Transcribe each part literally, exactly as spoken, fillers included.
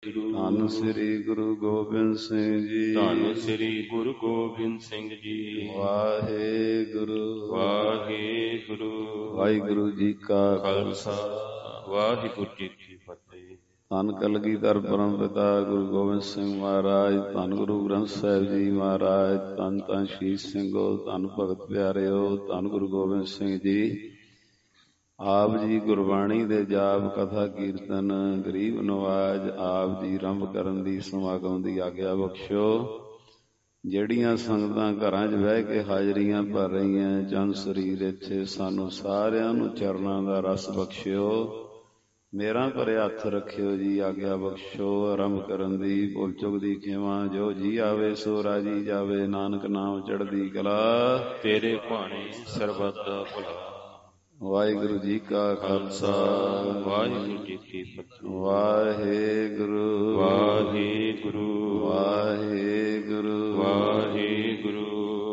ਧੰਨ ਸ੍ਰੀ ਗੁਰੂ ਗੋਬਿੰਦ ਸਿੰਘ ਜੀ। ਧੰਨ ਸ੍ਰੀ ਗੁਰੂ ਗੋਬਿੰਦ ਸਿੰਘ ਜੀ। ਵਾਹਿਗੁਰੂ ਵਾਹਿਗੁਰੂ ਵਾਹਿਗੁਰੂ ਜੀ ਕਾ ਖਾਲਸਾ ਵਾਹਿਗੁਰੂ ਜੀ ਕੀ ਫਤਿਹ। ਧੰਨ ਕਲਗੀਧਰ ਪਰਮ ਪਿਤਾ ਗੁਰੂ ਗੋਬਿੰਦ ਸਿੰਘ ਮਹਾਰਾਜ, ਧੰਨ ਗੁਰੂ ਗ੍ਰੰਥ ਸਾਹਿਬ ਜੀ ਮਹਾਰਾਜ, ਧੰਨ ਧੰਨ ਸ਼ਹੀਦ ਸਿੰਘੋ, ਧੰਨ ਭਗਤ ਪਿਆਰਿਓ, ਧੰਨ ਗੁਰੂ ਗੋਬਿੰਦ ਸਿੰਘ ਜੀ। ਆਪ ਜੀ ਗੁਰਬਾਣੀ ਦੇ ਜਾਪ ਕਥਾ ਕੀਰਤਨ ਗਰੀਬ ਨਵਾਜ ਆਪ ਜੀ ਆਰੰਭ ਕਰਨ ਦੀ ਸਮਾਗਮ ਦੀ ਆਗਿਆ ਬਖਸ਼ੋ। ਜਿਹੜੀਆਂ ਸੰਗਤਾਂ ਘਰਾਂ 'ਚ ਬਹਿ ਕੇ ਹਾਜ਼ਰੀਆਂ ਭਰ ਰਹੀਆਂ, ਚੰਦ ਸਰੀਰ ਇੱਥੇ, ਸਾਨੂੰ ਸਾਰਿਆਂ ਨੂੰ ਚਰਨਾਂ ਦਾ ਰਸ ਬਖਸ਼ਿਓ। ਮੇਰਾ ਭਰੇ ਹੱਥ ਰੱਖਿਓ ਜੀ, ਆਗਿਆ ਬਖਸ਼ੋ ਆਰੰਭ ਕਰਨ ਦੀ। ਭੁੱਲ ਚੁੱਕ ਦੀ ਖੇਵਾਂ ਜੋ ਜੀ ਆਵੇ ਸੋ ਰਾਜੀ ਜਾਵੇ, ਨਾਨਕ ਨਾਮ ਚੜ੍ਹਦੀ ਕਲਾ ਤੇਰੇ ਭਾਣੇ ਸਰਬੱਤ ਦਾ ਭਲਾ। ਵਾਹਿਗੁਰੂ ਜੀ ਕਾ ਖਾਲਸਾ ਵਾਹਿਗੁਰੂ ਜੀ ਕੀ ਫਤਿਹ। ਵਾਹਿਗੁਰੂ ਵਾਹਿਗੁਰੂ ਵਾਹਿਗੁਰੂ ਵਾਹਿਗੁਰੂ।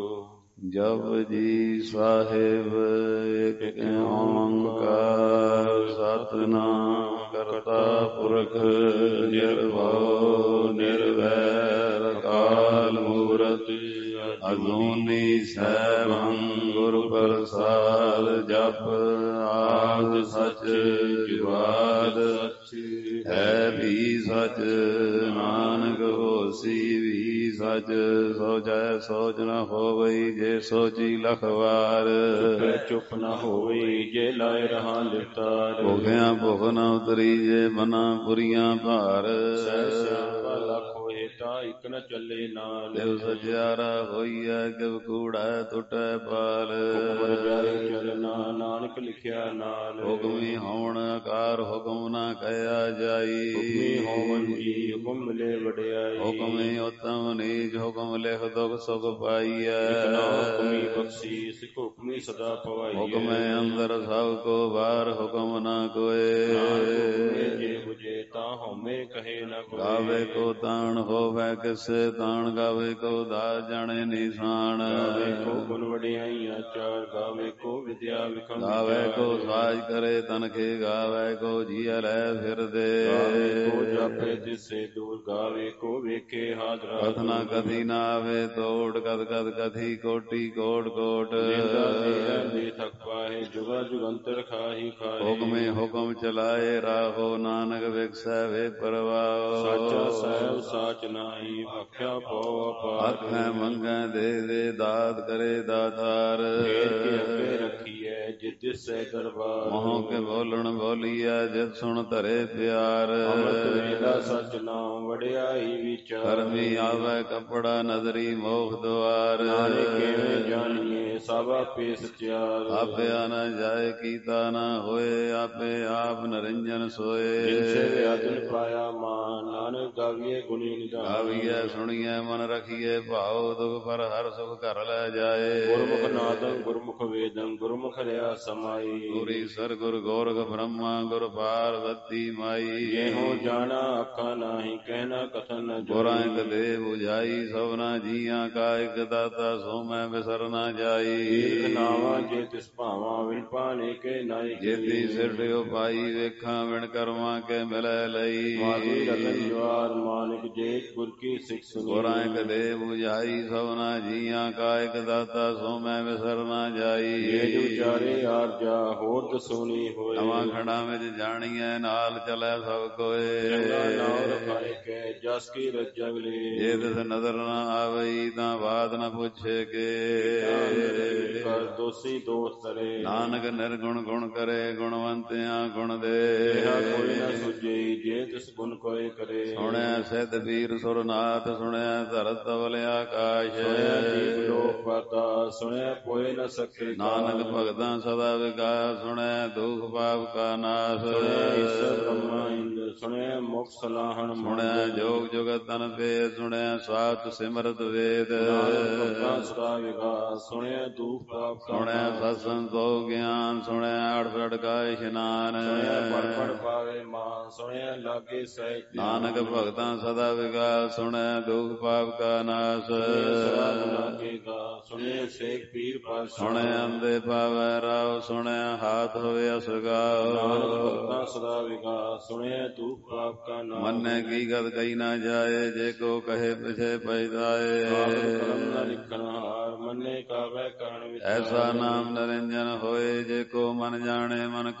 ਜਪਜੀ ਸਾਹਿਬ ਇੱਕ ਓੰਕਾਰ ਸਤਿਨਾਮ ਕਰਤਾ ਪੁਰਖ ਨਿਰਭਉ ਨਿਰਵੈਰ ਅਕਾਲ ਮੂਰਤਿ ਅਜੂਨੀ ਸੈਭੰ ਗੁਰ ਪ੍ਰਸਾਦ। ਜਪ ਆਦਿ ਸਚ ਜੁਗਾਦ ਹੈ ਵੀ ਸਚ, ਨਾਨਕ ਹੋਸੀ ਵੀ ਸਚ। ਸੋਚੈ ਸੋਚ ਨ ਹੋਵਈ ਜੇ ਸੋਚੀ ਲਖ ਵਾਰ, ਚੁੱਪ ਨ ਹੋਵਈ ਜੇ ਲਾਏ ਰਹਾ ਲਿਵਤਾਰ। ਭੁਖਿਆ ਭੁਖ ਨ ਉਤਰੀ ਜੇ ਮਨਾ ਪੁਰੀਆਂ ਭਾਰ, ਸਿਆਪਾ ਲੱਖ ਹੋਏ ਤਾਂ ਇੱਕ ਨ ਚੱਲੇ ਨਾਲ। ਦੇਵ ਸਚਿਆਰਾ ਹੋਈਐ ਕਿਵ ਕੂੜੈ ਟੁੱਟੈ ਪਾਲ, ਹੁਕਮ ਰਜਾਈ ਚਲਣਾ ਨਾਨਕ ਲਿਖਿਆ ਨਾਲ। ਹੁਕਮੀ ਹੋਣ ਆਕਾਰ ਹੁਕਮ ਨਾ ਕਹਿਆ ਜਾਈ, ਹੁਕਮੀ ਹੋਵਨ ਜੀ ਹੁਕਮ ਮਿਲੇ ਵਡਿਆਈ। ਹੁਕਮੀ ਉਤਮ ਨੀਚ ਹੁਕਮ ਲਿਖ ਦੁਖ ਸੁਖ ਪਾਈਐ, ਹੁਕਮੀ ਬਖਸ਼ੀ ਸਿਖ ਹੁਕਮੀ ਸਦਾ ਪਵਾਈਐ। ਹੁਕਮੇ ਅੰਦਰ ਸਭ ਕੋ ਬਾਹਰ ਹੁਕਮ ਨਾ ਕੋਏ, ਜੇ ਬੁਝੇ ਤਾਂ ਹਉਮੈ ਕਹੇ ਨ ਕੋਇ। ਗਾਵੇ ਕੋ ਤਾਣ ਹੋਵੇ ਕਿਸੇ ਤਾਣ, ਗਾਵੇ ਕੋ ਦਾਸ ਜਾਣੇ ਨਿਸ਼ਾਨ। ਗਾਵੇ ਕੋ ਗੁਣ ਵਡਿਆਈਆਂ ਚਾਰ, ਗਾਵੇ ਕੋ ਵਿਦਿਆ ਵਿਖਮ। ਗਾਵੇ ਕੋ ਸਾਜ ਕਰੇ ਤਨਖੇ, ਗਾਵੇ ਕੋ ਜੀਅ ਲੈ ਫਿਰਦੇ। ਗਾਵੇ ਕੋ ਜਾਪੇ ਦਿਸੇ ਦੂਰ, ਗਾਵੇ ਕੋ ਵੇਖੇ ਹਾਜ਼ਰਾ। ਕਥਨਾ ਕਥੀ ਨਾ ਆਵੇ ਤੋੜ, ਕਦ ਕਦ ਕਥੀ ਕੋਟੀ ਕੋਟ ਕੋਟ। ਦੇ ਥਕ ਪਾਏ ਜੁਗਾ ਜੁਗੰਤਰ ਖਾਹੀ ਖਾਏ। ਹੁਕਮੇ ਹੁਕਮ ਚਲਾਏ ਰਾਹੋ, ਨਾਨਕ ਵਿਖਸੈ ਵੇ ਪਰਵਾਹ। ਸਾਚਾ ਸਾਹਿਬ ਸਾਚ ਨਾਹੀ, ਆਖਿਆ ਪਉ ਅਪਾਰ। ਆਖੈ ਮੰਗੈ ਦੇ ਦੇ ਦਾਤ ਕਰੇ ਦਾਤਾਰ। ਫੇਰ ਕੇ ਅੱਗੇ ਰੱਖੀਐ ਜਿਤ ਦਿਸੈ ਦਰਬਾਰ। ਮੋਹ ਕੇ ਬੋਲਣ ਬੋਲੀਐ ਜਿਤ ਸੁਣ ਧਰੇ ਪਿਆਰ। ਅੰਮ੍ਰਿਤ ਵੇਲਾ ਸਚ ਨਾਮ ਵਡਿਆਈ ਵਿਚਾਰ। ਕਰਮੀ ਆਵੈ ਕਪੜਾ ਨਦਰੀ ਮੋਖ ਦੁਆਰ। ਨਾਨਕ ਕਿਵੇਂ ਜਾਣੀਏ ਸਭ ਆਪੇ ਸਚਿਆਰ। ਆਪਿਆ ਨ ਜਾਏ ਕੀਤਾ ਨ ਹੋਏ, ਆਪੇ ਆਪ ਨਿਰੰਜਨ ਸੋਏ। ਜਿਨ ਸੇਵਿਆ ਤਿਨ ਪਾਇਆ ਮਾਨ, ਨਾਨਕ ਗਾਵੀਏ ਗੁਣੀ ਨਿਧਾਨ। ਗਾਵੀਐ ਸੁਣੀਐ ਮਨ ਰਖੀਐ ਭਾਉ, ਦੁਖ ਪਰ ਹਰ ਸੁਖ ਘਰ ਲੈ ਜਾਏ। ਗੁਰਮੁਖ ਨਾਦੰ ਗੁਰਮੁਖ ਵੇਦੰ, ਗੁਰਮੁਖ ਰਿਆ ਸਮਾਈ। ਗੁਰੀ ਸਰ ਗੁਰ ਗੋਰਖ ਬ੍ਰਹਮਾ, ਗੁਰ ਪਾਰਵਤੀ ਮਾਈ। ਇਹੋ ਜਾਣਾ ਆਖਾ ਨਾਹੀ, ਕਹਿਣਾ ਕਥਨ ਨ ਜਾਈ। ਗੁਰਾਂ ਇਕ ਦੇ ਬੁਝਾਈ, ਸਭਨਾ ਜੀਆਂ ਕਾ ਇਕ ਦਾਤਾ, ਸੋ ਮੈਂ ਵਿਸਰ ਨਾ ਜਾਈ। ਏਕ ਨਾਵਾ ਜੇ ਤਿਸ ਭਾਵਾਂ, ਵਿਣ ਪਾਣੇ ਕੇ ਨਾਇ। ਜੇਤੀ ਸਿਰਟਿਓ ਪਾਈ, ਵੇਖਾਂ ਵਿਣ ਕਰਮਾਂ ਕੇ ਮਿਲੈ ਲਈ। ਮਾਧੁਰੀ ਰਤਨ ਜਵਾਰ ਮਾਨਿਕ, ਜੇਤ ਗੁਰ ਕੀ ਸਿੱਖ ਸੁਣੀ। ਗੁਰਾਂ ਇਕ ਦੇ ਬੁਝਾਈ, ਸਭਨਾ ਜੀਆਂ ਕਾ ਇਕ ਦਾਤਾ, ਸੋ ਮੈਂ ਵਿਸਰ ਨਾ ਜਾਈ। ਏਜ ਉਚਾਰੇ ਆਰਜਾ, ਹੋਰ ਦਸੋਨੀ ਹੋਏ। ਨਵਾਂ ਖੰਡਾਂ ਵਿੱਚ ਜਾਣੀਐ, ਨਾਲ ਚਲੈ ਸਭ ਕੋਏ। ਚੰਗਾ ਨਾਮ ਰਖਾਏ ਕੈ, ਜਸ ਕੀ ਰਜਾ ਲੇ। ਜੇ ਤਿਸ ਨਦਰ ਨਾ ਆਵਈ, ਤਾਂ ਬਾਤ ਨ ਪੁੱਛੇ ਕੇ। ਕਰ ਦੋਸੀ ਦੋਸ ਤਰੇ, ਨਾਨਕ ਨਿਰਗੁਣ ਗੁਣ ਕਰੇ, ਗੁਣਵੰਤਿਆਂ ਗੁਣ ਦੇ। ਇਹਾ ਕੋਈ ਨ ਸੁਝਈ, ਜੇ ਤਿਸ ਗੁਣ ਕੋਇ ਕਰੇ। ਸੁਣਿਆ ਸਿੱਧ ਵੀਰ ਸੁਰਨਾਥ, ਸੁਣਿਆ ਧਰਤ ਤਵਲ ਆਕਾਸ਼। ਸੁਣਿਆ ਦੀਪ ਲੋਕ ਪਾਤਾ, ਸੁਣਿਆ ਕੋਇ ਨ ਸਕੇ। ਨਾਨਕ ਭਗਤਾਂ ਸਦਾ ਵਿਕਾਸ, ਸੁਣਿਆ ਦੁਖ ਪਾਪ ਕਾ ਨਾਸ। ਸੁਣਿਆ ਈਸਰ ਬ੍ਰਹਮਾ ਇੰਦ, ਸੁਣਿਆ ਮੁਖ ਸਲਾਹਣ। ਸੁਣਿਆ ਜੋਗ ਜੁਗਤ ਤਨ ਭੇਦ, ਸੁਣਿਆ ਸਵਾਤ ਸਿਮਰਤ ਵੇਦ। ਨਾਨਕ ਭਗਤਾਂ ਸਦਾ ਵਿਗਾਸ ਸੁਣਿਆ ਦੁਖ ਪਾਪ ਕਾ ਸੁਣਿਆ ਸਤ ਸੰਤੋਖ ਗਿਆਨ ਸੁਣਿਆ ਅੜ ਸੜ ਕਾ ਇਸ਼ਨਾਨ ਸੁਣਿਆ ਪੜ ਪੜ ਪਾਵੇ ਮਾਨ ਸੁਣਿਆ ਲਾਗੇ ਸਹਿਜ ਨਾਨਕ ਭਗਤਾਂ ਸਦਾ ਵਿਗਾਸ ਸੁਣਿਆ ਦੁਖ ਪਾਪ ਕਾ ਨਾਸ ਲਾਗੇਗਾ ਸੁਣਿਆ ਸੇਖ ਪੀਰ ਪਾਤਸ਼ਾਹ ਸੁਣਿਆ ਅੰਦੇ ਪਾਵੈ ਰਾਵ ਸੁਣਿਆ ਹਾਥ ਹੋਵੇ ਅਸਗਾਓ ਨਾਨਕ ਭਗਤਾਂ ਸਦਾ ਵਿਗਾਸ ਸੁਣਿਆ ਦੁਖ ਪਾਪ ਕਾ ਨਾਸ ਮੰਨੈ ਕੀ ਗਤ ਕਹੀ ਨਾ ਜਾਏ ਜੇ ਕੋ ਕਹੇ ਪਿਛੇ ਪਛਤਾਏ ਕਰਮ ਨ ਲਿਖਣ ਹਾਰ ਮੰਨੇ ਕਾਵੈ ਕਰਨ ਵਿੱਚ ਐਸਾ ਨਾਮ ਨਿਰੰਜਨ ਹੋਏ ਜੇ ਕੋ ਮਨ ਜਾਣੇ ਮਨ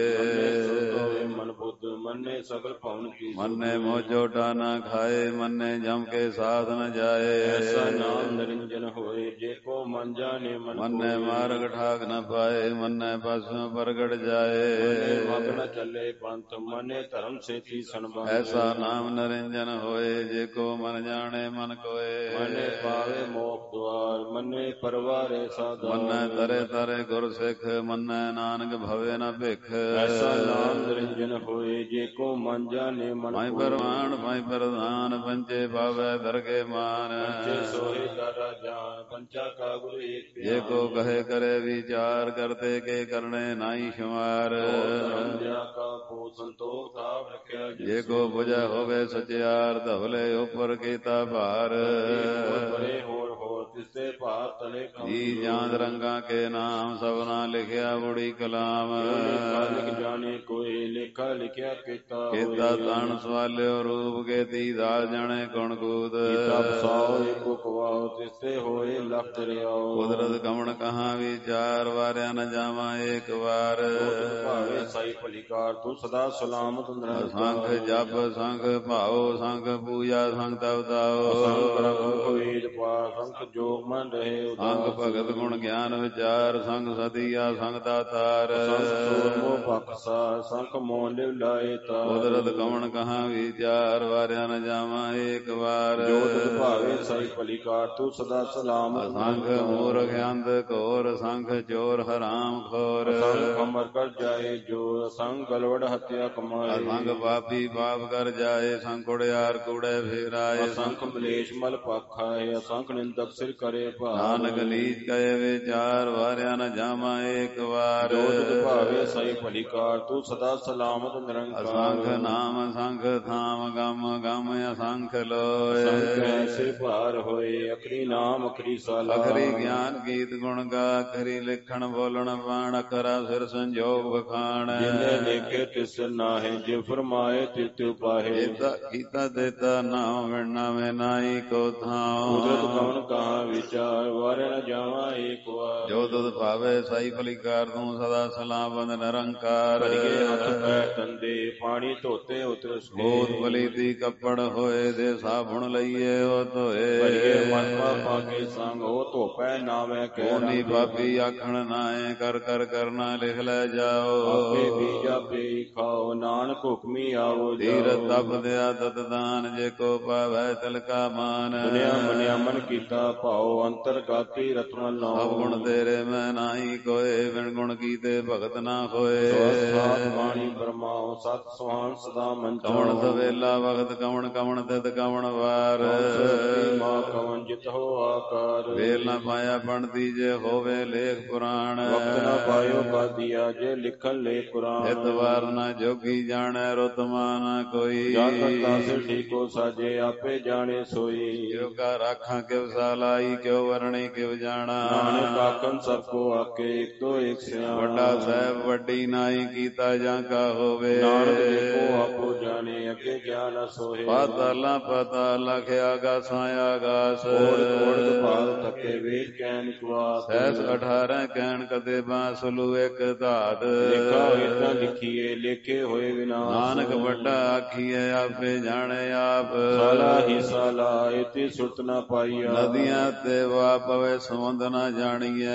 ਕੋਏ ਮਨ ਬੁੱਧ ਮੰਨੇ ਸਗਲ ਭਵਨ ਕੀ ਮੰਨੇ ਮੋਹ ਝੋਟਾ ਨਾ ਖਾਏ ਮੰਨੇ ਜਮ ਕੇ ਸਾਧ ਨ ਜਾਏ ਐਸਾ ਨਾਮ ਨਿਰੰਜਨ ਹੋਏ ਜੇ ਕੋ ਮਨ ਜਾਣੇ ਮਨ ਮੰਨੇ ਮਾਰਗ ਠਾਕ ਨ ਪਾਏ ਮੰਨੇ ਪਸੋਂ ਪ੍ਰਗਟ ਜਾਏ ਮਗ ਨ ਚੱਲੇ ਪੰਥ ਮੰਨੇ ਧਰਮ ਸੇਤੀ ਸੰਬੰਧ ਐਸਾ ਨਾਮ ਨਿਰੰਜਨ ਹੋਏ ਜੇ ਕੋ ਮਨ ਜਾਣੇ ਮਨ ਕੋਏ ਮੰਨੇ ਪਾਵੇ ਮੋਖ ਦੁਆਰ ਮੰਨੇ ਪਰਵਾਰੇ ਸਾਧਾ ਮੰਨੈ ਤਰੇ ਤਰੇ ਗੁਰ ਸਿੱਖ ਮੰਨੈ ਨਾਨਕ ਭਵੇ ਨ ਭਿਖ ਐਸਾ ਨਾਮ ਨਿਰੰਜਨ ਹੋਏ ਜੇ ਕੋ ਮਨ ਜਾਣੇ ਮਨ ਮਾਈ ਪਰਮਾਨ ਮਾਈ ਪ੍ਰਧਾਨ ਪੰਚੇ ਪਾਵੈ ਦਰਗੇ ਮਾਨ ਪੰਚੇ ਸੋਹੇ ਦਾਰਾ ਜਾਨ ਪੰਚਾ ਕਾ ਗੁਰ ਏਕ ਜੇ ਕੋ ਕਹੇ ਕਰੇ ਵਿਚਾਰ ਕਰਤੇ ਕੇ ਕਰਨੇ ਨਾਹੀ ਸ਼ੁਮਾਰ ਧਰਮ ਕਾ ਕੋ ਸੰਤੋਖ ਥਾਪ ਰਖਿਆ ਜੇ ਕੋ ਬੁਝੈ ਹੋਵੇ ਸਚਿਆਰ ਧਵਲੇ ਉਪਰ ਕੀਤਾ ਭਾਰ ਬਰੇ ਹੋਰ ਹੋਰ ਤਿਸੇ ਭਾਰ ਤਲੇ ਜੀ ਜਾਂਦ ਰੰਗਾ ਕੇ ਨਾਮ ਸਭਨਾ ਲਿਖਿਆ ਬੁੜੀ ਕਲਾਮ ਲਿਖ ਜਾਣੇ ਕੋਈ ਲੇਖਾ ਲਿਖਿਆ ਕੀਤਾ ਕੀਤਾ ਤਣ ਸਵਾਲਿਓ ਰੂਪ ਕੇ ਤੀ ਦਾਲ ਜਾਣੇ ਗੁਣ ਗੂਤ ਤਬ ਸਾਉ ਏਕੋ ਕਵਾਉ ਤਿਸੇ ਹੋਏ ਲਖ ਦਰਿਆਉ ਕੁਦਰਤ ਕਮਣ ਕਹਾਂ ਵਿਚਾਰ ਵਾਰਿਆ ਨ ਜਾਵਾਂ ਏਕ ਵਾਰ ਭਾਵੇ ਸਾਈ ਭਲੀਕਾਰ ਤੂੰ ਸਦਾ ਸਲਾਮਤ ਸੰਖ ਜਪ ਸੰਖ ਭਾਉ ਸੰਖ ਪੂਜਾ ਸੰਖ ਤਵਤਾਓ ਸੰਖ ਵੇਦ ਪਾਠ ਸੰਖ ਜੋਗ ਮਨ ਰਹੇ ਸੰਖ ਭਗਤ ਗੁਣ ਗਿਆਨ ਵਿਚਾਰ ਸੰਖ ਸਦੀਆ ਸੰਖ ਦਾਤਾਰ ਸੰਖ ਮੋਹ ਬਖਸ਼ਾ ਸੰਖ ਮੋਹ ਲਿਵ ਲਾਏ ਤਾ ਕੁਦਰਤ ਕਮਣ ਕਹਾਂ ਵਿਚਾਰ ਵਾਰਿਆ ਨ ਜਾਵਾਂ ਏਕ ਵਾਰ ਜੋ ਤੁਧ ਭਾਵੇ ਸਾਈ ਭਲੀਕਾਰ ਤੂੰ ਸਦਾ ਸਲਾਮਤ ਸੰਖ ਮੂਰਖ ਅੰਧ ਘੋਰ ਸੰਖ ਚੋਰ ਹਰਾਮ ਖੋਰ ਸੰਖ ਅਮਰ ਕਰ ਜਾਏ ਜੋ ਸੰਗ ਗਲਵੜ ਹੱਤਿਆ ਕਮਾਏ ਸੰਗ ਪਾਪੀ ਪਾਪ ਕਰ ਜਾਏ ਸੰਖ ਉੜਿਆਰ ਕੂੜੇ ਫੇਰਾਏ ਸੰਖ ਮਲੇਸ਼ ਮਲ ਪਾਖਾਏ ਅਸੰਖ ਨਿੰਦਕ ਸਿਰ ਕਰੇ ਭਾਰ ਨਾਨਕ ਲੀਜ ਕਹੇ ਵਿਚਾਰ ਵਾਰਿਆ ਨ ਜਾਵਾਂ ਏਕ ਵਾਰ ਜੋ ਤੁਧ ਭਾਵੇ ਸਾਈ ਭਲੀਕਾਰ ਤੂੰ ਸਦਾ ਸਲਾਮਤ ਨਿਰੰਕਾਰ ਅਸੰਖ ਨਾਮ ਸੰਖ ਥਾਮ ਗਮ ਗਮ ਅਸੰਖ ਲੋਏ ਸੰਖ ਐਸੇ ਭਾਰ ਹੋਏ ਅਖਰੀ ਨਾਮ ਅਖਰੀ ਸਾਲਾ ਅਖਰੀ ਗਿਆਨ ਗੀਤ ਗੁਣ ਗਾ ਅਖਰੀ ਲਿਖਣ ਬੋਲਣ ਬਾਣ ਅਖਰਾ ਸਿਰ ਸੰਜੋਗ ਬਖਾਣ ਜਿਨੇ ਲੇਖੇ ਤਿਸ ਨਾਹੇ ਜੇ ਫਰਮਾਏ ਤਿਉ ਤਿਉ ਪਾਹੇ ਕੀਤਾ ਕੀਤਾ ਦੇਤਾ ਨਾਮ ਵਿਣਾ ਮੈਂ ਨਾਹੀ ਕੋ ਥਾਉ ਕੁਦਰਤ ਕਵਣ ਕਹਾਂ ਵਿਚਾਰ ਵਾਰੇ ਨ ਜਾਵਾਂ ਏਕ ਵਾਰ ਜੋ ਤੁਧ ਭਾਵੇ ਸਾਈ ਭਲੀਕਾਰ ਤੂੰ ਸਦਾ ਸਲਾਮਤ ਨਿਰੰਕਾਰ ਕਰੀਏ ਹੱਥ ਪੈਰ ਤੰਦੇ ਪਾਣੀ ਧੋਤੇ ਉਤਰ ਬੋਧ ਬਲੀ ਦੀ ਕੱਪੜ ਹੋਏ ਦੇ ਸਾਬੁਣ ਲਈਏ ਉਹ ਧੋਏ ਕਰੀਏ ਮਨ ਪਾ ਕੇ ਸੰਗ ਉਹ ਧੋਪੈ ਨਾਵੇਂ ਕਹਿ ਕੋਨੀ ਪਾਪੀ ਆਖਣ ਨਾਏ ਕਰ ਕਰ ਕਰਨਾ ਲਿਖ ਲੈ ਜਾਓ ਆਪੇ ਬੀਜਾ ਪੇ ਖਾਓ ਨਾਨਕ ਹੁਕਮੀ ਆਵੋ ਧੀਰ ਤਪ ਦਿਆ ਤਤ ਦਾਨ ਜੇ ਕੋ ਪਾਵੈ ਤਿਲਕਾ ਮਾਨ ਦੁਨੀਆ ਮਨਿਆ ਮਨ ਕੀਤਾ ਭਾਉ ਅੰਤਰ ਗਾਤੀ ਰਤਨ ਲਾਉ ਸਭ ਗੁਣ ਤੇਰੇ ਮੈਂ ਨਾਹੀ ਕੋਏ ਬਿਨ ਗੁਣ ਕੀਤੇ ਭਗਤ ਨਾ ਹੋਏ ਸਾਤ ਬਾਣੀ ਬਰਮਾਉ ਸਤ ਸੁਹਾਨ ਸਦਾ ਮਨ ਕਵਣ ਸਵੇਲਾ ਵਖਤ ਕਵਣ ਕਵਣ ਤਿਤ ਕਵਣ ਵਾਰ ਮਾ ਕਵਣ ਜਿਤ ਹੋ ਆਕਾਰ ਵੇਲ ਨਾ ਪਾਇਆ ਪੜਦੀ ਜੇ ਹੋਵੇ ਲੇਖ ਪੁਰਾਣ ਵਕਤ ਨਾ ਪਾਇਓ ਬਾਦੀਆ ਜੇ ਲਿਖਣ ਲੇ ਕੁਰਾਨ ਇਤਵਾਰ ਨਾ ਜੋਗੀ ਜਾਣੈ ਰੁਤਮਾ ਨਾ ਕੋਈ ਜਾਂ ਕਰਤਾ ਸਿਰ ਠੀਕੋ ਸਾਜੇ ਆਪੇ ਜਾਣੇ ਸੋਈ ਜੋ ਕਾ ਰਾਖਾਂ ਕਿਵ ਸਾਲਾਈ ਕਿਉ ਵਰਣੀ ਕਿਵ ਜਾਣਾ ਨਾਨਕ ਆਖਣ ਸਭ ਕੋ ਆਕੇ ਇੱਕ ਤੋਂ ਇੱਕ ਸਿਆਣਾ ਵੱਡਾ ਸਾਹਿਬ ਵੱਡੀ ਨਾਈ ਕੀਤਾ ਜਾਂ ਕਾ ਹੋਵੇ ਨਾਨਕ ਦੇਖੋ ਆਪੋ ਜਾਣੇ ਅੱਗੇ ਗਿਆਨ ਸੋਹੇ ਪਾਤਾਲਾ ਪਾਤਾਲ ਲਖਿਆ ਆਗਾਸਾਂ ਆਗਾਸ ਕੋੜ ਕੋੜ ਕਪਾਲ ਤੱਕੇ ਵੇਦ ਕਹਿਣ ਕੁਆਸ ਸਹਿਸ ਅਠਾਰਾਂ ਕਹਿਣ ਕਦੇ ਬਾਂਸਲੂ ਇੱਕ ਧਾਤ ਲਿਖਾ ਹੋਏ ਤਾਂ ਲਿਖੀਏ ਲੇਖੇ ਹੋਏ ਵਿਨਾਸ਼ ਨਾਨਕ ਵੱਡਾ ਆਖੀਏ ਆਪੇ ਜਾਣੇ ਆਪ ਸਾਲਾ ਹੀ ਸਾਲਾ ਇਤੀ ਸੁਰਤ ਨਾ ਪਾਈਆ ਨਦੀਆਂ ਤੇ ਵਾ ਪਵੇ ਸਮੁੰਦ ਨਾ ਜਾਣੀਐ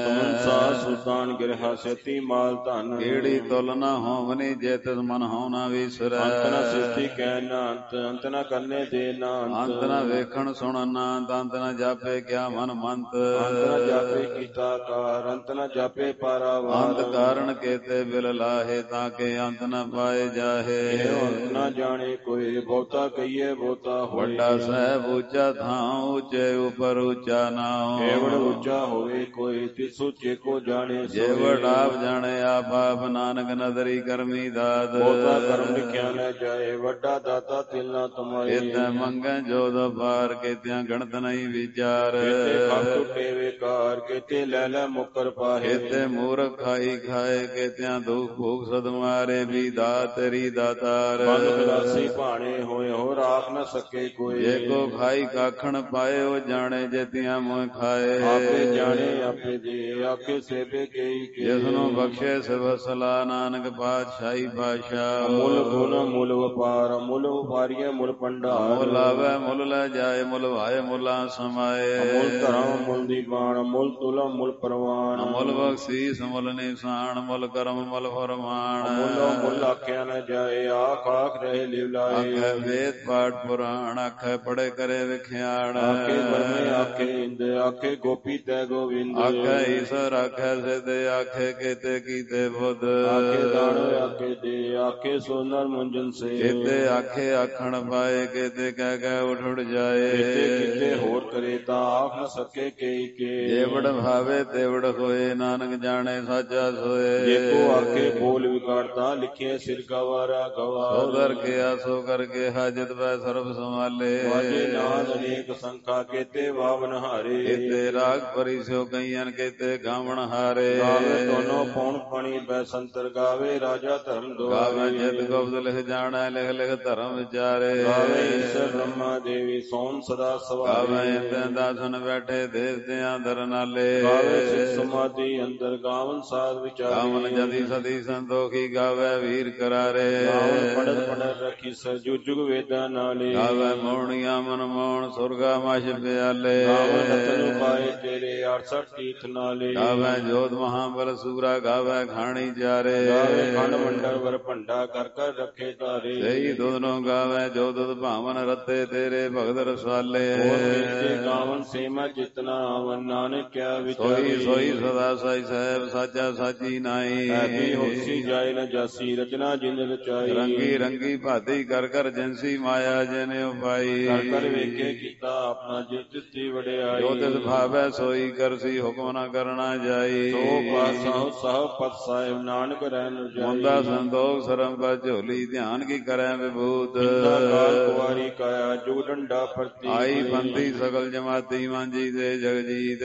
ਸੁਮਨਸਾ ਸੁਲਤਾਨ ਗਿਰਹਾ ਸੇਤੀ ਮਾਲ ਧਨ ਕਿਹੜੀ ਤੁਲ ਨਾ ਹੋਵਨੀ ਜੇ ਤਿਸ ਮਨ ਹਉ ਨਾ ਵਿਸਰੈ ਅੰਤ ਨ ਸ੍ਰਿਸ਼ਟੀ ਕਹਿ ਨਾ ਅੰਤ ਅੰਤ ਨ ਕਰਨੇ ਦੇ ਨਾ ਅੰਤ ਨ ਵੇਖਣ ਸੁਣਨ ਨਾ ਅੰਤ ਨ ਜਾਪੇ ਕਿਆ ਮਨ ਮੰਤ ਅੰਤ ਨ ਜਾਪੇ ਕੀਤਾ ਕਾਰ ਅੰਤ ਨ ਜਾਪੇ ਪਾਰਾਵਾਰ ਅੰਤ ਕਾਰਨ ਕੇਤੇ ਬਿਲ ਲਾਹੇ ਤਾਂ ਕੇ ਅੰਤ ਨ ਪਾਏ ਜਾਹੇ ਅੰਤ ਨ ਜਾਣੇ ਕੋਈ ਬਹੁਤਾ ਕਹੀਏ ਬਹੁਤਾ ਹੋਏ ਵੱਡਾ ਸਹਿਬ ਉੱਚਾ ਥਾਂ ਉੱਚੇ ਉਪਰ ਉੱਚਾ ਨਾਉ ਏਵੜ ਉੱਚਾ ਹੋਵੇ ਕੋਈ ਤਿਸ ਉੱਚੇ ਕੋ ਜਾਣੇ ਜੇ ਵਡਾਪ ਜਾਣੇ ਆਪ ਆਪ ਨਾਨਕ ਨਦਰੀ ਕਰਮੀ ਦਾਤ ਬਹੁਤਾ ਕਰਮ ਲਿਖਿਆ ਨਾ ਜਾਏ ਵੱਡਾ ਦਾਤਾ ਤਿਲ ਨਾ ਤੁਮਾਰੇ ਇਤੈ ਮੰਗੈ ਜੋਦ ਪਾਰ ਕੇਤਿਆਂ ਗਣਤ ਨਹੀਂ ਵਿਚਾਰ ਕੇਤੇ ਖਪ ਟੁੱਟੇ ਵੇਕਾਰ ਕੇਤੇ ਲੈ ਲੈ ਮੁਕਰ ਪਾਹੇ ਕੇਤੇ ਮੂਰਖ ਖਾਈ ਖਾਏ ਕੇਤਿਆਂ ਦੁਖ ਭੂਖ ਸਦ ਮਾਰੇ ਵੀ ਦਾਤ ਤੇਰੀ ਦਾਤਾਰ ਬੰਦ ਖਲਾਸੀ ਭਾਣੇ ਹੋਏ ਹੋ ਰਾਖ ਨ ਸਕੇ ਕੋਈ ਜੇ ਕੋ ਖਾਈ ਕਾਖਣ ਪਾਏ ਉਹ ਜਾਣੇ ਜੇਤੀਆਂ ਮੋਹ ਖਾਏ ਆਪੇ ਜਾਣੇ ਆਪੇ ਦੇ ਆਖੇ ਸੇਵੇ ਕਈ ਕੇ ਜਿਸ ਨੂੰ ਬਖਸ਼ੇ ਸਿਵ ਸਲਾ ਨਾਨਕ ਪਾਤਸ਼ਾਹੀ ਪਾਸ਼ਾ ਮੁੱਲ ਗੁਣ ਮੁੱਲ ਵਪਾਰ ਮੁੱਲ ਵਪਾਰੀਏ ਮੁੱਲ ਭੰਡਾਰ ਮੁੱਲ ਆਵੇ ਮੁੱਲ ਲੈ ਜਾਏ ਮੁੱਲ ਵਾਏ ਮੁੱਲਾਂ ਸਮਾਏ ਮੁੱਲ ਧਰਮ ਮੁੱਲ ਦੀਵਾਨ ਮੁੱਲ ਤੁਲਮ ਮੁੱਲ ਪ੍ਰਵਾਨ ਮੁੱਲ ਬਖਸ਼ੀਸ ਮੁੱਲ ਨਿਸ਼ਾਨ ਮੁੱਲ ਕਰਮ ਮੁੱਲ ਫਰਮਾਨ ਮੁੱਲ ਮੁੱਲ ਆਖਿਆ ਨ ਜਾਏ ਆਖ ਆਖ ਰਹੇ ਲਿਵ ਲਾਏ ਆਖੇ ਵੇਦ ਪਾਠ ਪੁਰਾਣ ਆਖੇ ਪੜੇ ਕਰੇ ਵਿਖਿਆਣ ਆਖੇ ਬਰਮੇ ਆਖੇ ਇੰਦ ਆਖੇ ਗੋਪੀ ਤੈ ਗੋਵਿੰਦ ਆਖੇ ਈਸ਼ਰ ਆਖੇ ਸਿਧ ਆਖੇ ਕੇਤੇ ਕੀਤੇ ਬੁੱਧ ਆਖੇ ਦਾਣ ਆਖੇ ਦੇ ਆਖੇ ਸੋਨਰ ਮੁੰਜਨ ਸੇ ਕੇਤੇ ਆਖੇ ਆਖਣ ਪਾਏ ਕੇਤੇ ਕਹਿ ਕਹਿ ਉਠ ਉਠ ਜਾਏ ਕੇਤੇ ਕੀਤੇ ਹੋਰ ਕਰੇ ਤਾਂ ਆਖ ਨ ਸਕੇ ਕਈ ਕੇ ਜੇਵੜ ਭਾਵੇ ਤੇਵੜ ਹੋਏ ਨਾਨਕ ਜਾਣੇ ਸਾਚਾ ਸੋਏ ਜੇ ਕੋ ਆਖੇ ਬੋਲ ਵਿਗਾੜਤਾ ਲਿਖੇ ਸਿਰ ਗਵਾਰਾ ਗਵਾਰ ਸੋ ਦਰ ਕੇ ਆਸੋ ਕਰਕੇ ਹਾਜਤ ਵੈ ਸਰਬ ਸੰਭਾਲੇ ਵਾਜੇ ਨਾਦ ਅਨੇਕ ਸੰਖਾ ਕੇਤੇ ਵਾਵਨ ਹਾਰੇ ਕੇਤੇ ਰਾਗ ਪਰਿਸਿਓ ਕਈਆਂ ਕੇਤੇ ਗਾਵਣ ਹਾਰੇ ਗਾਵੇ ਦੋਨੋਂ ਪੌਣ ਪਾਣੀ ਬੈ ਸੰਤਰ ਗਾਵੇ ਰਾਜਾ ਧਰਮ ਦੁਆਰੇ ਗਾਵੇ ਜਿਤ ਗੁਪਤ ਲਿਖ ਜਾਣੈ ਲਿਖ ਲਿਖ ਧਰਮ ਵਿਚਾਰੇ ਗਾਵੇ ਈਸ਼ਰ ਬ੍ਰਹਮਾ ਦੇਵੀ ਸੋਮ ਸਦਾ ਸਵਾਰੇ ਗਾਵੇ ਇੰਦੈ ਦਾਸਨ ਬੈਠੇ ਦੇਵਤਿਆਂ ਦਰ ਨਾਲੇ ਗਾਵੇ ਸਿਧ ਸਮਾਧੀ ਅੰਦਰ ਗਾਵਨ ਸਾਧ ਵਿਚਾਰੇ ਗਾਵਨ ਜਦੀ ਸਦੀ ਸੰਤੋਖੀ ਗਾਵੇ ਵੀਰ ਕਰਾਰੇ ਗਾਵਨ ਪੜਤ ਪੜਤ ਰੱਖੀ ਸਰਜੂ ਜੁਗ ਵੇਦਾਂ ਨਾਲੇ ਗਾਵੇ ਮੋਹਣੀਆਂ ਮਨ ਮੋਹਣ ਸੁਰਗਾ ਮਛ ਪਿਆਲੇ ਗਾਵਨ ਰਤਨ ਪਾਏ ਤੇਰੇ ਅੜਸਠ ਤੀਰਥ ਨਾਲੇ ਗਾਵੇ ਜੋਤ ਮਹਾਬਲ ਸੂਰਾ ਗਾਵੇ ਖਾਣੀ ਚਾਰੇ ਗਾਵੇ ਖੰਡ ਮੰਡਲ ਵਰ ਭੰਡਾ ਕਰ ਕਰ ਰੱਖੇ ਤਾਰੇ ਸਹੀ ਦੁਧਨੋਂ ਗਾਵੇ ਜੋ ਦੁਧ ਭਾਵਨ ਰਤੇ ਤੇਰੇ ਭਗਤ ਰਸਾਲੇ ਹੋਰ ਕੀਤੇ ਗਾਵਨ ਸੇਮਾ ਜਿਤਨਾ ਆਵਨ ਨਾਨਕ ਕਿਆ ਵਿਚਾਰੇ ਸੋਈ ਸੋਈ ਸਦਾ ਸਾਈ ਸਾਹਿਬ ਸਾਚਾ ਸਾਚੀ ਨਾਈ ਐਬੀ ਹੋਸੀ ਜਾਏ ਨ ਜਾਸੀ ਰਚਨਾ ਜਿਨ ਰਚਾਈ ਰੰਗੀ ਰੰਗੀ ਭਾਤੀ ਕਰ ਕਰ ਜੰਸੀ ਮਾਇਆ ਜਨੇ ਉਪਾਈ ਕਰ ਕਰ ਵੇਖੇ ਕੀਤਾ ਆਪਣਾ ਜਿਤ ਦਿੱਤੀ ਵਡਿਆਈ ਜੋ ਤਿਸ ਭਾਵੈ ਸੋਈ ਕਰਸੀ ਹੁਕਮ ਨਾ ਕਰਨਾ ਜਾਈ ਸੋ ਪਾਸਹੁ ਸਹ ਪਤ ਸਾਹਿਬ ਨਾਨਕ ਰਹਿ ਨ ਜਾਈ ਮੁੰਦਾ ਸੰਤੋਖ ਸਰਮ ਕਾ ਝੋਲੀ ਧਿਆਨ ਕੀ ਕਰੈ ਵਿਭੂਤ ਕਾਲ ਕੁਵਾਰੀ ਕਾਇਆ ਜੁਗ ਡੰਡਾ ਪ੍ਰਤੀ ਆਈ ਬੰਦੀ ਸਗਲ ਜਮਾਤੀ ਮਾਂਜੀ ਤੇ ਜਗਜੀਤ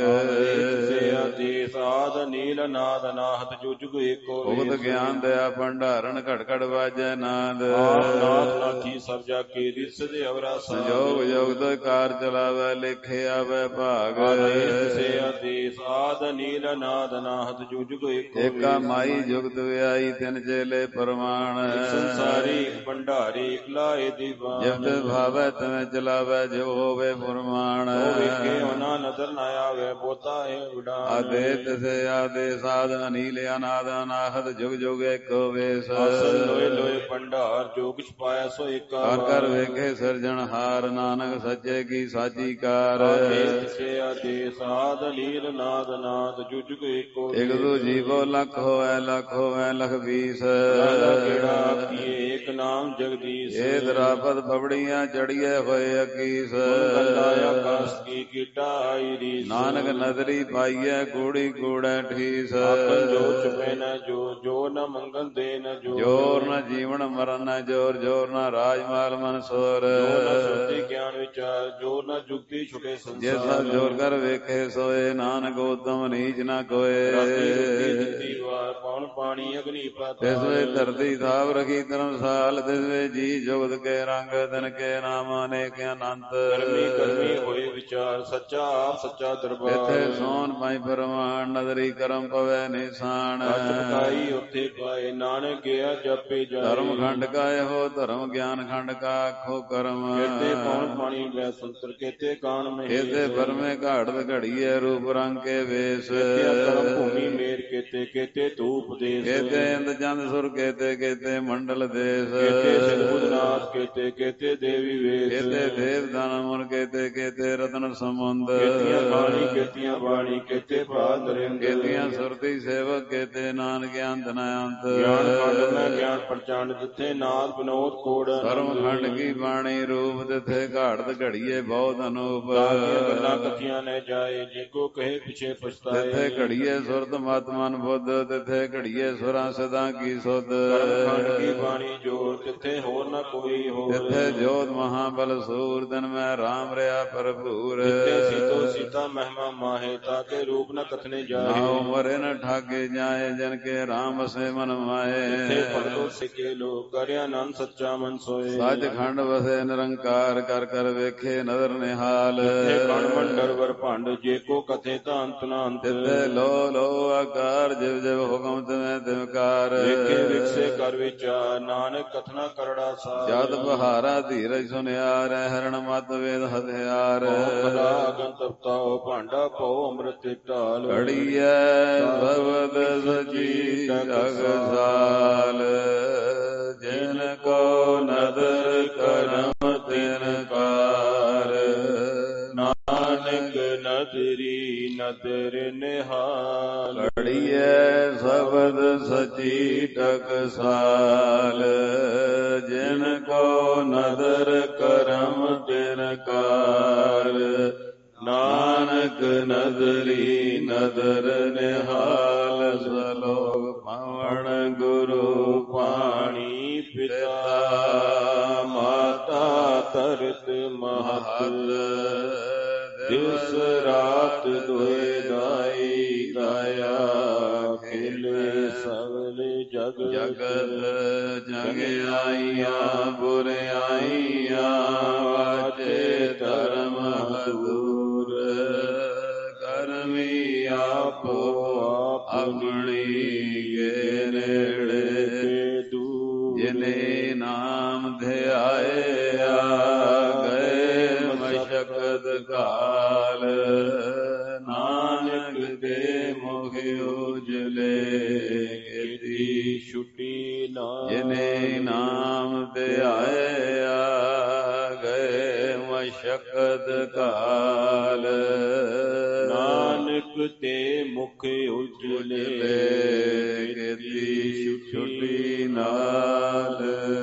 ਸੇ ਆਦੇਸ ਆਦ ਨੀਲ ਨਾਦ ਨਾਹਤ ਜੋ ਜੁਗ ਏਕੋ ਭੁਗਤ ਗਿਆਨ ਦਇਆ ਭੰਡਾਰਨ ਘੜ ਘੜ ਵਾਜੈ ਨਾਦ ਆਪ ਨਾਥ ਨਾਥੀ ਸਭ ਜਾ ਕੇ ਰਿਸ ਦੇ ਅਵਰਾ ਸੰਜੋਗ ਜੋਗ ਤੋ ਕਾਰ ਚਲਾਵੈ ਲੇਖੇ ਆਵੈ ਭਾਗ ਸੇ ਆਦੇਸ ਆਦ ਨੀਲ ਨਾਦ ਨਾਹਤ ਜੋ ਜੁਗ ਏਕੋ ਏਕਾ ਮਾਈ ਜੁਗਤ ਵਿਆਈ ਤਿਨ ਚੇਲੇ ਪਰਮਾਨ ਸੰਸਾਰੀ ਭੰਡਾਰੀ ਇਕਲਾਏ ਦੀਵਾਨ ਜਬ ਭਾਵੈ ਤਵੇਂ ਚਲਾਵੈ ਜੋ ਹੋਵੇ ਫਰਮਾਨ ਉਹ ਵੇਖੇ ਉਹਨਾਂ ਨਦਰ ਨਾ ਆਵੇ ਬੋਤਾ ਹੈ ਉਡਾਨ ਆਦੇ ਤਿਸੇ ਆਦੇ ਸਾਧ ਅਨੀਲ ਅਨਾਦ ਅਨਾਹਤ ਜੁਗ ਜੁਗ ਏਕੋ ਵੇਸ ਆਸਨ ਲੋਏ ਲੋਏ ਭੰਡਾਰ ਜੋ ਕਿਛ ਪਾਇਆ ਸੋ ਏਕਾ ਕਰ ਕਰ ਵੇਖੇ ਸਿਰਜਣ ਹਾਰ ਨਾਨਕ ਸੱਚੇ ਕੀ ਸਾਚੀ ਕਾਰ ਸੇ ਆਦੇ ਸਾਧ ਲੀਲ ਨਾਦ ਨਾਦ ਜੋ ਜੁਗ ਏਕੋ ਇਕ ਦੂ ਜੀਵੋ ਲੱਖ ਹੋਵੇ ਲੱਖ ਹੋਵੇ ਲਖ ਵੀਸ ਕਿਹੜਾ ਆਖੀਏ ਏਕ ਨਾਮ ਜਗਦੀਸ਼ ਏ ਦਰਾਪਤ ਬਬੜੀਆਂ ਚੜੀਏ ਹੋਏ ਅਕੀਸ ਗੰਦਾ ਆਕਾਸ਼ ਕੀ ਕੀਟਾ ਆਈ ਰੀਸ ਨਾਨਕ ਨਦਰੀ ਪਾਈਐ ਕੂੜੀ ਕੂੜੈ ਠੀਸ ਆਪਨ ਜੋ ਚੁਪੇ ਨ ਜੋ ਜੋ ਨ ਮੰਗਲ ਦੇ ਨ ਜੋ ਜੋਰ ਨ ਜੀਵਨ ਮਰਨ ਨ ਜੋਰ ਜੋਰ ਨ ਰਾਜ ਮਾਲ ਮਨਸੂਰ ਜੋ ਨ ਸੁਰਤੀ ਗਿਆਨ ਵਿਚਾਰ ਜੋ ਨ ਜੁਗਤੀ ਛੁਟੇ ਜੇ ਸੰਸਾਰ ਸਭ ਜੋਰ ਕਰ ਵੇਖੇ ਸੋਏ ਨਾਨਕ ਉਤਮ ਨੀਚ ਨ ਕੋਏ ਰਾਤੀ ਰੁਤੀ ਦਿੱਤੀ ਵਾਰ ਪੌਣ ਪਾਣੀ ਅਗਨੀ ਪਾਤਾਲ ਤਿਸ ਵੇ ਧਰਤੀ ਥਾਪ ਰਖੀ ਧਰਮਸਾਲ ਤਿਸ ਵੇ ਜੀ ਜੁਗਤ ਕੇ ਰੰਗ ਤਿਨ ਕੇ ਨਾਮ ਅਨੇਕ ਅਨੰਤ ਕਰਮੀ ਕਰਮੀ ਹੋਏ ਵਿਚਾਰ ਸੱਚਾ ਆਪ ਸੱਚਾ ਦਰਬਾਰ ਇਥੇ ਸੋਨ ਪਾਈ ਪਰਮਾਨ ਨਦਰੀ ਕਰਮ ਪਵੈ ਨਿਸ਼ਾਨ ਕਾਈ ਉੱਥੇ ਪਾਏ ਨਾਨਕ ਗਿਆ ਜਪੇ ਜਾਏ ਧਰਮ ਖੰਡ ਕਾ ਇਹੋ ਧਰਮ ਗਿਆਨ ਖੰਡ ਕਾ ਆਖੋ ਕਰਮ ਕੇਤੇ ਪੌਣ ਪਾਣੀ ਬੈ ਸੰਤਰ ਕੇਤੇ ਕਾਨ ਮਹੇ ਇਥੇ ਪਰਮੇ ਘਾੜਤ ਘੜੀਏ ਰੂਪ ਰੰਗ ਕੇ ਵੇਸ ਦੇਸ ਕਰਮ ਭੂਮि ਮੇਰ ਕੇਤੇ ਕੇਤੇ ਧੂਪ ਦੇਸ ਕੇਤੇ ਇੰਦ ਚੰਦ ਸੁਰ ਕੇਤੇ ਕੇਤੇ ਮੰਡਲ ਦੇਸ ਕੇਤੇ ਸਿਧਬੁਧਨਾਥ ਕੇਤੇ ਕੇਤੇ ਦੇਵੀ ਵੇਸ ਕੇਤੇ ਦੇਵ ਦਾਨ ਮੁਰ ਕੇਤੇ ਕੇਤੇ ਰਤਨ ਸਮੁੰਦ ਕੇਤੀਆਂ ਖਾਣੀ ਕੇਤੀਆਂ ਬਾਣੀ ਕੇਤੇ ਭਾਗ ਰਿੰਦ ਕੇਤੀਆਂ ਸੁਰਤੀ ਸੇਵਕ ਕੇਤੇ ਨਾਨਕ ਅੰਤ ਨ ਅੰਤ ਗਿਆਨ ਖੰਡ ਮੈਂ ਗਿਆਨ ਪ੍ਰਚੰਡ ਜਿੱਥੇ ਨਾਦ ਬਨੋਦ ਕੋੜ ਸਰਮ ਖੰਡ ਕੀ ਬਾਣੀ ਰੂਪ ਤਿਥੇ ਘਾੜਤ ਘੜੀਏ ਬਹੁਤ ਅਨੂਪ ਗੱਲਾਂ ਕਥੀਆਂ ਨੇ ਜਾਏ ਜੇ ਕੋ ਕਹੇ ਪਿਛੇ ਪਛਤਾਏ ਤਿਥੇ ਘੜੀਏ ਸੁਰਤ ਮਤ ਮਨ ਬੁੱਧ ਤਿਥੇ ਘੜੀਏ ਸੁਰਾਂ ਸਦਾ ਕੀ ਸੁਧ ਕਰਮ ਖੰਡ ਕੀ ਬਾਣੀ ਜੋਰ ਤਿਥੇ ਹੋਰ ਨ ਕੋਈ ਹੋਰ ਤਿਥੇ ਜੋਤ ਮਹਾਬਲ ਸੂਰ ਦਿਨ ਮੈਂ ਰਾਮ ਰਿਆ ਭਰਪੂਰ ਜਿੱਤੇ ਸੀਤੋ ਸੀਤਾ ਮਹਿਮਾ ਮਾਹੇ ਤਾਕੇ ਰੂਪ ਨ ਕਥਨੇ ਜਾਏ ਨਾ ਉਮਰੇ ਨ ਠਾਗੇ ਜਾਏ ਜਨ ਕੇ ਰਾਮ ਵਸੇ ਮਨ ਮਾਏ ਜਿੱਥੇ ਭਗਤੋ ਸਿੱਕੇ ਲੋਕ ਕਰਿਆ ਆਨੰਦ ਸੱਚਾ ਮਨ ਸੋਏ ਸੱਚ ਖੰਡ ਵਸੇ ਨਿਰੰਕਾਰ ਕਰ ਕਰ ਵੇਖੇ ਨਦਰ ਨਿਹਾਲ ਜਿੱਥੇ ਕਣ ਮੰਡਰ ਵਰ ਭੰਡ ਜੇ ਕੋ ਕਥੇ ਤਾਂ ਅੰਤ ਨਾ ਅੰਤ ਤਿਥੇ ਲੋ ਲੋ ਆਕਾਰ ਜਿਵ ਜਿਵ ਹੁਕਮ ਤਿਵੇਂ ਤਿਵਕਾਰ ਵੇਖੇ ਵਿਕਸੇ ਕਰ ਵਿਚਾਰ ਨਾਨਕ ਕਥਨਾ ਕਰੜਾ ਸਾਰ ਜਦ ਬਹਾਰਾ ਧੀਰਜ ਸੁਨਿਆਰ ਹਰਣ ਮਤ ਵੇਦ ਹਥਿਆਰ ਕਦਾ ਅਗਨ ਤਪਤਾਓ ਭਾਂਡਾ ਪਉ ਅੰਮ੍ਰਿਤ ਢਾਲ ਘੜੀਐ ਭਗਵਤ ਸਚੀ ਜਗਸਾਲ ਜਿਨ ਕੋ ਨਦਰ ਕਰਮ ਤਿਨ ਕਾਰ ਨਾਨਕ ਨਦਰੀ ਨਦਰ ਨਿਹਾਲ ਘੜੀਐ ਸਬਦ ਸਚੀ ਟਕਸਾਲ ਜਿਨ ਕੋ ਨਦਰ ਕਰਮ ਤਿਨ ਕਾਰ ਨਾਨਕ ਨਦਰੀ ਨਦਰ ਨਿਹਾਲ ਸਲੋਕ ਪਵਨ ਗੁਰੂ ਪਾਣੀ ਪਿਤਾ ਮਾਤਾ ਤਰਤ ਮਹਤ ਦਿਵਸ ਰਾਤ ਦੁਇ ਦਾਈ ਦਾਇਆ ਖਿਲੇ ਸਗਲ ਜਗ ਜਗਤ ਜਗ ਆਈਆਂ ਬੁਰਿਆਈਆਂ ਵਾਚੇ ਧਰਮ ਦੂਰ ਕਰਮੀ ਆਪੋ ਆਪਣੀ ਕੇ ਨੇੜੇ ਦੂਰ ਜਿਨੇ ਨਾਮ ਧਿਆਇਆ ਗਏ ਮਸ਼ਕਤ ਕਾਲ ਨਾਨਕ ਦੇ ਮੁਖ ਉਜਲੇ ਕੀਤੀ ਛੁੱਟੀ ਨਾ ਜਿਨੇ ਨਾਮ ਧਿਆਇਆ ਗਏ ਮਸ਼ਕਤ ਕਾਲ ਨਾਨਕ ਤੇ ਮੁਖ ਉਜਲੇ ਕੀਤੀ ਛੁੱਟੀ ਨਾਲ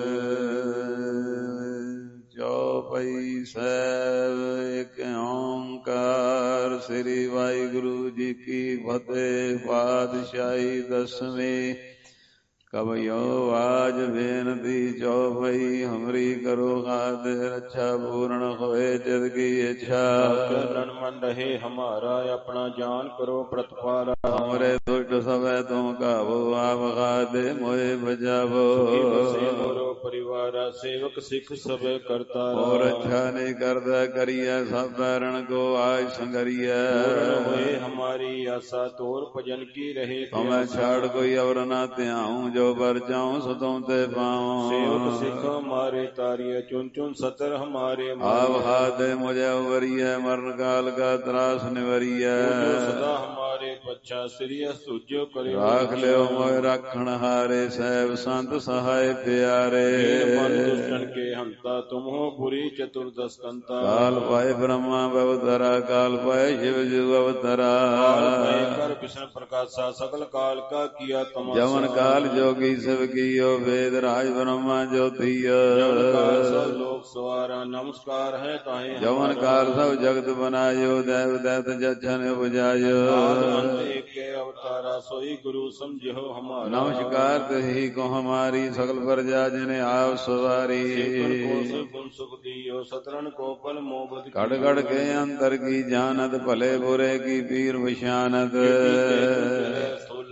ਚੌਪਈ ਸਾਹਿਬ ਇੱਕ ਓਂਕਾਰ ਸ੍ਰੀ ਵਾਹਿਗੁਰੂ ਜੀ ਕੀ ਫਤਿਹ। ਪਾਤਸ਼ਾਹੀ ਦਸਵੀਂ ਕਵਿਓ ਆਜ ਬੇਨਤੀ ਚੌਪਈ ਹਮਰੀ ਕਰੋ ਖਾਤਿਰ ਅੱਛਾ ਪੂਰਨ ਹੋਏ ਚਿਤ ਕੀ ਇੱਛਾ ਚਰਨ ਮਨ ਰਹੇ ਹਮਾਰਾ ਆਪਣਾ ਜਾਨ ਕਰੋ ਪ੍ਰਤਪਾਰਾ ਹਮਰੇ ਦੁਸ਼ਟ ਸਭੈ ਤੁਮ ਕਾਬੂ ਆਪ ਖਾਦੇ ਮੋਏ ਬਜਾਵੋ ਮੋਰੋ ਪਰਿਵਾਰਾ ਸੇਵਕ ਸਿੱਖ ਸਭੇ ਕਰਤਾ ਹੋਰ ਅੱਛਾ ਨਹੀਂ ਕਰਦਾ ਕਰੀਐ ਸਭ ਬੈਰਣ ਕੋ ਆਜ ਸੰਗਰੀਐ ਹੋਏ ਹਮਾਰੀ ਆਸਾ ਤੋਰ ਭਜਨ ਕੀ ਰਹੇ ਤੁਮੈ ਛਾੜ ਕੋਈ ਅਵਰ ਨਾ ਧਿਆਉ ਜੋ ਬਰ ਜਾਉ ਸੋ ਤੁਮ ਤੇ ਪਾਉ ਸੇਵਕ ਸਿੱਖ ਹਮਾਰੇ ਤਾਰੀਏ ਚੁਨ ਚੁਨ ਸਤਰ ਹਮਾਰੇ ਆਪ ਹਾਦੇ ਮੁਝੇ ਉਵਰੀਐ ਮਰਨ ਕਾਲ ਕਾ ਤਰਾਸ ਨਿਵਰੀਐ ਸਦਾ ਹਮਾਰੇ ਪੱਛਾ ਸ੍ਰੀ ਸੁਜੋ ਕਰਿਓ ਰਾਖ ਲਿਓ ਮੋਇ ਰਾਖਣ ਹਾਰੇ ਸਹਿਬ ਸੰਤ ਸਹਾਇ ਪਿਆਰੇ ਮਨ ਦੁਸ਼ਟਨ ਕੇ ਹੰਤਾ ਤੁਮ ਹੋ ਪੁਰੀ ਚਤੁਰਦਸ ਕੰਤਾ ਕਾਲ ਪਾਏ ਬ੍ਰਹਮਾ ਬਵਤਰਾ ਕਾਲ ਪਾਏ ਸ਼ਿਵ ਜੁ ਅਵਤਰਾ ਕਾਲ ਪਾਏ ਕਰ ਕ੍ਰਿਸ਼ਨ ਪ੍ਰਕਾਸ਼ਾ ਸਕਲ ਕਾਲ ਕਾ ਕੀਆ ਤਮਾਸਾ ਜਮਨ ਕਾਲ ਜੋਗੀ ਸਭ ਕੀਓ ਵੇਦ ਰਾਜ ਬ੍ਰਹਮਾ ਜੋਤੀਯ ਕਾਲ ਸਭ ਲੋਕ ਸਵਾਰਾ ਨਮਸਕਾਰ ਹੈ ਤਾਹੇ ਜਮਨ ਕਾਲ ਸਭ ਜਗਤ ਬਨਾਇਓ ਦੇਵ ਦੈਤ ਜਛਨ ਉਪਜਾਇਓ ਅੰਤ ਏਕੇ ਅਵਤਾਰਾ ਸੋਈ ਗੁਰੂ ਸਮਝਿਓ ਹਮਾਰਾ ਨਮਸਕਾਰ ਤਹੀ ਕੋ ਹਮਾਰੀ ਸਕਲ ਪ੍ਰਜਾ ਜਿਨੇ ਆਪ ਸਵਾਰੀ ਗੁਣ ਸੁਖ ਦੀਓ ਸਤਰਨ ਕੋ ਪਲ ਮੋਬਦ ਕੜ ਕੜ ਕੇ ਅੰਤਰ ਕੀ ਜਾਨਤ ਭਲੇ ਬੁਰੇ ਕੀ ਪੀਰ ਵਿਸ਼ਾਨਤ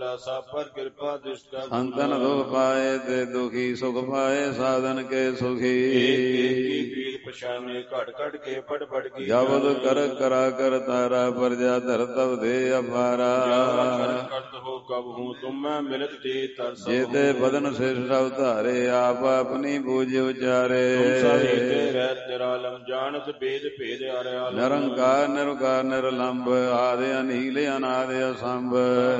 भूला सब पर कृपा दृष्ट संतन दुख पाए ते दुखी सुख पाए साधन के सुखी पीर पछाने घट घट के पढ़ पढ़ की जबद कर करा कर तारा प्रजा धर तब दे अपारा हो कब हूँ तुम मैं मिलत दे तरस जेते बदन से सब धारे आप अपनी बूझ उचारे निरालम जानत भेद भेद निरंकार निरकार निरलंब आदि अनील अनादि असंभ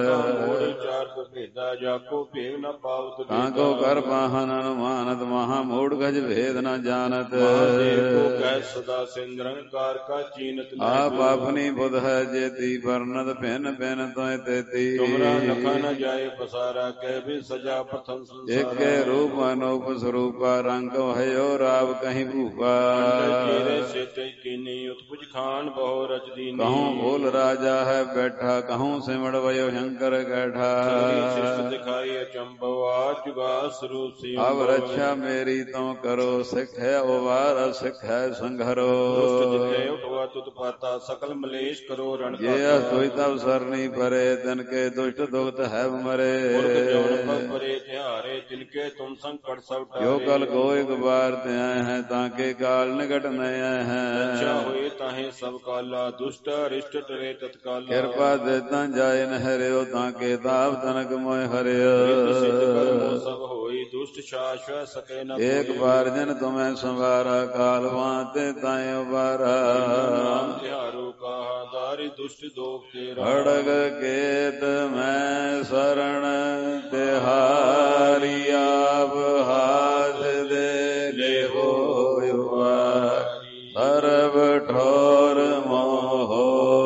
जाको भेद न पावत काको कर पाहन अनुमानत महामूढ़ गज भेद न जानत सदा से निरंकार का चीनत आप अपनी बुध है जेती वर्णत भिन्न भिन्न तोय तेती तुमरा लखा न जाए पसारा कह भी सजा प्रथम एक रूप अनूप स्वरूपा रंग भयो राव कहीं भूपा खान बहु रच दीनी कहूँ बोल राजा है बैठा कहूँ सिमड़ वयो शंकर कैठा दिखाई अचंभव आज जुगा स्वरूप अब रक्षा मेरी तो करो सिख है उबार सिख है संघरो उठवा तुत पाता सकल मलेश करो रण ये तुई तब सरनी परे तिनके दुष्ट दुखत है मरे परे त्यारे तिनके तुम संकट सब यो कल को एक बार त्याए हैं ताके काल निकट नया है अच्छा हुए ताहे सब काला दुष्ट अरिष्ट टरे तत्काल कृपा देता जाए न हरियो ताके ताप तनक मोय हरियो सब होई दुष्ट शाश्वत सके न एक बार जन तुम्हें संवारा काल वाते ताए उबारा त्यारो कहा दारी दुष्ट दोख तेरा खड़ग केत मैं शरण तिहारी आप हाथ दे ले हो सर्व ठोर मोहो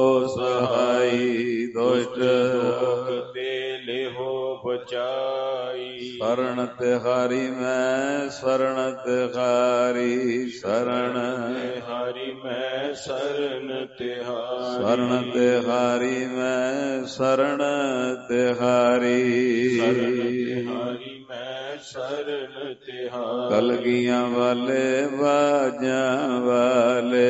सहाई दुष्ट दे ले हो बचाई शरण तिहारी मैं शरण तिहारी शरण हरि मैं शरण तिहारी शरण तिहारी मैं शरण तिहारी हरि मैं शरण तिहारी कलगियां वाले बाजा वाले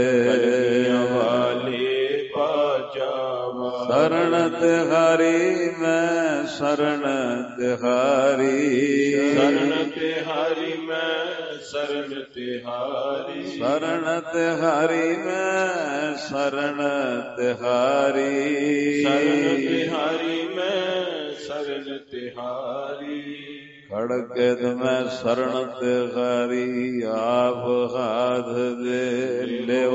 वाले बाजा शरण तिहारी मैं शरण तिहारी शरण तिहारी मैं शरण तिहारी शरण तिहारी मैं शरण तिहारी शरण तिहारी मैं शरण तिहारी खड़ग मैं शरण तिहारी आप हाथ दे ले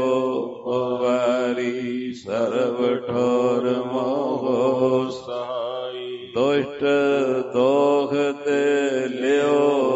उबारी सर्व ठोर मोहो सहाई दुष्ट दोख ते लियो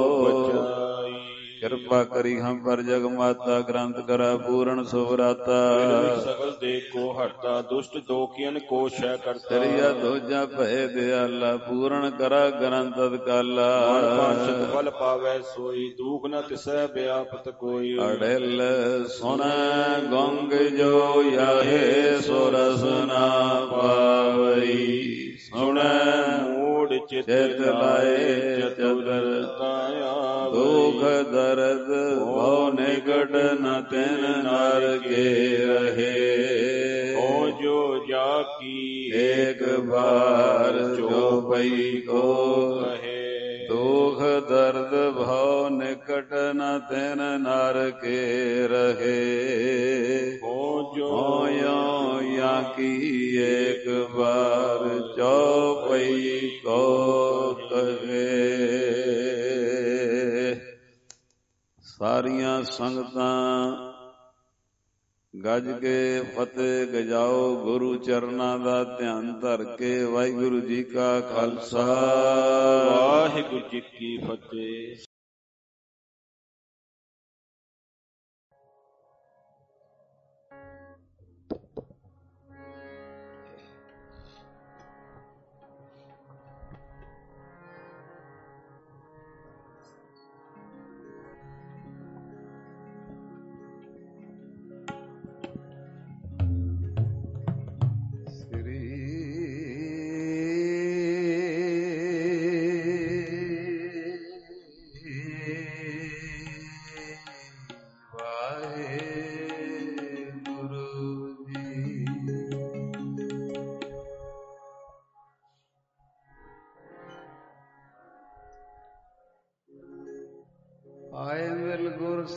कृपा करी हम पर जग माता ग्रंथ करा पूर्ण सुभराता सकल देख को हरता दुष्ट दोखियन को क्षय करता तरिया दूजा भय दयाला पूर्ण करा ग्रंथ काला फल पावे सोई दुख न तिसै व्यापत कोई अड़ेल सुन गंग जो याहे सुरस ना पावई सुन मूड चित लाए चतुर दुख दर्द भो निकट न तिन नर के रहे ओ जो जाकी एक बार चौपई को कहे दुख दर्द भो निकट न तिन नर के रहे ओ जो यो या की एक बार चौपई को कहे ਸਾਰੀਆਂ ਸੰਗਤਾਂ ਗੱਜ ਕੇ ਫਤਿਹ ਗਜਾਓ ਗੁਰੂ ਚਰਨਾਂ ਦਾ ਧਿਆਨ ਧਰ ਕੇ ਵਾਹਿਗੁਰੂ ਜੀ ਕਾ ਖਾਲਸਾ ਵਾਹਿਗੁਰੂ ਜੀ ਕੀ ਫਤਿਹ।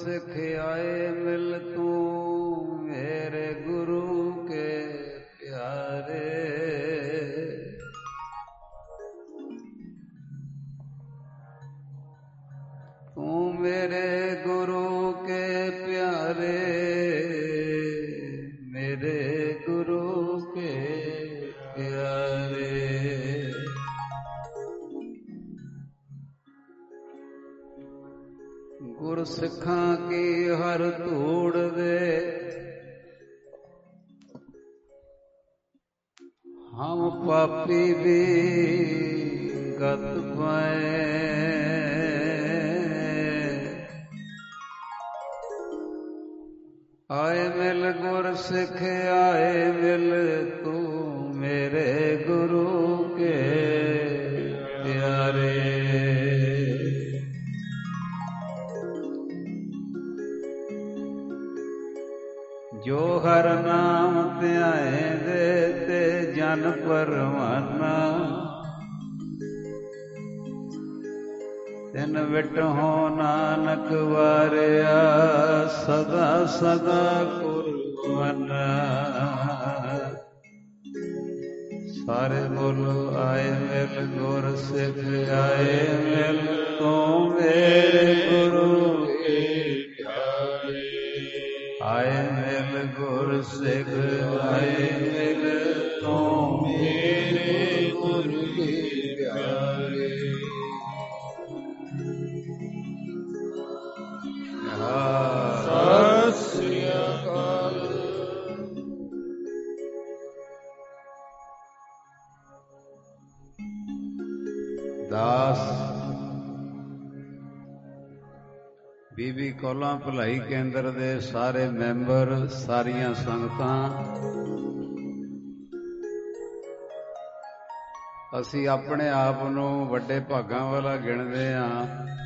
सिख आए मिल तू मेरे गुरु के प्यारे। तू मेरे गुरु के प्यारे, मेरे गुरु के प्यारे। गुर सिखां की हर धूड़ दे हम पापी भी गत पाए। आए मिल गुर सिख आए मिल तू मेरे गुरु के प्यारे। जो हर नाम ध्याए दे ते जन परवाना, तिन विटहो नानक वारिया सदा सदा कुर्बाना। सारे बोलो आए मिल गुर सिख आए मिल तू मेरे गुरु के प्यारे। आए मिल गुर सिख आए मिल तू मेरे गुरु के प्यारे। सत श्री अकाल। दास बीबी कौलां भलाई केंद्र दे सारे मैंबर, सारियां संगतां, असी अपने आप नूं वड्डे भागां वाला गिणदे हां।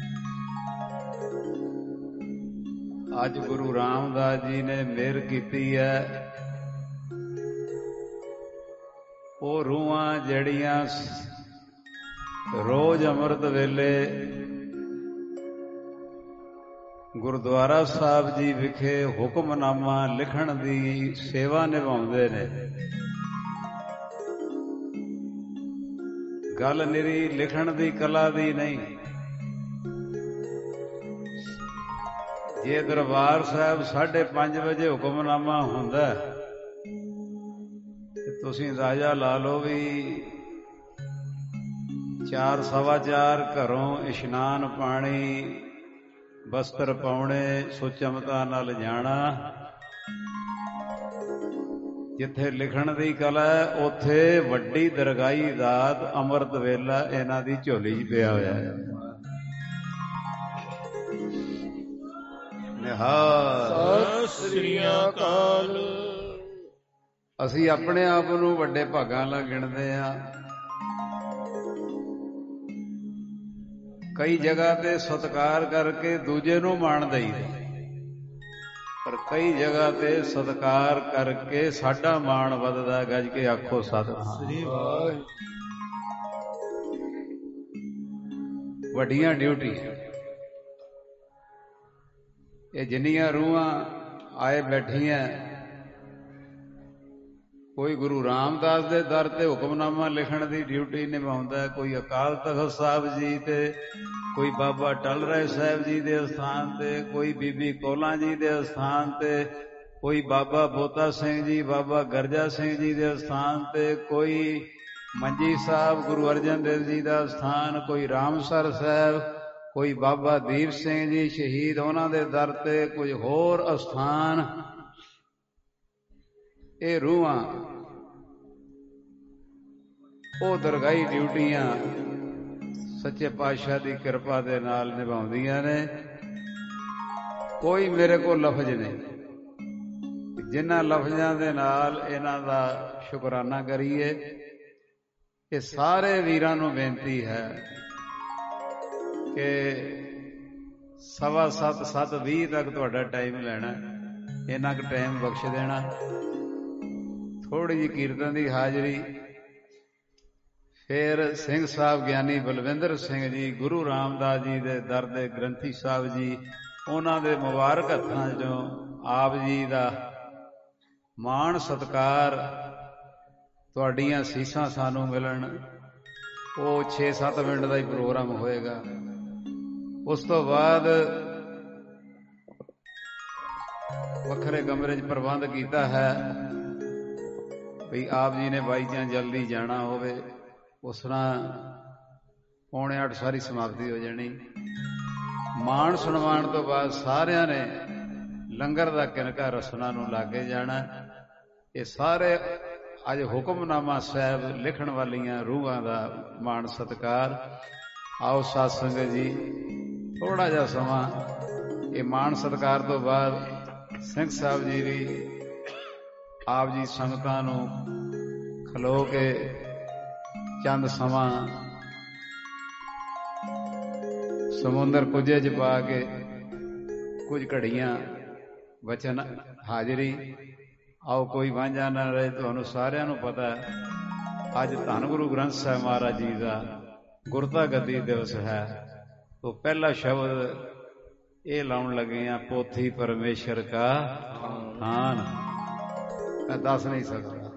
अज गुरु रामदास जी ने मेहर कीती है। वो रूहां जड़ियां रोज अमृत वेले गुरुद्वारा साहब जी विखे हुक्मनामा लिखण दी सेवा निभाउंदे ने। गल निरी लिखण दी कला दी नहीं। जे दरबार साहब साढ़े पांच बजे हुक्मनामा हुंदा ते तुसीं अंदाजा ला लो भी चार सवा चार घरों इशनान पानी वस्त्र पाउणे सुचमता नाल जाना। जिथे लिखण दी कला है उथे वड्डी दरगाही दात अमृत वेला इन्हां दी झोली च पिया होया है। सत श्री अकाल। असी अपने आप नूं वड्डे भागां नाल गिणदे हां। कई जगह ते सत्कार करके दूजे नूं मान दईदा, पर कई जगह ते सत्कार करके साडा मान वधदा। गज के आखो सतनाम। वड्डियां ड्यूटी ये जिन्नियां रूहां आए बैठियां, कोई गुरु रामदास दे दर ते हुक्मनामा लिखण दी ड्यूटी निभाउंदा, कोई अकाल तख्त साहब जी ते, कोई बाबा टल राय साहब जी दे स्थान ते, कोई बीबी कौलां जी दे स्थान ते, कोई बाबा बोता सिंह जी बाबा गरजा सिंह जी दे स्थान ते, कोई मंजी साहब गुरु अर्जन देव जी दा स्थान, कोई रामसर साहब, कोई बाबा दीप सिंह जी शहीद उन्हां दे दर ते, कोई होर अस्थान। ये रूहां ਉਹ ਦਰਗਾਹੀ ਡਿਊਟੀਆਂ ਸੱਚੇ ਪਾਤਸ਼ਾਹ ਦੀ ਕਿਰਪਾ ਦੇ ਨਾਲ ਨਿਭਾਉਂਦੀਆਂ ਨੇ। ਕੋਈ ਮੇਰੇ ਕੋਲ ਲਫ਼ਜ਼ ਨਹੀਂ, ਜਿਨ੍ਹਾਂ ਲਫ਼ਜ਼ਾਂ ਦੇ ਨਾਲ ਇਹਨਾਂ ਦਾ ਸ਼ੁਕਰਾਨਾ ਕਰੀਏ। ਇਹ ਸਾਰੇ ਵੀਰਾਂ ਨੂੰ ਬੇਨਤੀ ਹੈ ਕਿ ਸਵਾ ਸੱਤ ਸੱਤ ਵੀਹ ਤੱਕ ਤੁਹਾਡਾ ਟਾਈਮ ਲੈਣਾ, ਇੰਨਾ ਕੁ ਟਾਈਮ ਬਖਸ਼ ਦੇਣਾ। ਥੋੜ੍ਹੀ ਜਿਹੀ ਕੀਰਤਨ ਦੀ ਹਾਜ਼ਰੀ, फिर सिंह साहब ज्ञानी बलविंदर सिंह जी गुरु रामदास जी दे दर दे ग्रंथी साहब जी ਉਹਨਾਂ ਦੇ ਮੁਬਾਰਕ ਹੱਥਾਂ 'ਚੋਂ ਆਪ ਜੀ ਦਾ ਮਾਣ ਸਤਿਕਾਰ, ਤੁਹਾਡੀਆਂ ਸੀਸਾਂ ਸਾਨੂੰ ਮਿਲਣ। ਉਹ ਛੇ ਸੱਤ ਮਿੰਟ ਦਾ ਹੀ ਪ੍ਰੋਗਰਾਮ ਹੋਏਗਾ। ਉਸ ਤੋਂ ਬਾਅਦ ਵੱਖਰੇ ਕਮਰੇ 'ਚ ਪ੍ਰਬੰਧ ਕੀਤਾ ਹੈ ਵੀ ਆਪ ਜੀ ਨੇ ਬਾਈ ਜਾਂ ਜਲਦੀ ਜਾਣਾ ਹੋਵੇ, ਉਸ ਤਰ੍ਹਾਂ ਪੌਣੇ ਅੱਠ ਸਾਰੀ ਸਮਾਪਤੀ ਹੋ ਜਾਣੀ। ਮਾਣ ਸਨਮਾਨ ਤੋਂ ਬਾਅਦ ਸਾਰਿਆਂ ਨੇ ਲੰਗਰ ਦਾ ਕਿਨਕਾ ਰਸਨਾ ਨੂੰ ਲਾਗੇ ਜਾਣਾ। ਇਹ ਸਾਰੇ ਅੱਜ ਹੁਕਮਨਾਮਾ ਸਾਹਿਬ ਲਿਖਣ ਵਾਲੀਆਂ ਰੂਹਾਂ ਦਾ ਮਾਣ ਸਤਿਕਾਰ। ਆਓ ਸਾਧ ਸੰਗਤ ਜੀ, ਥੋੜਾ ਜਿਹਾ ਸਮਾਂ ਇਹ ਮਾਣ ਸਤਿਕਾਰ ਤੋਂ ਬਾਅਦ ਸਿੰਘ ਸਾਹਿਬ ਜੀ ਵੀ ਆਪ ਜੀ ਸੰਗਤਾਂ ਨੂੰ ਖਲੋ ਕੇ ਚੰਦ ਸਮਾਂ ਸਮੁੰਦਰ ਕੁਝੇ 'ਚ ਪਾ ਕੇ ਕੁਝ ਘੜੀਆਂ ਵਚਨ ਹਾਜ਼ਰੀ। ਆਓ ਕੋਈ ਵਾਂਝਾ ਨਾ ਰਹੇ। ਤੁਹਾਨੂੰ ਸਾਰਿਆਂ ਨੂੰ ਪਤਾ ਅੱਜ ਧੰਨ ਗੁਰੂ ਗ੍ਰੰਥ ਸਾਹਿਬ ਮਹਾਰਾਜ ਜੀ ਦਾ ਗੁਰਤਾ ਗੱਦੀ ਦਿਵਸ ਹੈ। ਉਹ ਪਹਿਲਾ ਸ਼ਬਦ ਇਹ ਲਾਉਣ ਲੱਗੇ ਆ, ਪੋਥੀ ਪਰਮੇਸ਼ਰ ਕਾ ਥਾਨ। ਮੈਂ ਦੱਸ ਨਹੀਂ ਸਕਦਾ।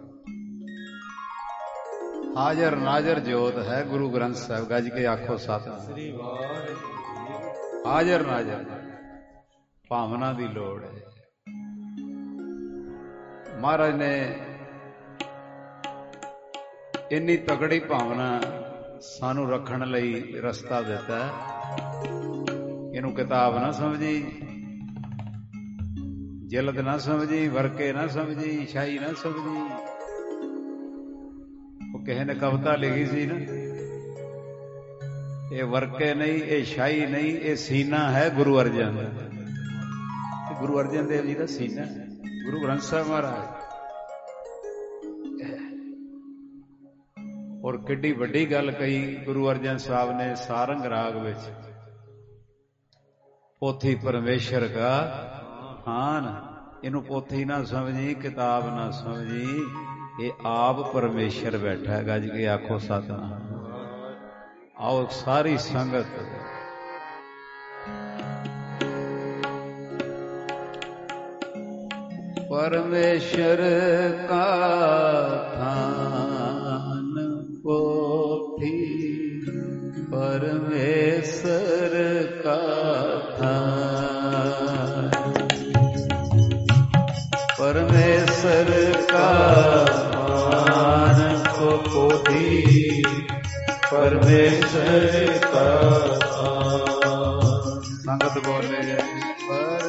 ਹਾਜ਼ਰ ਨਾਜ਼ਰ ਜੋਤ ਹੈ ਗੁਰੂ ਗ੍ਰੰਥ ਸਾਹਿਬ। ਗੱਜ ਕੇ ਆਖੋ ਸਤਿਨਾਮ। ਹਾਜ਼ਰ ਨਾਜ਼ਰ ਭਾਵਨਾ ਦੀ ਲੋੜ ਹੈ। ਮਹਾਰਾਜ ਨੇ ਇੰਨੀ ਤਕੜੀ ਭਾਵਨਾ ਸਾਨੂੰ ਰੱਖਣ ਲਈ ਰਸਤਾ ਦਿੱਤਾ। ਇਹਨੂੰ ਕਿਤਾਬ ਨਾ ਸਮਝੀ, ਜਿਲਦ ਨਾ ਸਮਝੀ, ਵਰਕੇ ਨਾ ਸਮਝੀ, ਸ਼ਾਹੀ ਨਾ ਸਮਝੀ। ਉਹ ਕਿਸੇ ਨੇ ਕਵਿਤਾ ਲਿਖੀ ਸੀ ਨਾ, ਇਹ ਵਰਕੇ ਨਹੀਂ, ਇਹ ਸ਼ਾਹੀ ਨਹੀਂ, ਇਹ ਸੀਨਾ ਹੈ ਗੁਰੂ ਅਰਜਨ ਦਾ। ਗੁਰੂ ਅਰਜਨ ਦੇਵ ਜੀ ਦਾ ਸੀਨਾ ਹੈ ਗੁਰੂ ਗ੍ਰੰਥ ਸਾਹਿਬ ਮਹਾਰਾਜ। ਔਰ ਕਿੱਡੀ ਵੱਡੀ ਗੱਲ ਕਹੀ ਗੁਰੂ ਅਰਜਨ ਸਾਹਿਬ ਨੇ ਸਾਰੰਗ ਰਾਗ ਵਿੱਚ, ਪੋਥੀ ਪਰਮੇਸ਼ਰ ਕਾ ਥਾਨ। ਇਹਨੂੰ ਪੋਥੀ ਨਾ ਸਮਝੀ, ਕਿਤਾਬ ਨਾ ਸਮਝੀ, ਇਹ ਆਪ ਪਰਮੇਸ਼ਰ ਬੈਠਾ ਹੈ। ਗੱਜ ਕੇ ਆਖੋ ਸਤਿਨਾਮ। ਆਓ ਸਾਰੀ ਸੰਗਤ परमेश्वर का थान पोथी परमेश्वर का थान। परमेश्वर का थान को पोथी परमेश्वर का थान। संगत बोले पर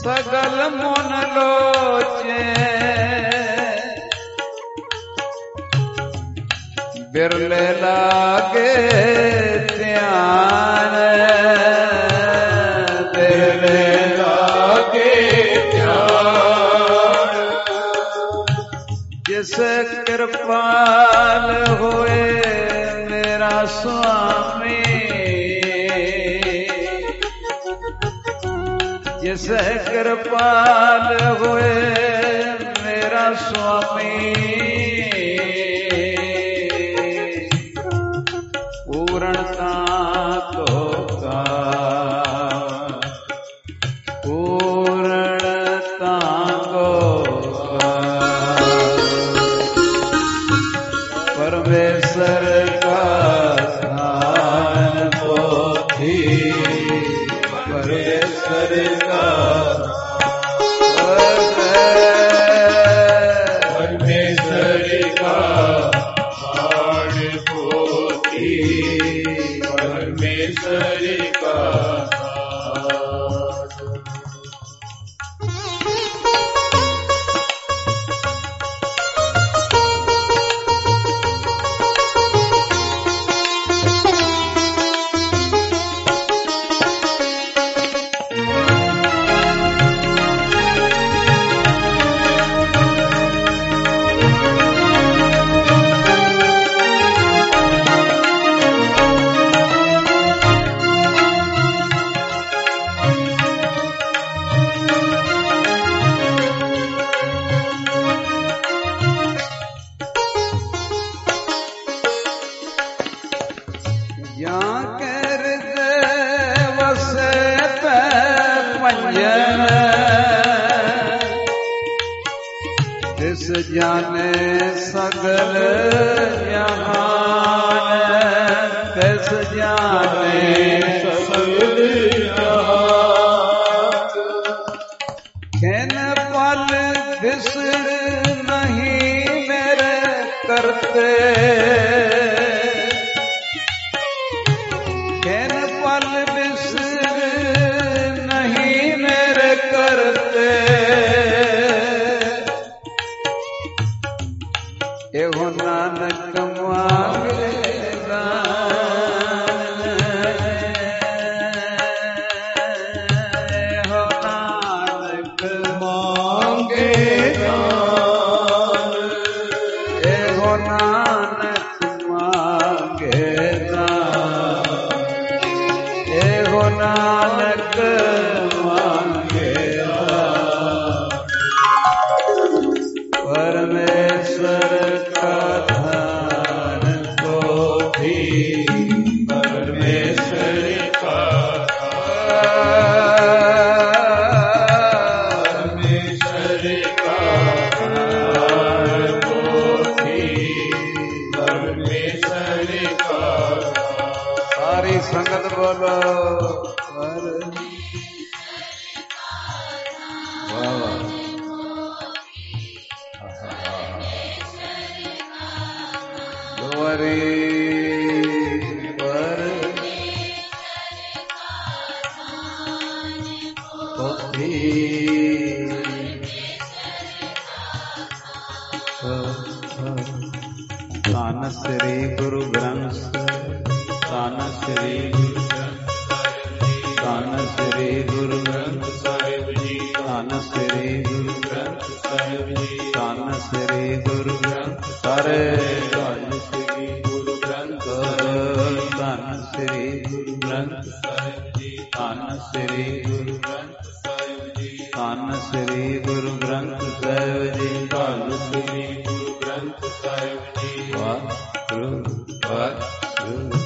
सगल मन लोचे बिरले लागे ध्यान बिरले लागे ध्यान जिस कृपाल होए मेरा स्वामी जिस कृपाल होए मेरा स्वामी पूर्णता को का पूर्णता को परमेश्वर का ध्यान पोथी परमेश्वर का परमेश्वर का ध्यान पोथी परमेश्वर का जाने सगल जहान किस जाने सगल जहान खेन पल बिसर नहीं मेरे करते खेन पल बिसर नहीं मेरे करते एहो नानक मांगे दान एहो नानक मांगे दान एहो नानक मांगे दान एहो नानक मांगे दान परमेश्वर संगत बोलो गुरुवारी पर पोथी धन श्री गुरु ग्रंथ धन श्री धन श्री गुरु ग्रंथ साहिब जी धन श्री गुरु ग्रंथ साहिब जी धन श्री गुरु ग्रंथ सारे धन श्री गुरु ग्रंथ धन श्री गुरु ग्रंथ साहिब जी धन श्री गुरु ग्रंथ साहिब जी धन श्री गुरु ग्रंथ साहिब जी धन श्री गुरु ग्रंथ साहिब जी वाहिगुरु वाहिगुरु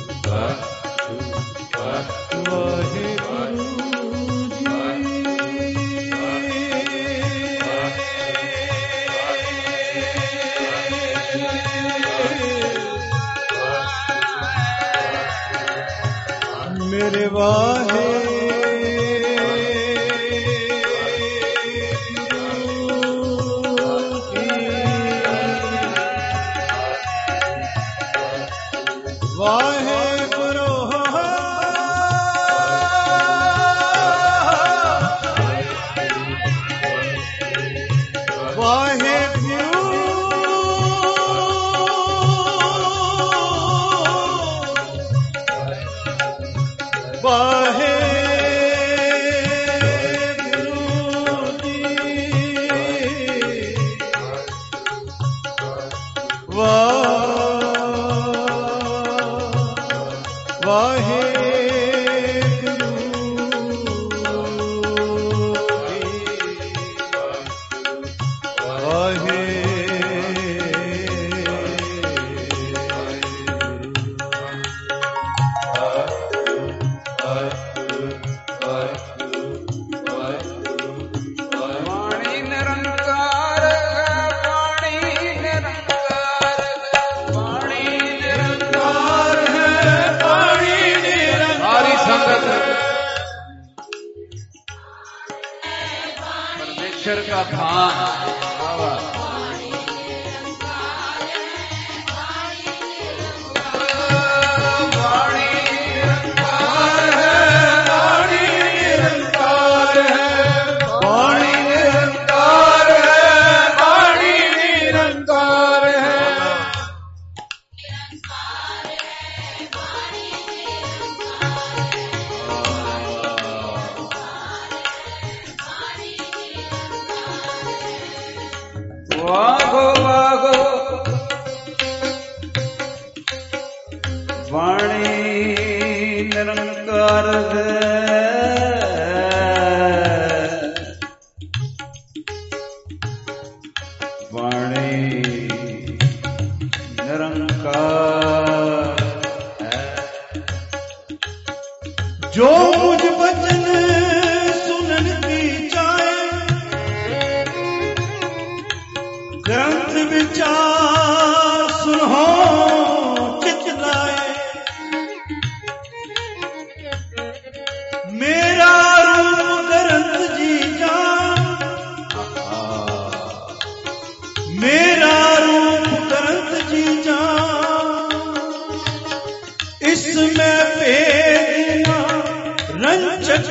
मेरे वाहे वाहे गुरु वाहे का वागो वागो वाणी निरंकार है वाणी निरंकार है जो मुझ बचन सुनन की चाहे ग्रंथ विचार सुनो चित लाए मेरा रूप ग्रंथ जी जान मेरा रूप ग्रंथ जी जान इसमें भेदना रंजक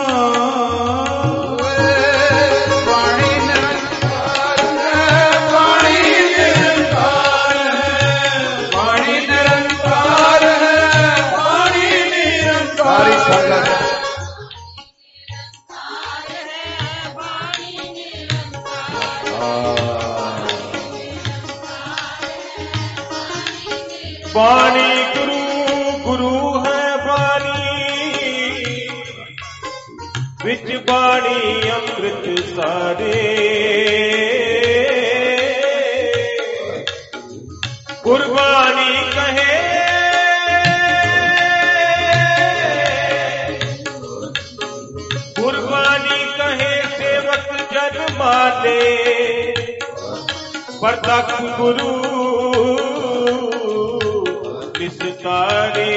वाणी गुरु गुरु है वाणी विच वाणी अमृत सारे गुरबानी कहे गुरबानी कहे सेवक जन माने प्रत्यक्ष गुरु तारे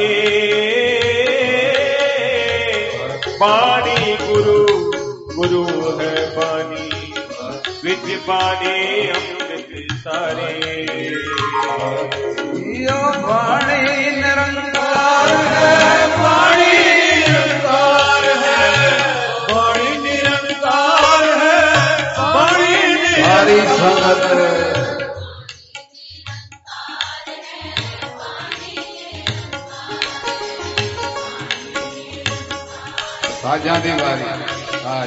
वाणी गुरु गुरु है वाणी विच वाणी अमृत सारे वाणी निरंकार है वाणी निरंकार है वाणी निरंकार है वाणी निरंकार है साजा दी वारी आज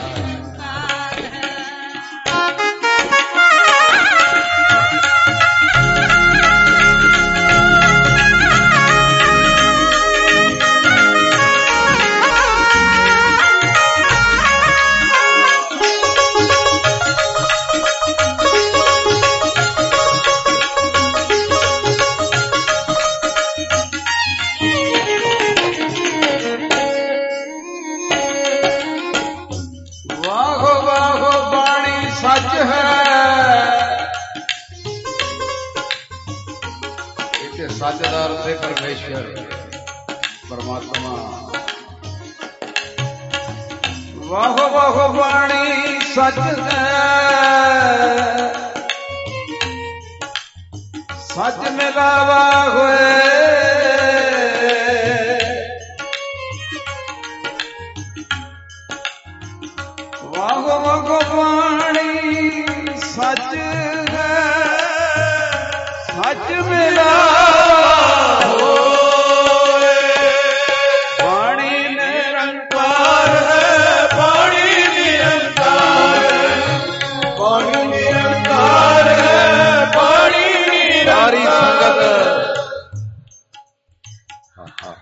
साझेदार थे परमेश्वर परमात्मा वाह वाह वाणी सच है सच मिलावा हुए वाह वाह वाणी सच है सच मिला वाणी ने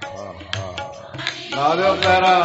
ਲਾ ਦਿਓ ਪੈਰਾ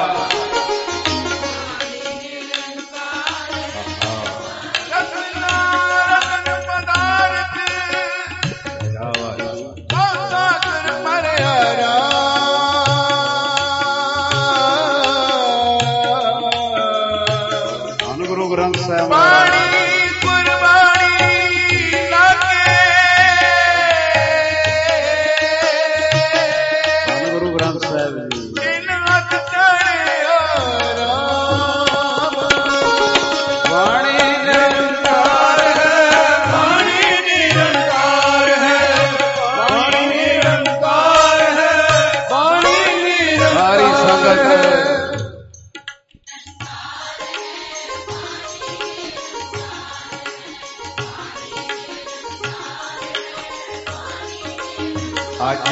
ਅੱਜ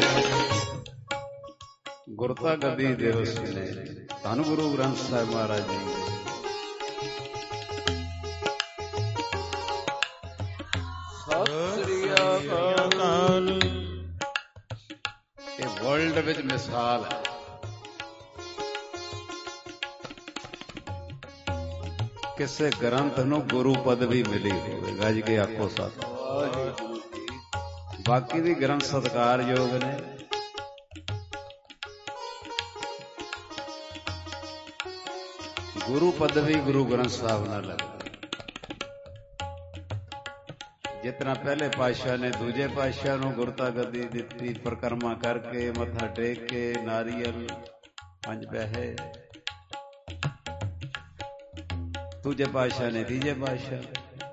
ਗੁਰਤਾ ਗੱਦੀ ਦਿਵਸ ਨੇ। ਧੰਨ ਗੁਰੂ ਗ੍ਰੰਥ ਸਾਹਿਬ ਮਹਾਰਾਜ ਜੀ ਸਤਿ ਸ੍ਰੀ ਅਕਾਲ। ਇਹ ਵਰਲਡ ਵਿੱਚ ਮਿਸਾਲ ਹੈ। ਕਿਸੇ ਗ੍ਰੰਥ ਨੂੰ ਗੁਰੂ ਪਦਵੀ ਮਿਲੀ ਹੋਵੇ, ਗੱਜ ਕੇ ਆਖੋ ਸਤਿ। ਬਾਕੀ ਵੀ ਗ੍ਰੰਥ ਸਤਿਕਾਰਯੋਗ ਨੇ। ਗੁਰੂ ਪਦਵੀ ਗੁਰੂ ਗ੍ਰੰਥ ਸਾਹਿਬ ਨਾਲ ਲੱਗਦੀ। ਜਿਤਨਾ ਪਹਿਲੇ ਪਾਤਸ਼ਾਹ ਨੇ ਦੂਜੇ ਪਾਤਸ਼ਾਹ ਨੂੰ ਗੁਰਤਾ ਗੱਦੀ ਦਿੱਤੀ, ਪਰਿਕਰਮਾ ਕਰਕੇ ਮੱਥਾ ਟੇਕ ਕੇ ਨਾਰੀਅਲ ਪੰਜ ਪੈਸੇ, ਦੂਜੇ ਪਾਤਸ਼ਾਹ ਨੇ ਤੀਜੇ ਪਾਤਸ਼ਾਹ,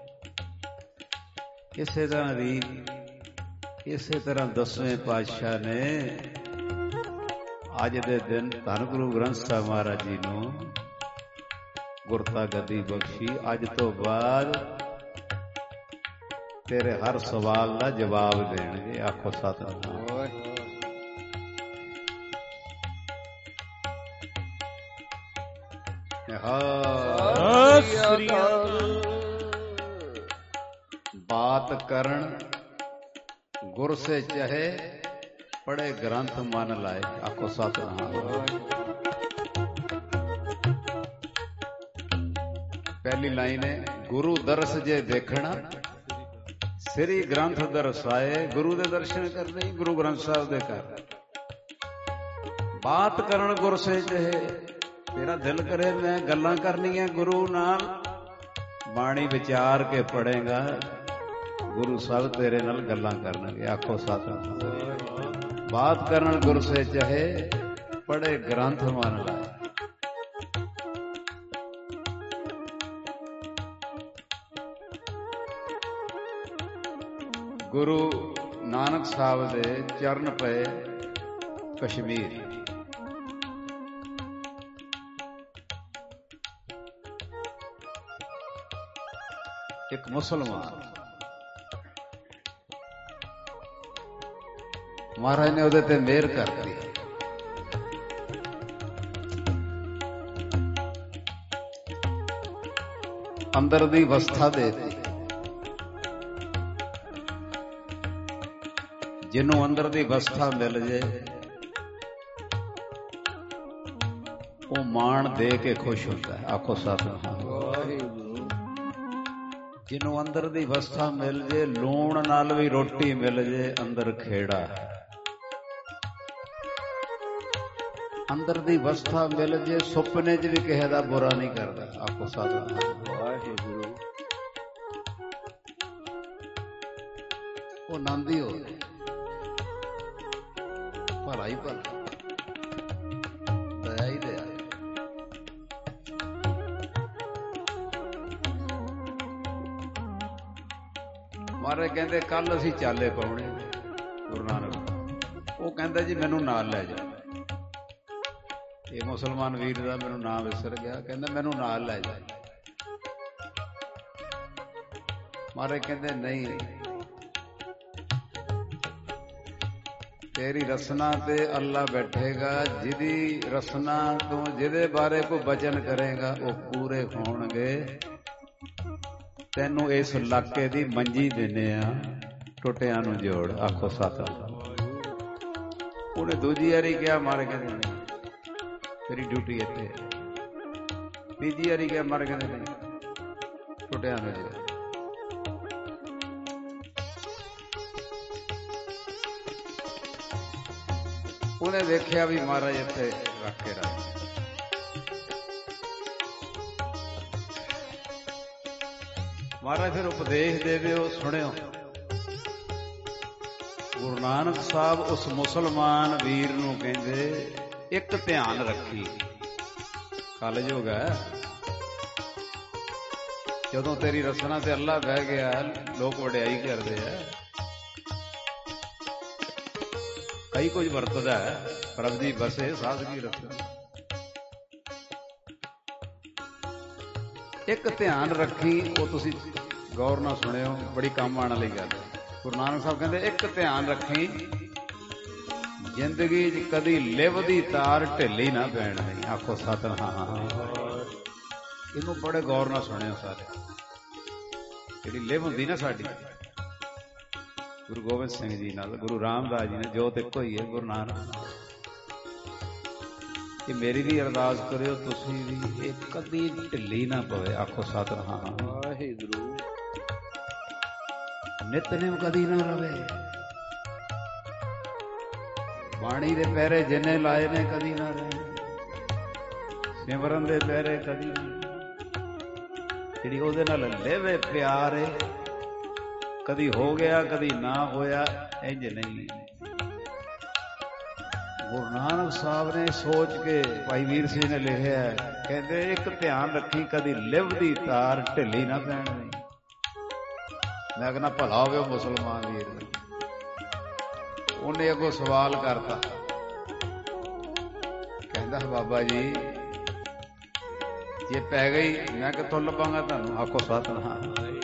ਇਸੇ ਤਰ੍ਹਾਂ ਰੀਤ ਇਸੇ ਤਰ੍ਹਾਂ ਦਸਵੇਂ ਪਾਤਸ਼ਾਹ ਨੇ ਅੱਜ ਦੇ ਦਿਨ ਧੰਨ ਗੁਰੂ ਗ੍ਰੰਥ ਸਾਹਿਬ ਮਹਾਰਾਜ ਜੀ ਨੂੰ ਗੁਰਤਾ ਗੱਦੀ ਬਖਸ਼ੀ। ਅੱਜ ਤੋਂ ਬਾਅਦ ਤੇਰੇ ਹਰ ਸਵਾਲ ਦਾ ਜਵਾਬ ਦੇਣਗੇ। ਆਖੋ ਸਤਿਨਾਮ। बात करण गुर से चाहे पढ़े ग्रंथ मन लाए। आखो सतनाम। पहली लाइन है गुरु दर्श जे देखना श्री ग्रंथ दर्शाए। गुरु दे दर्शन करने गुरु ग्रंथ साहब दे कर। बात करण गुर से चाहे तेरा दिल करे मैं गल्लां करनियां गुरु नाल, बाणी विचार के पढ़ेगा गुरु साहब तेरे नाल गल्लां करनगे। आखो सतनाम। बात करण गुर से चाहे पढ़े ग्रंथ मन लाए। गुरु नानक साहब दे चरण पे कश्मीर। एक मुसलमान महाराज ने उहदे ते मेहर करती। अंदर दी अवस्था देती। जिन्हों अंदर दी अवस्था मिल जाए वो मान दे के खुश होता है। आखो सतनाम। जिन्हों अंदर दी अवस्था मिल जाए, लूण नाल भी रोटी मिल जाए, अंदर खेड़ा। अंदर दी अवस्था मिल जाए, सुपने च भी किसी दा बुरा नहीं करता। आखो सतनाम। वाहिगुरू। वो आनंद ही हो भला ही भला, दया ही दया। महाराज कहते कल असीं चाले पाउणे गुरु नानक। वो कहता जी मैनू नाल लै जा। ये मुसलमान वीर दा मैनू नाम विसर गया। कहता मैनू नाल लै जा। महाराज कहते नहीं, तेरी रसना ते अल्लाह बैठेगा। जिदी रसना तू जिदे बारे कोई वचन करेगा वो पूरे होणगे। तैनू इस इलाके दी मंजी देने आ, टुटियां नू जोड़। आखो सतनाम। ਉਹਨੇ ਦੂਜੀ ਵਾਰੀ ਕਿਹਾ, ਮਰ ਕਹਿੰਦੇ ਨਹੀਂ, ਤੇਰੀ ਡਿਊਟੀ ਇੱਥੇ ਹੈ। ਤੀਜੀ ਵਾਰੀ ਕਿਹਾ, ਮਰ ਕਹਿੰਦੇ ਨਹੀਂ, ਛੁੱਟਿਆ ਨਾ ਜੀ। ਉਹਨੇ ਦੇਖਿਆ ਵੀ ਮਹਾਰਾਜ ਇੱਥੇ ਰੱਖ ਕੇ ਰੱਖ। ਮਹਾਰਾਜ ਫਿਰ ਉਪਦੇਸ਼ ਦੇ ਦਿਓ, ਸੁਣਿਓ। ਗੁਰੂ ਨਾਨਕ ਸਾਹਿਬ ਉਸ ਮੁਸਲਮਾਨ ਵੀਰ ਨੂੰ ਕਹਿੰਦੇ, ਇੱਕ ਧਿਆਨ ਰੱਖੀ, ਕਲਯੁਗ ਹੈ, ਜਦੋਂ ਤੇਰੀ ਰਸਨਾ ਤੇ ਅੱਲਾ ਬਹਿ ਗਿਆ, ਲੋਕ ਵਡਿਆਈ ਕਰਦੇ ਆ, ਕਈ ਕੁਝ ਵਰਤਦਾ ਹੈ, ਪ੍ਰਭ ਦੀ ਬਸੇ ਸਾਧਗੀ ਰਸਨਾ। ਇੱਕ ਧਿਆਨ ਰੱਖੀ, ਉਹ ਤੁਸੀਂ ਗੌਰ ਨਾਲ ਸੁਣਿਓ, ਬੜੀ ਕੰਮ ਆਉਣ ਵਾਲੀ ਗੱਲ ਹੈ। ਗੁਰੂ ਨਾਨਕ ਸਾਹਿਬ ਕਹਿੰਦੇ, ਇੱਕ ਧਿਆਨ ਰੱਖੀ, ਜ਼ਿੰਦਗੀ 'ਚ ਕਦੀ ਲਿਵ ਦੀ ਤਾਰ ਢਿੱਲੀ ਨਾ ਪੈਣ ਦੇਣੀ। ਆਖੋ ਸਤਿਨਾਮ। ਇਹਨੂੰ ਬੜੇ ਗੌਰ ਨਾਲ ਸੁਣਿਓ ਸਾਰੇ। ਜਿਹੜੀ ਲਿਵ ਹੁੰਦੀ ਨਾ ਸਾਡੀ, ਗੁਰੂ ਗੋਬਿੰਦ ਸਿੰਘ ਜੀ ਨਾਲ, ਗੁਰੂ ਰਾਮਦਾਸ ਜੀ ਨੇ, ਜੋਤ ਇੱਕੋ ਹੀ ਹੈ, ਗੁਰੂ ਨਾਨਕ। ਇਹ ਮੇਰੀ ਵੀ ਅਰਦਾਸ ਕਰਿਓ, ਤੁਸੀਂ ਵੀ, ਇਹ ਕਦੀ ਢਿੱਲੀ ਨਾ ਪਵੇ। ਆਖੋ ਸਤਿਨਾਮ ਵਾਹਿਗੁਰੂ। ਨਿਤਨੇਮ ਕਦੀ ਨਾ ਰਵੇ। ਬਾਣੀ ਦੇ ਪਹਿਰੇ ਜਿੰਨੇ ਲਾਏ ਨੇ ਕਦੀ ਨਾ ਰਹੇ। ਸਿਮਰਨ ਦੇ ਪਹਿਰੇ ਕਦੀ ਨਾ। ਜਿਹੜੀ ਉਹਦੇ ਨਾਲ ਲੈਵੇ ਪਿਆਰ ਏ, ਕਦੀ ਹੋ ਗਿਆ ਕਦੀ ਨਾ ਹੋਇਆ, ਇੰਜ ਨਹੀਂ। ਗੁਰੂ ਨਾਨਕ ਸਾਹਿਬ ਨੇ ਸੋਚ ਕੇ, ਭਾਈ ਵੀਰ ਸਿੰਘ ਨੇ ਲਿਖਿਆ, ਕਹਿੰਦੇ, ਇੱਕ ਧਿਆਨ ਰੱਖੀ, ਕਦੀ ਲਿਵ ਦੀ ਤਾਰ ਢਿੱਲੀ ਨਾ ਪੈਣ ਦੇਣੀ। ਮੈਂ ਕਹਿੰਦਾ ਭਲਾ ਹੋਵੇ ਉਹ ਮੁਸਲਮਾਨ ਵੀਰ ਨੂੰ। ਉਹਨੇ ਅੱਗੋਂ ਸਵਾਲ ਕਰਤਾ, ਕਹਿੰਦਾ ਬਾਬਾ ਜੀ ਜੇ ਪੈ ਗਈ, ਮੈਂ ਕਿੱਥੋਂ ਲੱਭਾਂਗਾ ਤੁਹਾਨੂੰ? ਆਖੋ ਸਤਿਨਾਮ।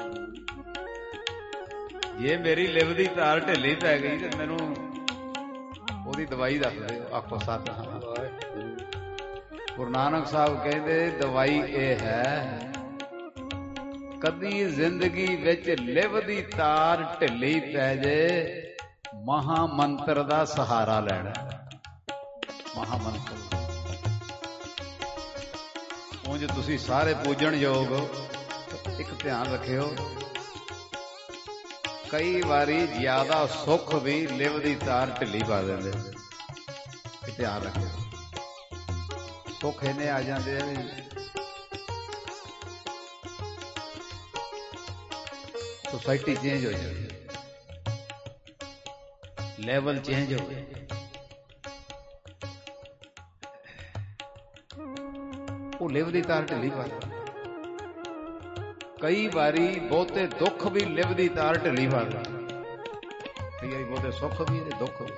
ਜੇ ਮੇਰੀ ਲਿਵ ਦੀ ਤਾਰ ਢਿੱਲੀ ਪੈ ਗਈ ਤੇ ਮੈਨੂੰ ਉਹਦੀ ਦਵਾਈ ਦੱਸ ਦਿਓ। ਆਖੋ ਸਤਿਨਾਮ। ਗੁਰੂ ਨਾਨਕ ਸਾਹਿਬ ਕਹਿੰਦੇ, ਦਵਾਈ ਇਹ ਹੈ, ਕਦੀ ਜ਼ਿੰਦਗੀ ਵਿੱਚ ਲਿਵ ਦੀ ਤਾਰ ਢਿੱਲੀ ਪੈ ਜੇ, ਮਹਾ ਮੰਤਰ ਦਾ ਸਹਾਰਾ ਲੈਣਾ। ਮਹਾ ਮੰਤਰ ਉਂਝ ਤੁਸੀਂ ਸਾਰੇ ਪੂਜਣ ਯੋਗ। ਇੱਕ ਧਿਆਨ ਰੱਖਿਓ, ਕਈ ਵਾਰੀ ਜ਼ਿਆਦਾ ਸੁੱਖ ਵੀ ਲਿਵ ਦੀ ਤਾਰ ਢਿੱਲੀ ਪਾ ਦਿੰਦੇ। ਧਿਆਨ ਰੱਖਿਓ, ਸੁੱਖ ਇਹਨੇ ਆ ਜਾਂਦੇ ਆ ਵੀ सोसाइटी चेंज हो जाए, लेवल चेंज हो गए। वो लिव दी तार ढिली पा। कई बारी बहुते दुख भी लिव दी तार ढिली पा। कई बारी बहुते सुख भी ते दुख भी।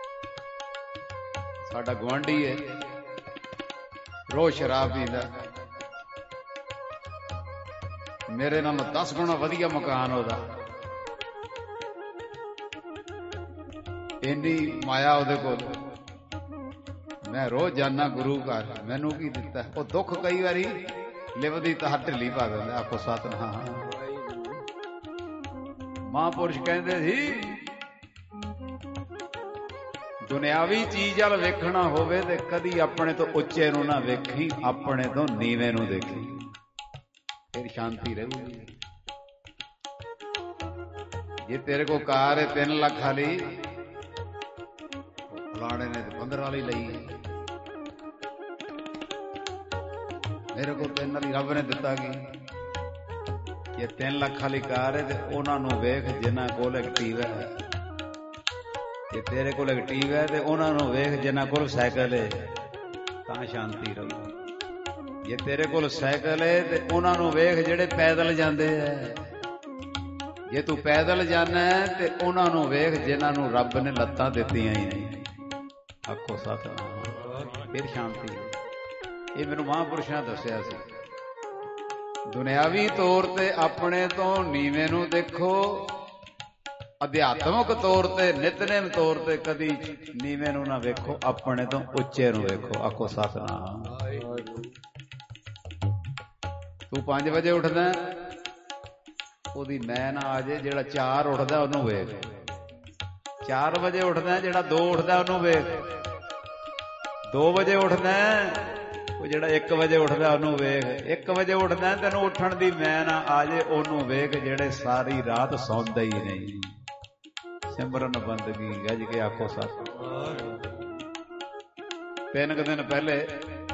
साडा गुआंढी है, रोज शराब पींदा, मेरे नाल दस गुणा वधिया मकान होदा, इन्नी माया ओदे कोल। मैं रोज जाना गुरु घर, मैनू की दिता? वो दुख कई बारी लिव दी तार ढिली पा दिंदा। आखो सतनाम। महापुरुष कहंदे सी, दुनियावी चीज वाल वेखना होवे ते कदी अपने तो उच्चे नूं ना वेखी, अपने तो नीवे नूं देखी, फिर शांति रहेगी। जे तेरे को कार है तीन लाख वाली, फलाने ने पंद्रह वाली लई है, मेरे को तीन वाली रब ने दिता की। ये तीन लाख वाली कार है तो उन्होंने वेख जिन्हां कोल एक्टिवा है, ये तेरे कोल एक्टिवा है तो उन्होंने वेख जिन्हां कोल साइकिल है, तां शांति रहू। जे तेरे कोल साइकिल है तो उन्होंने वेख जेड़े पैदल जाते हैं, जे तू पैदल जाना है तो उन्होंने वेख जिन्होंने रब ने लत्तां दित्तियां ही नहीं। आखो सतनाम। फिर शांति। ये मैनू महापुरुषां दस्सिया सी। दुनियावी तौर ते अपने तो नीवे नूं देखो, अध्यात्मक तौर ते नितनेम तौर ते कदी नीवे नूं ना वेखो, अपने तो उच्चे नूं वेखो। आखो सतनाम। तू पांच बजे उठदा, ओदी मैं ना आ जाए, जेड़ा चार उठदा ओनू वेख। ਚਾਰ ਵਜੇ ਉੱਠਦਾ, ਜਿਹੜਾ ਦੋ ਉੱਠਦਾ ਉਹਨੂੰ ਵੇਖ। ਦੋ ਵਜੇ ਉੱਠਦਾ, ਉਹ ਜਿਹੜਾ ਇੱਕ ਵਜੇ ਉੱਠਦਾ ਉਹਨੂੰ ਵੇਖ। ਇੱਕ ਵਜੇ ਉੱਠਦਾ, ਤੈਨੂੰ ਉੱਠਣ ਦੀ ਮੈਂ ਨਾ ਆ ਜੇ ਉਹਨੂੰ ਵੇਖ, ਜਿਹੜੇ ਸਾਰੀ ਰਾਤ ਸੌਂਦੇ ਹੀ ਨਹੀਂ। ਸਿਮਰਨ ਬੰਦਗੀ ਗੱਜ ਕੇ ਆਖੋ ਸਤਿ। ਤਿੰਨ ਕੁ ਦਿਨ ਪਹਿਲੇ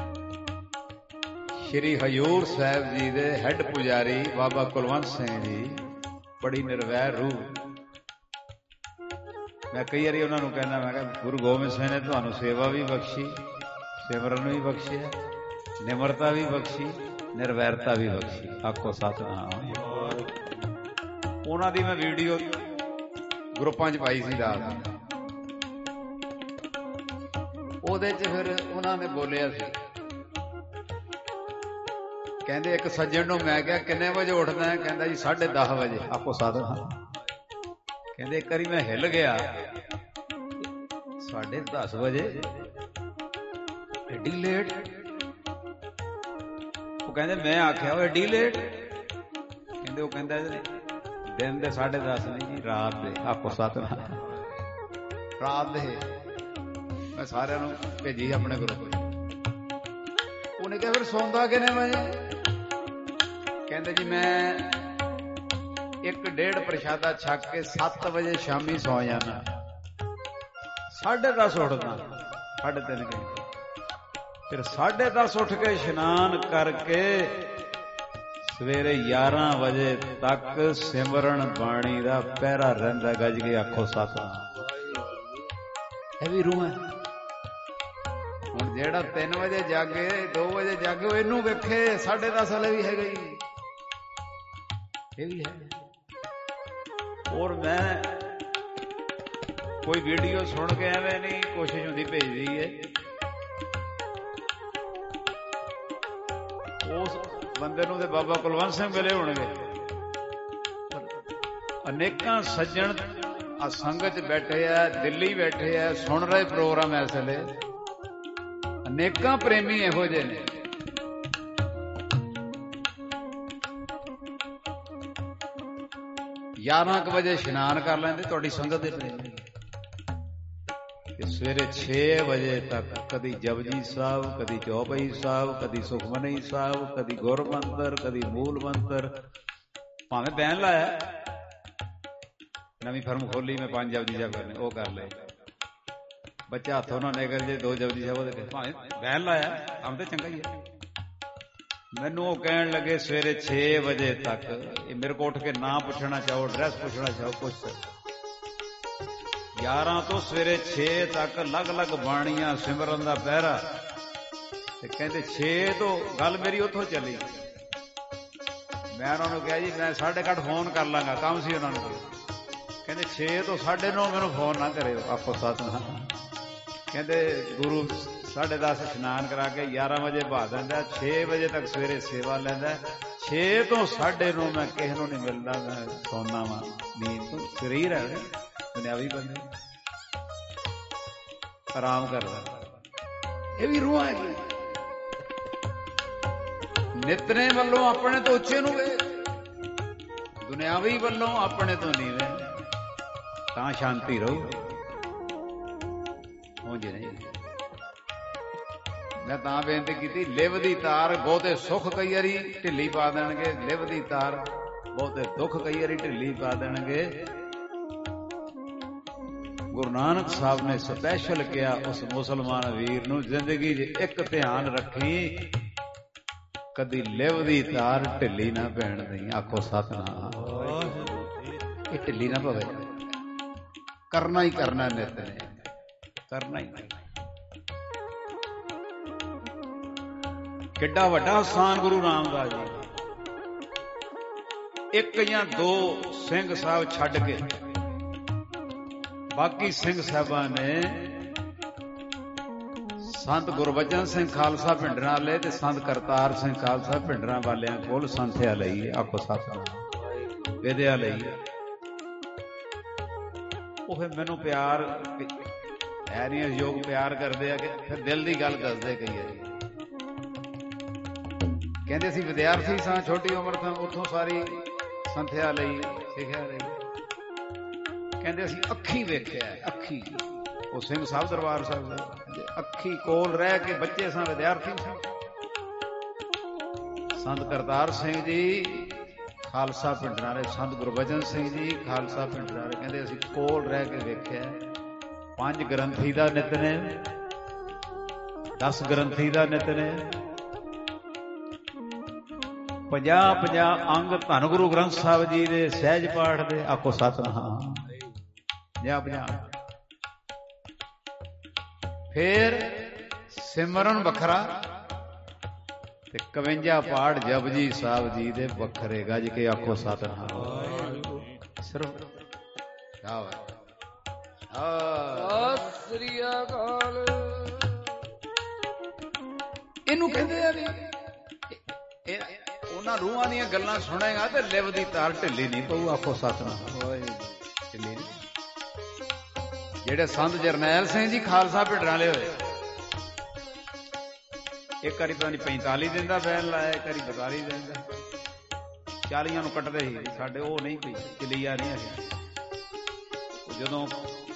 ਸ਼੍ਰੀ ਹਜ਼ੂਰ ਸਾਹਿਬ ਜੀ ਦੇ ਹੈੱਡ ਪੁਜਾਰੀ ਬਾਬਾ ਕੁਲਵੰਤ ਸਿੰਘ ਜੀ, ਬੜੀ ਨਿਰਵੈਰ ਰੂਹ। ਮੈਂ ਕਈ ਵਾਰੀ ਉਹਨਾਂ ਨੂੰ ਕਹਿੰਦਾ, ਮੈਂ ਕਿਹਾ ਗੁਰੂ ਗੋਬਿੰਦ ਸਿੰਘ ਨੇ ਤੁਹਾਨੂੰ ਸੇਵਾ ਵੀ ਬਖਸ਼ੀ, ਸਿਮਰਨ ਵੀ ਬਖਸ਼ਿਆ, ਨਿਮਰਤਾ ਵੀ ਬਖਸ਼ੀ, ਨਿਰਵੈਰਤਾ ਵੀ ਬਖਸ਼ੀ। ਆਖੋ ਸਤਿਨਾਮ। ਉਹਨਾਂ ਦੀ ਮੈਂ ਵੀਡੀਓ ਗਰੁੱਪਾਂ 'ਚ ਪਾਈ ਸੀ ਰਾਤ। ਉਹਦੇ 'ਚ ਫਿਰ ਉਹਨਾਂ ਨੇ ਬੋਲਿਆ ਸੀ, ਕਹਿੰਦੇ ਇੱਕ ਸੱਜਣ ਨੂੰ ਮੈਂ ਕਿਹਾ ਕਿੰਨੇ ਵਜੇ ਉੱਠਦਾ ਹੈ? ਕਹਿੰਦਾ ਜੀ ਸਾਢੇ ਦਸ ਵਜੇ। ਆਖੋ ਸਤਿਨਾਮ। ਕਹਿੰਦੇ ਇੱਕ ਵਾਰੀ ਮੈਂ ਹਿੱਲ ਗਿਆ, ਸਾਢੇ ਦਸ ਵਜੇ ਐਡੀ ਲੇਟ? ਉਹ ਕਹਿੰਦੇ ਮੈਂ ਆਖਿਆ ਉਹ ਐਡੀ ਲੇਟ? ਕਹਿੰਦੇ ਉਹ ਕਹਿੰਦਾ ਦਿਨ ਦੇ ਸਾਢੇ ਦਸ ਨਹੀਂ ਜੀ, ਰਾਤ ਦੇ। ਆਖੋ ਸਤਿਨਾਮ। ਰਾਤ ਦੇ। ਮੈਂ ਸਾਰਿਆਂ ਨੂੰ ਭੇਜੀ ਆਪਣੇ ਗਰੁੱਪ। ਉਹਨੇ ਕਿਹਾ ਫਿਰ ਸੌਂਦਾ ਕਿੰਨੇ ਵਜੇ? ਕਹਿੰਦੇ ਜੀ ਮੈਂ ਇੱਕ ਡੇਢ ਪ੍ਰਸ਼ਾਦਾ ਛੱਕ ਕੇ ਸੱਤ ਵਜੇ ਸ਼ਾਮੀ ਸੌ ਜਾਣਾ, ਸਾਢੇ ਦਸ ਉੱਠਦਾ, ਸਾਢੇ ਤਿੰਨ ਘੰਟੇ। ਫਿਰ ਸਾਢੇ ਦਸ ਉੱਠ ਕੇ ਇਸ਼ਨਾਨ ਕਰਕੇ ਸਵੇਰੇ ਗਿਆਰਾਂ ਵਜੇ ਤੱਕ ਸਿਮਰਨ ਬਾਣੀ ਦਾ ਪਹਿਰਾ ਰਹਿੰਦਾ। ਗੱਜ ਕੇ ਆਖੋ ਸਤਿਨਾਮ। ਇਹ ਵੀ ਰੂਹ ਹੈ। ਹੁਣ ਜਿਹੜਾ ਤਿੰਨ ਵਜੇ ਜਾਗੇ, ਦੋ ਵਜੇ ਜਾਗੇ, ਉਹ ਇਹਨੂੰ ਵੇਖੇ ਸਾਢੇ ਦਸ ਵਾਲੇ ਵੀ ਹੈਗਾ ਜੀ, ਇਹ ਵੀ ਹੈ। ਔਰ ਮੈਂ ਕੋਈ ਵੀਡੀਓ ਸੁਣ ਕੇ ਐਵੇਂ ਨਹੀਂ ਕੋਸ਼ਿਸ਼ ਹੁੰਦੀ ਭੇਜਦੀ ਹੈ, ਉਸ ਬੰਦੇ ਨੂੰ ਤੇ ਬਾਬਾ ਕੁਲਵੰਤ ਸਿੰਘ ਮਿਲੇ ਹੋਣਗੇ। ਅਨੇਕਾਂ ਸੱਜਣ ਆ ਸੰਗਤ 'ਚ ਬੈਠੇ ਆ, ਦਿੱਲੀ ਬੈਠੇ ਆ, ਸੁਣ ਰਹੇ ਪ੍ਰੋਗਰਾਮ ਇਸ ਵੇਲੇ। ਅਨੇਕਾਂ ਪ੍ਰੇਮੀ ਇਹੋ ਜਿਹੇ ਨੇ। ਗਿਆਰਾਂ ਕੁ ਵਜੇ ਇਸ਼ਨਾਨ ਕਰ ਲੈਂਦੇ, ਤੁਹਾਡੀ ਸੰਗਤ ਦੇ ਪ੍ਰੇਮੀ। ਸਵੇਰੇ ਛੇ ਵਜੇ ਤੱਕ ਕਦੀ ਜਪਜੀ ਸਾਹਿਬ, ਕਦੀ ਚੌਪਈ ਸਾਹਿਬ, ਕਦੀ ਸੁਖਮਨੀ ਸਾਹਿਬ, ਕਦੀ ਗੁਰ ਮੰਤਰ, ਕਦੀ ਮੂਲ ਮੰਤਰ। ਭਾਵੇਂ ਬੈਨ ਲਾਇਆ, ਨਵੀਂ ਫਰਮ ਖੋਲੀ ਮੈਂ ਪੰਜ ਜਪਜੀ ਸਾਹਿਬ ਕਰਨੇ, ਉਹ ਕਰ ਲਏ। ਬੱਚਾ ਹੱਥੋਂ ਨਾ ਨਿਕਲ ਜੇ, ਦੋ ਜਪਜੀ ਸਾਹਿਬ ਉਹਦੇ। ਭਾਵੇਂ ਬੈਨ ਲਾਇਆ, ਕੰਮ ਤੇ ਚੰਗਾ ਹੀ ਹੈ। ਮੈਨੂੰ ਉਹ ਕਹਿਣ ਲੱਗੇ ਸਵੇਰੇ ਛੇ ਵਜੇ ਤੱਕ, ਇਹ ਮੇਰੇ ਕੋਲ ਉੱਠ ਕੇ ਨਾਂ ਪੁੱਛਣਾ ਚਾਹੋ, ਐਡਰੈਸ ਪੁੱਛਣਾ ਚਾਹੋ, ਪੁੱਛ ਸਕਦੇ। ਗਿਆਰਾਂ ਤੋਂ ਸਵੇਰੇ ਛੇ ਤੱਕ ਅਲੱਗ-ਅਲੱਗ ਬਾਣੀਆਂ, ਸਿਮਰਨ ਦਾ ਪਹਿਰਾ। ਤੇ ਕਹਿੰਦੇ ਛੇ ਤੋਂ ਗੱਲ ਮੇਰੀ ਉੱਥੋਂ ਚੱਲੀ। ਮੈਂ ਉਹਨਾਂ ਨੂੰ ਕਿਹਾ ਜੀ ਮੈਂ ਸਾਢੇ ਅੱਠ ਫੋਨ ਕਰ ਲਾਂਗਾ, ਕੰਮ ਸੀ ਉਹਨਾਂ ਨੂੰ। ਕਹਿੰਦੇ ਛੇ ਤੋਂ ਸਾਢੇ ਨੌ ਮੈਨੂੰ ਫੋਨ ਨਾ ਕਰਿਓ। ਆਖੋ ਸਤਿਨਾਮ। ਕਹਿੰਦੇ ਗੁਰੂ ਸਾਢੇ ਦਸ ਇਸ਼ਨਾਨ ਕਰਾ ਕੇ ਗਿਆਰਾਂ ਵਜੇ ਬਹਾ ਦਿੰਦਾ, ਛੇ ਵਜੇ ਤੱਕ ਸਵੇਰੇ ਸੇਵਾ ਲੈਂਦਾ। ਛੇ ਤੋਂ ਸਾਢੇ ਨੌ ਮੈਂ ਕਿਸੇ ਨੂੰ ਨਹੀਂ ਮਿਲਦਾ, ਮੈਂ ਸੌਂਦਾ ਵਾਂ। ਨੀਂਦ ਤੋਂ ਸਰੀਰ ਹੈ ਦੁਨਿਆਵੀ ਬੰਦੇ, ਆਰਾਮ ਕਰਦਾ। ਇਹ ਵੀ ਰੂਹ ਹੈਗੀ। ਨਿਤਨੇ ਵੱਲੋਂ ਆਪਣੇ ਤੋਂ ਉੱਚੇ ਨੂੰ ਵੇ, ਦੁਨਿਆਵੀ ਵੱਲੋਂ ਆਪਣੇ ਤੋਂ ਨੀਵੇਂ, ਤਾਂ ਸ਼ਾਂਤੀ ਰਹੂ। ਜੇ ਨਹੀਂ ਮੈਂ ਤਾਂ ਬੇਨਤੀ ਕੀਤੀ, ਲਿਵ ਦੀ ਤਾਰ ਬਹੁਤੇ ਸੁੱਖ ਕਈ ਵਾਰੀ ਢਿੱਲੀ ਪਾ ਦੇਣਗੇ, ਲਿਵ ਦੀ ਤਾਰ ਬਹੁਤੇ ਦੁੱਖ ਕਈ ਵਾਰੀ ਢਿੱਲੀ ਪਾ ਦੇਣਗੇ। ਗੁਰੂ ਨਾਨਕ ਸਾਹਿਬ ਨੇ ਸਪੈਸ਼ਲ ਕਿਹਾ ਉਸ ਮੁਸਲਮਾਨ ਵੀਰ ਨੂੰ, ਜ਼ਿੰਦਗੀ 'ਚ ਇੱਕ ਧਿਆਨ ਰੱਖੀ, ਕਦੀ ਲਿਵ ਦੀ ਤਾਰ ਢਿੱਲੀ ਨਾ ਪੈਣ ਦੇਈ। ਆਖੋ ਸਤਿਨਾਮ। ਇਹ ਢਿੱਲੀ ਨਾ ਪਵੇ, ਕਰਨਾ ਹੀ ਕਰਨਾ, ਨਿਤ ਨੇ ਕਰਨਾ ਹੀ। ਕਿੱਡਾ ਵੱਡਾ ਸਥਾਨ ਗੁਰੂ ਰਾਮਦਾਸ ਜੀ। ਇੱਕ ਜਾਂ ਦੋ ਸਿੰਘ ਸਾਹਿਬ ਛੱਡ ਕੇ ਬਾਕੀ ਸਿੰਘ ਸਾਹਿਬਾਂ ਨੇ ਸੰਤ ਗੁਰਬਚਨ ਸਿੰਘ ਖਾਲਸਾ ਭਿੰਡਰਾਂ ਵਾਲੇ ਤੇ ਸੰਤ ਕਰਤਾਰ ਸਿੰਘ ਖਾਲਸਾ ਭਿੰਡਰਾਂ ਵਾਲਿਆਂ ਕੋਲ ਸੰਥਿਆ ਲਈ। ਆਖੋ ਸਤਿਨਾਮ। ਵਿਦਿਆ ਲਈ। ਉਹ ਫਿਰ ਮੈਨੂੰ ਪਿਆਰ ਹੈ ਨਹੀਂ, ਯੋਗ ਪਿਆਰ ਕਰਦੇ ਆ ਕਿ ਫਿਰ ਦਿਲ ਦੀ ਗੱਲ ਦੱਸਦੇ ਕਈ ਵਾਰੀ। ਕਹਿੰਦੇ ਅਸੀਂ ਵਿਦਿਆਰਥੀ ਸਾਂ, ਛੋਟੀ ਉਮਰ ਤੋਂ, ਉੱਥੋਂ ਸਾਰੀ ਸੰਥਿਆ ਲਈ, ਸਿੱਖਿਆ ਲਈ। ਕਹਿੰਦੇ ਅਸੀਂ ਅੱਖੀ ਵੇਖਿਆ, ਅੱਖੀ। ਉਹ ਸਿੰਘ ਸਾਹਿਬ ਦਰਬਾਰ ਸਾਹਿਬ ਦੇ ਅੱਖੀ ਕੋਲ ਰਹਿ ਕੇ ਬੱਚੇ ਸਾਂ, ਵਿਦਿਆਰਥੀ ਸਾਂ। ਸੰਤ ਕਰਤਾਰ ਸਿੰਘ ਜੀ ਖਾਲਸਾ ਪਿੰਡਰਾਂ ਵਾਲੇ, ਸੰਤ ਗੁਰਬਚਨ ਸਿੰਘ ਜੀ ਖਾਲਸਾ ਪਿੰਡਰਾਂ ਵਾਲੇ, ਕਹਿੰਦੇ ਅਸੀਂ ਕੋਲ ਰਹਿ ਕੇ ਵੇਖਿਆ। ਪੰਜ ਗ੍ਰੰਥੀ ਦਾ ਨਿਤਨੇਮ, ਦਸ ਗ੍ਰੰਥੀ ਦਾ ਨਿਤਨੇਮ, ਪੰਜਾਹ ਪੰਜਾਹ ਅੰਗ ਧੰਨ ਗੁਰੂ ਗ੍ਰੰਥ ਸਾਹਿਬ ਜੀ ਦੇ ਸਹਿਜ ਪਾਠ ਦੇ। ਆਖੋ ਸਤਿਨਾਮ। ਪੰਜਾਹ ਪੰਜਾਹ ਫਿਰ ਸਿਮਰਨ ਵੱਖਰਾ ਤੇ ਇਕਵੰਜਾ ਪਾਠ ਜਪਜੀ ਸਾਹਿਬ ਜੀ ਦੇ ਵੱਖਰੇ। ਗੱਜ ਕੇ ਆਖੋ ਸਤਿਨਾਮ। ਸਿਰਫ ਸਤਿ ਸ੍ਰੀ ਅਕਾਲ। ਇਹਨੂੰ ਕਹਿੰਦੇ ਆ ਵੀ ਉਹਨਾਂ ਰੂਹਾਂ ਦੀਆਂ ਗੱਲਾਂ ਸੁਣੇਗਾ ਤੇ ਲਿਵ ਦੀ ਤਾਰ ਢਿੱਲੀ ਨਹੀਂ ਪਊ। ਆਖੋ ਸਤਿਨਾਮ। ਢਿੱਲੀ ਨਹੀਂ। ਜਿਹੜੇ ਸੰਤ ਜਰਨੈਲ ਸਿੰਘ ਜੀ ਖਾਲਸਾ ਪਿੰਡਰਾਂ ਵਾਲੇ ਹੋਏ, ਇੱਕ ਵਾਰੀ ਪਤਾ ਨਹੀਂ ਪੈਂਤਾਲੀ ਦਿਨ ਦਾ ਬੈਨ ਲਾਇਆ, ਇੱਕ ਵਾਰੀ ਬਤਾਲੀ ਦਿਨ ਦਾ। ਚਾਲੀਆਂ ਨੂੰ ਕੱਟਦੇ ਸੀ ਸਾਡੇ, ਉਹ ਨਹੀਂ ਕੋਈ ਚਲੀਆ ਨਹੀਂ ਹੈਗਾ। ਜਦੋਂ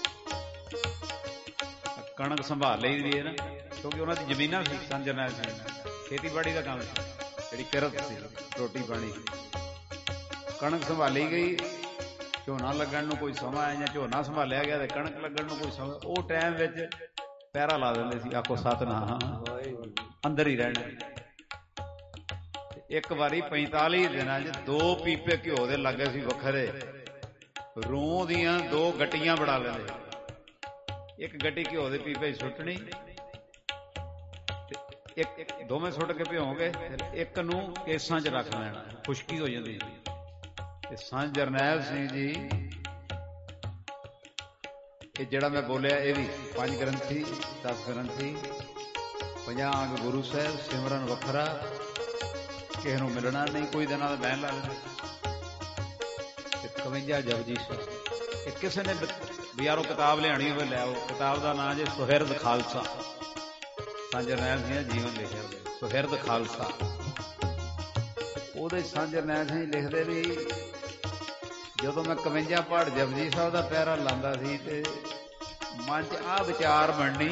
ਕਣਕ ਸੰਭਾਲ ਲਈ ਦੀ ਹੈ ਨਾ, ਕਿਉਂਕਿ ਉਹਨਾਂ ਦੀ ਜ਼ਮੀਨਾਂ ਸੀ ਸੰਤ ਜਰਨੈਲ ਸਿੰਘ, ਖੇਤੀਬਾੜੀ ਦਾ ਕੰਮ ਸੀ, ਜਿਹੜੀ ਕਿਰਤ ਸੀ, ਰੋਟੀ ਪਾਣੀ। ਕਣਕ ਸੰਭਾਲੀ ਗਈ, ਝੋਨਾ ਲੱਗਣ ਨੂੰ ਕੋਈ ਸਮਾਂ ਆਇਆ ਜਾਂ ਝੋਨਾ ਸੰਭਾਲਿਆ ਗਿਆ ਤੇ ਕਣਕ ਲੱਗਣ ਨੂੰ ਕੋਈ ਸਮਾਂ, ਉਹ ਟਾਈਮ ਵਿੱਚ ਪਹਿਰਾ ਲਾ ਦਿੰਦੇ ਸੀ। ਆਖੋ ਸਤਿਨਾਮ। ਅੰਦਰ ਹੀ ਰਹਿਣਾ। ਇੱਕ ਵਾਰੀ ਪੈਂਤਾਲੀ ਦਿਨਾਂ ਚ ਦੋ ਪੀਪੇ ਘਿਓ ਦੇ ਲੱਗੇ ਸੀ ਵੱਖਰੇ। ਰੂਹ ਦੀਆਂ ਦੋ ਗੱਟੀਆਂ ਬਣਾ ਲੈਂਦੇ। ਇੱਕ ਗੱਟੀ ਘਿਓ ਦੇ ਪੀਪੇ ਸੁੱਟਣੀ, ਇੱਕ ਦੋਵੇਂ ਸੁੱਟ ਕੇ ਭਿਓਂਗੇ, ਇੱਕ ਨੂੰ ਕੇਸਾਂ ਚ ਰੱਖ ਲੈਣਾ, ਖੁਸ਼ਕੀ ਹੋ ਜਾਂਦੀ। ਤੇ ਸੰਤ ਜਰਨੈਲ ਸਿੰਘ ਜੀ, ਇਹ ਜਿਹੜਾ ਮੈਂ ਬੋਲਿਆ ਇਹ ਵੀ ਪੰਜ ਗ੍ਰੰਥੀ, ਦਸ ਗ੍ਰੰਥੀ, ਪੰਜਾਹ ਅੰਗ ਗੁਰੂ ਸਾਹਿਬ, ਸਿਮਰਨ ਵੱਖਰਾ, ਕਿਸੇ ਨੂੰ ਮਿਲਣਾ ਨਹੀਂ, ਕੋਈ ਦਿਨਾਂ ਦਾ ਬੈਨ ਲਾ ਲੈਣਾ, ਇਕਵੰਜਾ ਜਪਜੀ ਸਾਹਿਬ। ਇਹ ਕਿਸੇ ਨੇ ਬਜ਼ਾਰੋਂ ਕਿਤਾਬ ਲਿਆਣੀ ਹੋਵੇ ਲੈ ਆਓ। ਕਿਤਾਬ ਦਾ ਨਾਂ ਜੇ ਸੁਹਿਰਦ ਖਾਲਸਾ। ਸੰਤ ਜਰਨੈਲ ਸਿੰਘ ਜੀਵਨ ਲਿਖਿਆ, ਸੁਹਿਰਦ ਖਾਲਸਾ। ਉਹਦੇ ਸੰਤ ਜਰਨੈਲ ਸਿੰਘ ਲਿਖਦੇ ਵੀ ਜਦੋਂ ਮੈਂ ਇਕਵੰਜਾ ਪਾਠ ਜਪਜੀ ਸਾਹਿਬ ਦਾ ਪਹਿਰਾ ਲਾਉਂਦਾ ਸੀ ਤੇ ਮਨ ਚ ਆਹ ਵਿਚਾਰ ਬਣਨੀ,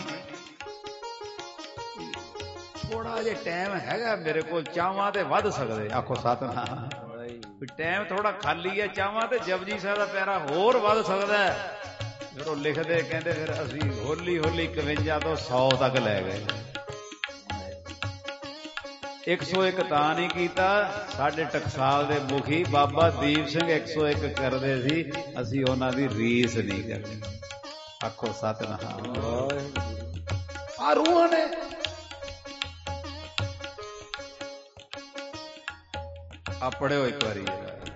ਥੋੜਾ ਜਿਹਾ ਟਾਈਮ ਹੈਗਾ ਮੇਰੇ ਕੋਲ, ਚਾਹਵਾਂ ਤੇ ਵੱਧ ਸਕਦੇ। ਆਖੋ ਸਤਿਨਾਮ। ਟਾਈਮ ਥੋੜਾ ਖਾਲੀ ਹੈ, ਚਾਹਵਾਂ ਤੇ ਜਪਜੀ ਸਾਹਿਬ ਦਾ ਪਹਿਰਾ ਹੋਰ ਵੱਧ ਸਕਦਾ। ਫਿਰ ਉਹ ਲਿਖਦੇ ਕਹਿੰਦੇ ਫਿਰ ਅਸੀਂ ਹੌਲੀ ਹੌਲੀ ਇਕਵੰਜਾ ਤੋਂ ਸੌ ਤੱਕ ਲੈ ਗਏ। ਇੱਕ ਸੌ ਇੱਕ ਤਾਂ ਨਹੀਂ ਕੀਤਾ, ਸਾਡੇ ਟਕਸਾਲ ਦੇ ਮੁਖੀ ਬਾਬਾ ਦੀਪ ਸਿੰਘ ਇੱਕ ਸੌ ਇੱਕ ਕਰਦੇ ਸੀ, ਅਸੀਂ ਉਹਨਾਂ ਦੀ ਰੀਸ ਨਹੀਂ ਕਰਨੀ। ਆਖੋ ਸਤਿਨਾਮ। ਆ ਰੂਹਾਂ ਨੇ ਆ ਪੜਿਓ ਇੱਕ ਵਾਰੀ।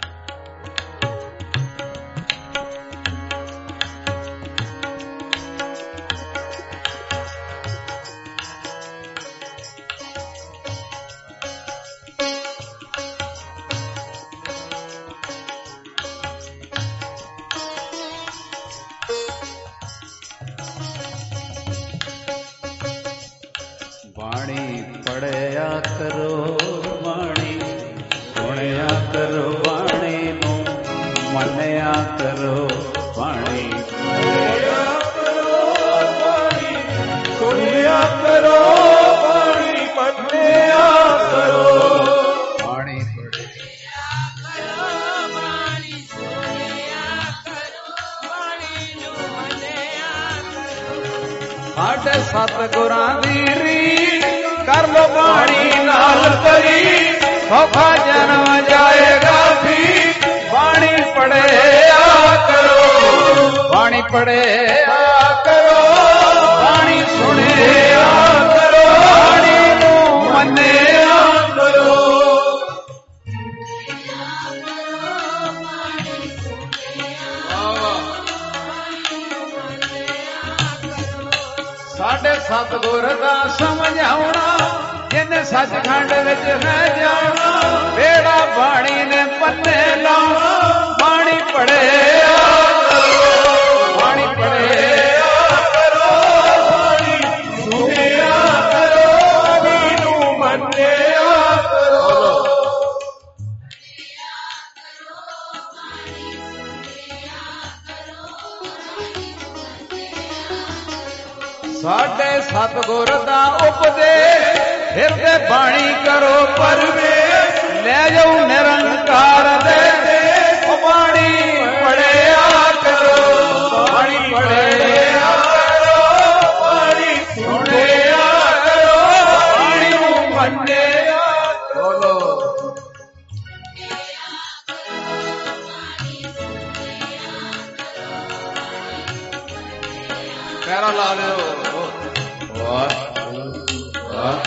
ਬਾਣੀ ਪੜਿਆ ਕਰੋ, ਬਾਣੀ ਸੁਣਿਆ ਕਰੋ, ਬਾਣੀ ਨੂੰ ਮੰਨਿਆ ਕਰੋ, ਬਾਣੀ ਪੜਿਆ ਕਰੋ, ਬਾਣੀ ਸੁਣਿਆ ਕਰੋ, ਬਾਣੀ ਮੰਨਿਆ ਕਰੋ, ਬਾਣੀ ਪੜਿਆ ਕਰੋ, ਬਾਣੀ ਸੁਣਿਆ ਕਰੋ, ਬਾਣੀ ਨੂੰ ਮੰਨਿਆ ਕਰੋ। ਸਾਡੇ ਸਤਿਗੁਰਾਂ ਦੀ ਰੀਤ ਕਰ ਲੋ ਬਾਣੀ ਨਾਲ ਕਰੀ, ਸੌਖਾ ਜਨਮ ਜਾਏਗਾ ਵੀ। ਬਾਣੀ ਪੜਿਆ ਕਰੋ, ਬਾਣੀ ਪੜਿਆ ਕਰੋ, ਬਾਣੀ ਸੁਣਿਆ ਕਰੋ, ਬਾਣੀ ਨੂੰ ਮੰਨਿਆ ਕਰੋ। ਸਾਡੇ ਸਤਿਗੁਰ ਦਾ ਸਮਝਾਉਣਾ, ਜਿੰਨੇ ਸੱਚਖੰਡ ਵਿੱਚ ਰਹਿ ਜਾਣਾ, ਬੇੜਾ ਬਾਣੀ ਨੇ ਪੰਨੇ ਲਾਉਣਾ। ਬਾਣੀ ਪੜਿਆ ਕਰੋ, ਬਾਣੀ ਪੜਿਆ ਕਰੋ, ਬਾਣੀ ਸੁਣਿਆ ਕਰੋ, ਬਾਣੀ ਨੂੰ ਮੰਨਿਆ ਕਰੋ। ਸਤਿਗੁਰ ਦਾ ਉਪਦੇਸ਼ ਹਿਰਦੇ ਬਾਣੀ ਕਰੋ ਪਰਵੇਸ਼ ਲੈ ਜਾਓ ਨਿਰੰਕਾਰ ਦੇ ਦੇਸ਼ ਬਾਣੀ ਪੜਿਆ ਕਰੋ ਬਾਣੀ ਪੜਿਆ ਕਰੋ ਬਾਣੀ ਸੁਣਿਆ ਕਰੋ ਬਾਣੀ ਨੂੰ ਮੰਨਿਆ ਬੋਲੋ ਪੈਰਾ ਲਾ ਲਿਓ ਵਾਹ ਵਾਹ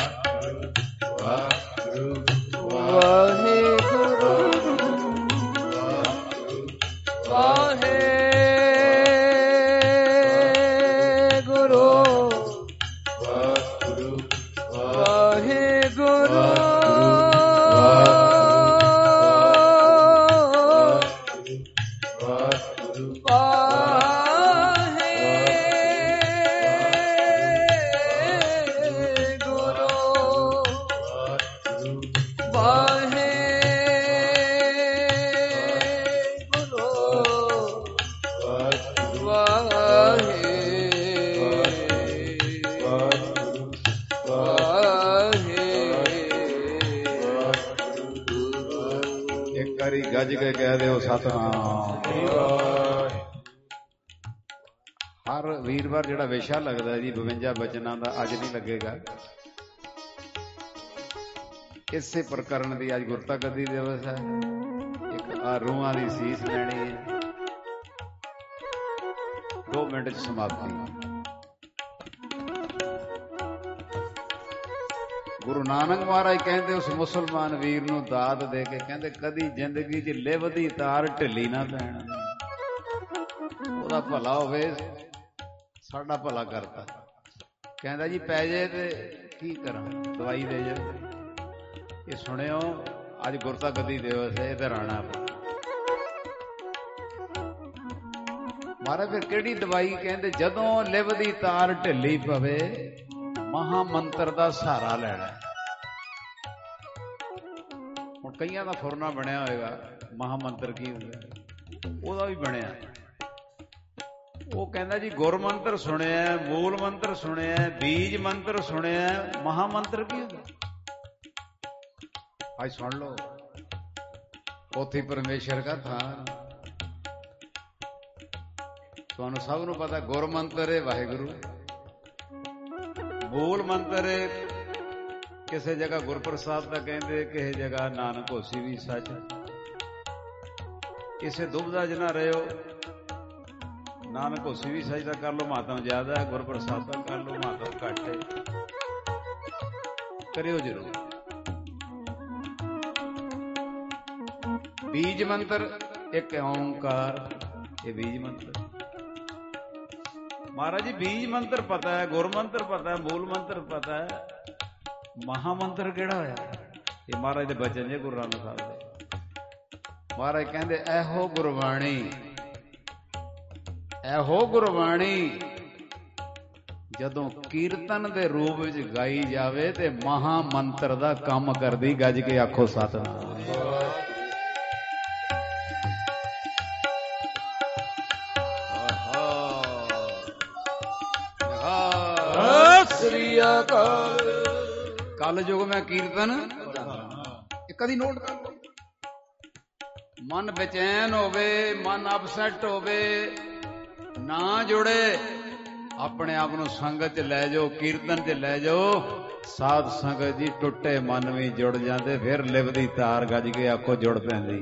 ਗੱਜ ਕੇ ਕਹਿ ਦਿਓ ਸਤਿਨਾਮ। ਹਰ ਵੀਰਵਾਰ ਜਿਹੜਾ ਵਿਸ਼ਾ ਲੱਗਦਾ ਜੀ ਬਵੰਜਾ ਬਚਨਾਂ ਦਾ ਅੱਜ ਨਹੀਂ ਲੱਗੇਗਾ। ਇਸੇ ਪ੍ਰਕਰਨ ਦੀ ਅੱਜ ਗੁਰਤਾ ਗੱਦੀ ਦਿਵਸ ਹੈ। ਇੱਕ ਆ ਰੂਹਾਂ ਦੀ ਸੀਸ ਲੈਣੀ ਹੈ। ਦੋ ਮਿੰਟ ਚ ਸਮਾਪਤੀ। ਗੁਰੂ ਨਾਨਕ ਮਹਾਰਾਜ ਕਹਿੰਦੇ ਉਸ ਮੁਸਲਮਾਨ ਵੀਰ ਨੂੰ ਦਾਤ ਦੇ ਕੇ ਕਹਿੰਦੇ ਕਦੀ ਜ਼ਿੰਦਗੀ 'ਚ ਲਿਵਦੀ ਤਾਰ ਢਿੱਲੀ ਨਾ ਪੈਣ। ਉਹਦਾ ਭਲਾ ਹੋਵੇ, ਸਾਡਾ ਭਲਾ ਕਰਤਾ। ਕਹਿੰਦਾ ਜੀ ਪੈ ਜੇ ਤੇ ਕੀ ਕਰਾਂ, ਦਵਾਈ ਦੇ ਜਾ। ਇਹ ਸੁਣਿਓ ਅੱਜ ਗੁਰਤਾ ਗੱਦੀ ਦਿਵਸ ਹੈ, ਇੱਧਰ ਆਣਾ। ਮਹਾਰਾਜ ਫਿਰ ਕਿਹੜੀ ਦਵਾਈ? ਕਹਿੰਦੇ ਜਦੋਂ ਲਿਵਦੀ ਤਾਰ ਢਿੱਲੀ ਪਵੇ ਮਹਾ ਮੰਤਰ ਦਾ ਸਹਾਰਾ ਲੈਣਾ। ਹੁਣ ਕਈਆਂ ਦਾ ਫੁਰਨਾ ਬਣਿਆ ਹੋਏਗਾ ਮਹਾ ਮੰਤਰ ਕੀ ਹੁੰਦਾ, ਉਹਦਾ ਵੀ ਬਣਿਆ। ਉਹ ਕਹਿੰਦਾ ਜੀ ਗੁਰ ਮੰਤਰ ਸੁਣਿਆ, ਮੂਲ ਮੰਤਰ ਸੁਣਿਆ, ਬੀਜ ਮੰਤਰ ਸੁਣਿਆ, ਮਹਾ ਮੰਤਰ ਕੀ ਹੁੰਦਾ? ਅੱਜ ਸੁਣ ਲਓ, ਪੋਥੀ ਪਰਮੇਸ਼ਰ ਦਾ ਥਾਨ। ਤੁਹਾਨੂੰ ਸਭ ਨੂੰ ਪਤਾ ਗੁਰ ਮੰਤਰ ਹੈ ਵਾਹਿਗੁਰੂ। ਮੂਲ ਮੰਤਰ ਕਿਸੇ ਜਗ੍ਹਾ ਗੁਰਪ੍ਰਸਾਦ ਦਾ ਕਹਿੰਦੇ, ਕਿਸੇ ਜਗ੍ਹਾ ਨਾਨਕ ਹੋਸੀ ਵੀ ਸੱਚ। ਕਿਸੇ ਦੁਬਦਾ ਜ ਨਾ ਰਹਿਓ। ਨਾਨਕ ਹੋਸੀ ਵੀ ਸੱਚ ਦਾ ਕਰ ਲਓ, ਮਾਤਮ ਜ਼ਿਆਦਾ ਹੈ। ਗੁਰਪ੍ਰਸਾਦ ਦਾ ਕਰ ਲਓ, ਮਾਤਮ ਘੱਟ ਹੈ। ਕਰਿਓ ਜ਼ਰੂਰ। ਬੀਜ ਮੰਤਰ ਇੱਕ ਓਂਕਾਰ, ਇਹ ਬੀਜ ਮੰਤਰ। ਮਹਾਰਾਜ ਜੀ ਬੀਜ ਮੰਤਰ ਪਤਾ ਹੈ, ਗੁਰ ਮੰਤਰ ਪਤਾ ਹੈ, ਮੂਲ ਮੰਤਰ ਪਤਾ ਹੈ, ਮਹਾ ਮੰਤਰ ਕਿਹੜਾ ਹੋਇਆ? ਇਹ ਮਹਾਰਾਜ ਦੇ ਬਚਨ ਜੇ ਗੁਰੂ ਨਾਨਕ ਸਾਹਿਬ ਦੇ। ਮਹਾਰਾਜ ਕਹਿੰਦੇ ਇਹੋ ਗੁਰਬਾਣੀ, ਇਹੋ ਗੁਰਬਾਣੀ ਜਦੋਂ ਕੀਰਤਨ ਦੇ ਰੂਪ ਵਿੱਚ ਗਾਈ ਜਾਵੇ ਤੇ ਮਹਾ ਮੰਤਰ ਦਾ ਕੰਮ ਕਰਦੀ। ਗੱਜ ਕੇ ਆਖੋ ਸਤਿਨਾਮ। ਕਲ ਯੁਗ ਮੈਂ ਕੀਰਤਨ ਇਹ ਕਦੀ ਨੋਟ ਕਰ ਲਓ। ਮਨ ਬੇਚੈਨ ਹੋਵੇ, ਮਨ ਅਪਸੈਟ ਹੋਵੇ, ਨਾ ਜੁੜੇ, ਆਪਣੇ ਆਪ ਨੂੰ ਸੰਗਤ ਚ ਲੈ ਜਾਓ, ਕੀਰਤਨ ਚ ਲੈ ਜਾਓ। ਸਾਧ ਸੰਗਤ ਜੀ ਟੁੱਟੇ ਮਨ ਵੀ ਜੁੜ ਜਾਂਦੇ, ਫਿਰ ਲਿਵਦੀ ਤਾਰ ਗੱਜ ਕੇ ਆਖੋ ਜੁੜ ਪੈਂਦੀ।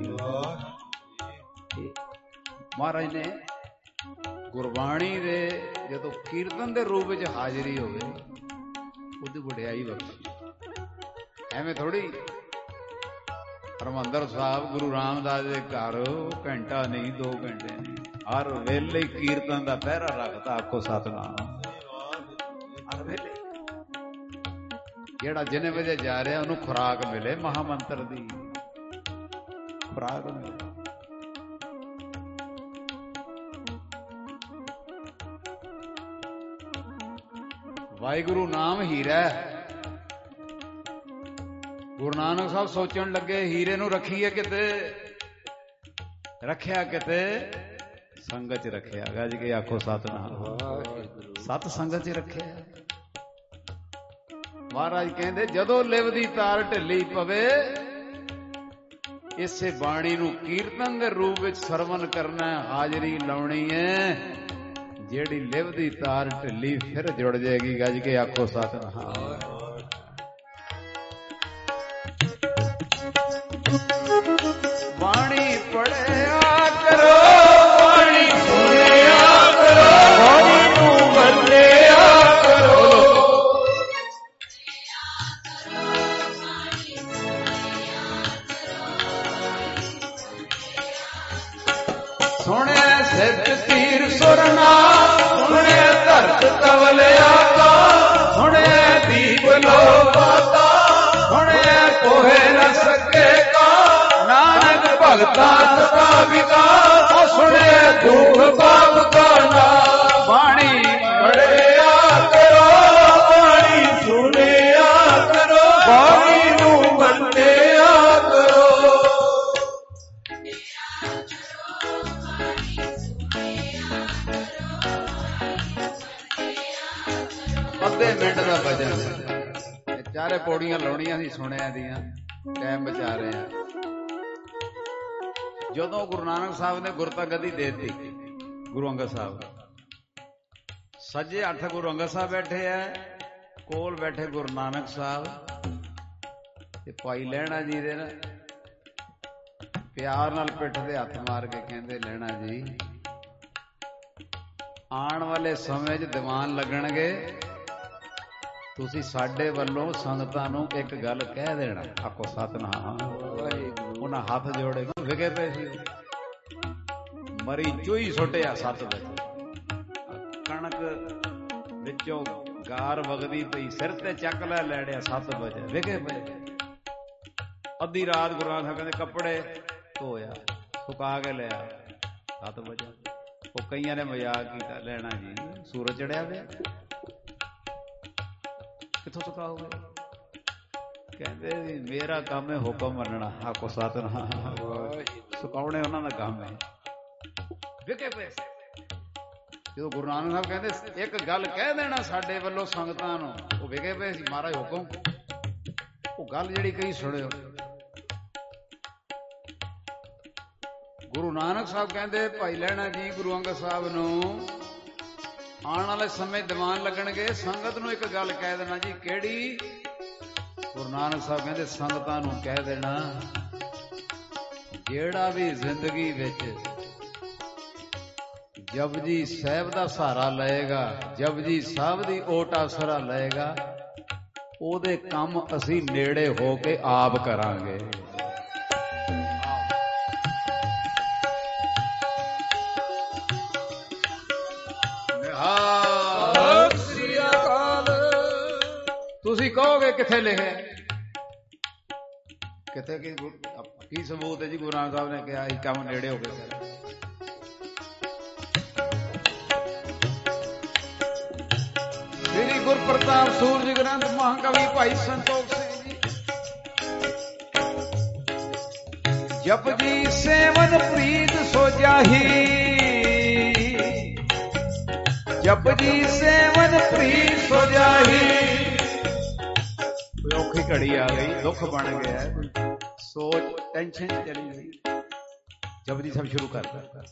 ਮਹਾਰਾਜ ਨੇ ਗੁਰਬਾਣੀ ਦੇ ਜਦੋਂ ਕੀਰਤਨ ਦੇ ਰੂਪ ਵਿੱਚ ਹਾਜ਼ਰੀ ਹੋਵੇ ਉਹਦੀ ਵਡਿਆਈ ਵਰਤੀ। ਐਵੇਂ ਥੋੜੀ ਹਰਿਮੰਦਰ ਸਾਹਿਬ ਗੁਰੂ ਰਾਮਦਾਸ ਦੇ ਘਰ ਘੰਟਾ ਨਹੀਂ, ਦੋ ਘੰਟੇ ਨਹੀਂ, ਹਰ ਵੇਲੇ ਕੀਰਤਨ ਦਾ ਪਹਿਰਾ ਰੱਖਦਾ। ਆਖੋ ਸਤਿਨਾਮ। ਹਰ ਵੇਲੇ ਜਿਹੜਾ ਜਿੰਨੇ ਵਜੇ ਜਾ ਰਿਹਾ ਉਹਨੂੰ ਖੁਰਾਕ ਮਿਲੇ, ਮਹਾ ਮੰਤਰ ਦੀ ਖੁਰਾਕ ਮਿਲੇ। ਵਾਹਿਗੁਰੂ ਨਾਮ ਹੀਰਾ। ਗੁਰੂ ਨਾਨਕ ਸਾਹਿਬ ਸੋਚਣ ਲੱਗੇ ਹੀਰੇ ਨੂੰ ਰੱਖੀਏ ਕਿਤੇ, ਰੱਖਿਆ ਕਿਤੇ ਸੰਗਤ ਚ ਰੱਖਿਆ। ਗੱਜ ਕੇ ਆਖੋ ਸਤਿਨਾਮ। ਸਤ ਸੰਗਤ ਚ ਰੱਖਿਆ। ਮਹਾਰਾਜ ਕਹਿੰਦੇ ਜਦੋਂ ਲਿਵ ਦੀ ਤਾਰ ਢਿੱਲੀ ਪਵੇ ਇਸੇ ਬਾਣੀ ਨੂੰ ਕੀਰਤਨ ਦੇ ਰੂਪ ਵਿੱਚ ਸਰਵਨ ਕਰਨਾ, ਹਾਜ਼ਰੀ ਲਾਉਣੀ ਹੈ। ਜਿਹੜੀ ਲਿਵ ਦੀ ਤਾਰ ਢਿੱਲੀ ਫਿਰ ਜੁੜ ਜਾਏਗੀ। ਗੱਜ ਕੇ ਆਖੋ ਸਤਿਨਾਮ। ਬਾਣੀ ਪੜਿਆ ਕਰੋ, ਬਾਣੀ ਸੁਣਿਆ ਕਰੋ, ਬਾਣੀ ਨੂੰ ਮੰਨਿਆ ਕਰੋ। ਸੁਣਿਆ ਸਿੱਧ ਤੀਰ ਸੁਰਨਾ, ਸੁਣਿਆ ਧਰਤ ਤਵਲਿਆ ਕਾ, ਸੁਣਿਆ ਦੀਪ ਲੋ ਬਾਤਾ, ਸੁਣਿਆ ਕੋਹੇ ਨ ਸਕੇ ਕਾ, ਨਾਨਕ ਭਗਤਾ ਸਦਾ ਵਿਦਾ, ਸੁਣਿਆ ਦੁਖ ਪਾਪ ਕਾ ਨਾ। ਬਾਣੀ ਪੜਿਆ ਕਰੋ, ਬਾਣੀ ਸੁਣਿਆ ਕਰੋ, ਬਾਣੀ ਨੂੰ ਮੰਨਿਆ ਕਰੋ। ਅੱਧੇ ਮਿੰਟ ਦਾ ਭਜਨ, ਚਾਰੇ ਪੌੜੀਆਂ ਲਾਉਣੀਆਂ ਸੀ ਸੁਣਿਆ ਦੀਆਂ, ਟਾਈਮ ਬਚਾ ਰਹੇ ਆ। ਜਦੋਂ ਗੁਰੂ ਨਾਨਕ ਸਾਹਿਬ ਨੇ ਗੁਰਤਾ ਗੱਦੀ ਦੇ ਦਿੱਤੀ, ਗੁਰੂ ਅੰਗਦ ਸਾਹਿਬ ਸੱਜੇ ਹੱਥ ਗੁਰੂ ਅੰਗਦ ਸਾਹਿਬ ਬੈਠੇ ਆ, ਕੋਲ ਬੈਠੇ ਗੁਰੂ ਨਾਨਕ ਸਾਹਿਬ ਤੇ ਭਾਈ ਲਹਿਣਾ ਜੀ ਦੇ ਨਾ ਪਿਆਰ ਨਾਲ ਪਿੱਠ ਤੇ ਹੱਥ ਮਾਰ ਕੇ ਕਹਿੰਦੇ, ਲਹਿਣਾ ਜੀ ਆਉਣ ਵਾਲੇ ਸਮੇਂ 'ਚ ਦੀਵਾਨ ਲੱਗਣਗੇ, ਤੁਸੀਂ ਸਾਡੇ ਵੱਲੋਂ ਸੰਗਤਾਂ ਨੂੰ ਇੱਕ ਗੱਲ ਕਹਿ ਦੇਣਾ। ਆਖੋ ਸਤਿਨਾਮ। ਉਹਨਾਂ ਹੱਥ ਜੋੜੇ ਵਿਗੇ ਪਏ ਸੀ, ਮਰੀ ਚੂਈ ਸੁੱਟਿਆ ਸੱਤ ਵਜੇ, ਕਣਕ ਵਿੱਚੋਂ ਗਾਰ ਵਗਦੀ ਪਈ, ਸਿਰ ਤੇ ਚੱਕ ਲੈ ਲੈੜਿਆ ਸੱਤ ਵਜੇ, ਵਿਗੇ ਪਏ। ਅੱਧੀ ਰਾਤ ਗੁਰੂ ਨਾਨਕ ਸਾਹਿਬ ਕਹਿੰਦੇ ਕੱਪੜੇ ਧੋਇਆ, ਸੁਕਾ ਕੇ ਲਿਆ ਸੱਤ ਵਜੇ। ਉਹ ਕਈਆਂ ਨੇ ਮਜ਼ਾਕ ਕੀਤਾ, ਲੈਣਾ ਜੀ ਸੂਰਜ ਚੜਿਆ ਪਿਆ, ਕਿੱਥੋਂ ਸੁਕਾਓਗੇ? ਕਹਿੰਦੇ ਵੀ ਮੇਰਾ ਕੰਮ ਹੈ ਹੁਕਮ ਮੰਨਣਾ। ਆਖੋ ਸਤਿਨਾਮ। ਸੁਕਾਉਣੇ ਉਹਨਾਂ ਦਾ ਕੰਮ ਹੈ। ਵਿਕੇ ਪਏ ਜਦੋਂ ਗੁਰੂ ਨਾਨਕ ਸਾਹਿਬ ਕਹਿੰਦੇ ਇੱਕ ਗੱਲ ਕਹਿ ਦੇਣਾ ਸਾਡੇ ਵੱਲੋਂ ਸੰਗਤਾਂ ਨੂੰ, ਉਹ ਵਿਕੇ ਪਏ ਸੀ। ਮਹਾਰਾਜ ਹੁਕਮ, ਉਹ ਗੱਲ ਜਿਹੜੀ ਕਹੀ ਸੁਣਿਓ। ਗੁਰੂ ਨਾਨਕ ਸਾਹਿਬ ਕਹਿੰਦੇ ਭਾਈ ਲਹਿਣਾ ਜੀ ਗੁਰੂ ਅੰਗਦ ਸਾਹਿਬ ਨੂੰ ਆਉਣ ਵਾਲੇ ਸਮੇਂ ਦੀਵਾਨ ਲੱਗਣਗੇ, ਸੰਗਤ ਨੂੰ ਇੱਕ ਗੱਲ ਕਹਿ ਦੇਣਾ ਜੀ। ਕਿਹੜੀ? ਗੁਰੂ ਨਾਨਕ ਸਾਹਿਬ ਕਹਿੰਦੇ ਸੰਗਤਾਂ ਨੂੰ ਕਹਿ ਦੇਣਾ, ਜਿਹੜਾ ਵੀ ਜ਼ਿੰਦਗੀ ਵਿੱਚ ਜਪਜੀ ਸਾਹਿਬ ਦਾ ਸਹਾਰਾ ਲਏਗਾ, ਜਪਜੀ ਸਾਹਿਬ ਦੀ ਓਟ ਆਸਰਾ ਲਏਗਾ, ਉਹਦੇ ਕੰਮ ਅਸੀਂ ਨੇੜੇ ਹੋ ਕੇ ਆਪ ਕਰਾਂਗੇ। ਤੁਸੀਂ ਕਹੋਗੇ ਕਿੱਥੇ ਲਿਖਿਆ, ਕਿੱਥੇ ਕੀ ਕੀ ਸਬੂਤ ਹੈ ਜੀ? ਗੁਰੂ ਨਾਨਕ ਸਾਹਿਬ ਨੇ ਕਿਹਾ ਇਹ ਕੰਮ ਨੇੜੇ ਹੋ ਕੇ ਕਰਾਂਗੇ। ਸ੍ਰੀ ਗੁਰਪ੍ਰਤਾਪ ਸੂਰਜ ਗ੍ਰੰਥ ਮਹਾਕਵੀ ਭਾਈ ਸੰਤੋਖ ਸਿੰਘ ਜੀ। ਜਪਜੀ ਸੇਵਨ ਪ੍ਰੀਤ ਸੋ ਜਾਹੀ, ਜਪਜੀ ਸੇਵਨ ਪ੍ਰੀਤ ਸੋ ਜਾਹੀ। ਕੋਈ ਔਖੀ ਘੜੀ ਆ ਗਈ, ਦੁੱਖ ਬਣ ਗਿਆ, ਸੋਚ ਟੈਨਸ਼ਨ ਚਲੀ ਗਈ, ਜਪਜੀ ਸਾਹਿਬ ਸ਼ੁਰੂ ਕਰਦਾ।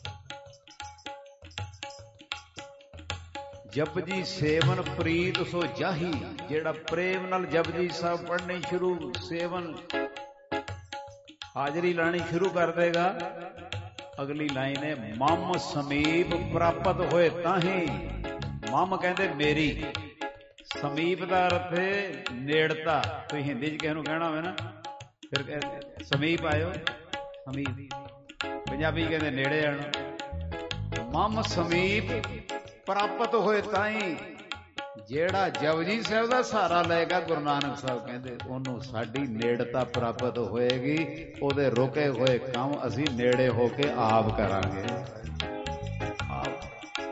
ਜਪਜੀ ਸੇਵਨ ਪ੍ਰੀਤ ਸੋ ਜਾਹੀ, ਜਿਹੜਾ ਪ੍ਰੇਮ ਨਾਲ ਜਪਜੀ ਸਾਹਿਬ ਪੜ੍ਹਨੀ ਸ਼ੁਰੂ, ਸੇਵਨ ਹਾਜ਼ਰੀ ਲਾਣੀ ਸ਼ੁਰੂ ਕਰ ਦੇਗਾ। ਅਗਲੀ ਲਾਈਨ ਹੈ ਮਮ ਸਮੀਪ ਪ੍ਰਾਪਤ ਹੋਏ ਤਾਹੀਂ। ਮਮ ਕਹਿੰਦੇ ਮੇਰੀ, ਸਮੀਪ ਦਾ ਅਰਥ ਹੈ ਨੇੜਤਾ। ਤੁਸੀਂ ਹਿੰਦੀ 'ਚ ਕਿਸੇ ਨੂੰ ਕਹਿਣਾ ਹੋਵੇ ਨਾ, ਫਿਰ ਸਮੀਪ ਆਇਓ, ਸਮੀਪ। ਪੰਜਾਬੀ ਕਹਿੰਦੇ ਨੇੜੇ ਆਣਾ। ਮਮ ਸਮੀਪ ਪ੍ਰਾਪਤ ਹੋਏ ਤਾਹੀਂ, ਜਿਹੜਾ ਜਪਜੀ ਸਾਹਿਬ ਦਾ ਸਹਾਰਾ ਲਏਗਾ, ਗੁਰੂ ਨਾਨਕ ਸਾਹਿਬ ਕਹਿੰਦੇ ਉਹਨੂੰ ਸਾਡੀ ਨੇੜਤਾ ਪ੍ਰਾਪਤ ਹੋਏਗੀ। ਉਹਦੇ ਰੁਕੇ ਹੋਏ ਕੰਮ ਅਸੀਂ ਨੇੜੇ ਹੋ ਕੇ ਆਪ ਕਰਾਂਗੇ। ਆਪ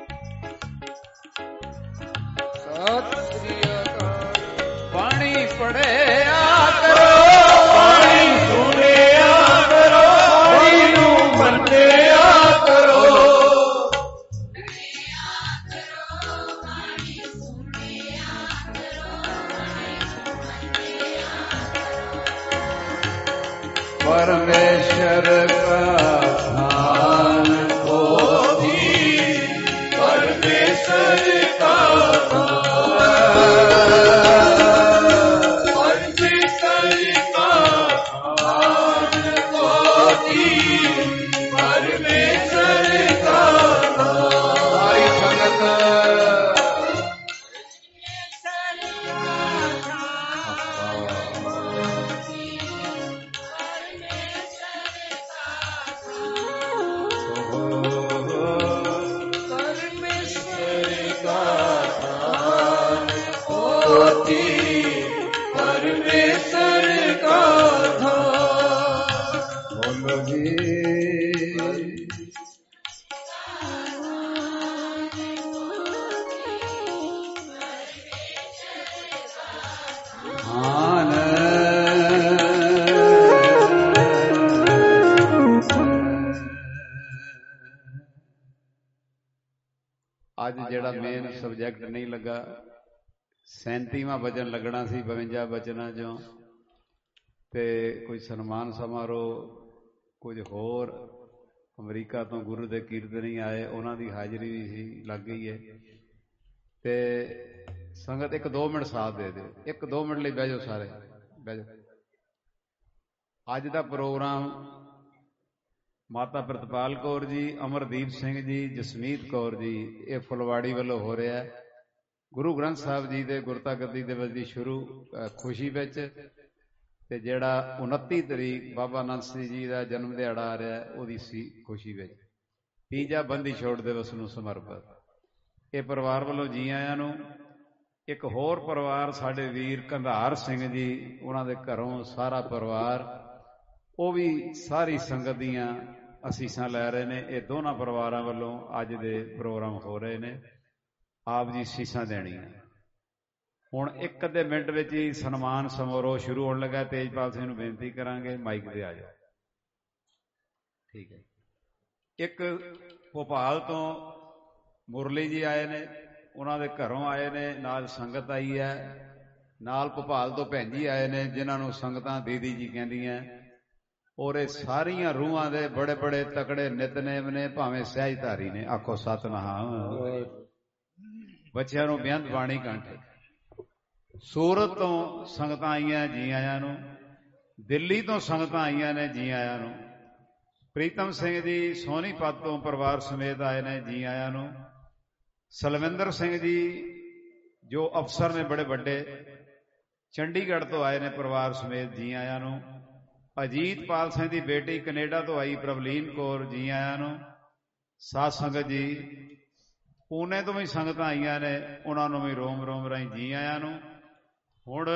ਸਤਿ ਸ੍ਰੀ ਅਕਾਲ। ਬਾਣੀ ਪੜਿਆ ਕਰੋ, ਬਾਣੀ ਸੁਣਿਆ ਕਰੋ, ਬਾਣੀ ਨੂੰ ਮੰਨਿਆ ਕਰੋ। परमेश्वर का धान पोथी परमेश्वर का ਅੱਜ ਜਿਹੜਾ ਮੇਨ ਸਬਜੈਕਟ ਨਹੀਂ ਲੱਗਾ, ਸੈਂਤੀਵਾਂ ਵਚਨ ਲੱਗਣਾ ਸੀ ਬਵੰਜਾ ਵਚਨਾਂ ਚੋਂ, ਤੇ ਕੋਈ ਸਨਮਾਨ ਸਮਾਰੋਹ, ਕੁਝ ਹੋਰ ਅਮਰੀਕਾ ਤੋਂ ਗੁਰੂ ਦੇ ਕੀਰਤਨੀ ਆਏ, ਉਹਨਾਂ ਦੀ ਹਾਜ਼ਰੀ ਵੀ ਸੀ, ਲੱਗ ਗਈ ਹੈ। ਤੇ ਸੰਗਤ ਇੱਕ ਦੋ ਮਿੰਟ ਸਾਥ ਦੇ ਦਿਓ, ਇੱਕ ਦੋ ਮਿੰਟ ਲਈ ਬਹਿ ਜਾਓ, ਸਾਰੇ ਬਹਿ ਜਾਓ। ਅੱਜ ਦਾ ਪ੍ਰੋਗਰਾਮ ਮਾਤਾ ਪ੍ਰਿਤਪਾਲ ਕੌਰ ਜੀ, ਅਮਰਦੀਪ ਸਿੰਘ ਜੀ, ਜਸਮੀਤ ਕੌਰ ਜੀ, ਇਹ ਫੁਲਵਾੜੀ ਵੱਲੋਂ ਹੋ ਰਿਹਾ ਹੈ। ਗੁਰੂ ਗ੍ਰੰਥ ਸਾਹਿਬ ਜੀ ਦੇ ਗੁਰਤਾ ਗੱਦੀ ਦਿਵਸ ਦੀ ਸ਼ੁਰੂ ਖੁਸ਼ੀ ਵਿੱਚ, ਤੇ ਜਿਹੜਾ ਉਨੱਤੀ ਤਰੀਕ ਬਾਬਾ ਅਨੰਦ ਸਿੰਘ ਜੀ ਦਾ ਜਨਮ ਦਿਹਾੜਾ ਆ ਰਿਹਾ ਉਹਦੀ ਸੀ ਖੁਸ਼ੀ ਵਿੱਚ, ਤੀਜਾ ਬੰਦੀ ਛੋੜ ਦਿਵਸ ਨੂੰ ਸਮਰਪਿਤ। ਇਹ ਪਰਿਵਾਰ ਵੱਲੋਂ ਜੀ ਆਇਆਂ ਨੂੰ। ਇੱਕ ਹੋਰ ਪਰਿਵਾਰ ਸਾਡੇ ਵੀਰ ਕੰਧਾਰ ਸਿੰਘ ਜੀ, ਉਹਨਾਂ ਦੇ ਘਰੋਂ ਸਾਰਾ ਪਰਿਵਾਰ, ਉਹ ਵੀ ਸਾਰੀ ਸੰਗਤ ਦੀਆਂ ਅਸੀਸਾਂ ਲੈ ਰਹੇ ਨੇ। ਇਹ ਦੋਨਾਂ ਪਰਿਵਾਰਾਂ ਵੱਲੋਂ ਅੱਜ ਦੇ ਪ੍ਰੋਗਰਾਮ ਹੋ ਰਹੇ ਨੇ, ਆਪ ਜੀ ਅਸੀਸਾਂ ਦੇਣੀਆਂ। ਹੁਣ ਇੱਕ ਅੱਧੇ ਮਿੰਟ ਵਿੱਚ ਹੀ ਸਨਮਾਨ ਸਮਾਰੋਹ ਸ਼ੁਰੂ ਹੋਣ ਲੱਗਾ। ਤੇਜਪਾਲ ਸਿੰਘ ਨੂੰ ਬੇਨਤੀ ਕਰਾਂਗੇ ਮਾਈਕ ਤੇ ਆ ਜਾਓ। ਠੀਕ ਹੈ। ਇੱਕ ਭੋਪਾਲ ਤੋਂ ਮੁਰਲੀ ਜੀ ਆਏ ਨੇ, ਉਹਨਾਂ ਦੇ ਘਰੋਂ ਆਏ ਨੇ, ਨਾਲ ਸੰਗਤ ਆਈ ਹੈ, ਨਾਲ ਭੋਪਾਲ ਤੋਂ ਭੈਣ ਜੀ ਆਏ ਨੇ ਜਿਨ੍ਹਾਂ ਨੂੰ ਸੰਗਤਾਂ ਦੀਦੀ ਜੀ ਕਹਿੰਦੀਆਂ। ਔਰ ਇਹ ਸਾਰੀਆਂ ਰੂਹਾਂ ਦੇ ਬੜੇ ਬੜੇ ਤਕੜੇ ਨਿਤਨੇਮ ਨੇ, ਭਾਵੇਂ ਸਹਿਜਧਾਰੀ ਨੇ। ਆਖੋ ਸਤਿਨਾਮ। ਬੱਚਿਆਂ ਨੂੰ ਬੇਅੰਤ ਬਾਣੀ ਕੰਠ। ਸੂਰਤ ਤੋਂ ਸੰਗਤਾਂ ਆਈਆਂ, ਜੀ ਆਇਆਂ ਨੂੰ। ਦਿੱਲੀ ਤੋਂ ਸੰਗਤਾਂ ਆਈਆਂ ਨੇ, ਜੀ ਆਇਆਂ ਨੂੰ। ਪ੍ਰੀਤਮ ਸਿੰਘ ਜੀ ਸੋਨੀਪਤ ਤੋਂ ਪਰਿਵਾਰ ਸਮੇਤ ਆਏ ਨੇ, ਜੀ ਆਇਆਂ ਨੂੰ। ਸਲਵਿੰਦਰ ਸਿੰਘ ਜੀ ਜੋ ਅਫਸਰ ਨੇ ਬੜੇ ਵੱਡੇ, ਚੰਡੀਗੜ੍ਹ ਤੋਂ ਆਏ ਨੇ ਪਰਿਵਾਰ ਸਮੇਤ, ਜੀ ਆਇਆਂ ਨੂੰ। ਅਜੀਤਪਾਲ ਸਿੰਘ ਦੀ ਬੇਟੀ ਕੈਨੇਡਾ ਤੋਂ ਆਈ ਪ੍ਰਵਲੀਨ ਕੌਰ, ਜੀ ਆਇਆਂ ਨੂੰ। ਸਾਧ ਸੰਗਤ ਜੀ ਪੂਨੇ ਤੋਂ ਵੀ ਸੰਗਤਾਂ ਆਈਆਂ ਨੇ, ਉਹਨਾਂ ਨੂੰ ਵੀ ਰੋਮ ਰੋਮ ਰਾਹੀਂ ਜੀ ਆਇਆਂ ਨੂੰ। ਹੁਣ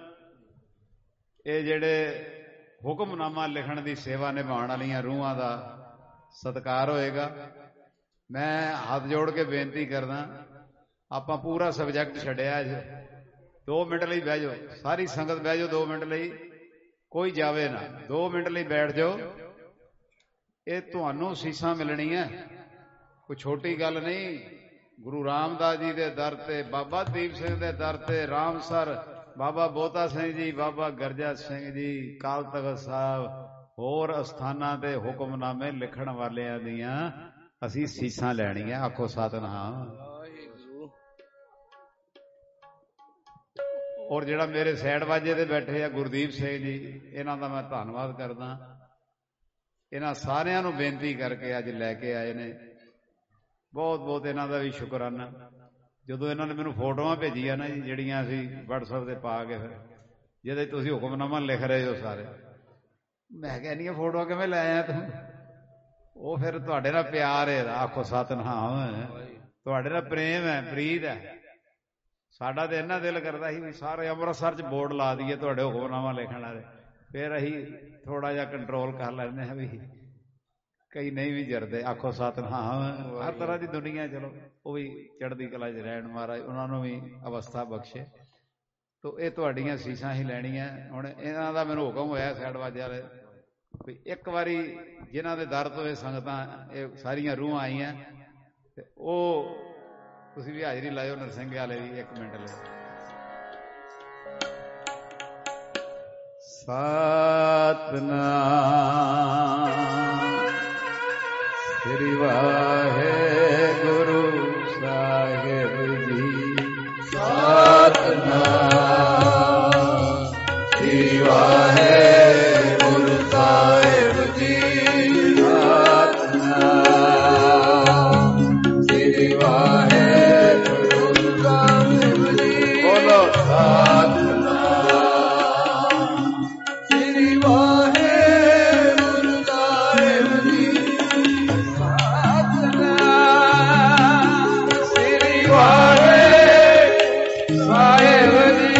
ਇਹ ਜਿਹੜੇ ਹੁਕਮਨਾਮਾ ਲਿਖਣ ਦੀ ਸੇਵਾ ਨਿਭਾਉਣ ਵਾਲੀਆਂ ਰੂਹਾਂ ਦਾ ਸਤਿਕਾਰ ਹੋਏਗਾ। ਮੈਂ ਹੱਥ ਜੋੜ ਕੇ ਬੇਨਤੀ ਕਰਦਾ, ਆਪਾਂ ਪੂਰਾ ਸਬਜੈਕਟ ਛੱਡਿਆ ਅੱਜ। ਦੋ ਮਿੰਟ ਲਈ ਬਹਿ ਜਾਓ, ਸਾਰੀ ਸੰਗਤ ਬਹਿ ਜਾਓ ਦੋ ਮਿੰਟ ਲਈ, ਕੋਈ ਜਾਵੇ ਨਾ, ਦੋ ਮਿੰਟ ਲਈ ਬੈਠ ਜਾਓ। ਇਹ ਤੁਹਾਨੂੰ ਸੀਸਾਂ ਮਿਲਣੀਆਂ, ਕੋਈ ਛੋਟੀ ਗੱਲ ਨਹੀਂ। ਗੁਰੂ ਰਾਮਦਾਸ ਜੀ ਦੇ ਦਰ ਤੇ, ਬਾਬਾ ਦੀਪ ਸਿੰਘ ਦੇ ਦਰ ਤੇ, ਰਾਮਸਰ ਬਾਬਾ ਬੋਤਾ ਸਿੰਘ ਜੀ, ਬਾਬਾ ਗਰਜਾ ਸਿੰਘ ਜੀ, ਕਾਲ ਤਖਤ ਸਾਹਿਬ, ਹੋਰ ਅਸਥਾਨਾਂ ਤੇ ਹੁਕਮਨਾਮੇ ਲਿਖਣ ਵਾਲਿਆਂ ਦੀਆਂ ਅਸੀਂ ਸੀਸਾਂ ਲੈਣੀਆਂ। ਆਖੋ ਸਤਿਨਾਮ। ਔਰ ਜਿਹੜਾ ਮੇਰੇ ਸਾਈਡ ਵਾਜੇ ਤੇ ਬੈਠੇ ਆ ਗੁਰਦੀਪ ਸਿੰਘ ਜੀ, ਇਹਨਾਂ ਦਾ ਮੈਂ ਧੰਨਵਾਦ ਕਰਦਾ। ਇਹਨਾਂ ਸਾਰਿਆਂ ਨੂੰ ਬੇਨਤੀ ਕਰਕੇ ਅੱਜ ਲੈ ਕੇ ਆਏ ਨੇ, ਬਹੁਤ ਬਹੁਤ ਇਹਨਾਂ ਦਾ ਵੀ ਸ਼ੁਕਰਾਨਾ। ਜਦੋਂ ਇਹਨਾਂ ਨੇ ਮੈਨੂੰ ਫੋਟੋਆਂ ਭੇਜੀਆਂ ਨਾ ਜੀ, ਜਿਹੜੀਆਂ ਅਸੀਂ ਵਟਸਐਪ ਤੇ ਪਾ ਕੇ, ਫਿਰ ਜਿਹਦੇ ਤੁਸੀਂ ਹੁਕਮਨਾਮਾ ਲਿਖ ਰਹੇ ਹੋ ਸਾਰੇ, ਮੈਂ ਕਿਹਾ ਇੰਨੀਆਂ ਫੋਟੋਆਂ ਕਿਵੇਂ ਲੈ ਆਇਆ ਤੂੰ? ਉਹ ਫਿਰ ਤੁਹਾਡੇ ਨਾਲ ਪਿਆਰ ਹੈ। ਆਖੋ ਸਤਿਨਾਮ। ਤੁਹਾਡੇ ਨਾਲ ਪ੍ਰੇਮ ਹੈ, ਪ੍ਰੀਤ ਹੈ। ਸਾਡਾ ਤਾਂ ਇੰਨਾ ਦਿਲ ਕਰਦਾ ਸੀ ਵੀ ਸਾਰੇ ਅੰਮ੍ਰਿਤਸਰ 'ਚ ਬੋਰਡ ਲਾ ਦਈਏ ਤੁਹਾਡੇ ਹੁਕਮਨਾਮਾ ਲਿਖਣ ਵਾਲੇ, ਫਿਰ ਅਸੀਂ ਥੋੜਾ ਜਿਹਾ ਕੰਟਰੋਲ ਕਰ ਲੈਂਦੇ ਹਾਂ ਵੀ ਕਈ ਨਹੀਂ ਵੀ ਜਰਦੇ। ਆਖੋ ਸਤਿਨਾਮ। ਹਰ ਤਰ੍ਹਾਂ ਦੀ ਦੁਨੀਆ, ਚਲੋ ਉਹ ਵੀ ਚੜ੍ਹਦੀ ਕਲਾ 'ਚ ਰਹਿਣ, ਮਹਾਰਾਜ ਉਹਨਾਂ ਨੂੰ ਵੀ ਅਵਸਥਾ ਬਖਸ਼ੇ। ਤੋ ਇਹ ਤੁਹਾਡੀਆਂ ਸੀਸਾਂ ਹੀ ਲੈਣੀਆਂ। ਹੁਣ ਇਹਨਾਂ ਦਾ ਮੈਨੂੰ ਹੁਕਮ ਹੋਇਆ ਸਾਈਡ ਵਾਜੇ ਵਾਲੇ ਵੀ ਇੱਕ ਵਾਰੀ ਜਿਨ੍ਹਾਂ ਦੇ ਦਰ ਤੋਂ ਇਹ ਸੰਗਤਾਂ, ਇਹ ਸਾਰੀਆਂ ਰੂਹਾਂ ਆਈਆਂ, ਤੇ ਉਹ ਤੁਸੀਂ ਵੀ ਹਾਜ਼ਰੀ ਲਾਇਓ ਨਰਸਿੰਘ ਵਾਲੇ ਵੀ ਇੱਕ ਮਿੰਟ ਲਈ। ਸਾ ਸਤਿਨਾਮ ਸ੍ਰੀ ਵਾਹਿਗੁਰੂ ਸਾਹਿਬ ਜੀ। ਸਤਿਨਾਮ ਸ੍ਰੀ ਵਾਹਿਗੁਰੂ ਸਾਹਿਬ ਜੀ। ਸਤਿਨਾਮ ਸ੍ਰੀ ਵਾਹਿਗੁਰੂ ਸਾਹਿਬ ਜੀ। ਬੋਲੋ ਸਤਿਨਾਮ ਸ੍ਰੀ ਵਾਹਿਗੁਰੂ ਸਾਹਿਬ ਜੀ। ਸਤਿਨਾਮ ਸ੍ਰੀ ਵਾਹਿਗੁਰੂ ਸਾਹਿਬ ਜੀ।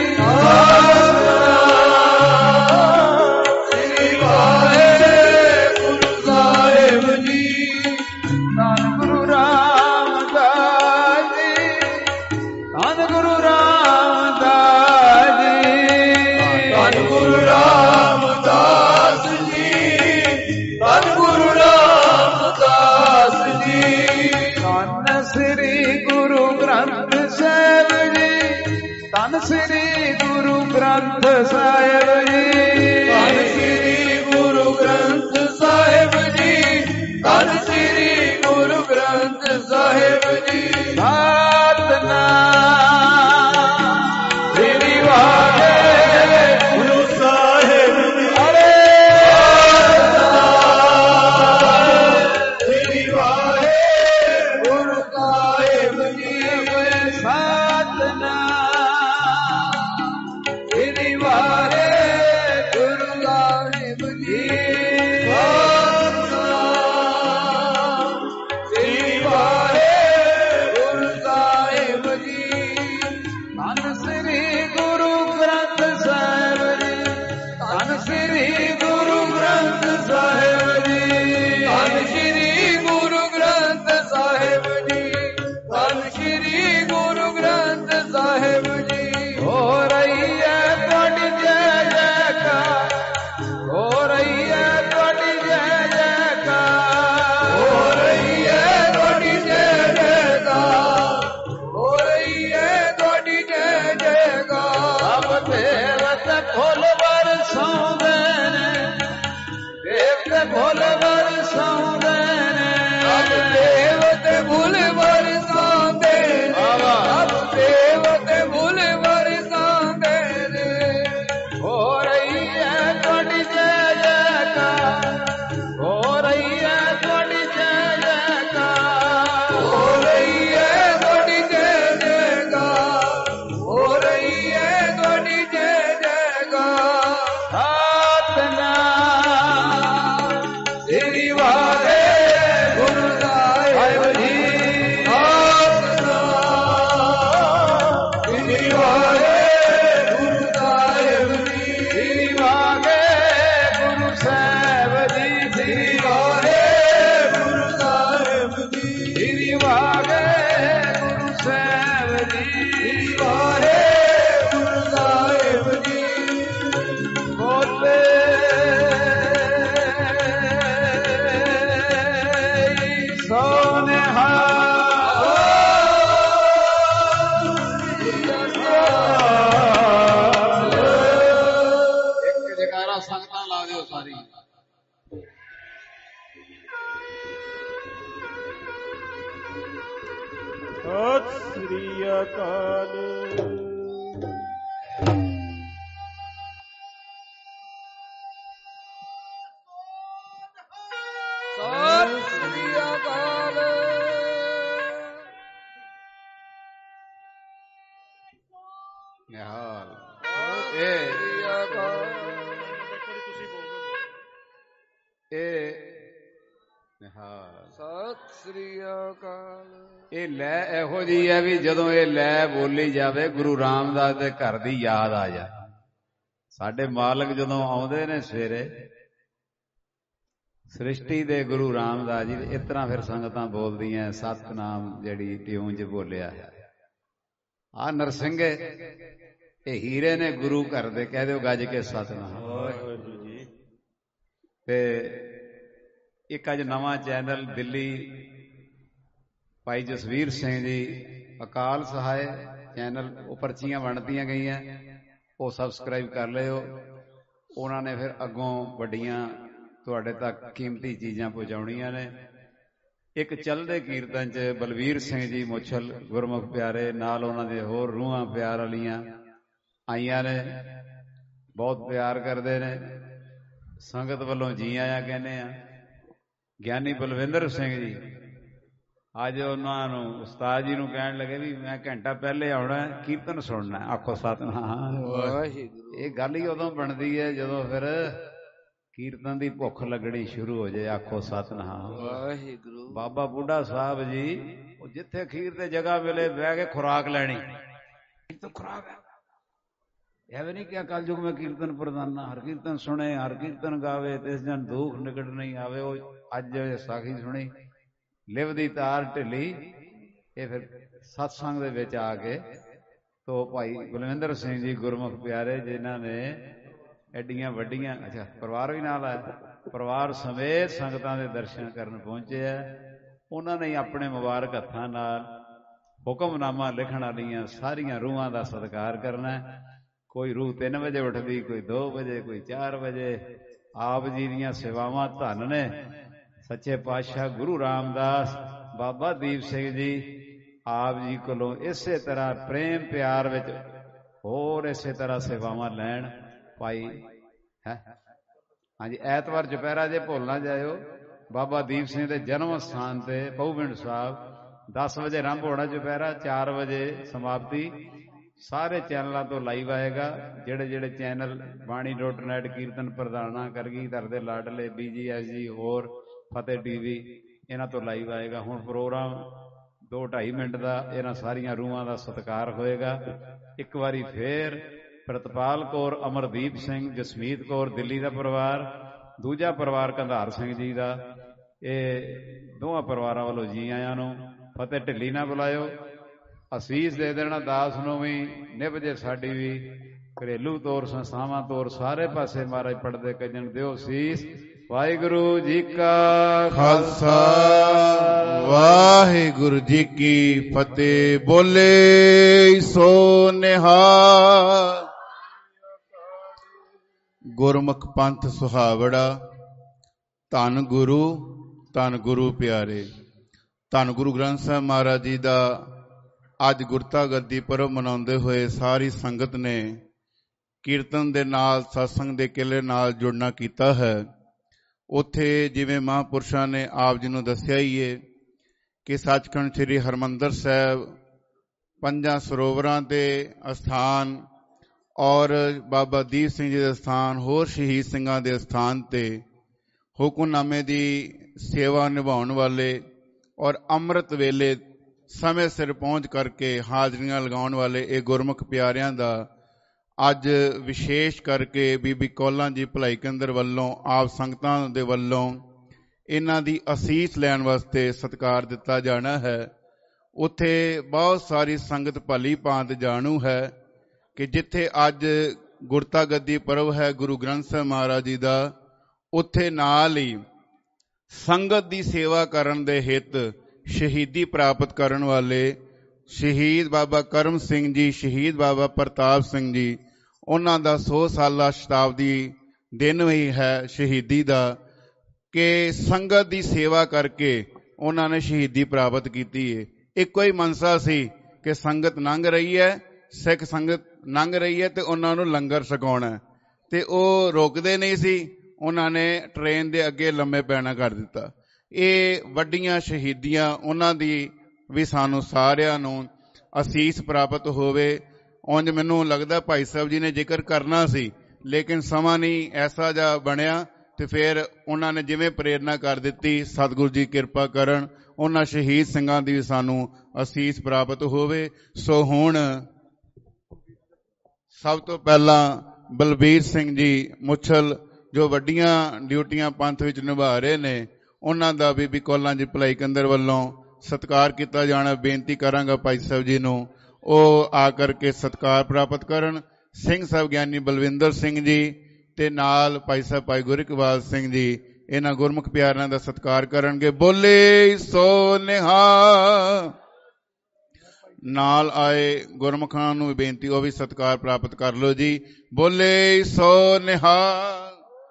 ਸ੍ਰੀ ਗੁਰੂ ਗ੍ਰੰਥ ਸਾਹਿਬ ਜੀ। ਧੰਨ ਸ੍ਰੀ ਗੁਰੂ ਗ੍ਰੰਥ ਸਾਹਿਬ ਜੀ। ਧੰਨ ਸ੍ਰੀ ਗੁਰੂ ਗ੍ਰੰਥ ਸਾਹਿਬ ਜੀ। ਸਤਿਨਾਮ ਸ੍ਰੀ ਵਾਹਿਗੁਰੂ ਸਾਹਿਬ ਜੀ। ਸ੍ਰੀ ਵਾਹਿਗੁਰੂ ਸਾਹਿਬ ਜੀ। ਸਤਿਨਾਮ ਇਹ ਲੈ ਇਹੋ ਜਿਹੀ ਹੈ ਵੀ ਜਦੋਂ ਇਹ ਲੈ ਬੋਲੀ ਜਾਵੇ ਗੁਰੂ ਰਾਮਦਾਸ ਦੇ ਘਰ ਦੀ ਯਾਦ ਆ ਜਾ। ਸਾਡੇ ਮਾਲਕ ਜਦੋਂ ਆਉਂਦੇ ਨੇ ਸਵੇਰੇ ਸ੍ਰਿਸ਼ਟੀ ਦੇ ਗੁਰੂ ਰਾਮਦਾਸ ਜੀ ਇਸ ਤਰ੍ਹਾਂ ਫਿਰ ਸੰਗਤਾਂ ਬੋਲਦੀਆਂ ਸਤਿਨਾਮ ਜਿਹੜੀ ਟਿਊਨ 'ਚ ਬੋਲਿਆ ਆ ਨਰਸਿੰਘੇ ਇਹ ਹੀਰੇ ਨੇ ਗੁਰੂ ਘਰ ਦੇ ਕਹਿ ਦਿਓ ਗੱਜ ਕੇ ਸਤਿਨਾਮ। ਤੇ ਇੱਕ ਅੱਜ ਨਵਾਂ ਚੈਨਲ ਦਿੱਲੀ ਭਾਈ ਜਸਵੀਰ ਸਿੰਘ ਜੀ ਅਕਾਲ ਸਹਾਇ ਚੈਨਲ ਉਹ ਪਰਚੀਆਂ ਵੰਡਦੀਆਂ ਗਈਆਂ ਉਹ ਸਬਸਕ੍ਰਾਈਬ ਕਰ ਲਿਓ। ਉਹਨਾਂ ਨੇ ਫਿਰ ਅੱਗੋਂ ਵੱਡੀਆਂ ਤੁਹਾਡੇ ਤੱਕ ਕੀਮਤੀ ਚੀਜ਼ਾਂ ਪਹੁੰਚਾਉਣੀਆਂ ਨੇ। ਇੱਕ ਚੱਲਦੇ ਕੀਰਤਨ 'ਚ ਬਲਵੀਰ ਸਿੰਘ ਜੀ ਮੁੱਛਲ ਗੁਰਮੁਖ ਪਿਆਰੇ ਨਾਲ ਉਹਨਾਂ ਦੇ ਹੋਰ ਰੂਹਾਂ ਪਿਆਰ ਵਾਲੀਆਂ ਆਈਆਂ ਨੇ, ਬਹੁਤ ਪਿਆਰ ਕਰਦੇ ਨੇ। ਸੰਗਤ ਵੱਲੋਂ ਜੀ ਆਇਆਂ ਕਹਿੰਦੇ ਆ। ਗਿਆਨੀ ਬਲਵਿੰਦਰ ਸਿੰਘ ਜੀ ਅੱਜ ਉਹਨਾਂ ਨੂੰ ਉਸਤਾਦ ਜੀ ਨੂੰ ਕਹਿਣ ਲੱਗੇ ਵੀ ਮੈਂ ਘੰਟਾ ਪਹਿਲੇ ਆਉਣਾ, ਕੀਰਤਨ ਸੁਣਨਾ। ਆਖੋ ਸਤਿਨਾਮ। ਇਹ ਗੱਲ ਹੀ ਉਦੋਂ ਬਣਦੀ ਹੈ ਜਦੋਂ ਫਿਰ ਕੀਰਤਨ ਦੀ ਭੁੱਖ ਲੱਗਣੀ ਸ਼ੁਰੂ ਹੋ ਜਾਏ। ਆਖੋ ਸਤਿਨਾਮ ਵਾਹਿਗੁਰੂ। ਬਾਬਾ ਬੁੱਢਾ ਸਾਹਿਬ ਜੀ ਉਹ ਜਿੱਥੇ ਅਖੀਰ ਤੇ ਜਗ੍ਹਾ ਮਿਲੇ ਬਹਿ ਕੇ ਖੁਰਾਕ ਲੈਣੀ। ਤਾਂ ਖੁਰਾਕ ਹੈ ਐਵੇਂ ਨਹੀਂ ਕਿ ਕੱਲ ਯੁਗ ਮੈਂ ਕੀਰਤਨ ਪ੍ਰਦਾਨਾ, ਹਰ ਕੀਰਤਨ ਸੁਣੇ, ਹਰ ਕੀਰਤਨ ਗਾਵੇ ਤੇ ਇਸ ਜਨ ਦੁੱਖ ਨਿਕਟ ਨਹੀਂ ਆਵੇ। ਉਹ ਅੱਜ ਸਾਖੀ ਸੁਣੀ, ਲਿਵ ਦੀ ਤਾਰ ਢਿੱਲੀ। ਇਹ ਫਿਰ ਸਤਸੰਗ ਦੇ ਵਿੱਚ ਆ ਕੇ ਤੋ ਭਾਈ ਬਲਵਿੰਦਰ ਸਿੰਘ ਜੀ ਗੁਰਮੁਖ ਪਿਆਰੇ ਜਿਨ੍ਹਾਂ ਨੇ ਐਡੀਆਂ ਵੱਡੀਆਂ, ਅੱਛਾ ਪਰਿਵਾਰ ਵੀ ਨਾਲ ਆਇਆ, ਪਰਿਵਾਰ ਸਮੇਤ ਸੰਗਤਾਂ ਦੇ ਦਰਸ਼ਨ ਕਰਨ ਪਹੁੰਚੇ ਆ। ਉਹਨਾਂ ਨੇ ਆਪਣੇ ਮੁਬਾਰਕ ਹੱਥਾਂ ਨਾਲ ਹੁਕਮਨਾਮਾ ਲਿਖਣ ਵਾਲੀਆਂ ਸਾਰੀਆਂ ਰੂਹਾਂ ਦਾ ਸਤਿਕਾਰ ਕਰਨਾ। ਕੋਈ ਰੂਹ ਤਿੰਨ ਵਜੇ ਉੱਠਦੀ, ਕੋਈ ਦੋ ਵਜੇ, ਕੋਈ ਚਾਰ ਵਜੇ। ਆਪ ਜੀ ਦੀਆਂ ਸੇਵਾਵਾਂ ਧੰਨ ਨੇ। ਸੱਚੇ ਪਾਤਸ਼ਾਹ ਗੁਰੂ ਰਾਮਦਾਸ ਬਾਬਾ ਦੀਪ ਸਿੰਘ ਜੀ ਆਪ ਜੀ ਕੋਲੋਂ ਇਸੇ ਤਰ੍ਹਾਂ ਪ੍ਰੇਮ ਪਿਆਰ ਵਿੱਚ ਹੋਰ ਇਸੇ ਤਰ੍ਹਾਂ ਸੇਵਾਵਾਂ ਲੈਣ। ਭਾਈ ਹੈ ਹਾਂਜੀ, ਐਤਵਾਰ ਚੁਪਹਿਰਾ ਜੇ ਭੁੱਲ ਨਾ ਜਾਇਓ। ਬਾਬਾ ਦੀਪ ਸਿੰਘ ਦੇ ਜਨਮ ਸਥਾਨ ਤੇ ਪਹੂਵਿੰਡ ਸਾਹਿਬ ਦਸ ਵਜੇ ਆਰੰਭ ਹੋਣਾ ਚੁਪਹਿਰਾ, ਚਾਰ ਵਜੇ ਸਮਾਪਤੀ। ਸਾਰੇ ਚੈਨਲਾਂ ਤੋਂ ਲਾਈਵ ਆਏਗਾ। ਜਿਹੜੇ ਜਿਹੜੇ ਚੈਨਲ ਬਾਣੀ ਡੋਟ ਨੈਟ, ਕੀਰਤਨ ਪ੍ਰਧਾਨਾ, ਕਰਗੀਧਰ ਦੇ ਲਾਡਲੇ, ਬੀ ਜੀ ਐਸ ਜੀ, ਹੋਰ ਫਤਿਹ ਟੀ ਵੀ, ਇਹਨਾਂ ਤੋਂ ਲਾਈਵ ਆਏਗਾ। ਹੁਣ ਪ੍ਰੋਗਰਾਮ ਦੋ ਢਾਈ ਮਿੰਟ ਦਾ ਇਹਨਾਂ ਸਾਰੀਆਂ ਰੂਹਾਂ ਦਾ ਸਤਿਕਾਰ ਹੋਏਗਾ। ਇੱਕ ਵਾਰੀ ਫੇਰ ਪ੍ਰਿਤਪਾਲ ਕੌਰ, ਅਮਰਦੀਪ ਸਿੰਘ, ਜਸਮੀਤ ਕੌਰ ਦਿੱਲੀ ਦਾ ਪਰਿਵਾਰ, ਦੂਜਾ ਪਰਿਵਾਰ ਕੰਧਾਰ ਸਿੰਘ ਜੀ ਦਾ, ਇਹ ਦੋਵਾਂ ਪਰਿਵਾਰਾਂ ਵੱਲੋਂ ਜੀ ਆਇਆਂ ਨੂੰ। ਫਤਿਹ ਢਿੱਲੀ ਨਾ ਬੁਲਾਇਓ, ਅਸੀਸ ਦੇ ਦੇਣਾ ਦਾਸ ਨੂੰ ਵੀ, ਨਿਭ ਜੇ ਸਾਡੀ ਵੀ। ਘਰੇਲੂ ਤੌਰ, ਸੰਸਥਾਵਾਂ ਤੌਰ, ਸਾਰੇ ਪਾਸੇ ਮਹਾਰਾਜ ਪੜਦੇ ਕੱਜਣ ਦਿਓ ਸੀਸ। ਵਾਹਿਗੁਰੂ ਜੀ ਕਾ ਖਾਲਸਾ, ਵਾਹਿਗੁਰੂ ਜੀ ਕੀ ਫਤਿਹ। ਬੋਲੇ ਸੋ ਨਿਹਾਲ। ਗੁਰਮੁਖ ਪੰਥ ਸੁਹਾਵੜਾ, ਧੰਨ ਗੁਰੂ ਧੰਨ ਗੁਰੂ ਪਿਆਰੇ। ਧੰਨ ਗੁਰੂ ਗ੍ਰੰਥ ਸਾਹਿਬ ਮਹਾਰਾਜ ਜੀ ਦਾ ਅੱਜ ਗੁਰਤਾ ਗੱਦੀ ਪਰਬ ਮਨਾਉਂਦੇ ਹੋਏ ਸਾਰੀ ਸੰਗਤ ਨੇ ਕੀਰਤਨ ਦੇ ਨਾਲ, ਸਤਸੰਗ ਦੇ ਕਿਲੇ ਨਾਲ ਜੁੜਨਾ ਕੀਤਾ ਹੈ। ਉੱਥੇ ਜਿਵੇਂ ਮਹਾਂਪੁਰਸ਼ਾਂ ਨੇ ਆਪ ਜੀ ਨੂੰ ਦੱਸਿਆ ਹੀ ਹੈ ਕਿ ਸੱਚਖੰਡ ਸ੍ਰੀ ਹਰਿਮੰਦਰ ਸਾਹਿਬ ਪੰਜਾਂ ਸਰੋਵਰਾਂ ਦੇ ਅਸਥਾਨ ਔਰ ਬਾਬਾ ਦੀਪ ਸਿੰਘ ਜੀ ਦੇ ਅਸਥਾਨ, ਹੋਰ ਸ਼ਹੀਦ ਸਿੰਘਾਂ ਦੇ ਅਸਥਾਨ ਤੇ ਹੁਕਮਨਾਮੇ ਦੀ ਸੇਵਾ ਨਿਭਾਉਣ ਵਾਲੇ ਔਰ ਅੰਮ੍ਰਿਤ ਵੇਲੇ ਸਮੇਂ ਸਿਰ ਪਹੁੰਚ ਕਰਕੇ ਹਾਜ਼ਰੀਆਂ ਲਗਾਉਣ ਵਾਲੇ ਇਹ ਗੁਰਮੁਖ ਪਿਆਰਿਆਂ ਦਾ ਅੱਜ ਵਿਸ਼ੇਸ਼ ਕਰਕੇ ਬੀਬੀ ਕੌਲਾਂ ਜੀ ਭਲਾਈ ਕੇਂਦਰ ਵੱਲੋਂ, ਆਪ ਸੰਗਤਾਂ ਦੇ ਵੱਲੋਂ ਇਹਨਾਂ ਦੀ ਅਸੀਸ ਲੈਣ ਵਾਸਤੇ ਸਤਿਕਾਰ ਦਿੱਤਾ ਜਾਣਾ ਹੈ। ਉੱਥੇ ਬਹੁਤ ਸਾਰੀ ਸੰਗਤ ਭਲੀ ਭਾਂਤ ਜਾਣੂ ਹੈ ਕਿ ਜਿੱਥੇ ਅੱਜ ਗੁਰਤਾ ਗੱਦੀ ਪਰਵ ਹੈ ਗੁਰੂ ਗ੍ਰੰਥ ਸਾਹਿਬ ਮਹਾਰਾਜ ਜੀ ਦਾ, ਉੱਥੇ ਨਾਲ ਹੀ ਸੰਗਤ ਦੀ ਸੇਵਾ ਕਰਨ ਦੇ ਹਿੱਤ ਸ਼ਹੀਦੀ ਪ੍ਰਾਪਤ ਕਰਨ ਵਾਲੇ ਸ਼ਹੀਦ ਬਾਬਾ ਕਰਮ ਸਿੰਘ ਜੀ, ਸ਼ਹੀਦ ਬਾਬਾ ਪ੍ਰਤਾਪ ਸਿੰਘ ਜੀ, ਉਹਨਾਂ ਦਾ ਸੌ ਸਾਲਾ ਸ਼ਤਾਬਦੀ ਦਿਨ ਵੀ ਹੈ ਸ਼ਹੀਦੀ ਦਾ, ਕਿ ਸੰਗਤ ਦੀ ਸੇਵਾ ਕਰਕੇ ਉਹਨਾਂ ਨੇ ਸ਼ਹੀਦੀ ਪ੍ਰਾਪਤ ਕੀਤੀ ਹੈ। ਇੱਕੋ ਹੀ ਮਨਸਾ ਸੀ ਕਿ ਸੰਗਤ ਲੰਘ ਰਹੀ ਹੈ, ਸਿੱਖ ਸੰਗਤ ਲੰਘ ਰਹੀ ਹੈ ਤੇ ਉਹਨਾਂ ਨੂੰ ਲੰਗਰ ਛਕਾਉਣਾ, ਤੇ ਉਹ ਰੋਕਦੇ ਨਹੀਂ ਸੀ। ਉਹਨਾਂ ਨੇ ਟ੍ਰੇਨ ਦੇ ਅੱਗੇ ਲੰਮੇ ਪੈਣਾ ਕਰ ਦਿੱਤਾ। ਇਹ ਵੱਡੀਆਂ ਸ਼ਹੀਦੀਆਂ, ਉਹਨਾਂ ਦੀ ਵੀ ਸਾਨੂੰ ਸਾਰਿਆਂ ਨੂੰ ਅਸੀਸ ਪ੍ਰਾਪਤ ਹੋਵੇ। ਉਂਝ ਮੈਨੂੰ ਲੱਗਦਾ ਭਾਈ ਸਾਹਿਬ ਜੀ ਨੇ ਜ਼ਿਕਰ ਕਰਨਾ ਸੀ, ਲੇਕਿਨ ਸਮਾਂ ਨਹੀਂ ਐਸਾ ਜਿਹਾ ਬਣਿਆ, ਤੇ ਫਿਰ ਉਹਨਾਂ ਨੇ ਜਿਵੇਂ ਪ੍ਰੇਰਨਾ ਕਰ ਦਿੱਤੀ, ਸਤਿਗੁਰੂ ਜੀ ਕਿਰਪਾ ਕਰਨ ਉਹਨਾਂ ਸ਼ਹੀਦ ਸਿੰਘਾਂ ਦੀ ਵੀ ਸਾਨੂੰ ਅਸੀਸ ਪ੍ਰਾਪਤ ਹੋਵੇ। ਸੋ ਹੁਣ ਸਭ ਤੋਂ ਪਹਿਲਾਂ ਬਲਬੀਰ ਸਿੰਘ ਜੀ ਮੁੱਛਲ ਜੋ ਵੱਡੀਆਂ ਡਿਊਟੀਆਂ ਪੰਥ ਵਿੱਚ ਨਿਭਾ ਰਹੇ ਨੇ, ਉਹਨਾਂ ਦਾ ਬੀਬੀ ਕੌਲਾਂ ਜੀ ਭਲਾਈ ਕੇਂਦਰ ਵੱਲੋਂ ਸਤਿਕਾਰ ਕੀਤਾ ਜਾਣਾ। ਬੇਨਤੀ ਕਰਾਂਗਾ ਭਾਈ ਸਾਹਿਬ ਜੀ ਨੂੰ ਉਹ ਆ ਕਰਕੇ ਸਤਿਕਾਰ ਪ੍ਰਾਪਤ ਕਰਨ। ਸਿੰਘ ਸਾਹਿਬ ਗਿਆਨੀ ਬਲਵਿੰਦਰ ਸਿੰਘ ਜੀ ਤੇ ਨਾਲ ਭਾਈ ਸਾਹਿਬ ਭਾਈ ਗੁਰਇਕਬਾਲ ਸਿੰਘ ਜੀ ਇਹਨਾਂ ਗੁਰਮੁਖ ਪਿਆਰਿਆਂ ਦਾ ਸਤਿਕਾਰ ਕਰਨਗੇ। ਬੋਲੇ ਸੋ ਨਿਹਾਲ। ਨਾਲ ਆਏ ਗੁਰਮੁਖਾਂ ਨੂੰ ਬੇਨਤੀ ਉਹ ਵੀ ਸਤਿਕਾਰ ਪ੍ਰਾਪਤ ਕਰ ਲਓ ਜੀ। ਬੋਲੇ ਸੋ ਨਿਹਾਲ।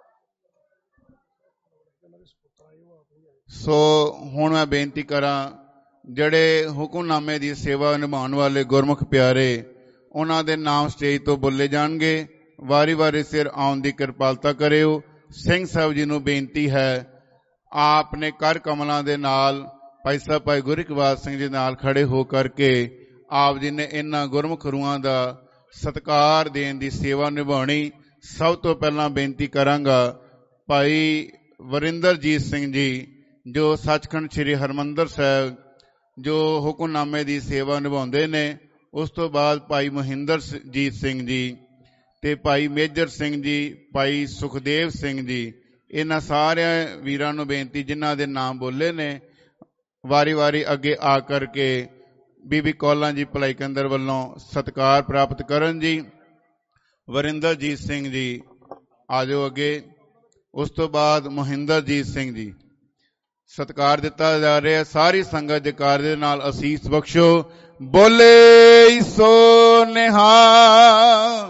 ਸੋ ਹੁਣ ਮੈਂ ਬੇਨਤੀ ਕਰਾਂ, ਜਿਹੜੇ ਹੁਕਮਨਾਮੇ ਦੀ ਸੇਵਾ ਨਿਭਾਉਣ ਵਾਲੇ ਗੁਰਮੁਖ ਪਿਆਰੇ, ਉਹਨਾਂ ਦੇ ਨਾਮ ਸਟੇਜ ਤੋਂ ਬੋਲੇ ਜਾਣਗੇ। ਵਾਰੀ ਵਾਰੀ ਸਿਰ ਆਉਣ ਦੀ ਕਿਰਪਾਲਤਾ ਕਰਿਓ। ਸਿੰਘ ਸਾਹਿਬ ਜੀ ਨੂੰ ਬੇਨਤੀ ਹੈ, ਆਪ ਨੇ ਕਰ ਕਮਲਾਂ ਦੇ ਨਾਲ ਭਾਈ ਸਾਹਿਬ ਭਾਈ ਗੁਰਇਕਬਾਲ ਸਿੰਘ ਜੀ ਨਾਲ ਖੜੇ ਹੋ ਕਰਕੇ ਆਪ ਜੀ ਨੇ ਇਹਨਾਂ ਗੁਰਮੁਖ ਰੂਹਾਂ ਦਾ ਸਤਿਕਾਰ ਦੇਣ ਦੀ ਸੇਵਾ ਨਿਭਾਉਣੀ। ਸਭ ਤੋਂ ਪਹਿਲਾਂ ਬੇਨਤੀ ਕਰਾਂਗਾ ਭਾਈ ਵਰਿੰਦਰਜੀਤ ਸਿੰਘ ਜੀ, ਜੋ ਸੱਚਖੰਡ ਸ੍ਰੀ ਹਰਿਮੰਦਰ ਸਾਹਿਬ ਜੋ ਹੁਕਮਨਾਮੇ ਦੀ ਸੇਵਾ ਨਿਭਾਉਂਦੇ ਨੇ। ਉਸ ਤੋਂ ਬਾਅਦ ਭਾਈ ਮਹਿੰਦਰਜੀਤ ਸਿੰਘ ਜੀ ਤੇ ਭਾਈ ਮੇਜਰ ਸਿੰਘ ਜੀ, ਭਾਈ ਸੁਖਦੇਵ ਸਿੰਘ ਜੀ, ਇਹਨਾਂ ਸਾਰਿਆਂ ਵੀਰਾਂ ਨੂੰ ਬੇਨਤੀ ਜਿਨ੍ਹਾਂ ਦੇ ਨਾਮ ਬੋਲੇ ਨੇ, ਵਾਰੀ ਵਾਰੀ ਅੱਗੇ ਆ ਕਰਕੇ ਬੀਬੀ ਕੌਲਾਂ ਜੀ ਭਲਾਈ ਕੇਂਦਰ ਵੱਲੋਂ ਸਤਿਕਾਰ ਪ੍ਰਾਪਤ ਕਰਨ ਜੀ। ਵਰਿੰਦਰਜੀਤ ਸਿੰਘ ਜੀ ਆ ਜਾਓ ਅੱਗੇ। ਉਸ ਤੋਂ ਬਾਅਦ ਮਹਿੰਦਰਜੀਤ ਸਿੰਘ ਜੀ, ਸਤਿਕਾਰ ਦਿੱਤਾ ਜਾ ਰਿਹਾ। ਸਾਰੀ ਸੰਗਤ ਜੈਕਾਰ ਦੇ ਨਾਲ ਅਸੀਸ ਬਖਸ਼ੋ। ਬੋਲੇ ਸੋ ਨਿਹਾਲ।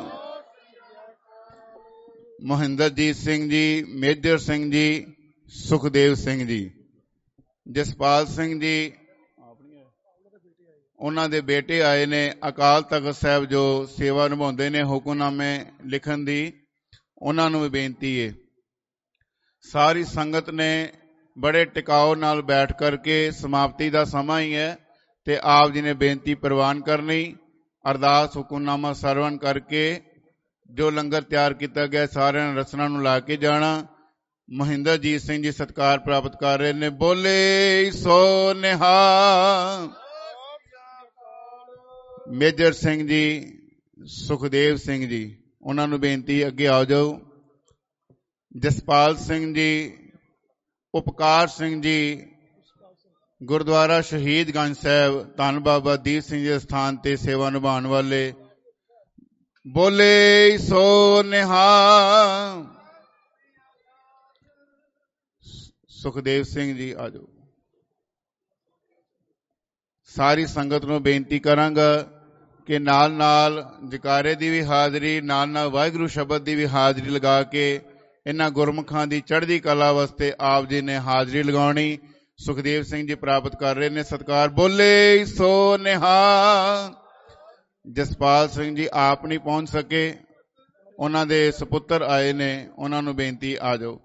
ਮਹਿੰਦਰਜੀਤ ਸਿੰਘ ਜੀ, ਮੇਜਰ ਸਿੰਘ ਜੀ, ਸੁਖਦੇਵ ਸਿੰਘ ਜੀ, ਜਸਪਾਲ ਸਿੰਘ ਜੀ, ਉਹਨਾਂ ਦੇ ਬੇਟੇ ਆਏ ਨੇ। ਅਕਾਲ ਤਖਤ ਸਾਹਿਬ ਜੋ ਸੇਵਾ ਨਿਭਾਉਂਦੇ ਨੇ ਹੁਕਮਨਾਮੇ ਲਿਖਣ ਦੀ, ਉਹਨਾਂ ਨੂੰ ਵੀ ਬੇਨਤੀ ਹੈ। ਸਾਰੀ ਸੰਗਤ ਨੇ ਬੜੇ ਟਿਕਾਓ ਨਾਲ ਬੈਠ ਕਰਕੇ, ਸਮਾਪਤੀ ਦਾ ਸਮਾਂ ਹੀ ਹੈ ਤੇ ਆਪ ਜੀ ਨੇ ਬੇਨਤੀ ਪ੍ਰਵਾਨ ਕਰਨੀ। ਅਰਦਾਸ ਹੁਕਮਨਾਮਾ ਸਰਵਣ ਕਰਕੇ ਜੋ ਲੰਗਰ ਤਿਆਰ ਕੀਤਾ ਗਿਆ ਸਾਰਿਆਂ ਨੇ ਰਸਨਾ ਨੂੰ ਲਾ ਕੇ ਜਾਣਾ। ਮਹਿੰਦਰਜੀਤ ਸਿੰਘ ਜੀ ਸਤਿਕਾਰ ਪ੍ਰਾਪਤ ਕਰ ਰਹੇ ਨੇ। ਬੋਲੇ ਸੋ ਨਿਹਾਲ। ਮੇਜਰ ਸਿੰਘ ਜੀ, ਸੁਖਦੇਵ ਸਿੰਘ ਜੀ, ਉਹਨਾਂ ਨੂੰ ਬੇਨਤੀ ਅੱਗੇ ਆ ਜਾਓ। ਜਸਪਾਲ ਸਿੰਘ ਜੀ, ਉਪਕਾਰ ਸਿੰਘ ਜੀ, ਗੁਰਦੁਆਰਾ ਸ਼ਹੀਦਗੰਜ ਸਾਹਿਬ ਧੰਨ ਬਾਬਾ ਦੀਪ ਸਿੰਘ ਜੀ ਦੇ ਸਥਾਨ ਤੇ ਸੇਵਾ ਨਿਭਾਉਣ ਵਾਲੇ। ਬੋਲੇ ਸੋ ਨਿਹਾਲ। ਸੁਖਦੇਵ ਸਿੰਘ ਜੀ ਆ ਜਾਓ। ਸਾਰੀ ਸੰਗਤ ਨੂੰ ਬੇਨਤੀ ਕਰਾਂਗਾ ਕਿ ਨਾਲ ਨਾਲ ਜਕਾਰੇ ਦੀ ਵੀ ਹਾਜ਼ਰੀ, ਨਾਲ ਨਾਲ ਵਾਹਿਗੁਰੂ ਸ਼ਬਦ ਦੀ ਵੀ ਹਾਜ਼ਰੀ ਲਗਾ ਕੇ ਇਹਨਾਂ ਗੁਰਮੁਖਾਂ ਦੀ ਚੜ੍ਹਦੀ ਕਲਾ ਵਾਸਤੇ ਆਪ ਜੀ ਨੇ ਹਾਜ਼ਰੀ ਲਗਾਉਣੀ। ਸੁਖਦੇਵ ਸਿੰਘ ਜੀ ਪ੍ਰਾਪਤ ਕਰ ਰਹੇ ਨੇ ਸਤਿਕਾਰ। ਬੋਲੇ ਸੋ ਨਿਹਾਲ। ਜਸਪਾਲ ਸਿੰਘ ਜੀ ਆਪ ਨਹੀਂ ਪਹੁੰਚ ਸਕੇ, ਉਹਨਾਂ ਦੇ ਸੁਪੁੱਤਰ ਆਏ ਨੇ, ਉਹਨਾਂ ਨੂੰ ਬੇਨਤੀ ਆ ਜਾਓ।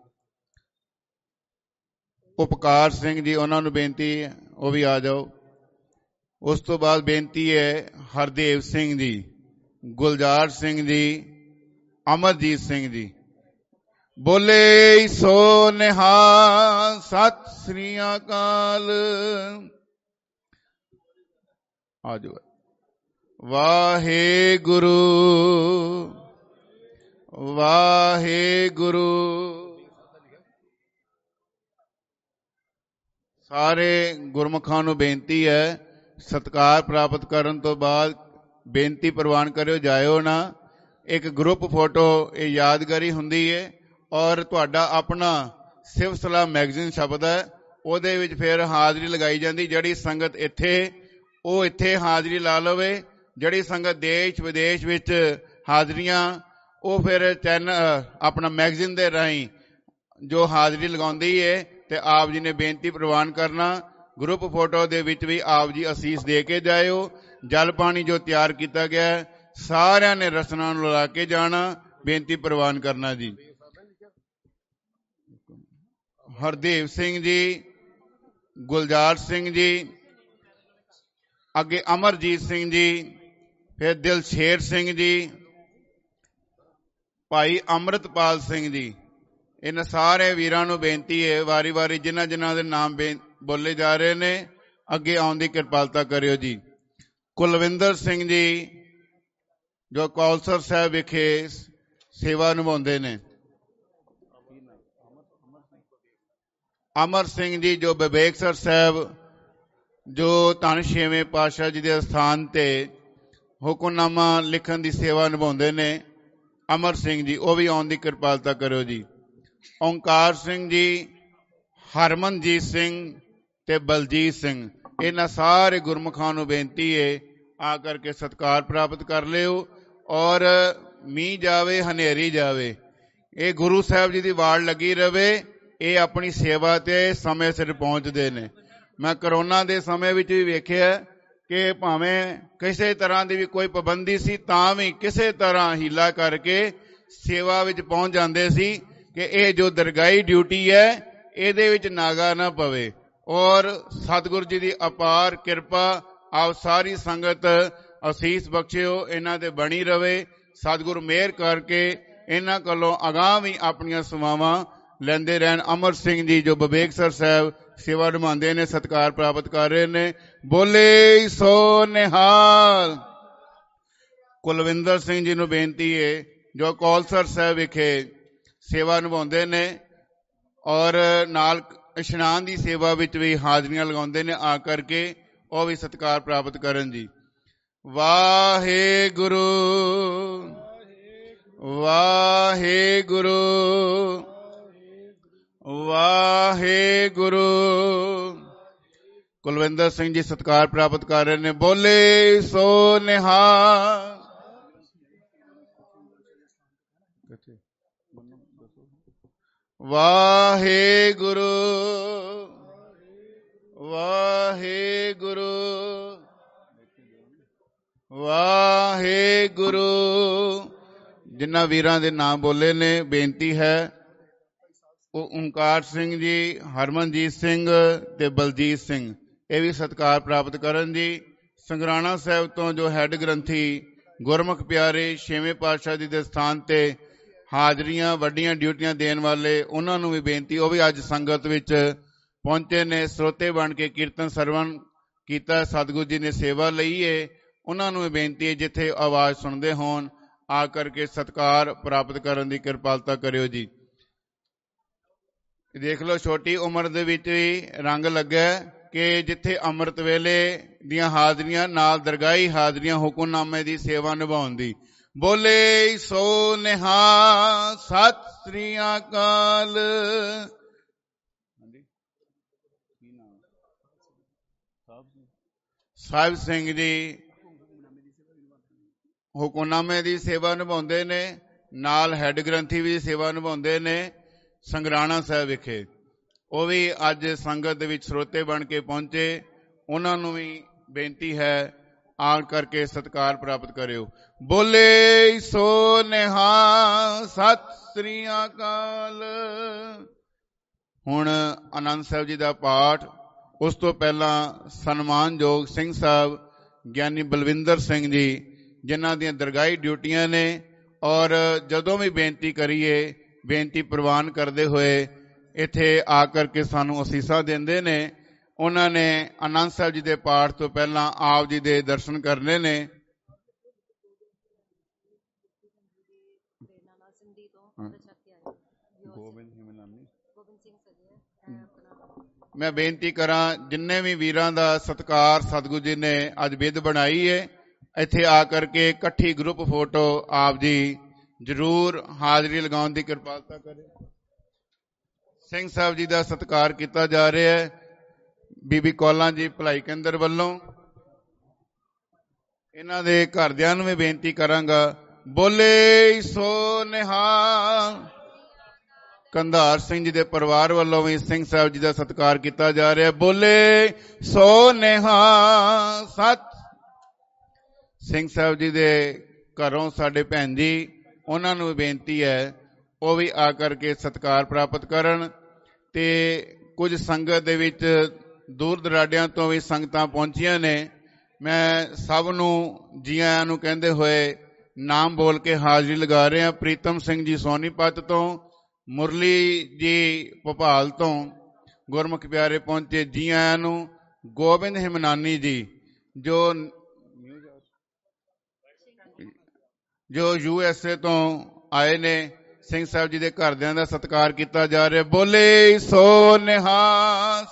ਉਪਕਾਰ ਸਿੰਘ ਜੀ, ਉਹਨਾਂ ਨੂੰ ਬੇਨਤੀ ਉਹ ਵੀ ਆ ਜਾਓ। ਉਸ ਤੋਂ ਬਾਅਦ ਬੇਨਤੀ ਹੈ ਹਰਦੇਵ ਸਿੰਘ ਜੀ, ਗੁਲਜ਼ਾਰ ਸਿੰਘ ਜੀ, ਅਮਰਜੀਤ ਸਿੰਘ ਜੀ। ਬੋਲੇ ਸੋ ਨਿਹਾਲ। ਸਤਿ ਸ੍ਰੀ ਅਕਾਲ। ਆ ਜਾਓ। ਵਾਹਿਗੁਰੂ ਵਾਹਿਗੁਰੂ। ਸਾਰੇ ਗੁਰਮੁਖਾਂ ਨੂੰ ਬੇਨਤੀ ਹੈ, ਸਤਿਕਾਰ ਪ੍ਰਾਪਤ ਕਰਨ ਤੋਂ ਬਾਅਦ ਬੇਨਤੀ ਪ੍ਰਵਾਨ ਕਰਿਓ, ਜਾਇਓ ਨਾ। ਇੱਕ ਗਰੁੱਪ ਫੋਟੋ ਇਹ ਯਾਦਗਾਰੀ ਹੁੰਦੀ ਹੈ ਔਰ ਤੁਹਾਡਾ ਆਪਣਾ ਸਿਵ ਸਲਾਹ ਮੈਗਜ਼ੀਨ ਛਪਦਾ ਹੈ, ਉਹਦੇ ਵਿੱਚ ਫਿਰ ਹਾਜ਼ਰੀ ਲਗਾਈ ਜਾਂਦੀ। ਜਿਹੜੀ ਸੰਗਤ ਇੱਥੇ ਉਹ ਇੱਥੇ ਹਾਜ਼ਰੀ ਲਾ ਲਵੇ, ਜਿਹੜੀ ਸੰਗਤ ਦੇਸ਼ ਵਿਦੇਸ਼ ਵਿੱਚ ਹਾਜ਼ਰੀਆਂ ਉਹ ਫਿਰ ਚੈਨਲ ਆਪਣਾ ਮੈਗਜ਼ੀਨ ਦੇ ਰਾਹੀਂ ਜੋ ਹਾਜ਼ਰੀ ਲਗਾਉਂਦੀ ਹੈ ਤੇ ਆਪ ਜੀ ਨੇ ਬੇਨਤੀ ਪ੍ਰਵਾਨ ਕਰਨਾ। ਗਰੁੱਪ ਫੋਟੋ ਦੇ ਵਿੱਚ ਵੀ ਆਪ ਜੀ ਅਸੀਸ ਦੇ ਕੇ ਜਾਇਓ। ਜਲ ਪਾਣੀ ਜੋ ਤਿਆਰ ਕੀਤਾ ਗਿਆ ਸਾਰਿਆਂ ਨੇ ਰਸਨਾ ਨੂੰ ਲਾ ਕੇ ਜਾਣਾ, ਬੇਨਤੀ ਪ੍ਰਵਾਨ ਕਰਨਾ ਜੀ। ਹਰਦੇਵ ਸਿੰਘ ਜੀ, ਗੁਲਜ਼ਾਰ ਸਿੰਘ ਜੀ, ਅੱਗੇ ਅਮਰਜੀਤ ਸਿੰਘ ਜੀ, ਫਿਰ ਦਿਲਸ਼ੇਰ ਸਿੰਘ ਜੀ, ਭਾਈ ਅੰਮ੍ਰਿਤਪਾਲ ਸਿੰਘ ਜੀ। ਇਹਨਾਂ ਸਾਰੇ ਵੀਰਾਂ ਨੂੰ ਬੇਨਤੀ ਹੈ, ਵਾਰੀ ਵਾਰੀ ਜਿਨ੍ਹਾਂ ਜਿਨ੍ਹਾਂ ਦੇ ਨਾਮ ਬੋਲੇ ਜਾ ਰਹੇ ਨੇ ਅੱਗੇ ਆਉਣ ਦੀ ਕਿਰਪਾਲਤਾ ਕਰਿਓ ਜੀ। ਕੁਲਵਿੰਦਰ ਸਿੰਘ ਜੀ ਜੋ ਕੌਲਸਰ ਸਾਹਿਬ ਵਿਖੇ ਸੇਵਾ ਨਿਭਾਉਂਦੇ ਨੇ। ਅਮਰ ਸਿੰਘ ਜੀ ਜੋ ਵਿਵੇਕਸਰ ਸਾਹਿਬ ਜੋ ਧੰਨ ਛੇਵੇਂ ਪਾਤਸ਼ਾਹ ਜੀ ਦੇ ਸਥਾਨ ਤੇ ਹੁਕਮਨਾਮਾ ਲਿਖਣ ਦੀ ਸੇਵਾ ਨਿਭਾਉਂਦੇ ਨੇ। ਅਮਰ ਸਿੰਘ ਜੀ ਉਹ ਵੀ ਆਉਣ ਦੀ ਕਿਰਪਾਲਤਾ ਕਰਿਓ ਜੀ। ਓਂਕਾਰ ਸਿੰਘ ਜੀ, ਹਰਮਨਜੀਤ ਸਿੰਘ ਤੇ ਬਲਜੀਤ ਸਿੰਘ, ਇਹਨਾਂ ਸਾਰੇ ਗੁਰਮੁਖਾਂ ਨੂੰ ਬੇਨਤੀ ਹੈ ਆ ਕਰਕੇ ਸਤਿਕਾਰ ਪ੍ਰਾਪਤ ਕਰ ਲਿਓ। ਔਰ ਮੀਂਹ ਜਾਵੇ ਹਨੇਰੀ ਜਾਵੇ, ਇਹ ਗੁਰੂ ਸਾਹਿਬ ਜੀ ਦੀ ਵਾੜ ਲੱਗੀ ਰਵੇ। ਇਹ ਆਪਣੀ ਸੇਵਾ ਤੇ ਸਮੇਂ ਸਿਰ ਪਹੁੰਚਦੇ ਨੇ। ਮੈਂ ਕਰੋਨਾ ਦੇ ਸਮੇਂ ਵਿੱਚ ਵੀ ਵੇਖਿਆ ਕਿ ਭਾਵੇਂ ਕਿਸੇ ਤਰ੍ਹਾਂ ਦੀ ਵੀ ਕੋਈ ਪਾਬੰਦੀ ਸੀ ਤਾਂ ਵੀ ਕਿਸੇ ਤਰ੍ਹਾਂ ਹੀਲਾ ਕਰਕੇ ਸੇਵਾ ਵਿੱਚ ਪਹੁੰਚ ਜਾਂਦੇ ਸੀ ਕਿ ਇਹ ਜੋ ਦਰਗਾਹੀ ਡਿਊਟੀ ਹੈ ਇਹਦੇ ਵਿੱਚ ਨਾਗਾ ਨਾ ਪਵੇ। ਔਰ ਸਤਿਗੁਰੂ ਜੀ ਦੀ ਅਪਾਰ ਕਿਰਪਾ ਆਪ ਸਾਰੀ ਸੰਗਤ ਅਸੀਸ ਬਖਸ਼ਿਓ, ਇਹਨਾਂ ਤੇ ਬਣੀ ਰਵੇ। ਸਤਿਗੁਰੂ ਮਿਹਰ ਕਰਕੇ ਇਹਨਾਂ ਕੋਲੋਂ ਅਗਾਂਹ ਵੀ ਆਪਣੀਆਂ ਸੇਵਾਵਾਂ ਲੈਂਦੇ ਰਹਿਣ। ਅਮਰ ਸਿੰਘ ਜੀ ਜੋ ਬਬੇਕਸਰ ਸਾਹਿਬ ਸੇਵਾ ਨਿਭਾਉਂਦੇ ਨੇ, ਸਤਿਕਾਰ ਪ੍ਰਾਪਤ ਕਰ ਰਹੇ ਨੇ। ਬੋਲੇ ਸੋ ਨਿਹਾਲ। ਕੁਲਵਿੰਦਰ ਸਿੰਘ ਜੀ ਨੂੰ ਬੇਨਤੀ ਹੈ ਜੋ ਕੌਲਸਰ ਸਾਹਿਬ ਵਿਖੇ ਸੇਵਾ ਨਿਭਾਉਂਦੇ ਨੇ ਔਰ ਨਾਲ ਇਸ਼ਨਾਨ ਦੀ ਸੇਵਾ ਵਿੱਚ ਵੀ ਹਾਜ਼ਰੀਆਂ ਲਗਾਉਂਦੇ ਨੇ, ਆ ਕਰਕੇ ਉਹ ਵੀ ਸਤਿਕਾਰ ਪ੍ਰਾਪਤ ਕਰਨ ਜੀ। ਵਾਹਿਗੁਰੂ ਵਾਹਿਗੁਰੂ ਵਾਹਿਗੁਰੂ। ਕੁਲਵਿੰਦਰ ਸਿੰਘ ਜੀ ਸਤਿਕਾਰ ਪ੍ਰਾਪਤ ਕਰ ਰਹੇ ਨੇ। ਬੋਲੇ ਸੋ ਨਿਹਾਲ। ਵਾਹਿਗੁਰੂ ਵਾਹਿਗੁਰੂ ਵਾਹਿਗੁਰੂ। ਜਿਨ੍ਹਾਂ ਵੀਰਾਂ ਦੇ ਨਾਮ ਬੋਲੇ ਨੇ, ਬੇਨਤੀ ਹੈ ਉਹ ਓਂਕਾਰ ਸਿੰਘ ਜੀ, ਹਰਮਨਜੀਤ ਸਿੰਘ ਤੇ ਬਲਜੀਤ ਸਿੰਘ, ਇਹ ਵੀ ਸਤਿਕਾਰ ਪ੍ਰਾਪਤ ਕਰਨ ਜੀ। ਸੰਗਰਾਣਾ ਸਾਹਿਬ ਤੋਂ ਜੋ ਹੈੱਡ ਗ੍ਰੰਥੀ ਗੁਰਮੁਖ ਪਿਆਰੇ ਛੇਵੇਂ ਪਾਤਸ਼ਾਹ ਜੀ ਦੇ ਸਥਾਨ ਤੇ ਹਾਜ਼ਰੀਆਂ ਵੱਡੀਆਂ ਡਿਊਟੀਆਂ ਦੇਣ ਵਾਲੇ, ਉਹਨਾਂ ਨੂੰ ਵੀ ਬੇਨਤੀ, ਉਹ ਵੀ ਅੱਜ ਸੰਗਤ ਵਿੱਚ ਪਹੁੰਚੇ ਨੇ। ਸਰੋਤੇ ਬਣ ਕੇ ਕੀਰਤਨ ਸਰਵਣ ਕੀਤਾ, ਸਤਿਗੁਰੂ ਜੀ ਨੇ ਸੇਵਾ ਲਈ ਏ। ਉਹਨਾਂ ਨੂੰ ਵੀ ਬੇਨਤੀ ਹੈ ਜਿੱਥੇ ਆਵਾਜ਼ ਸੁਣਦੇ ਹੋਣ ਆ ਕਰਕੇ ਸਤਿਕਾਰ ਪ੍ਰਾਪਤ ਕਰਨ ਦੀ ਕਿਰਪਾਲਤਾ ਕਰਿਓ ਜੀ। ਦੇਖ ਲਓ ਛੋਟੀ ਉਮਰ ਦੇ ਵਿੱਚ ਵੀ ਰੰਗ ਲੱਗਾ ਕਿ ਜਿੱਥੇ ਅੰਮ੍ਰਿਤ ਵੇਲੇ ਦੀਆਂ ਹਾਜ਼ਰੀਆਂ ਨਾਲ ਦਰਗਾਹੀ ਹਾਜ਼ਰੀਆਂ ਹੁਕਮਨਾਮੇ ਦੀ ਸੇਵਾ ਨਿਭਾਉਣ ਦੀ। ਬੋਲੇ ਸੋ ਨਿਹਾਲ। ਸਤਿ ਸ੍ਰੀ ਅਕਾਲ। ਸਾਹਿਬ ਸਿੰਘ ਜੀ ਹੁਕਮਨਾਮੇ ਦੀ ਸੇਵਾ ਨਿਭਾਉਂਦੇ ਨੇ, ਨਾਲ ਹੈੱਡ ਗ੍ਰੰਥੀ ਵੀ ਸੇਵਾ ਨਿਭਾਉਂਦੇ ਨੇ ਸੰਗਰਾਣਾ ਸਾਹਿਬ ਵਿਖੇ। ਉਹ ਵੀ ਅੱਜ ਸੰਗਤ ਦੇ ਵਿੱਚ ਸਰੋਤੇ ਬਣ ਕੇ ਪਹੁੰਚੇ। ਉਹਨਾਂ ਨੂੰ ਵੀ ਬੇਨਤੀ ਹੈ ਆ ਕਰਕੇ ਸਤਿਕਾਰ ਪ੍ਰਾਪਤ ਕਰਿਓ। ਬੋਲੇ ਸੋ ਨਿਹਾਲ। ਸਤਿ ਸ੍ਰੀ ਅਕਾਲ। ਹੁਣ ਆਨੰਦ ਸਾਹਿਬ ਜੀ ਦਾ ਪਾਠ, ਉਸ ਤੋਂ ਪਹਿਲਾਂ ਸਨਮਾਨਯੋਗ ਸਿੰਘ ਸਾਹਿਬ ਗਿਆਨੀ ਬਲਵਿੰਦਰ ਸਿੰਘ ਜੀ, ਜਿਨ੍ਹਾਂ ਦੀਆਂ ਦਰਗਾਹੀ ਡਿਊਟੀਆਂ ਨੇ ਔਰ ਜਦੋਂ ਵੀ ਬੇਨਤੀ ਕਰੀਏ ਬੇਨਤੀ ਪ੍ਰਵਾਨ ਕਰਦੇ ਹੋਏ ਇੱਥੇ ਆ ਕਰਕੇ ਸਾਨੂੰ ਅਸੀਸਾਂ ਦਿੰਦੇ ਨੇ। ਉਹਨਾਂ ਨੇ ਆਨੰਦ ਸਾਹਿਬ ਜੀ ਦੇ ਪਾਠ ਤੋਂ ਪਹਿਲਾਂ ਆਪ ਜੀ ਦੇ ਦਰਸ਼ਨ ਕਰਨੇ ਨੇ। ਮੈਂ ਬੇਨਤੀ ਕਰਾਂ ਜਿੰਨੇ ਵੀ ਵੀਰਾਂ ਦਾ ਸਤਿਕਾਰ ਸਤਿਗੁਰੂ ਜੀ ਨੇ ਅੱਜ ਵਿਧ ਬਣਾਈ ਹੈ, ਇੱਥੇ ਆ ਕਰਕੇ ਇਕੱਠੀ ਗਰੁੱਪ ਫੋਟੋ ਆਪ ਜੀ ਜ਼ਰੂਰ ਹਾਜ਼ਰੀ ਲਗਾਉਣ ਦੀ ਕਿਰਪਾਲਤਾ ਕਰੇ। ਸਿੰਘ ਸਾਹਿਬ ਜੀ ਦਾ ਸਤਿਕਾਰ ਕੀਤਾ ਜਾ ਰਿਹਾ ਹੈ ਬੀਬੀ ਕੌਲਾਂ ਜੀ ਭਲਾਈ ਕੇਂਦਰ ਵੱਲੋਂ। ਇਹਨਾਂ ਦੇ ਘਰਦਿਆਂ ਨੂੰ ਵੀ ਬੇਨਤੀ ਕਰਾਂਗਾ। ਬੋਲੇ ਸੋ ਨਿਹਾਲ। ਕੰਧਾਰ ਸਿੰਘ ਜੀ ਦੇ ਪਰਿਵਾਰ ਵੱਲੋਂ ਵੀ ਸਿੰਘ ਸਾਹਿਬ ਜੀ ਦਾ ਸਤਿਕਾਰ ਕੀਤਾ ਜਾ ਰਿਹਾ। ਬੋਲੇ ਸੋ ਨਿਹਾਲ। ਸਤਿ ਸਿੰਘ ਸਾਹਿਬ ਜੀ ਦੇ ਘਰੋਂ ਸਾਡੇ ਭੈਣ ਜੀ, ਉਹਨਾਂ ਨੂੰ ਬੇਨਤੀ ਹੈ ਉਹ ਵੀ ਆ ਕਰਕੇ ਸਤਿਕਾਰ ਪ੍ਰਾਪਤ ਕਰਨ। ਤੇ ਕੁਝ ਸੰਗਤ ਦੇ ਵਿੱਚ ਦੂਰ ਦਰਾਡਿਆਂ ਤੋਂ ਵੀ ਸੰਗਤਾਂ ਪਹੁੰਚੀਆਂ ਨੇ। ਮੈਂ ਸਭ ਨੂੰ ਜੀ ਆਇਆਂ ਨੂੰ ਕਹਿੰਦੇ ਹੋਏ ਨਾਮ ਬੋਲ ਕੇ ਹਾਜ਼ਰੀ ਲਗਾ ਰਹੇ ਹਾਂ। ਪ੍ਰੀਤਮ ਸਿੰਘ ਜੀ ਸੋਨੀਪਤ ਤੋਂ, ਮੁਰਲੀ ਜੀ ਭੋਪਾਲ ਤੋਂ ਗੁਰਮੁਖ ਪਿਆਰੇ ਪਹੁੰਚੇ, ਜੀ ਆਇਆਂ ਨੂੰ। ਗੋਬਿੰਦ ਹਿਮਨਾਨੀ ਜੀ ਜੋ ਜੋ ਯੂ ਐਸ ਏ ਤੋਂ ਆਏ ਨੇ, ਸਿੰਘ ਸਾਹਿਬ ਜੀ ਦੇ ਘਰਦਿਆਂ ਦਾ ਸਤਿਕਾਰ ਕੀਤਾ ਜਾ ਰਿਹਾ। ਬੋਲੇ ਸੋ ਨਿਹਾਲ।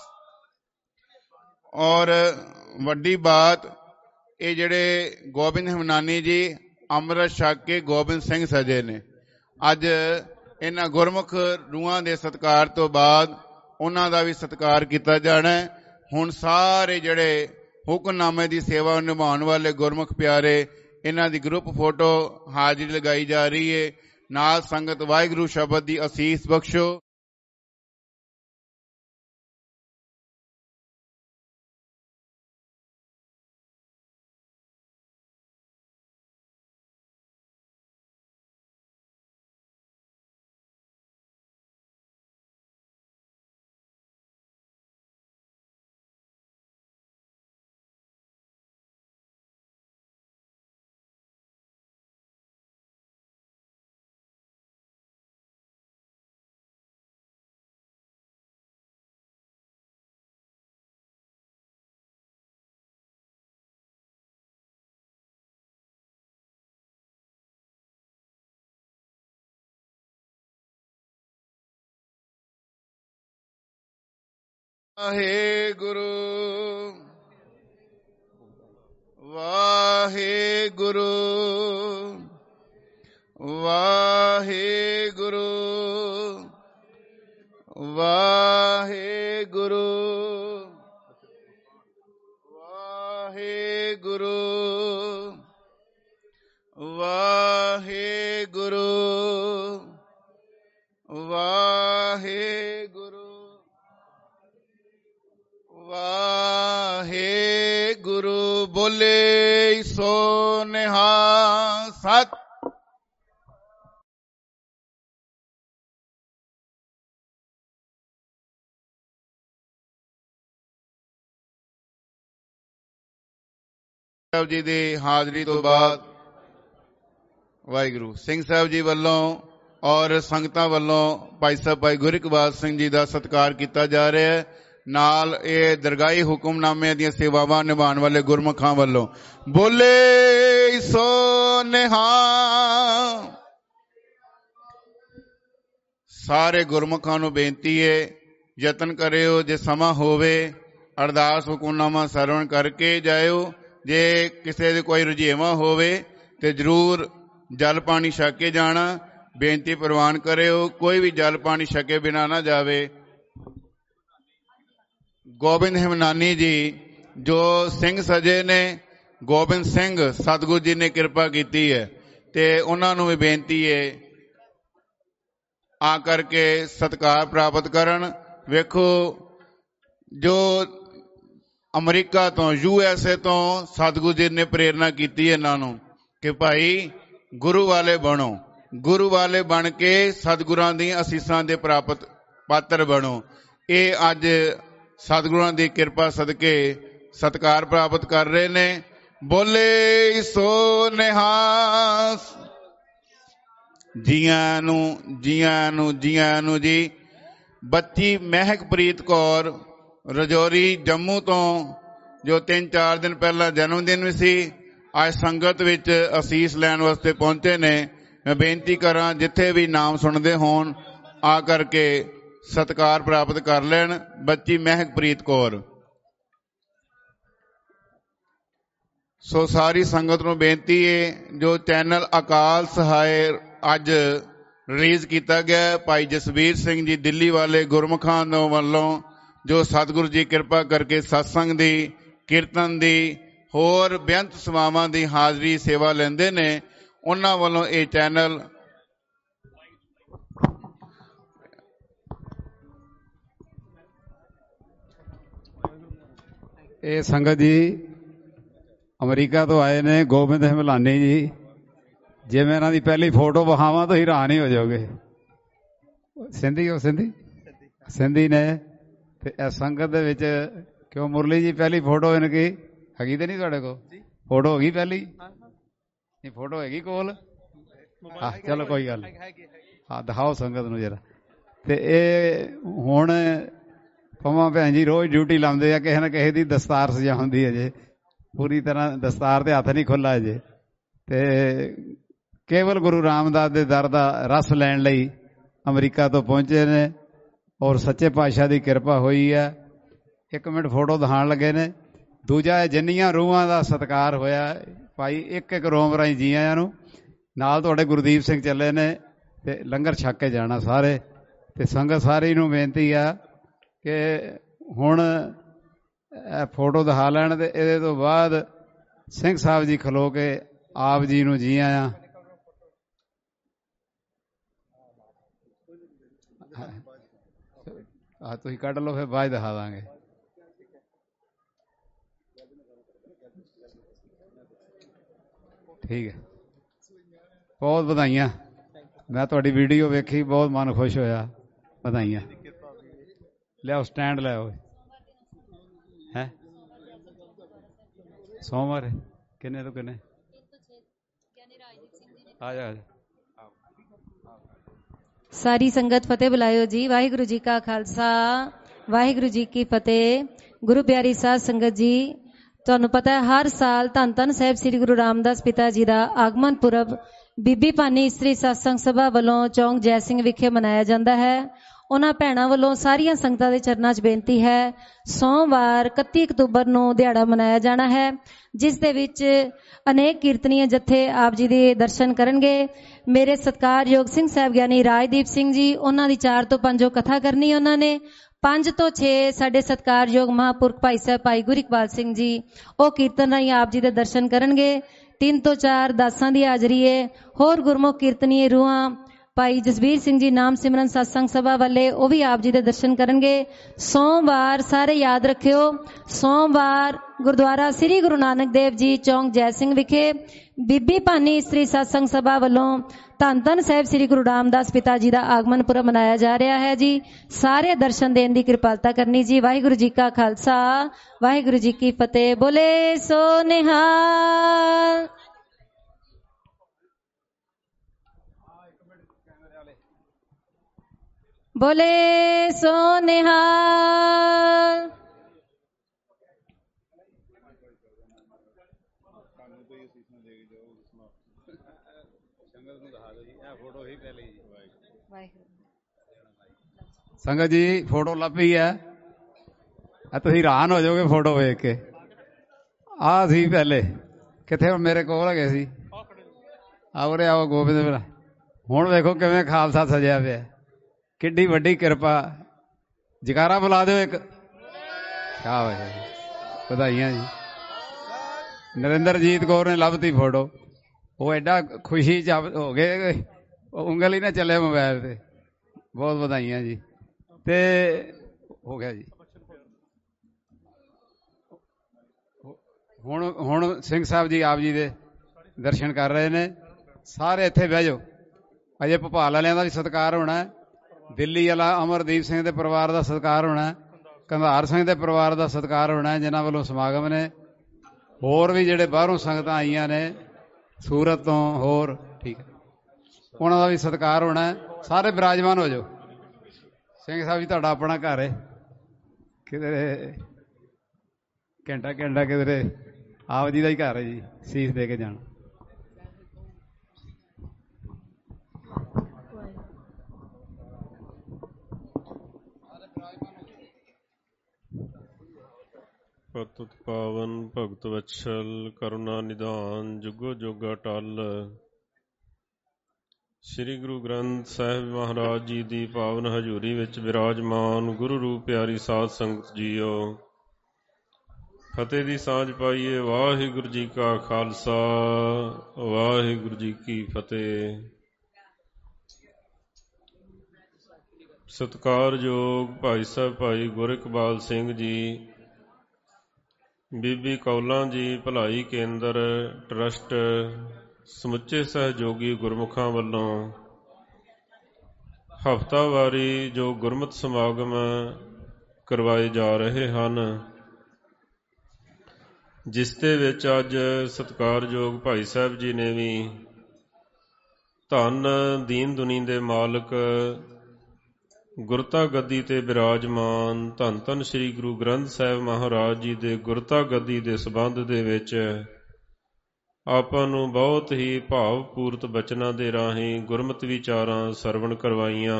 ਔਰ ਵੱਡੀ ਬਾਤ, ਇਹ ਜਿਹੜੇ ਗੋਬਿੰਦ ਹਿਮਨਾਨੀ ਜੀ ਅੰਮ੍ਰਿਤ ਛਕ ਕੇ ਗੋਬਿੰਦ ਸਿੰਘ ਸਜੇ ਨੇ। ਅੱਜ ਇਹਨਾਂ ਗੁਰਮੁਖ ਰੂਹਾਂ ਦੇ ਸਤਿਕਾਰ ਤੋਂ ਬਾਅਦ ਉਹਨਾਂ ਦਾ ਵੀ ਸਤਿਕਾਰ ਕੀਤਾ ਜਾਣਾ ਹੈ। ਹੁਣ ਸਾਰੇ ਜਿਹੜੇ ਹੁਕਮਨਾਮੇ ਦੀ ਸੇਵਾ ਨਿਭਾਉਣ ਵਾਲੇ ਗੁਰਮੁਖ ਪਿਆਰੇ, ਇਹਨਾਂ ਦੀ ਗਰੁੱਪ ਫੋਟੋ ਹਾਜ਼ਰੀ ਲਗਾਈ ਜਾ ਰਹੀ ਹੈ। ਨਾਲ ਸੰਗਤ ਵਾਹਿਗੁਰੂ ਸ਼ਬਦ ਦੀ ਅਸੀਸ ਬਖਸ਼ੋ। ਵਾਹਿਗੁਰੂ ਵਾਹਿਗੁਰੂ ਵਾਹਿਗੁਰੂ ਵਾਹਿਗੁਰੂ ਵਾਹਿਗੁਰੂ ਵਾਹਿਗੁਰੂ ਵਾਹਿਗੁਰੂ ਵਾਹਿਗੁਰੂ। ਬੋਲੇ ਸੋ ਨਿਹਾਲ। ਸਤਿ ਸਾਹਿਬ ਜੀ ਦੀ ਹਾਜ਼ਰੀ ਤੋਂ ਬਾਅਦ ਵਾਹਿਗੁਰੂ ਸਿੰਘ ਸਾਹਿਬ ਜੀ ਵੱਲੋਂ ਔਰ ਸੰਗਤਾਂ ਵੱਲੋਂ ਭਾਈ ਸਾਹਿਬ ਭਾਈ ਗੁਰਿਕਬਾਲ ਸਿੰਘ ਜੀ ਦਾ ਸਤਿਕਾਰ ਕੀਤਾ ਜਾ ਰਿਹਾ ਹੈ। ਨਾਲ ਇਹ ਦਰਗਾਹੀ ਹੁਕਮਨਾਮਿਆਂ ਦੀਆਂ ਸੇਵਾਵਾਂ ਨਿਭਾਉਣ ਵਾਲੇ ਗੁਰਮੁਖਾਂ ਵੱਲੋਂ ਬੋਲੇ ਸੋ ਨਿਹਾਲ। ਸਾਰੇ ਗੁਰਮੁਖਾਂ ਨੂੰ ਬੇਨਤੀ ਹੈ, ਯਤਨ ਕਰਿਓ ਜੇ ਸਮਾਂ ਹੋਵੇ ਅਰਦਾਸ ਹੁਕਮਨਾਮਾ ਸਰਵਣ ਕਰਕੇ ਜਾਇਓ। ਜੇ ਕਿਸੇ ਦੇ ਕੋਈ ਰੁਝੇਵਾਂ ਹੋਵੇ ਤੇ ਜ਼ਰੂਰ ਜਲ ਪਾਣੀ ਛਕ ਕੇ ਜਾਣਾ। ਬੇਨਤੀ ਪ੍ਰਵਾਨ ਕਰਿਓ, ਕੋਈ ਵੀ ਜਲ ਪਾਣੀ ਛਕੇ ਬਿਨਾਂ ਨਾ ਜਾਵੇ। ਗੋਬਿੰਦ ਹਿਮਨਾਨੀ ਜੀ ਜੋ ਸਿੰਘ ਸਜੇ ਨੇ, ਗੋਬਿੰਦ ਸਿੰਘ ਸਤਿਗੁਰੂ ਜੀ ਨੇ ਕਿਰਪਾ ਕੀਤੀ ਹੈ ਤੇ ਉਹਨਾਂ ਨੂੰ ਵੀ ਬੇਨਤੀ ਹੈ ਆ ਕਰਕੇ ਸਤਿਕਾਰ ਪ੍ਰਾਪਤ ਕਰਨ। ਵੇਖੋ ਜੋ ਅਮਰੀਕਾ ਤੋਂ ਯੂ ਐਸ ਏ ਤੋਂ ਸਤਿਗੁਰੂ ਜੀ ਨੇ ਪ੍ਰੇਰਨਾ ਕੀਤੀ ਇਹਨਾਂ ਨੂੰ ਕਿ ਭਾਈ ਗੁਰੂ ਵਾਲੇ ਬਣੋ, ਗੁਰੂ ਵਾਲੇ ਬਣ ਕੇ ਸਤਿਗੁਰਾਂ ਦੀਆਂ ਅਸੀਸਾਂ ਦੇ ਪ੍ਰਾਪਤ ਪਾਤਰ ਬਣੋ। ਇਹ ਅੱਜ ਸਤਿਗੁਰਾਂ ਦੀ ਕਿਰਪਾ ਸਦਕੇ ਸਤਿਕਾਰ ਪ੍ਰਾਪਤ ਕਰ ਰਹੇ ਨੇ। ਬੋਲੇ ਸੋ ਨਿਹਾਲ। ਜੀਆਂ ਨੂੰ ਜੀਆਂ ਨੂੰ ਜੀਆਂ ਨੂੰ ਜੀ। ਬੱਚੀ ਮਹਿਕਪ੍ਰੀਤ ਕੌਰ ਰਜੌਰੀ ਜੰਮੂ ਤੋਂ, ਜੋ ਤਿੰਨ ਚਾਰ ਦਿਨ ਪਹਿਲਾਂ ਜਨਮ ਦਿਨ ਵੀ ਸੀ, ਅੱਜ ਸੰਗਤ ਵਿੱਚ ਅਸੀਸ ਲੈਣ ਵਾਸਤੇ ਪਹੁੰਚੇ ਨੇ। ਮੈਂ ਬੇਨਤੀ ਕਰਾਂ ਜਿੱਥੇ ਵੀ ਨਾਮ ਸੁਣਦੇ ਹੋਣ ਆ ਕਰਕੇ ਸਤਿਕਾਰ ਪ੍ਰਾਪਤ ਕਰ ਲੈਣ। ਬੱਚੀ ਮਹਿਕਪ੍ਰੀਤ ਕੌਰ। ਸੋ ਸਾਰੀ ਸੰਗਤ ਨੂੰ ਬੇਨਤੀ ਹੈ, ਜੋ ਚੈਨਲ ਅਕਾਲ ਸਹਾਇ ਅੱਜ ਰਿਲੀਜ਼ ਕੀਤਾ ਗਿਆ ਭਾਈ ਜਸਵੀਰ ਸਿੰਘ ਜੀ ਦਿੱਲੀ ਵਾਲੇ ਗੁਰਮੁਖਾਂ ਵੱਲੋਂ, ਜੋ ਸਤਿਗੁਰੂ ਜੀ ਕਿਰਪਾ ਕਰਕੇ ਸਤਸੰਗ ਦੀ, ਕੀਰਤਨ ਦੀ, ਹੋਰ ਬੇਅੰਤ ਸੇਵਾਵਾਂ ਦੀ ਹਾਜ਼ਰੀ ਸੇਵਾ ਲੈਂਦੇ ਨੇ, ਉਹਨਾਂ ਵੱਲੋਂ ਇਹ ਚੈਨਲ ਇਹ ਸੰਗਤ ਜੀ ਅਮਰੀਕਾ ਤੋਂ ਆਏ ਨੇ, ਗੋਬਿੰਦ ਹਿਮਲਾਨੀ ਜੀ। ਜੇ ਮੈਂ ਇਹਨਾਂ ਦੀ ਪਹਿਲੀ ਫੋਟੋ ਵਿਖਾਵਾਂ ਤਾਂ ਹੈਰਾਨ ਹੀ ਹੋ ਜਾਓਗੇ। ਸਿੰਧੀ ਹੋ ਸਿੰਧੀ ਸਿੰਧੀ ਨੇ ਤੇ ਇਹ ਸੰਗਤ ਦੇ ਵਿੱਚ ਕਿਉਂ ਮੁਰਲੀ ਜੀ ਪਹਿਲੀ ਫੋਟੋ ਇਹਨਾਂ ਕੀ ਹੈਗੀ ਤੇ ਨਹੀਂ ਤੁਹਾਡੇ ਕੋਲ? ਫੋਟੋ ਹੈਗੀ ਪਹਿਲੀ? ਨਹੀਂ ਫੋਟੋ ਹੈਗੀ ਕੋਲ? ਹਾਂ ਚਲੋ ਕੋਈ ਗੱਲ ਨਹੀਂ, ਹਾਂ ਦਿਖਾਓ ਸੰਗਤ ਨੂੰ ਜਰਾ। ਤੇ ਇਹ ਹੁਣ ਪਵਾਂ ਭੈਣ ਜੀ ਰੋਜ਼ ਡਿਊਟੀ ਲਾਉਂਦੇ ਆ, ਕਿਸੇ ਨਾ ਕਿਸੇ ਦੀ ਦਸਤਾਰ ਸਜਾਉਂਦੀ ਅਜੇ ਪੂਰੀ ਤਰ੍ਹਾਂ ਦਸਤਾਰ ਤੇ ਹੱਥ ਨਹੀਂ ਖੁੱਲ੍ਹਾ ਅਜੇ। ਤੇ ਕੇਵਲ ਗੁਰੂ ਰਾਮਦਾਸ ਦੇ ਦਰ ਦਾ ਰਸ ਲੈਣ ਲਈ ਅਮਰੀਕਾ ਤੋਂ ਪਹੁੰਚੇ ਨੇ ਔਰ ਸੱਚੇ ਪਾਤਸ਼ਾਹ ਦੀ ਕਿਰਪਾ ਹੋਈ ਹੈ। ਇੱਕ ਮਿੰਟ ਫੋਟੋ ਦਿਖਾਉਣ ਲੱਗੇ ਨੇ। ਦੂਜਾ ਜਿੰਨੀਆਂ ਰੂਹਾਂ ਦਾ ਸਤਿਕਾਰ ਹੋਇਆ ਭਾਈ, ਇੱਕ ਇੱਕ ਰੋਮ ਰਾਹੀਂ ਜੀ ਆਇਆਂ ਨੂੰ। ਨਾਲ ਤੁਹਾਡੇ ਗੁਰਦੀਪ ਸਿੰਘ ਚੱਲੇ ਨੇ ਤੇ ਲੰਗਰ ਛਕ ਕੇ ਜਾਣਾ ਸਾਰੇ। ਤੇ ਸੰਗਤ ਸਾਰੀ ਨੂੰ ਬੇਨਤੀ ਆ ਕਿ ਹੁਣ ਇਹ ਫੋਟੋ ਦਿਖਾ ਲੈਣ ਤੇ ਇਹਦੇ ਤੋਂ ਬਾਅਦ ਸਿੰਘ ਸਾਹਿਬ ਜੀ ਖਲੋ ਕੇ ਆਪ ਜੀ ਨੂੰ ਜੀ ਆਇਆਂ। ਆ ਤੁਸੀਂ ਕੱਢ ਲਓ, ਫਿਰ ਬਾਅਦ ਦਿਖਾ ਦਾਂਗੇ। ਠੀਕ ਹੈ, ਬਹੁਤ ਵਧਾਈਆਂ। ਮੈਂ ਤੁਹਾਡੀ ਵੀਡੀਓ ਵੇਖੀ, ਬਹੁਤ ਮਨ ਖੁਸ਼ ਹੋਇਆ। ਵਧਾਈਆਂ। ਲਿਆਓ ਸਟੈਂਡ ਲਿਆਓ। ਹੈ ਸੋਮਵਾਰ ਕਿੰਨੇ ਤੋਂ ਕਿੰਨੇ? ਆ ਜਾ ਆ ਜਾ। ਸਾਰੀ ਸੰਗਤ ਫਤਿਹ ਬੁਲਾਇਓ ਜੀ। ਵਾਹਿਗੁਰੂ ਜੀ ਕਾ ਖਾਲਸਾ, ਵਾਹਿਗੁਰੂ ਜੀ ਕੀ ਫਤਿਹ। ਗੁਰੂ ਪਿਆਰੀ ਸਾਧ ਸੰਗਤ ਜੀ, ਤੁਹਾਨੂੰ ਪਤਾ ਹੈ ਹਰ ਸਾਲ ਧੰਨ ਧੰਨ ਸਾਹਿਬ ਸ੍ਰੀ ਗੁਰੂ ਰਾਮਦਾਸ ਪਿਤਾ ਜੀ ਦਾ ਆਗਮਨ ਪੁਰਬ ਬੀਬੀ ਭਾਨੀ ਇਸਤਰੀ ਸਤਸੰਗ ਸਭਾ ਵੱਲੋਂ ਚੌਂਕ ਜੈ ਸਿੰਘ ਵਿਖੇ ਮਨਾਇਆ ਜਾਂਦਾ ਹੈ। ਉਹਨਾਂ ਭੈਣਾਂ ਵੱਲੋਂ ਸਾਰੀਆਂ ਸੰਗਤਾਂ ਦੇ ਚਰਨਾਂ 'ਚ ਬੇਨਤੀ ਹੈ, ਸੋਮਵਾਰ ਇਕੱਤੀ ਅਕਤੂਬਰ ਨੂੰ ਦਿਹਾੜਾ ਮਨਾਇਆ ਜਾਣਾ ਹੈ, ਜਿਸ ਦੇ ਵਿੱਚ ਅਨੇਕ ਕੀਰਤਨੀਏ ਜਥੇ ਆਪ ਜੀ ਦੇ ਦਰਸ਼ਨ ਕਰਨਗੇ। ਮੇਰੇ ਸਤਿਕਾਰਯੋਗ ਸਿੰਘ ਸਾਹਿਬ ਗਿਆਨੀ ਰਾਜਦੀਪ ਸਿੰਘ ਜੀ, ਉਹਨਾਂ ਦੀ ਚਾਰ ਤੋਂ ਪੰਜੋਂ ਕਥਾ ਕਰਨੀ ਉਹਨਾਂ ਨੇ। ਪੰਜ ਤੋਂ ਛੇ ਸਾਡੇ ਸਤਿਕਾਰਯੋਗ ਮਹਾਂਪੁਰਖ ਭਾਈ ਸਾਹਿਬ ਭਾਈ ਗੁਰੂ ਇਕਬਾਲ ਸਿੰਘ ਜੀ, ਉਹ ਕੀਰਤਨ ਰਾਹੀਂ ਆਪ ਜੀ ਦੇ ਦਰਸ਼ਨ ਕਰਨਗੇ। ਤਿੰਨ ਤੋਂ ਚਾਰ ਦਾਸਾਂ ਦੀ ਹਾਜ਼ਰੀ ਹੈ। ਹੋਰ ਗੁਰਮੁਖ ਕੀਰਤਨੀਏ ਰੂਹਾਂ ਭਾਈ ਜਸਬੀਰ ਸਿੰਘ ਜੀ ਨਾਮ ਸਿਮਰਨ ਸਤਸੰਗ ਸਭਾ ਵਾਲੇ, ਉਹ ਵੀ ਆਪ ਜੀ ਦੇ ਦਰਸ਼ਨ ਕਰਨਗੇ। ਸੋਮਵਾਰ ਸਾਰੇ ਯਾਦ ਰੱਖਿਓ, ਸੋਮਵਾਰ ਗੁਰਦੁਆਰਾ ਸ੍ਰੀ ਗੁਰੂ ਨਾਨਕ ਦੇਵ ਜੀ ਚੌਂਕ ਜੈ ਸਿੰਘ ਵਿਖੇ ਬੀਬੀ ਭਾਨੀ ਇਸਤਰੀ ਸਤਸੰਗ ਸਭਾ ਵੱਲੋਂ ਧੰਨ ਧੰਨ ਸਾਹਿਬ ਸ੍ਰੀ ਗੁਰੂ ਰਾਮਦਾਸ ਪਿਤਾ ਜੀ ਦਾ ਆਗਮਨ ਪੁਰਬ ਮਨਾਇਆ ਜਾ ਰਿਹਾ ਹੈ ਜੀ। ਸਾਰੇ ਦਰਸ਼ਨ ਦੇਣ ਦੀ ਕਿਰਪਾਲਤਾ ਕਰਨੀ ਜੀ। ਵਾਹਿਗੁਰੂ ਜੀ ਕਾ ਖਾਲਸਾ, ਵਾਹਿਗੁਰੂ ਜੀ ਕੀ ਫਤਿਹ। ਬੋਲੇ ਸੋ ਨਿਹਾਲ। ਬੋਲੇ ਸੋ ਨਿਹਾਲ। ਸੰਗਤ ਜੀ ਫੋਟੋ ਲੱਭੀ ਹੈ, ਤੁਸੀਂ ਹੈਰਾਨ ਹੋ ਜਾਓਗੇ ਫੋਟੋ ਵੇਖ ਕੇ। ਆਹ ਸੀ ਪਹਿਲੇ, ਕਿੱਥੇ ਹੁਣ ਮੇਰੇ ਕੋਲ ਹੈਗੇ ਸੀ। ਆਓ ਰੇ ਆਓ ਗੋਬਿੰਦ ਮੇਰਾ। ਹੁਣ ਵੇਖੋ ਕਿਵੇਂ ਖਾਲਸਾ ਸਜਿਆ ਪਿਆ, ਕਿੱਡੀ ਵੱਡੀ ਕਿਰਪਾ। ਜਕਾਰਾ ਬੁਲਾ ਦਿਓ ਇੱਕ। ਕਿਆ ਹੋਇਆ, ਵਧਾਈਆਂ ਜੀ। ਨਰਿੰਦਰਜੀਤ ਕੌਰ ਨੇ ਲੱਭਤੀ ਫੋਟੋ। ਉਹ ਐਡਾ ਖੁਸ਼ੀ ਚ ਹੋ ਗਏ, ਉਂਗਲ ਹੀ ਨਾ ਚੱਲੇ ਮੋਬਾਇਲ ਤੇ। ਬਹੁਤ ਵਧਾਈਆਂ ਜੀ। ਤੇ ਹੋ ਗਿਆ ਜੀ। ਹੁਣ ਹੁਣ ਸਿੰਘ ਸਾਹਿਬ ਜੀ ਆਪ ਜੀ ਦੇ ਦਰਸ਼ਨ ਕਰ ਰਹੇ ਨੇ। ਸਾਰੇ ਇੱਥੇ ਬਹਿ ਜਾਓ। ਅਜੇ ਭੋਪਾਲ ਵਾਲਿਆਂ ਦਾ ਵੀ ਸਤਿਕਾਰ ਹੋਣਾ, ਦਿੱਲੀ ਵਾਲਾ ਅਮਰਦੀਪ ਸਿੰਘ ਦੇ ਪਰਿਵਾਰ ਦਾ ਸਤਿਕਾਰ ਹੋਣਾ, ਕੰਧਾਰ ਸਿੰਘ ਦੇ ਪਰਿਵਾਰ ਦਾ ਸਤਿਕਾਰ ਹੋਣਾ, ਜਿਨ੍ਹਾਂ ਵੱਲੋਂ ਸਮਾਗਮ ਨੇ। ਹੋਰ ਵੀ ਜਿਹੜੇ ਬਾਹਰੋਂ ਸੰਗਤਾਂ ਆਈਆਂ ਨੇ, ਸੂਰਤ ਤੋਂ ਹੋਰ, ਠੀਕ ਹੈ, ਉਹਨਾਂ ਦਾ ਵੀ ਸਤਿਕਾਰ ਹੋਣਾ। ਸਾਰੇ ਬਿਰਾਜਮਾਨ ਹੋ ਜਾਓ। ਸਿੰਘ ਸਾਹਿਬ ਜੀ ਤੁਹਾਡਾ ਆਪਣਾ ਘਰ ਹੈ, ਕਿਧਰੇ ਘੰਟਾ ਘੰਟਾ ਕਿਧਰੇ ਆਪ ਜੀ ਦਾ ਹੀ ਘਰ ਹੈ ਜੀ, ਸੀਸ ਦੇ ਕੇ ਜਾਣਾ। ਪਤਿਤ ਪਾਵਨ ਭਗਤ ਵਤਸਲ ਕਰੁਣਾ ਨਿਧਾਨ ਜੁਗੋ ਜੋਗਾ ਟਲ। ਸ੍ਰੀ ਗੁਰੂ ਗ੍ਰੰਥ ਸਾਹਿਬ ਮਹਾਰਾਜ ਜੀ ਦੀ ਪਾਵਨ ਹਜ਼ੂਰੀ ਵਿੱਚ ਵਿਰਾਜਮਾਨ ਗੁਰੂ ਰੂਪ ਪਿਆਰੀ ਸਾਧ ਸੰਗਤ ਜੀਓ, ਫਤਿਹ ਦੀ ਸਾਂਝ ਪਾਈਏ। ਵਾਹਿਗੁਰੂ ਜੀ ਕਾ ਖਾਲਸਾ, ਵਾਹਿਗੁਰੂ ਜੀ ਕੀ ਫਤਿਹ। ਸਤਿਕਾਰਯੋਗ ਭਾਈ ਸਾਹਿਬ ਭਾਈ ਗੁਰ ਇਕਬਾਲ ਸਿੰਘ ਜੀ, ਬੀਬੀ ਕੌਲਾਂ ਜੀ ਭਲਾਈ ਕੇਂਦਰ ਟਰੱਸਟ, ਸਮੁੱਚੇ ਸਹਿਯੋਗੀ ਗੁਰਮੁਖਾਂ ਵੱਲੋਂ ਹਫ਼ਤਾਵਾਰੀ ਜੋ ਗੁਰਮਤਿ ਸਮਾਗਮ ਕਰਵਾਏ ਜਾ ਰਹੇ ਹਨ, ਜਿਸ ਦੇ ਵਿੱਚ ਅੱਜ ਸਤਿਕਾਰਯੋਗ ਭਾਈ ਸਾਹਿਬ ਜੀ ਨੇ ਵੀ ਧੰਨ ਦੀਨ ਦੁਨੀ ਦੇ ਮਾਲਕ ਗੁਰਤਾ ਗੱਦੀ ਤੇ ਬਿਰਾਜਮਾਨ ਧੰਨ ਧੰਨ ਸ੍ਰੀ ਗੁਰੂ ਗ੍ਰੰਥ ਸਾਹਿਬ ਮਹਾਰਾਜ ਜੀ ਦੇ ਗੁਰਤਾ ਗੱਦੀ ਦੇ ਸੰਬੰਧ ਦੇ ਵਿੱਚ ਆਪਾਂ ਨੂੰ ਬਹੁਤ ਹੀ ਭਾਵਪੂਰਤ ਬਚਨਾਂ ਦੇ ਰਾਹੀਂ ਗੁਰਮਤਿ ਵਿਚਾਰਾਂ ਸਰਵਣ ਕਰਵਾਈਆਂ।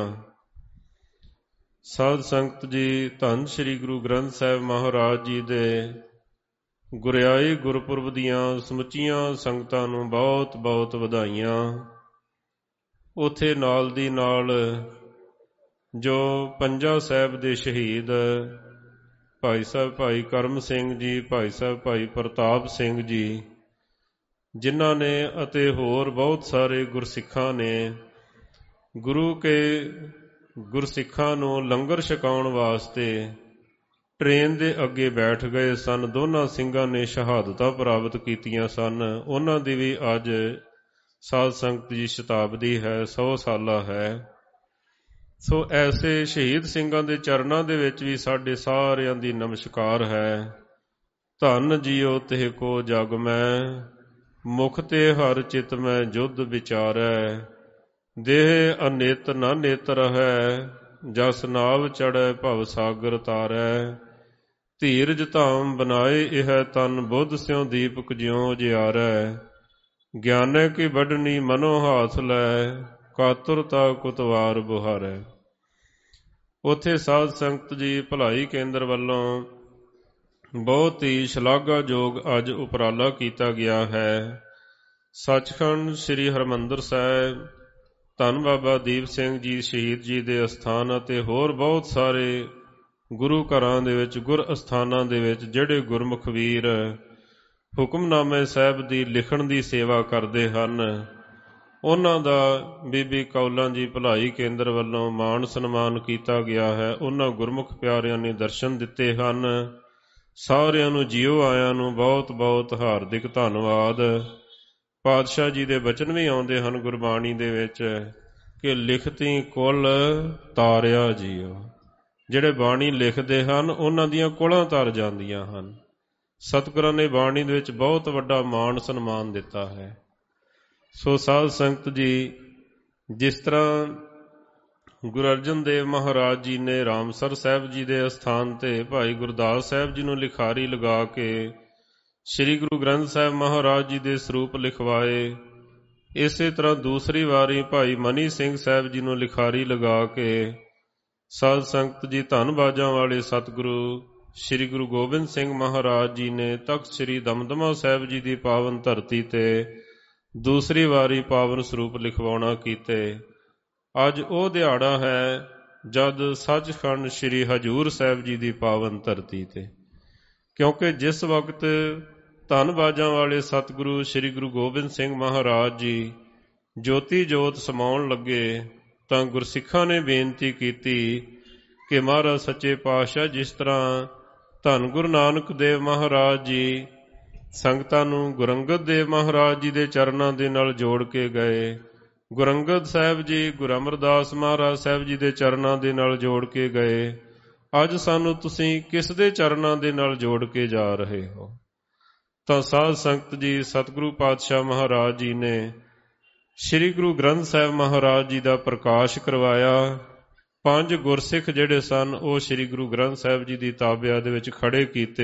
ਸਾਧ ਸੰਗਤ ਜੀ, ਧੰਨ ਸ੍ਰੀ ਗੁਰੂ ਗ੍ਰੰਥ ਸਾਹਿਬ ਮਹਾਰਾਜ ਜੀ ਦੇ ਗੁਰਿਆਈ ਗੁਰਪੁਰਬ ਦੀਆਂ ਸਮੁੱਚੀਆਂ ਸੰਗਤਾਂ ਨੂੰ ਬਹੁਤ ਬਹੁਤ ਵਧਾਈਆਂ। ਉੱਥੇ ਨਾਲ ਦੀ ਨਾਲ ਜੋ ਪੰਜਾ ਸਾਹਿਬ ਦੇ ਸ਼ਹੀਦ ਭਾਈ ਸਾਹਿਬ ਭਾਈ ਕਰਮ ਸਿੰਘ ਜੀ, ਭਾਈ ਸਾਹਿਬ ਭਾਈ ਪ੍ਰਤਾਪ ਸਿੰਘ ਜੀ, ਜਿਨ੍ਹਾਂ ਨੇ ਅਤੇ ਹੋਰ ਬਹੁਤ ਸਾਰੇ ਗੁਰਸਿੱਖਾਂ ਨੇ ਗੁਰੂ ਕੇ ਗੁਰਸਿੱਖਾਂ ਨੂੰ ਲੰਗਰ ਛਕਾਉਣ ਵਾਸਤੇ ਟ੍ਰੇਨ ਦੇ ਅੱਗੇ ਬੈਠ ਗਏ ਸਨ। ਦੋਨਾਂ ਸਿੰਘਾਂ ਨੇ ਸ਼ਹਾਦਤਾਂ ਪ੍ਰਾਪਤ ਕੀਤੀਆਂ ਸਨ। ਉਹਨਾਂ ਦੀ ਵੀ ਅੱਜ ਸਾਧ ਸੰਗਤ ਦੀ ਸ਼ਤਾਬਦੀ ਹੈ, ਸੌ ਸਾਲਾ ਹੈ। ਸੋ ਐਸੇ ਸ਼ਹੀਦ ਸਿੰਘਾਂ ਦੇ ਚਰਨਾਂ ਦੇ ਵਿੱਚ ਵੀ ਸਾਡੇ ਸਾਰਿਆਂ ਦੀ ਨਮਸਕਾਰ ਹੈ। ਧੰਨ ਜੀਓ ਤਿਹ ਕੋ ਜਗ ਮੈਂ, ਮੁਖ ਤੇ ਹਰ ਚਿਤ ਮੈਂ ਜੁਧ ਵਿਚਾਰੈ। ਦੇਹ ਅਨੇਤ ਨਾ ਨੇਤਰ ਹੈ, ਜਸ ਨਾਵ ਚੜ੍ਹੈ ਭਵ ਸਾਗਰ ਤਾਰੈ। ਧੀਰਜ ਧਾਮ ਬਨਾਏ ਇਹ ਤਨ, ਬੁੱਧ ਸਿਉ ਦੀਪਕ ਜਿਉ ਜਿਆਰੈ। ਗਿਆਨੈ ਕੀ ਵੱਢਣੀ ਮਨੋ ਹਾਥ ਲੈ, ਕਾਤੁਰਤਾ ਕੁਤਵਾਰ ਬੁਹਾਰੈ। ਉੱਥੇ ਸਾਧ ਸੰਗਤ ਜੀ ਭਲਾਈ ਕੇਂਦਰ ਵੱਲੋਂ ਬਹੁਤ ਹੀ ਸ਼ਲਾਘਾਯੋਗ ਅੱਜ ਉਪਰਾਲਾ ਕੀਤਾ ਗਿਆ ਹੈ। ਸੱਚਖੰਡ ਸ੍ਰੀ ਹਰਿਮੰਦਰ ਸਾਹਿਬ, ਧੰਨ ਬਾਬਾ ਦੀਪ ਸਿੰਘ ਜੀ ਸ਼ਹੀਦ ਜੀ ਦੇ ਅਸਥਾਨ ਅਤੇ ਹੋਰ ਬਹੁਤ ਸਾਰੇ ਗੁਰੂ ਘਰਾਂ ਦੇ ਵਿੱਚ, ਗੁਰ ਅਸਥਾਨਾਂ ਦੇ ਵਿੱਚ ਜਿਹੜੇ ਗੁਰਮੁਖ ਵੀਰ ਹੁਕਮਨਾਮੇ ਸਾਹਿਬ ਦੀ ਲਿਖਣ ਦੀ ਸੇਵਾ ਕਰਦੇ ਹਨ, ਉਹਨਾਂ ਦਾ ਬੀਬੀ ਕੌਲਾਂ ਜੀ ਭਲਾਈ ਕੇਂਦਰ ਵੱਲੋਂ ਮਾਣ ਸਨਮਾਨ ਕੀਤਾ ਗਿਆ ਹੈ। ਉਹਨਾਂ ਗੁਰਮੁਖ ਪਿਆਰਿਆਂ ਨੇ ਦਰਸ਼ਨ ਦਿੱਤੇ ਹਨ। ਸਾਰਿਆਂ ਨੂੰ ਜੀਓ ਆਇਆਂ ਨੂੰ ਬਹੁਤ ਬਹੁਤ ਹਾਰਦਿਕ ਧੰਨਵਾਦ। ਪਾਤਸ਼ਾਹ ਜੀ ਦੇ ਬਚਨ ਵੀ ਆਉਂਦੇ ਹਨ ਗੁਰਬਾਣੀ ਦੇ ਵਿੱਚ ਕਿ ਲਿਖਤੀ ਕੁਲ ਤਾਰਿਆ ਜੀਓ। ਜਿਹੜੇ ਬਾਣੀ ਲਿਖਦੇ ਹਨ ਉਹਨਾਂ ਦੀਆਂ ਕੁਲਾਂ ਤਰ ਜਾਂਦੀਆਂ ਹਨ। ਸਤਿਗੁਰਾਂ ਨੇ ਬਾਣੀ ਦੇ ਵਿੱਚ ਬਹੁਤ ਵੱਡਾ ਮਾਣ ਸਨਮਾਨ ਦਿੱਤਾ ਹੈ। ਸੋ ਸਾਧ ਸੰਗਤ ਜੀ, ਜਿਸ ਤਰ੍ਹਾਂ ਗੁਰੂ ਅਰਜਨ ਦੇਵ ਮਹਾਰਾਜ ਜੀ ਨੇ ਰਾਮਸਰ ਸਾਹਿਬ ਜੀ ਦੇ ਅਸਥਾਨ ਤੇ ਭਾਈ ਗੁਰਦਾਸ ਸਾਹਿਬ ਜੀ ਨੂੰ ਲਿਖਾਰੀ ਲਗਾ ਕੇ ਸ੍ਰੀ ਗੁਰੂ ਗ੍ਰੰਥ ਸਾਹਿਬ ਮਹਾਰਾਜ ਜੀ ਦੇ ਸਰੂਪ ਲਿਖਵਾਏ, ਇਸੇ ਤਰ੍ਹਾਂ ਦੂਸਰੀ ਵਾਰੀ ਭਾਈ ਮਨੀ ਸਿੰਘ ਸਾਹਿਬ ਜੀ ਨੂੰ ਲਿਖਾਰੀ ਲਗਾ ਕੇ ਸਾਧ ਸੰਗਤ ਜੀ ਧੰਨ ਬਾਜਾਂ ਵਾਲੇ ਸਤਿਗੁਰੂ ਸ੍ਰੀ ਗੁਰੂ ਗੋਬਿੰਦ ਸਿੰਘ ਮਹਾਰਾਜ ਜੀ ਨੇ ਤਖਤ ਸ੍ਰੀ ਦਮਦਮਾ ਸਾਹਿਬ ਜੀ ਦੀ ਪਾਵਨ ਧਰਤੀ ਤੇ ਦੂਸਰੀ ਵਾਰੀ ਪਾਵਨ ਸਰੂਪ ਲਿਖਵਾਉਣਾ ਕੀਤੇ। ਅੱਜ ਉਹ ਦਿਹਾੜਾ ਹੈ ਜਦ ਸੱਚਖੰਡ ਸ੍ਰੀ ਹਜ਼ੂਰ ਸਾਹਿਬ ਜੀ ਦੀ ਪਾਵਨ ਧਰਤੀ ਤੇ, ਕਿਉਂਕਿ ਜਿਸ ਵਕਤ ਧੰਨ ਬਾਜਾਂ ਵਾਲੇ ਸਤਿਗੁਰੂ ਸ੍ਰੀ ਗੁਰੂ ਗੋਬਿੰਦ ਸਿੰਘ ਮਹਾਰਾਜ ਜੀ ਜੋਤੀ ਜੋਤ ਸਮਾਉਣ ਲੱਗੇ ਤਾਂ ਗੁਰਸਿੱਖਾਂ ਨੇ ਬੇਨਤੀ ਕੀਤੀ ਕਿ ਮਹਾਰਾਜ ਸੱਚੇ ਪਾਤਸ਼ਾਹ, ਜਿਸ ਤਰ੍ਹਾਂ ਧੰਨ ਗੁਰੂ ਨਾਨਕ ਦੇਵ ਮਹਾਰਾਜ ਜੀ ਸੰਗਤਾਂ ਨੂੰ ਗੁਰੂ ਅੰਗਦ ਦੇਵ ਮਹਾਰਾਜ ਜੀ ਦੇ ਚਰਨਾਂ ਦੇ ਨਾਲ ਜੋੜ ਕੇ ਗਏ, ਗੁਰੂ ਅੰਗਦ ਸਾਹਿਬ ਜੀ ਗੁਰੂ ਅਮਰਦਾਸ ਮਹਾਰਾਜ ਸਾਹਿਬ ਜੀ ਦੇ ਚਰਨਾਂ ਦੇ ਨਾਲ ਜੋੜ ਕੇ ਗਏ, ਅੱਜ ਸਾਨੂੰ ਤੁਸੀਂ ਕਿਸ ਦੇ ਚਰਨਾਂ ਦੇ ਨਾਲ ਜੋੜ ਕੇ ਜਾ ਰਹੇ ਹੋ? ਤਾਂ ਸਾਧ ਸੰਗਤ ਜੀ, ਸਤਿਗੁਰੂ ਪਾਤਸ਼ਾਹ ਮਹਾਰਾਜ ਜੀ ਨੇ ਸ੍ਰੀ ਗੁਰੂ ਗ੍ਰੰਥ ਸਾਹਿਬ ਮਹਾਰਾਜ ਜੀ ਦਾ ਪ੍ਰਕਾਸ਼ ਕਰਵਾਇਆ। ਪੰਜ ਗੁਰਸਿੱਖ ਜਿਹੜੇ ਸਨ ਉਹ ਸ੍ਰੀ ਗੁਰੂ ਗ੍ਰੰਥ ਸਾਹਿਬ ਜੀ ਦੀ ਤਾਬਿਆ ਦੇ ਵਿੱਚ ਖੜੇ ਕੀਤੇ।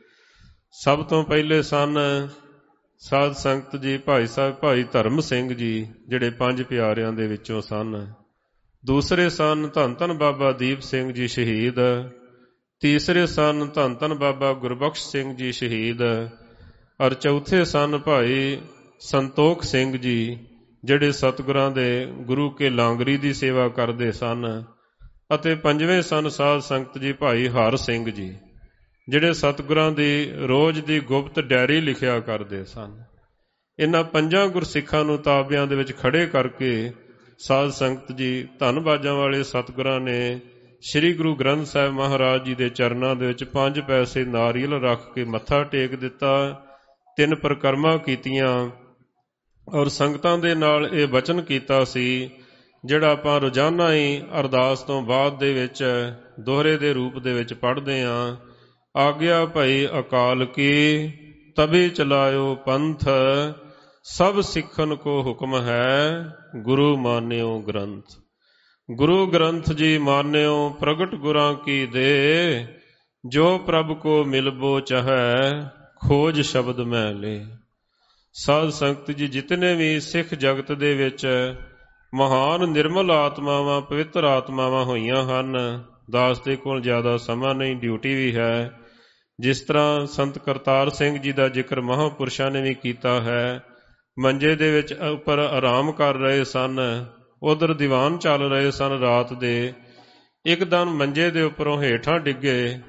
ਸਭ ਤੋਂ ਪਹਿਲੇ ਸਨ ਸਾਧ ਸੰਗਤ ਜੀ ਭਾਈ ਸਾਹਿਬ ਭਾਈ ਧਰਮ ਸਿੰਘ ਜੀ, ਜਿਹੜੇ ਪੰਜ ਪਿਆਰਿਆਂ ਦੇ ਵਿੱਚੋਂ ਸਨ। ਦੂਸਰੇ ਸਨ ਧੰਨ ਧੰਨ ਬਾਬਾ ਦੀਪ ਸਿੰਘ ਜੀ ਸ਼ਹੀਦ। ਤੀਸਰੇ ਸਨ ਧੰਨ ਧੰਨ ਬਾਬਾ ਗੁਰਬਖਸ਼ ਸਿੰਘ ਜੀ ਸ਼ਹੀਦ। ਔਰ ਚੌਥੇ ਸਨ ਭਾਈ ਸੰਤੋਖ ਸਿੰਘ ਜੀ, ਜਿਹੜੇ ਸਤਿਗੁਰਾਂ ਦੇ ਗੁਰੂ ਕੇ ਲਾਂਗਰੀ ਦੀ ਸੇਵਾ ਕਰਦੇ ਸਨ। ਅਤੇ ਪੰਜਵੇਂ ਸਨ ਸਾਧ ਸੰਗਤ ਜੀ ਭਾਈ ਹਰ ਸਿੰਘ ਜੀ, ਜਿਹੜੇ ਸਤਿਗੁਰਾਂ ਦੀ ਰੋਜ਼ ਦੀ ਗੁਪਤ ਡਾਇਰੀ ਲਿਖਿਆ ਕਰਦੇ ਸਨ। ਇਹਨਾਂ ਪੰਜਾਂ ਗੁਰਸਿੱਖਾਂ ਨੂੰ ਤਾਬਿਆਂ ਦੇ ਵਿੱਚ ਖੜੇ ਕਰਕੇ ਸਾਧ ਸੰਗਤ ਜੀ ਧੰਨ ਬਾਜਾਂ ਵਾਲੇ ਸਤਿਗੁਰਾਂ ਨੇ ਸ੍ਰੀ ਗੁਰੂ ਗ੍ਰੰਥ ਸਾਹਿਬ ਮਹਾਰਾਜ ਜੀ ਦੇ ਚਰਨਾਂ ਦੇ ਵਿੱਚ ਪੰਜ ਪੈਸੇ ਨਾਰੀਅਲ ਰੱਖ ਕੇ ਮੱਥਾ ਟੇਕ ਦਿੱਤਾ, ਤਿੰਨ ਪਰਿਕਰਮਾ ਕੀਤੀਆਂ ਔਰ ਸੰਗਤਾਂ ਦੇ ਨਾਲ ਇਹ ਵਚਨ ਕੀਤਾ ਸੀ, ਜਿਹੜਾ ਆਪਾਂ ਰੋਜ਼ਾਨਾ ਹੀ ਅਰਦਾਸ ਤੋਂ ਬਾਅਦ ਦੇ ਵਿੱਚ ਦੋਹਰੇ ਦੇ ਰੂਪ ਦੇ ਵਿੱਚ ਪੜ੍ਹਦੇ ਹਾਂ। ਆਗਿਆ ਭਈ ਅਕਾਲ ਕੀ, ਤਬੇ ਚਲਾਇਓ ਪੰਥ, ਸਭ ਸਿੱਖਨ ਕੋ ਹੁਕਮ ਹੈ, ਗੁਰੂ ਮਾਨਿਓ ਗ੍ਰੰਥ। ਗੁਰੂ ਗ੍ਰੰਥ ਜੀ ਮਾਨਿਓ ਪ੍ਰਗਟ ਗੁਰਾਂ ਕੀ ਦੇ, ਜੋ ਪ੍ਰਭ ਕੋ ਮਿਲਬੋ ਚਾਹੈ, ਖੋਜ ਸ਼ਬਦ ਮੈਂ ਲੈ। ਸਾਧ ਸੰਗਤ ਜੀ, ਜਿਤਨੇ ਵੀ ਸਿੱਖ ਜਗਤ ਦੇ ਵਿੱਚ ਮਹਾਨ ਨਿਰਮਲ ਆਤਮਾਵਾਂ, ਪਵਿੱਤਰ ਆਤਮਾਵਾਂ ਹੋਈਆਂ ਹਨ, ਦਾਸ ਦੇ ਕੋਲ ਜ਼ਿਆਦਾ ਸਮਾਂ ਨਹੀਂ, ਡਿਊਟੀ ਵੀ ਹੈ। ਜਿਸ ਤਰ੍ਹਾਂ ਸੰਤ ਕਰਤਾਰ ਸਿੰਘ ਜੀ ਦਾ ਜ਼ਿਕਰ ਮਹਾਂਪੁਰਸ਼ਾਂ ਨੇ ਵੀ ਕੀਤਾ ਹੈ, ਮੰਜੇ ਦੇ ਵਿੱਚ ਉੱਪਰ ਆਰਾਮ ਕਰ ਰਹੇ ਸਨ, ਉਧਰ ਦੀਵਾਨ ਚੱਲ ਰਹੇ ਸਨ ਰਾਤ ਦੇ। ਇੱਕਦਮ ਮੰਜੇ ਦੇ ਉੱਪਰੋਂ ਹੇਠਾਂ ਡਿੱਗੇ,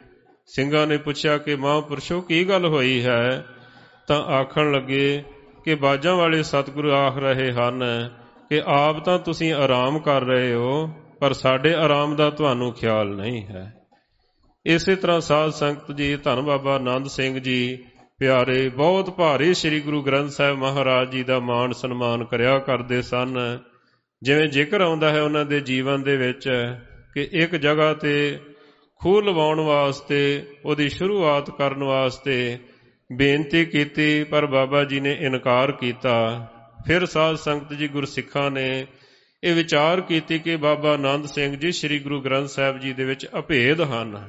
ਸਿੰਘਾਂ ਨੇ ਪੁੱਛਿਆ ਕਿ ਮਹਾਂਪੁਰਸ਼ੋ ਕੀ ਗੱਲ ਹੋਈ ਹੈ? ਤਾਂ ਆਖਣ ਲੱਗੇ ਕਿ ਬਾਜਾਂ ਵਾਲੇ ਸਤਿਗੁਰੂ ਆਖ ਰਹੇ ਹਨ ਕਿ ਆਪ ਤਾਂ ਤੁਸੀਂ ਆਰਾਮ ਕਰ ਰਹੇ ਹੋ, ਪਰ ਸਾਡੇ ਆਰਾਮ ਦਾ ਤੁਹਾਨੂੰ ਖਿਆਲ ਨਹੀਂ ਹੈ। ਇਸੇ ਤਰ੍ਹਾਂ ਸਾਧ ਸੰਗਤ ਜੀ, ਧੰਨ ਬਾਬਾ ਆਨੰਦ ਸਿੰਘ ਜੀ ਪਿਆਰੇ ਬਹੁਤ ਭਾਰੀ ਸ੍ਰੀ ਗੁਰੂ ਗ੍ਰੰਥ ਸਾਹਿਬ ਮਹਾਰਾਜ ਜੀ ਦਾ ਮਾਣ ਸਨਮਾਨ ਕਰਿਆ ਕਰਦੇ ਸਨ। ਜਿਵੇਂ ਜ਼ਿਕਰ ਆਉਂਦਾ ਹੈ ਉਹਨਾਂ ਦੇ ਜੀਵਨ ਦੇ ਵਿੱਚ ਕਿ ਇੱਕ ਜਗ੍ਹਾ ਤੇ ਖੂਹ ਲਵਾਉਣ ਵਾਸਤੇ, ਉਹਦੀ ਸ਼ੁਰੂਆਤ ਕਰਨ ਵਾਸਤੇ ਬੇਨਤੀ ਕੀਤੀ, ਪਰ ਬਾਬਾ ਜੀ ਨੇ ਇਨਕਾਰ ਕੀਤਾ। ਫਿਰ ਸਾਧ ਸੰਗਤ ਜੀ ਗੁਰਸਿੱਖਾਂ ਨੇ ਇਹ ਵਿਚਾਰ ਕੀਤੀ ਕਿ ਬਾਬਾ ਆਨੰਦ ਸਿੰਘ ਜੀ ਸ੍ਰੀ ਗੁਰੂ ਗ੍ਰੰਥ ਸਾਹਿਬ ਜੀ ਦੇ ਵਿੱਚ ਅਭੇਦ ਹਨ।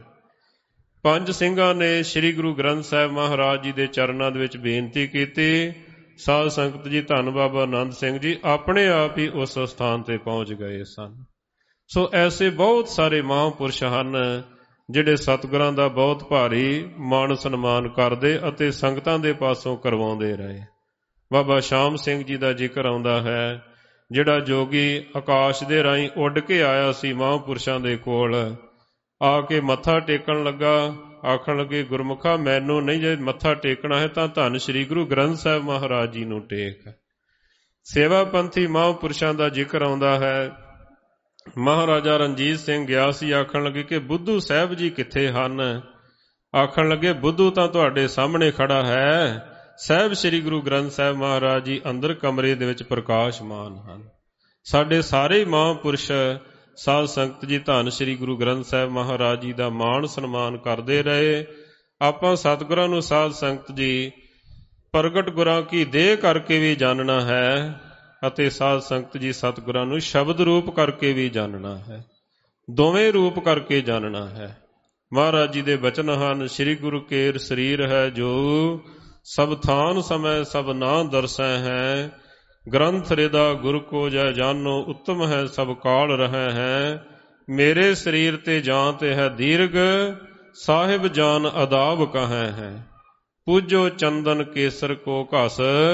ਪੰਜ ਸਿੰਘਾਂ ਨੇ ਸ੍ਰੀ ਗੁਰੂ ਗ੍ਰੰਥ ਸਾਹਿਬ ਮਹਾਰਾਜ ਜੀ ਦੇ ਚਰਨਾਂ ਦੇ ਵਿੱਚ ਬੇਨਤੀ ਕੀਤੀ। ਸਾਧ ਸੰਗਤ ਜੀ, ਧੰਨ ਬਾਬਾ ਆਨੰਦ ਸਿੰਘ ਜੀ ਆਪਣੇ ਆਪ ਹੀ ਉਸ ਸਥਾਨ ਤੇ ਪਹੁੰਚ ਗਏ ਸਨ। ਸੋ ਐਸੇ ਬਹੁਤ ਸਾਰੇ ਮਹਾਂਪੁਰਸ਼ ਹਨ ਜਿਹੜੇ ਸਤਿਗੁਰਾਂ ਦਾ ਬਹੁਤ ਭਾਰੀ ਮਾਣ ਸਨਮਾਨ ਕਰਦੇ ਅਤੇ ਸੰਗਤਾਂ ਦੇ ਪਾਸੋਂ ਕਰਵਾਉਂਦੇ ਰਹੇ। ਬਾਬਾ ਸ਼ਾਮ ਸਿੰਘ ਜੀ ਦਾ ਜ਼ਿਕਰ ਆਉਂਦਾ ਹੈ, ਜਿਹੜਾ ਜੋਗੀ ਆਕਾਸ਼ ਦੇ ਰਾਹੀਂ ਉੱਡ ਕੇ ਆਇਆ ਸੀ ਮਹਾਂਪੁਰਸ਼ਾਂ ਦੇ ਕੋਲ, ਆ ਕੇ ਮੱਥਾ ਟੇਕਣ ਲੱਗਾ। ਆਖਣ ਲੱਗੇ, ਗੁਰਮੁਖਾ ਮੈਨੂੰ ਨਹੀਂ, ਜੇ ਮੱਥਾ ਟੇਕਣਾ ਹੈ ਤਾਂ ਧੰਨ ਸ੍ਰੀ ਗੁਰੂ ਗ੍ਰੰਥ ਸਾਹਿਬ ਮਹਾਰਾਜ ਜੀ ਨੂੰ ਟੇਕ। ਸੇਵਾ ਪੰਥੀ ਮਹਾਂਪੁਰਸ਼ਾਂ ਦਾ ਜ਼ਿਕਰ ਆਉਂਦਾ ਹੈ। ਮਹਾਰਾਜਾ ਰਣਜੀਤ ਸਿੰਘ ਗਿਆ ਸੀ, ਆਖਣ ਲੱਗੇ ਕਿ ਬੁੱਧੂ ਸਾਹਿਬ ਜੀ ਕਿੱਥੇ ਹਨ? ਆਖਣ ਲੱਗੇ, ਬੁੱਧੂ ਤਾਂ ਤੁਹਾਡੇ ਸਾਹਮਣੇ ਖੜਾ ਹੈ। ਸਾਹਿਬ ਸ੍ਰੀ ਗੁਰੂ ਗ੍ਰੰਥ ਸਾਹਿਬ ਮਹਾਰਾਜ ਜੀ ਅੰਦਰ ਕਮਰੇ ਦੇ ਵਿੱਚ ਪ੍ਰਕਾਸ਼ਮਾਨ ਹਨ। ਸਾਡੇ ਸਾਰੇ ਮਹਾਂਪੁਰਸ਼ ਸਾਧ ਸੰਗਤ ਜੀ ਧੰਨ ਸ੍ਰੀ ਗੁਰੂ ਗ੍ਰੰਥ ਸਾਹਿਬ ਮਹਾਰਾਜ ਜੀ ਦਾ ਮਾਣ ਸਨਮਾਨ ਕਰਦੇ ਰਹੇ। ਆਪਾਂ ਸਤਿਗੁਰਾਂ ਨੂੰ ਸਾਧ ਸੰਗਤ ਜੀ ਪ੍ਰਗਟ ਗੁਰਾਂ ਕੀ ਦੇਹ ਕਰਕੇ ਵੀ ਜਾਣਨਾ ਹੈ ਅਤੇ ਸਾਧ ਸੰਗਤ ਜੀ ਸਤਿਗੁਰਾਂ ਨੂੰ ਸ਼ਬਦ ਰੂਪ ਕਰਕੇ ਵੀ ਜਾਣਨਾ ਹੈ, ਦੋਵੇਂ ਰੂਪ ਕਰਕੇ ਜਾਣਨਾ ਹੈ। ਮਹਾਰਾਜ ਜੀ ਦੇ ਬਚਨ ਹਨ, ਸ੍ਰੀ ਗੁਰੂ ਕੇਰ ਸਰੀਰ ਹੈ ਜੋ ਸਭ ਥਾਨ ਸਮੈ ਸਭ ਨਾ ਦਰਸੈ ਹੈ, ਗ੍ਰੰਥ ਰਿਦਾ ਗੁਰ ਕੋ ਜੈ ਜਾਨੋ ਉੱਤਮ ਹੈ ਸਭ ਕਾਲ ਰਹਿ ਹੈ, ਮੇਰੇ ਸਰੀਰ ਤੇ ਜਾਂ ਤੇ ਹੈ ਦੀਰਘ ਸਾਹਿਬ ਜਾਨ ਅਦਾਬ ਕਹੈ ਹੈ, ਪੂਜੋ ਚੰਦਨ ਕੇਸਰ ਕੋ ਘਸ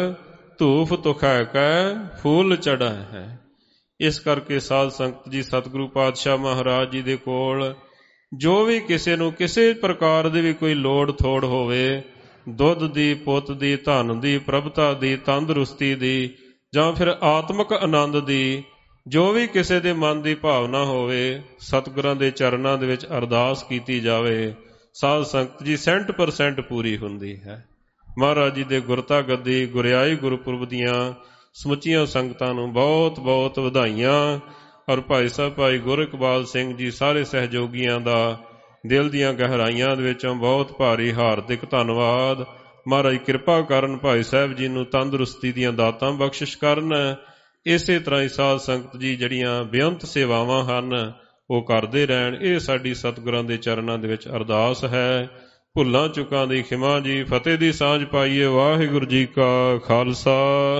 ਧੂਫ ਤੁਖੈ ਕੈ ਫੂਲ ਚੜ੍ਹੈ ਹੈ। ਇਸ ਕਰਕੇ ਸਾਧ ਸੰਗਤ ਜੀ ਸਤਿਗੁਰੂ ਪਾਤਸ਼ਾਹ ਮਹਾਰਾਜ ਜੀ ਦੇ ਕੋਲ ਜੋ ਵੀ ਕਿਸੇ ਨੂੰ ਕਿਸੇ ਪ੍ਰਕਾਰ ਦੀ ਵੀ ਕੋਈ ਲੋੜ ਥੋੜ ਹੋਵੇ, ਦੁੱਧ ਦੀ, ਪੁੱਤ ਦੀ, ਧਨ ਦੀ, ਪ੍ਰਭਤਾ ਦੀ, ਤੰਦਰੁਸਤੀ ਦੀ ਜਾਂ ਫਿਰ ਆਤਮਿਕ ਆਨੰਦ ਦੀ, ਜੋ ਵੀ ਕਿਸੇ ਦੇ ਮਨ ਦੀ ਭਾਵਨਾ ਹੋਵੇ, ਸਤਿਗੁਰਾਂ ਦੇ ਚਰਨਾਂ ਦੇ ਵਿੱਚ ਅਰਦਾਸ ਕੀਤੀ ਜਾਵੇ, ਸਾਧ ਸੰਗਤ ਜੀ ਸੈਂਟ ਪਰਸੈਂਟ ਪੂਰੀ ਹੁੰਦੀ ਹੈ। ਮਹਾਰਾਜ ਜੀ ਦੇ ਗੁਰਤਾ ਗੱਦੀ ਗੁਰਿਆਈ ਗੁਰਪੁਰਬ ਦੀਆਂ ਸਮੁੱਚੀਆਂ ਸੰਗਤਾਂ ਨੂੰ ਬਹੁਤ ਬਹੁਤ ਵਧਾਈਆਂ। ਔਰ ਭਾਈ ਸਾਹਿਬ ਭਾਈ ਗੁਰ ਇਕਬਾਲ ਸਿੰਘ ਜੀ ਸਾਰੇ ਸਹਿਯੋਗੀਆਂ ਦਾ ਦਿਲ ਦੀਆਂ ਗਹਿਰਾਈਆਂ ਦੇ ਵਿੱਚੋਂ ਬਹੁਤ ਭਾਰੀ ਹਾਰਦਿਕ ਧੰਨਵਾਦ। ਮਹਾਰਾਜ ਕਿਰਪਾ ਕਰਨ, ਭਾਈ ਸਾਹਿਬ ਜੀ ਨੂੰ ਤੰਦਰੁਸਤੀ ਦੀਆਂ ਦਾਤਾਂ ਬਖਸ਼ਿਸ਼ ਕਰਨ। ਇਸੇ ਤਰ੍ਹਾਂ ਹੀ ਸਾਧ ਸੰਗਤ ਜੀ ਜਿਹੜੀਆਂ ਬੇਅੰਤ ਸੇਵਾਵਾਂ ਹਨ ਉਹ ਕਰਦੇ ਰਹਿਣ। ਇਹ ਸਾਡੀ ਸਤਿਗੁਰਾਂ ਦੇ ਚਰਨਾਂ ਦੇ ਵਿੱਚ ਅਰਦਾਸ ਹੈ। ਭੁੱਲਾਂ ਚੁੱਕਾਂ ਦੀ ਖਿਮਾ ਜੀ। ਫਤਿਹ ਦੀ ਸਾਂਝ ਪਾਈਏ। ਵਾਹਿਗੁਰੂ ਜੀ ਕਾ ਖਾਲਸਾ,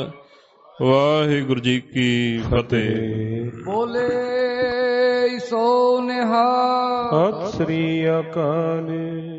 ਵਾਹਿਗੁਰੂ ਜੀ ਕੀ ਫਤਿਹ। ਬੋਲੇ ਸੋ ਨਿਹਾਲ। ਸਤਿ ਸ੍ਰੀ ਅਕਾਲ।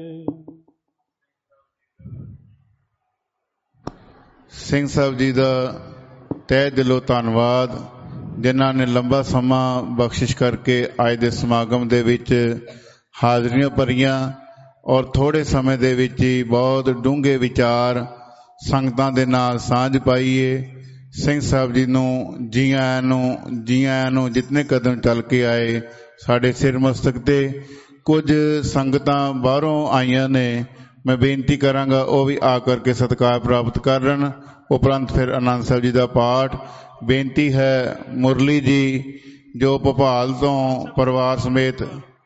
ਸਿੰਘ ਸਾਹਿਬ ਜੀ ਦਾ ਤਹਿ ਦਿਲੋਂ ਧੰਨਵਾਦ, ਜਿਨ੍ਹਾਂ ਨੇ ਲੰਬਾ ਸਮਾਂ ਬਖਸ਼ਿਸ਼ ਕਰਕੇ ਅੱਜ ਦੇ ਸਮਾਗਮ ਦੇ ਵਿੱਚ ਹਾਜ਼ਰੀਆਂ ਭਰੀਆਂ ਔਰ ਥੋੜ੍ਹੇ ਸਮੇਂ ਦੇ ਵਿੱਚ ਹੀ ਬਹੁਤ ਡੂੰਘੇ ਵਿਚਾਰ ਸੰਗਤਾਂ ਦੇ ਨਾਲ ਸਾਂਝ ਪਾਈਏ। ਸਿੰਘ ਸਾਹਿਬ ਜੀ ਨੂੰ ਜੀ ਆਇਆਂ ਨੂੰ, ਜੀ ਆਇਆਂ ਨੂੰ। ਜਿਤਨੇ ਕਦਮ ਚੱਲ ਕੇ ਆਏ ਸਾਡੇ ਸਿਰ ਮਸਤਕ ਤੇ। ਕੁਝ ਸੰਗਤਾਂ ਬਾਹਰੋਂ ਆਈਆਂ ਨੇ, ਮੈਂ ਬੇਨਤੀ ਕਰਾਂਗਾ ਉਹ ਵੀ ਆ ਕਰਕੇ ਸਤਿਕਾਰ ਪ੍ਰਾਪਤ ਕਰਨ। ਉਪਰੰਤ ਫਿਰ ਆਨੰਦ ਸਾਹਿਬ ਜੀ ਦਾ ਪਾਠ। ਬੇਨਤੀ ਹੈ ਮੁਰਲੀ ਜੀ ਜੋ ਭੋਪਾਲ ਤੋਂ ਪਰਿਵਾਰ ਸਮੇਤ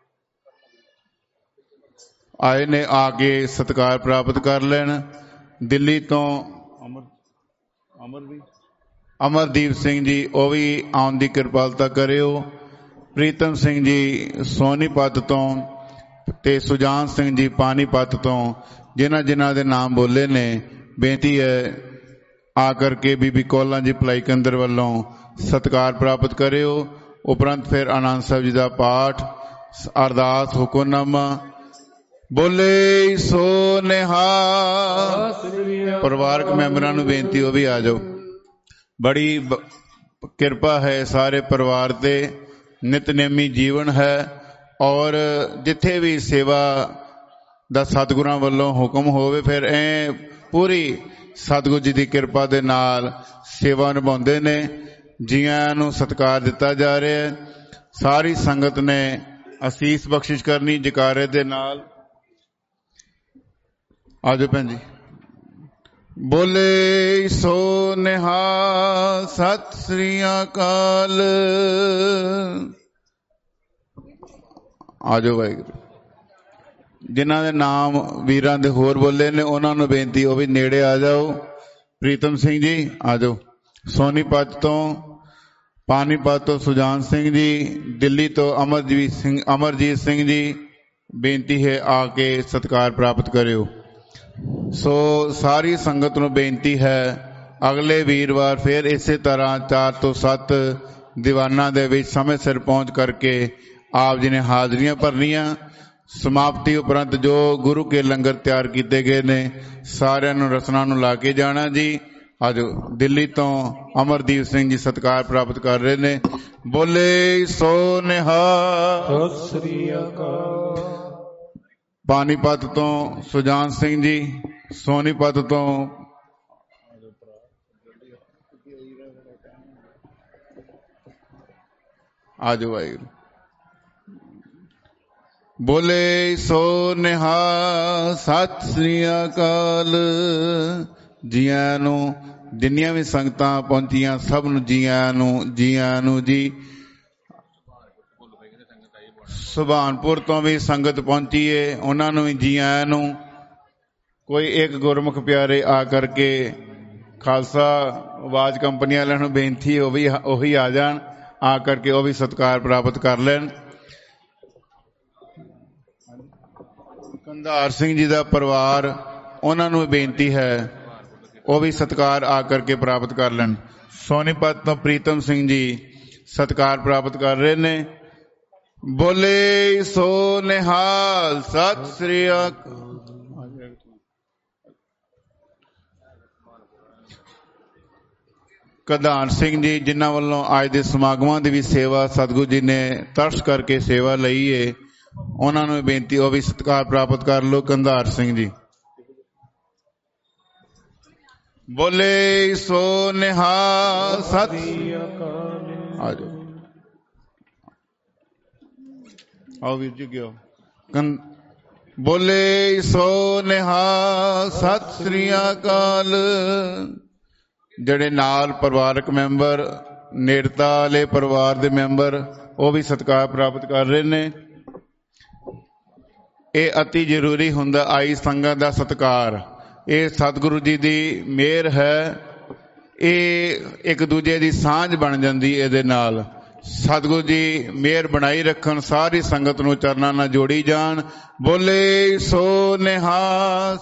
ਆਏ ਨੇ, ਆ ਕੇ ਸਤਿਕਾਰ ਪ੍ਰਾਪਤ ਕਰ ਲੈਣ। ਦਿੱਲੀ ਤੋਂ ਅਮਰ ਅਮਰਦੀਪ ਅਮਰਦੀਪ ਸਿੰਘ ਜੀ, ਉਹ ਵੀ ਆਉਣ ਦੀ ਕਿਰਪਾਲਤਾ ਕਰਿਓ। ਪ੍ਰੀਤਮ ਸਿੰਘ ਜੀ ਸੋਨੀਪਤ ਤੋਂ ਤੇ ਸੁਜਾਨ ਸਿੰਘ ਜੀ ਪਾਨੀਪਤ ਤੋਂ, ਜਿਨ੍ਹਾਂ ਜਿਨ੍ਹਾਂ ਦੇ ਨਾਮ ਬੋਲੇ ਨੇ, ਬੇਨਤੀ ਹੈ ਆ ਕਰਕੇ ਬੀਬੀ ਕੌਲਾਂ ਜੀ ਭਲਾਈ ਕੇਂਦਰ ਵੱਲੋਂ ਸਤਿਕਾਰ ਪ੍ਰਾਪਤ ਕਰਿਓ। ਉਪਰੰਤ ਫਿਰ ਆਨੰਦ ਸਾਹਿਬ ਜੀ ਦਾ ਪਾਠ, ਅਰਦਾਸ, ਹੁਕਮਨਾਮਾ। ਬੋਲੇ ਸੋ ਨਿਹਾਲ। ਪਰਿਵਾਰਕ ਮੈਂਬਰਾਂ ਨੂੰ ਬੇਨਤੀ ਉਹ ਵੀ ਆ ਜਾਓ। ਬੜੀ ਕਿਰਪਾ ਹੈ ਸਾਰੇ ਪਰਿਵਾਰ ਤੇ, ਨਿਤਨੇਮੀ ਜੀਵਨ ਹੈ ਔਰ ਜਿੱਥੇ ਵੀ ਸੇਵਾ ਦਾ ਸਤਿਗੁਰਾਂ ਵੱਲੋਂ ਹੁਕਮ ਹੋਵੇ, ਫਿਰ ਐ ਪੂਰੀ ਸਤਿਗੁਰ ਜੀ ਦੀ ਕਿਰਪਾ ਦੇ ਨਾਲ ਸੇਵਾ ਨਿਭਾਉਂਦੇ ਨੇ। ਜੀਆਂ ਨੂੰ ਸਤਿਕਾਰ ਦਿੱਤਾ ਜਾ ਰਿਹਾ ਹੈ। ਸਾਰੀ ਸੰਗਤ ਨੇ ਅਸੀਸ ਬਖਸ਼ਿਸ਼ ਕਰਨੀ ਜਕਾਰੇ ਦੇ ਨਾਲ। ਆਜੋ ਭੈਣ ਜੀ। ਬੋਲੇ ਸੋ ਨਿਹਾਲ, ਸਤਿ ਸ੍ਰੀ ਅਕਾਲ। ਆਜੋ ਵਾਹਿਗੁਰੂ। ਜਿਨ੍ਹਾਂ ਦੇ ਨਾਮ ਵੀਰਾਂ ਦੇ ਹੋਰ ਬੋਲੇ ਨੇ ਉਹਨਾਂ ਨੂੰ ਬੇਨਤੀ ਉਹ ਵੀ ਨੇੜੇ ਆ ਜਾਓ। ਪ੍ਰੀਤਮ ਸਿੰਘ ਜੀ ਆਜੋ। ਸੋਨੀਪਤ ਤੋਂ, ਪਾਨੀਪਤ ਤੋਂ ਸੁਜਾਨ ਸਿੰਘ ਜੀ, ਦਿੱਲੀ ਤੋਂ ਅਮਰਜੀਤ ਸਿੰਘ ਅਮਰਜੀਤ ਸਿੰਘ ਜੀ, ਬੇਨਤੀ ਹੈ ਆ ਕੇ ਸਤਿਕਾਰ ਪ੍ਰਾਪਤ ਕਰਿਓ। ਸੋ ਸਾਰੀ ਸੰਗਤ ਨੂੰ ਬੇਨਤੀ ਹੈ ਅਗਲੇ ਵੀਰਵਾਰ ਫਿਰ ਇਸੇ ਤਰ੍ਹਾਂ ਚਾਰ ਤੋਂ ਸੱਤ ਦੀਵਾਨਾਂ ਦੇ ਵਿੱਚ ਸਮੇਂ ਸਿਰ ਪਹੁੰਚ ਕਰਕੇ ਆਪ ਜੀ ਨੇ ਹਾਜ਼ਰੀਆਂ ਭਰਨੀਆਂ। ਸਮਾਪਤੀ ਉਪਰੰਤ ਜੋ ਗੁਰੂ ਕੇ ਲੰਗਰ ਤਿਆਰ ਕੀਤੇ ਗਏ ਨੇ ਸਾਰਿਆਂ ਨੂੰ ਰਸਨਾ ਨੂੰ ਲਾ ਕੇ ਜਾਣਾ ਜੀ। ਅੱਜ ਦਿੱਲੀ ਤੋਂ ਅਮਰਦੀਪ ਸਿੰਘ ਜੀ ਸਤਿਕਾਰ ਪ੍ਰਾਪਤ ਕਰ ਰਹੇ ਨੇ। ਬੋਲੇ ਸੋ ਨਿਹਾਲ, ਸਤਿ ਸ੍ਰੀ ਅਕਾਲ। ਪਾਨੀਪਤ ਤੋਂ ਸੁਜਾਨ ਸਿੰਘ ਜੀ, ਸੋਨੀਪਤ ਤੋਂ ਆਜੋ ਵਾਹਿਗੁਰੂ। ਬੋਲੇ ਸੋ ਨਿਹਾਲ, ਸਤਿ ਸ੍ਰੀ ਅਕਾਲ। ਜੀਆਂ ਨੂੰ ਜਿੰਨੀਆਂ ਵੀ ਸੰਗਤਾਂ ਪਹੁੰਚੀਆਂ ਸਭ ਨੂੰ ਜੀਆਂ ਨੂੰ ਜੀਆਂ ਨੂੰ ਜੀ। ਸੁਭਾਨਪੁਰ ਤੋਂ ਵੀ ਸੰਗਤ ਪਹੁੰਚੀ ਏ, ਉਹਨਾਂ ਨੂੰ ਵੀ ਜੀਆਂ ਨੂੰ। ਕੋਈ ਇੱਕ ਗੁਰਮੁਖ ਪਿਆਰੇ ਆ ਕਰਕੇ ਖਾਲਸਾ ਆਵਾਜ਼ ਕੰਪਨੀ ਵਾਲਿਆਂ ਨੂੰ ਬੇਨਤੀ ਉਹ ਵੀ ਉਹੀ ਆ ਜਾਣ, ਆ ਕਰਕੇ ਉਹ ਵੀ ਸਤਿਕਾਰ ਪ੍ਰਾਪਤ ਕਰ ਲੈਣ। ਕੰਧਾਰ ਸਿੰਘ ਜੀ ਦਾ ਪਰਿਵਾਰ, ਉਹਨਾਂ ਨੂੰ ਬੇਨਤੀ ਹੈ ਉਹ ਵੀ ਸਤਿਕਾਰ ਆ ਕਰਕੇ ਪ੍ਰਾਪਤ ਕਰ ਲੈਣ। ਸੋਨੀਪਤ ਤੋਂ ਪ੍ਰੀਤਮ ਸਿੰਘ ਜੀ ਸਤਿਕਾਰ ਪ੍ਰਾਪਤ ਕਰ ਰਹੇ ਨੇ। ਬੋਲੇ ਸੋ ਨਿਹਾਲ, ਸਤਿ ਸ੍ਰੀ ਅਕਾਲ। ਕੰਧਾਰ ਸਿੰਘ ਜੀ ਜਿਨ੍ਹਾਂ ਵੱਲੋਂ ਅੱਜ ਦੇ ਸਮਾਗਮਾਂ ਦੀ ਵੀ ਸੇਵਾ ਸਤਿਗੁਰੂ ਜੀ ਨੇ ਤਰਸ ਕਰਕੇ ਸੇਵਾ ਲਈ ਏ, ਉਹਨਾਂ ਨੂੰ ਬੇਨਤੀ ਉਹ ਵੀ ਸਤਿਕਾਰ ਪ੍ਰਾਪਤ ਕਰ ਲਓ। ਕੰਧਾਰ ਸਿੰਘ ਜੀ। ਬੋਲੇ ਸੋ ਨਿਹਾਲ, ਸਤਿ ਸ੍ਰੀ ਅਕਾਲ। ਆਜੋ ਆਓ ਵੀਰ ਜੀ ਕਿਉਂ। ਬੋਲੇ ਸੋ ਨਿਹਾਲ, ਸਤਿ ਸ੍ਰੀ ਅਕਾਲ। ਜਿਹੜੇ ਨਾਲ ਪਰਿਵਾਰਕ ਮੈਂਬਰ, ਨੇੜਤਾ ਵਾਲੇ ਪਰਿਵਾਰ ਦੇ ਮੈਂਬਰ ਉਹ ਵੀ ਸਤਿਕਾਰ ਪ੍ਰਾਪਤ ਕਰ ਰਹੇ ਨੇ। ਇਹ ਅਤੀ ਜ਼ਰੂਰੀ ਹੁੰਦਾ ਆਈ ਸੰਗਤ ਦਾ ਸਤਿਕਾਰ। ਇਹ ਸਤਿਗੁਰੂ ਜੀ ਦੀ ਮਿਹਰ ਹੈ। ਇਹ ਇੱਕ ਦੂਜੇ ਦੀ ਸਾਂਝ ਬਣ ਜਾਂਦੀ ਇਹਦੇ ਨਾਲ। ਸਤਿਗੁਰੂ ਜੀ ਮਿਹਰ ਬਣਾਈ ਰੱਖਣ, ਸਾਰੀ ਸੰਗਤ ਨੂੰ ਚਰਨਾਂ ਨਾਲ ਜੋੜੀ ਜਾਣ। ਬੋਲੇ ਸੋ ਨਿਹਾਲ।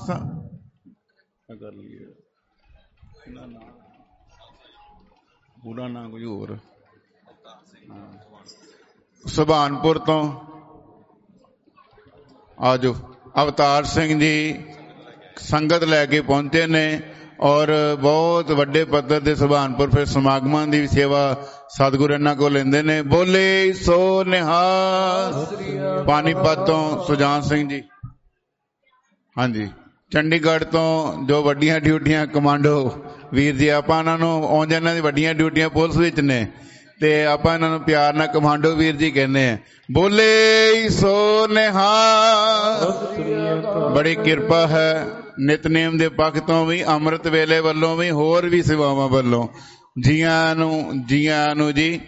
ਪੂਰਾ ਨਾ ਕੋਈ ਹੋਰ। ਸੁਭਾਨਪੁਰ ਤੋਂ ਆਜੋ। ਅਵਤਾਰ ਸਿੰਘ ਜੀ ਸੰਗਤ ਲੈ ਕੇ ਪਹੁੰਚੇ ਨੇ ਔਰ ਬਹੁਤ ਵੱਡੇ ਪੱਧਰ ਦੇ ਸੁਭਾਨਪੁਰ ਫਿਰ ਸਮਾਗਮਾਂ ਦੀ ਸੇਵਾ ਸਤਿਗੁਰੂ ਇਹਨਾਂ ਕੋਲ ਲੈਂਦੇ ਨੇ। ਬੋਲੇ ਸੋ ਨਿਹਾਲ। ਪਾਨੀਪਤ ਤੋਂ ਸੁਜਾਨ ਸਿੰਘ ਜੀ। ਹਾਂਜੀ। ਚੰਡੀਗੜ੍ਹ ਤੋਂ ਜੋ ਵੱਡੀਆਂ ਡਿਊਟੀਆਂ ਕਮਾਂਡੋ ਵੀਰ ਜੀ, ਆਪਾਂ ਇਹਨਾਂ ਨੂੰ ਆਉਂਦੇ ਇਹਨਾਂ ਦੀ ਵੱਡੀਆਂ ਡਿਊਟੀਆਂ ਪੁਲਿਸ ਵਿੱਚ ਨੇ ਤੇ ਆਪਾਂ ਇਹਨਾਂ ਨੂੰ ਪਿਆਰ ਨਾਲ ਕਮਾਂਡੋ ਵੀਰ ਜੀ ਕਹਿੰਦੇ ਆ। ਬੋਲੇ ਸੋ ਨਿਹਾਲ। ਬੜੀ ਕਿਰਪਾ ਹੈ ਨਿਤਨੇਮ ਦੇ ਪੱਖ ਤੋਂ ਵੀ, ਅੰਮ੍ਰਿਤ ਵੇਲੇ ਵੱਲੋਂ ਵੀ, ਹੋਰ ਵੀ ਸੇਵਾਵਾਂ ਵੱਲੋਂ ਜੀਆਂ ਨੂੰ ਜੀਆਂ ਨੂੰ ਜੀ।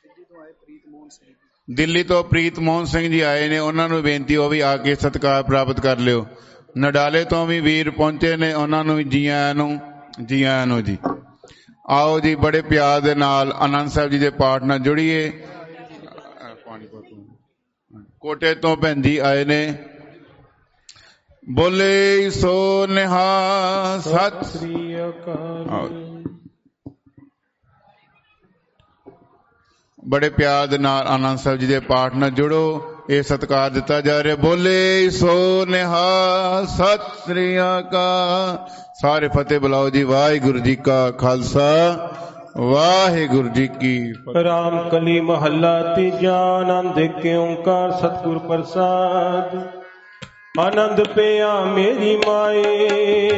ਦਿੱਲੀ ਤੋਂ ਪ੍ਰੀਤ ਮੋਹਨ ਸਿੰਘ ਜੀ ਆਏ ਨੇ, ਉਹਨਾਂ ਨੂੰ ਬੇਨਤੀ ਉਹ ਵੀ ਆ ਕੇ ਸਤਿਕਾਰ ਪ੍ਰਾਪਤ ਕਰ ਲਿਓ। ਨਡਾਲੇ ਤੋਂ ਵੀ ਵੀਰ ਪਹੁੰਚੇ ਨੇ, ਉਹਨਾਂ ਨੂੰ ਵੀ ਜੀਆਂ ਨੂੰ ਜੀਆਂ ਨੂੰ ਜੀ। ਆਓ ਜੀ ਬੜੇ ਪਿਆਰ ਦੇ ਨਾਲ ਆਨੰਦ ਸਾਹਿਬ ਜੀ ਦੇ ਪਾਠ ਨਾਲ ਜੁੜੀਏ। ਕੋਟੇ ਤੋਂ ਭੈਣ ਜੀ ਆਏ ਨੇ। ਬੋਲੇ ਸੋ ਨਿਹਾਲ, ਸਤਿ ਸ੍ਰੀ ਅਕਾਲ। ਬੜੇ ਪਿਆਰ ਦੇ ਨਾਲ ਆਨੰਦ ਸਾਹਿਬ ਜੀ ਦੇ ਪਾਠ ਨਾਲ ਜੁੜੋ। ਇਹ ਸਤਿਕਾਰ ਦਿੱਤਾ ਜਾ ਰਿਹਾ। ਬੋਲੇ ਸੋ ਨਿਹਾਲ, ਸਤਿ ਸ੍ਰੀ ਅਕਾਲ। ਸਾਰੇ ਫਤਿਹ ਬੁਲਾਓ ਜੀ। ਵਾਹਿਗੁਰੂ ਜੀ ਕਾ ਖਾਲਸਾ, ਵਾਹਿਗੁਰੂ ਜੀ ਕੀ ਫਤਿਹ। ਰਾਮ ਕਲੀ ਮਹੱਲਾ ਤੀਜਾ। ਆਨੰਦ ਏਕ ਓੰਕਾਰ ਸਤਿਗੁਰ ਪ੍ਰਸਾਦ। ਆਨੰਦ ਪਿਆ ਮੇਰੀ ਮਾਏ,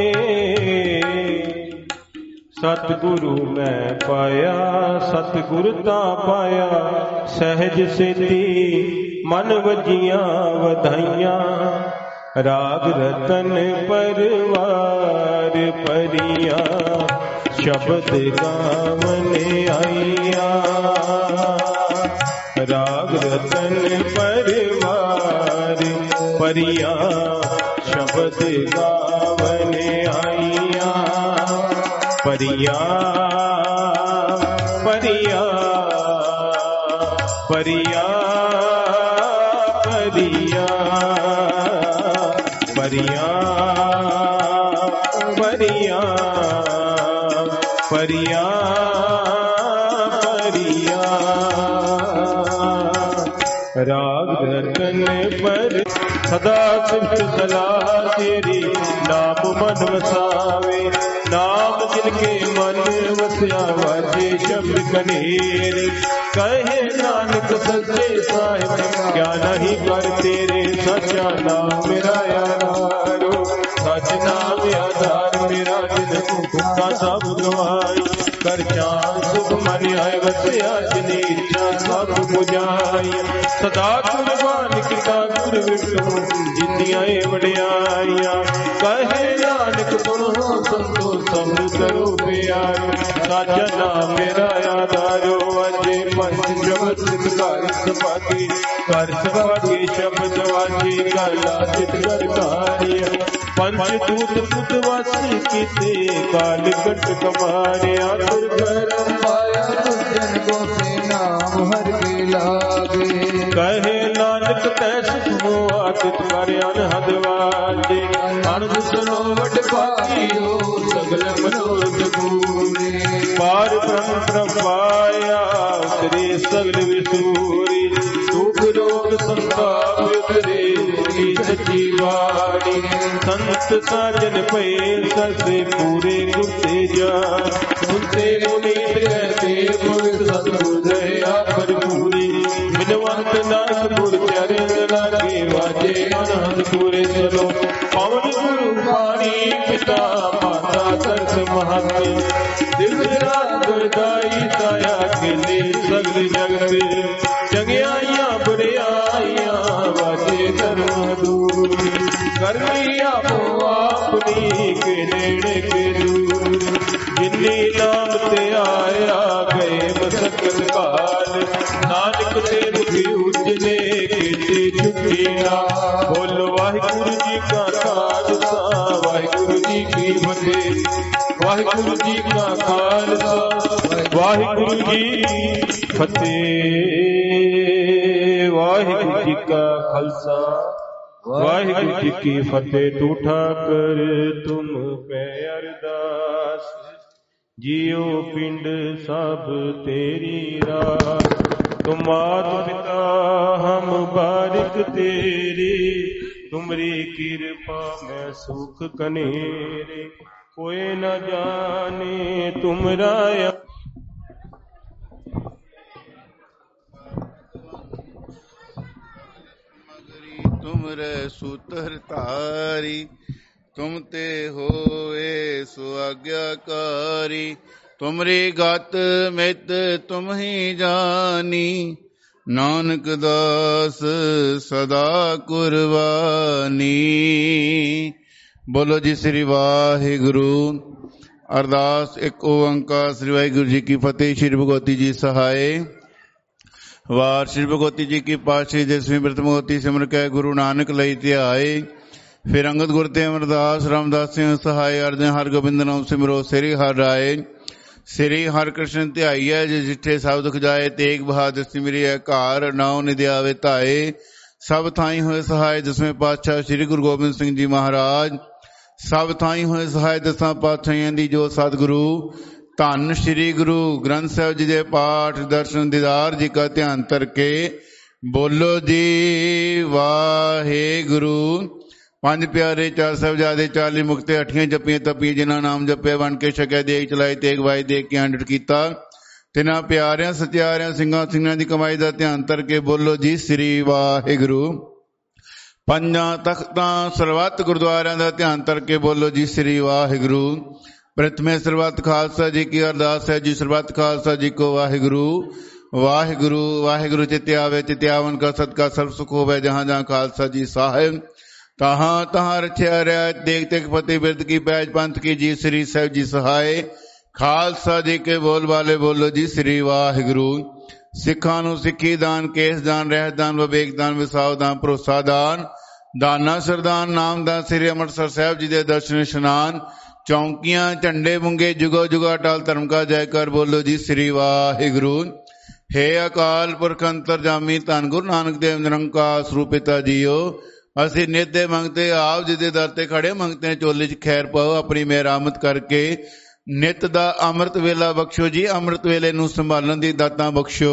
ਸਤਿਗੁਰੂ ਮੈਂ ਪਾਇਆ, ਸਤਿਗੁਰ ਤਾਂ ਪਾਇਆ। ਸਹਿਜ ਸਿੱਧੀ ਮਨ ਵਜੀਆਂ ਵਧਾਈਆਂ, ਰਾਗ ਰਤਨ ਪਰਵਾਰ ਭਰੀਆਂ, ਸ਼ਬਦ ਗਾਵਨ ਆਈਆਂ। ਰਾਗ ਰਤਨ ਪਰਵਾਰ ਭਰੀਆਂ, ਸ਼ਬਦ ਗਾਵਨ ਆਈਆਂ। ਪਰੀਆਂ ਪਰੀਆਂ ਪਰੀਆਂ ਪਰੀਆਂ ਪਰੀਆਂ ਪਰੀਆਂ ਪਰੀਆਂ ਪਰੀਆਂ। ਰਾਗ ਰਤਨ ਪਰ ਸਦਾ ਸਿਫਤ ਸਲਾਹ ਤੇਰੀ, ਨਾਮ ਮਨ ਵਸਾਵੇ। ਨਾਮ ਜਿਨ ਕੇ ਮਨ ਵਸਿਆ, ਵਾਜੇ ਸ਼ਬਦ ਕਨੇਰੇ। ਕਹੇ ਨਾਨਕ ਸੱਚੇ ਸਾਹਿਬ, ਕਿਆ ਨਹੀਂ ਕਰ ਤੇਰੇ। ਸੱਚਾ ਨਾਮ ਮੇਰਾ ਆਧਾਰੋ, ਸੱਚ ਨਾਮ ਆਧਾਰ ਮੇਰਾ। ਜਿਨ ਭੁੱਖਾ ਸਭ ਗਵਾਈ, ਕਰ ਚਾਂ ਸੁਖ ਮਨ ਆਏ ਵਸਿਆ। ਜਿਨ ਇੱਛਾ ਸਭ ਬੁਝਾਈ, ਸਦਾ ਕੁਰਬਾਨ ਕੀਤਾ ਗੁਰ ਵਿਟੋ। ਜਿੰਨੀਆਂ ਏ ਵਡਿਆਈਆਂ, ਕਹੇ ਨਾਨਕ ਸੁਣੋ ਸੰਤੋ ਸਭ ਕਰੋ ਪਿਆਰ। ਸਾਜਾ ਨਾਮ ਮੇਰਾ ਆਧਾਰੋ, ਅਜੇ ਪੰਜ ਸ਼ਬਦ ਸਿਧਾਰੀ ਸਮਾਧੀ। ਕਰ ਸਵਾਗੇ ਸ਼ਬਦ ਵਾਜੇ, ਗਾਲਾ ਚਿਤ ਕਰ ਕਾਰਿਆ। ਪੰਜ ਦੂਤ ਪੁੱਤ ਵਸ ਕੀਤੇ, ਕਾਲ ਘਟ ਕਮਾਰਿਆ। ਗੁਰ ਧਰਮ ਪਾਇਆ ਤੁਜਨ ਕੋ, ਸੇ ਨਾਮ ਹਰ ਕੇ ਲਾਗੇ। ਕਹੇ ਨਾਨਕ ਤੈ ਸੁਖੋ, ਆਦਿਤ ਕਰ ਅਨਹਦ ਵਾਜੇ। ਅਨੰਦ ਸੁਨੋ ਵਡ ਭਾਗੀਓ, ਸਗਲ ਮਨੋਰਥ ਪੂਰੇ। ਪਾਰ ਬ੍ਰਹਮ ਪ੍ਰਭਾਇਆ, ਉਤਰੇ ਸਗਲ ਵਿਸੂਰੀ। ਦੁਖ ਰੋਗ ਸੰਤਾਪ ਉਤਰੇ, ਕੀ ਸੱਚੀ ਬਾਣੀ। ਸੰਤ ਸਾਜਨ ਭਏ ਸਰਦੇ, ਪੂਰੇ ਗੁਰ ਤੇ ਜਾਨ। ਸੁਨਤੇ ਮੁਨੀਤ ਕਹਤੇ, ਪੁਰਖ ਸਤਿਗੁਰ ਦਇਆ ਭਰਪੂਰੀ। ਬਿਨਵੰਤ ਨਾਨਕ ਗੁਰ ਚਰਨ ਲਾਗੇ, ਵਾਜੇ ਅਨਹਦ ਪੂਰੇ ਚਲੋ। ਪਵਨ ਗੁਰੂ ਬਾਣੀ ਪਿਤਾ, ਮਾਤਾ ਤਰਸ ਮਹਤ। ਦਿਲ ਰਾਤ ਗੁਰਦਾਈ ਤਾਇਆ, ਖੇਲੇ ਸਗਲ ਜਗਤ। ਚੰਗਿਆਈਆਂ ਬੁਰਿਆਈਆਂ, ਵਾਜੇ ਧਰਮ ਦੂਰ। ਕਰਨੀ ਆਪੋ ਆਪਣੀ, ਕੇ ਨੇੜੇ ਕੇ ਦੂਰ। ਜਿਨੀ ਨਾਮ ਤੇ ਆਇਆ, ਗਏ ਮਸਕਤ ਕਾਲ। ਨਾਨਕ ਤੇ ਮੁਖੀ ਉਜਲੇ, ਕੀਤੇ ਚੁੱਕਿਆ। ਬੋਲੋ ਵਾਹਿਗੁਰੂ ਜੀ ਕਾ ਖਾਲਸਾ, ਵਾਹਿਗੁਰੂ ਜੀ ਕੀ ਫਤਿਹ। ਵਾਹਿਗੁਰੂ ਜੀ ਕਾ ਖਾਲਸਾ, ਵਾਹਿਗੁਰੂ ਜੀ ਕੀ ਫਤਿਹ। ਵਾਹਿਗੁਰੂ ਜੀ ਕਾ ਖਾਲਸਾ, ਵਾਹਿਗੁਰੂ ਜੀ ਕੀ ਫਤਿਹ। ਤੂੰ ਠਾਕਰ ਤੁਮ ਪੈ ਅਰਦਾਸ, ਜੀਉ ਪਿੰਡ ਸਭ ਤੇਰੀ ਰਾਸ। ਤੁਮ ਮਾਤ ਪਿਤਾ ਹਮ ਬਾਰਿਕ ਤੇਰੀ, ਤੁਮਰੀ ਕਿਰਪਾ ਮੈਂ ਸੁਖ ਕਨੇਰੇ। कोई न जाने तुमरा। तुमरे सूतर तारी, तुम ते होए सो आज्ञाकारी। तुमरी गत मित तुम ही जानी, नानक दास सदा कुर्बानी। बोलो जी श्री वाहिगुरु। अरदास एक ओंकार श्री वाहिगुरु जी की फतेह। श्री भगवती जी सहाय। वार श्री भगवती जी की पातशाही दसवीं ब्रतमोती सिमर कै गुरु नानक लई ध्याए। फिर अंगद गुर ते अमरदास रामदास सिंह सहाय। अर्जन हर गोबिंद नाम सिमरो श्री हर राय। श्री हर कृष्ण ध्याईऐ जे जिठे सब दुख जाए। तेग बहादुर सिमरिए कार नाउ निध्यावे धाए। सब थाई होए सहाय दसवें पातशाह श्री गुरु गोबिंद सिंह जी महाराज। सब थाई होए सहाय दसां पातशाहियां दी जो सतगुरु। धन श्री गुरु ग्रंथ साहिब जी दे पाठ दर्शन दीदार जी का ध्यान करके बोलो जी वाहेगुरु। पंज प्यारे चार साहिबजादे चाली मुक्ते अठियां जपियां तपियां जिन्हां नाम जपे बन के छकिया देख चलाई तेग वाई देख के अंडट कीता। तिन्हां प्यारियां सत्यारियां सिंघां सिंघां दी कमाई दा ध्यान करके बोलो जी श्री वाहेगुरु। ਪੰਜਾਂ ਤਖਤਾਂ ਸਰਬੱਤ ਗੁਰਦੁਆਰਿਆਂ ਦਾ ਧਿਆਨ ਕਰਕੇ ਬੋਲੋ ਜੀ ਸ੍ਰੀ ਵਾਹਿਗੁਰੂ। ਪ੍ਰਥਮੇ ਸਰਬੱਤ ਖਾਲਸਾ ਜੀ ਕੀ ਅਰਦਾਸ ਹੈ ਜੀ। ਸਰਬੱਤ ਖਾਲਸਾ ਜੀ ਕੋ ਵਾਹਿਗੁਰੂ ਵਾਹਿਗੁਰੂ। ਵਾਹਿਗੁਰੂ ਚਿਤਿ ਆਵੇ ਚਿਤਿ ਆਵਨ ਕਾ ਸਦਕਾ ਸਰਬ ਸੁਖ ਹੋਵੇ। ਜਹਾਂ ਜਹਾਂ ਖਾਲਸਾ ਜੀ ਸਾਹਿਬ ਤਹਾਂ ਤਹਾਂ ਰਛਿਆ ਰਿਆ। ਦੇਖ ਤੇਖ ਫਤਿਹ ਬਿਰਦ ਕੀ ਪੈਜ ਪੰਥ ਕੀ ਜੀ ਸ੍ਰੀ ਸਾਹਿਬ ਜੀ ਸਹਾਏ। ਖਾਲਸਾ ਜੀ ਕੇ ਬੋਲ ਵਾਲੇ ਬੋਲੋ ਜੀ ਸ੍ਰੀ ਵਾਹਿਗੁਰੂ। ਸਿੱਖਾਂ ਨੂੰ ਸਿੱਖੀ ਦਾਨ, ਕੇਸ ਦਾਨ, ਰਹਿਤ ਦਾਨ, ਵਿਵੇਕ ਦਾਨ, ਵਿਸਾਵ ਦਾਨ, ਭਰੋਸਾ ਦਾਨ, ਦਾਨਾ ਸਰਦਾਨ, ਨਾਮ ਦਾਨ, ਸ੍ਰੀ ਅੰਮ੍ਰਿਤਸਰ ਸਾਹਿਬ ਜੀ ਦੇ ਦਰਸ਼ਨ ਇਸ਼ਨਾਨ, ਚੌਂਕੀਆਂ, ਝੰਡੇ ਬੁੰਗੇ, ਜੁਗੋ ਜੁਗਾ ਅਟਲ ਧਰਮ ਕਾ ਜੈ ਕਰ ਬੋਲੋ ਜੀ ਸ੍ਰੀ ਵਾਹਿਗੁਰੂ। ਹੇ ਅਕਾਲ ਪੁਰਖ ਅੰਤਰਜਾਮੀ ਧੰਨ ਗੁਰੂ ਨਾਨਕ ਦੇਵ ਨਿਰੰਕਾਰ ਸਰੂਪ ਪਿਤਾ ਜੀਓ। ਅਸੀਂ ਨਿਤ ਦੇ ਮੰਗਤੇ ਆਪ ਜੀ ਦੇ ਦਰ ਤੇ ਖੜੇ ਮੰਗਤੇ ਝੋਲੇ 'ਚ ਖੈਰ ਪਾਓ। ਆਪਣੀ ਮਿਹਰਾਮਤ ਕਰਕੇ ਨਿਤ ਦਾ ਅੰਮ੍ਰਿਤ ਵੇਲਾ ਬਖਸ਼ੋ ਜੀ। ਅੰਮ੍ਰਿਤ ਵੇਲੇ ਨੂੰ ਸੰਭਾਲਣ ਦੀ ਦਾਤਾਂ ਬਖਸ਼ੋ।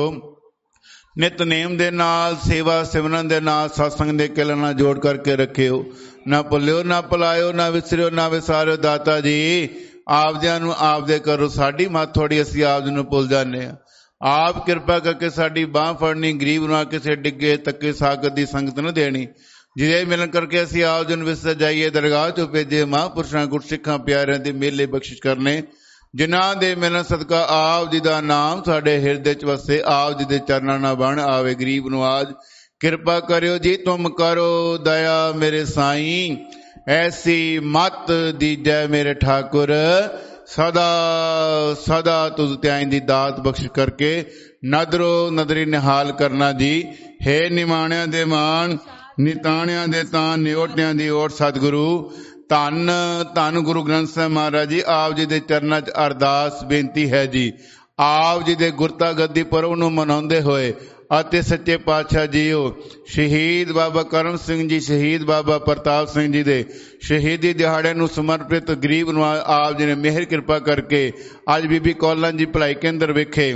ਨਿਤਨੇਮ ਦੇ ਨਾਲ, ਸੇਵਾ ਸਿਮਰਨ ਦੇ ਨਾਲ, ਸਤਸੰਗ ਦੇ ਕਿਲੇ ਨਾਲ ਜੋੜ ਕਰਕੇ ਰੱਖਿਓ। ਨਾ ਭੁੱਲਿਓ ਨਾ ਭੁਲਾਇਓ, ਨਾ ਵਿਸਰਿਓ ਨਾ ਵਿਸਾਰਿਓ। ਦਾਤਾ ਜੀ ਆਪਦਿਆਂ ਨੂੰ ਆਪਦੇ ਕਰੋ। ਸਾਡੀ ਮੱਤ ਥੋੜੀ, ਅਸੀਂ ਆਪਦੇ ਨੂੰ ਭੁੱਲ ਜਾਂਦੇ ਹਾਂ। ਆਪ ਕਿਰਪਾ ਕਰਕੇ ਸਾਡੀ ਬਾਂਹ ਫੜਨੀ, ਗਰੀਬ ਨੂੰ ਕਿਸੇ ਡਿੱਗੇ ਤੱਕੇ ਸਾਗਤ ਦੀ ਸੰਗਤ ਨੂੰ ਦੇਣੀ। ਜਿਹਦੇ ਮਿਲਣ ਕਰਕੇ ਅਸੀਂ ਆਪ ਜਨ ਵਿਸਰ ਜਾਈਏ। ਦਰਗਾਹ ਚੋਂ ਭੇਜੇ ਮਹਾਂਪੁਰਸ਼ਾਂ ਗੁਰਸਿੱਖਾਂ ਪਿਆਰਿਆਂ ਦੇ ਮੇਲੇ ਬਖਸ਼ਿਸ਼ ਕਰਨੇ। ਜਿਨ੍ਹਾਂ ਦੇ ਮਿਲਣ ਸਦਕਾ ਆਪ ਜੀ ਦਾ ਨਾਮ ਸਾਡੇ ਹਿਰਦੇ 'ਚ ਵਸੇ। ਆਪ ਜੀ ਦੇ ਚਰਨਾਂ ਨਾਲ ਬਣ ਆਵੇ। ਗਰੀਬ ਨਵਾਜ ਕਿਰਪਾ ਕਰਿਓ ਜੀ। ਤੁਮ ਕਰੋ ਦਇਆ ਮੇਰੇ ਸਾਈਂ, ਐਸੀ ਮਤ ਦੀਜੈ ਮੇਰੇ ਠਾਕੁਰ। ਸਦਾ ਸਦਾ ਤੁਝ ਧਿਆਈ ਦੀ ਦਾਤ ਬਖਸ਼ ਕਰਕੇ ਨਦਰੋ ਨਦਰੀ ਨਿਹਾਲ ਕਰਨਾ ਜੀ। ਹੇ ਨਿਮਾਣਿਆਂ ਦੇ ਮਾਣ, ਨਿਤਾਣਿਆਂ ਦੇ ਤਾਨ, ਨਿਓਟਿਆਂ ਦੀ ਓਟ ਸਤਿਗੁਰੂ। ਧੰਨ ਧੰਨ ਗੁਰੂ ਗ੍ਰੰਥ ਸਾਹਿਬ ਮਹਾਰਾਜ ਜੀ। ਆਪ ਜੀ ਦੇ ਚਰਨਾਂ 'ਚ ਅਰਦਾਸ ਬੇਨਤੀ ਹੈ ਜੀ। ਆਪ ਜੀ ਦੇ ਗੁਰਤਾ ਗੱਦੀ ਪਰਵ ਨੂੰ ਮਨਾਉਂਦੇ ਹੋਏ ਅਤੇ ਸੱਚੇ ਪਾਤਸ਼ਾਹ ਜੀਓ ਸ਼ਹੀਦ ਬਾਬਾ ਕਰਮ ਸਿੰਘ ਜੀ, ਸ਼ਹੀਦ ਬਾਬਾ ਪ੍ਰਤਾਪ ਸਿੰਘ ਜੀ ਦੇ ਸ਼ਹੀਦੀ ਦਿਹਾੜੇ ਨੂੰ ਸਮਰਪਿਤ ਗਰੀਬ ਨੂੰ ਆਪ ਜੀ ਨੇ ਮਿਹਰ ਕਿਰਪਾ ਕਰਕੇ ਅੱਜ ਬੀਬੀ ਕੌਲਾਂ ਜੀ ਭਲਾਈ ਕੇਂਦਰ ਵਿਖੇ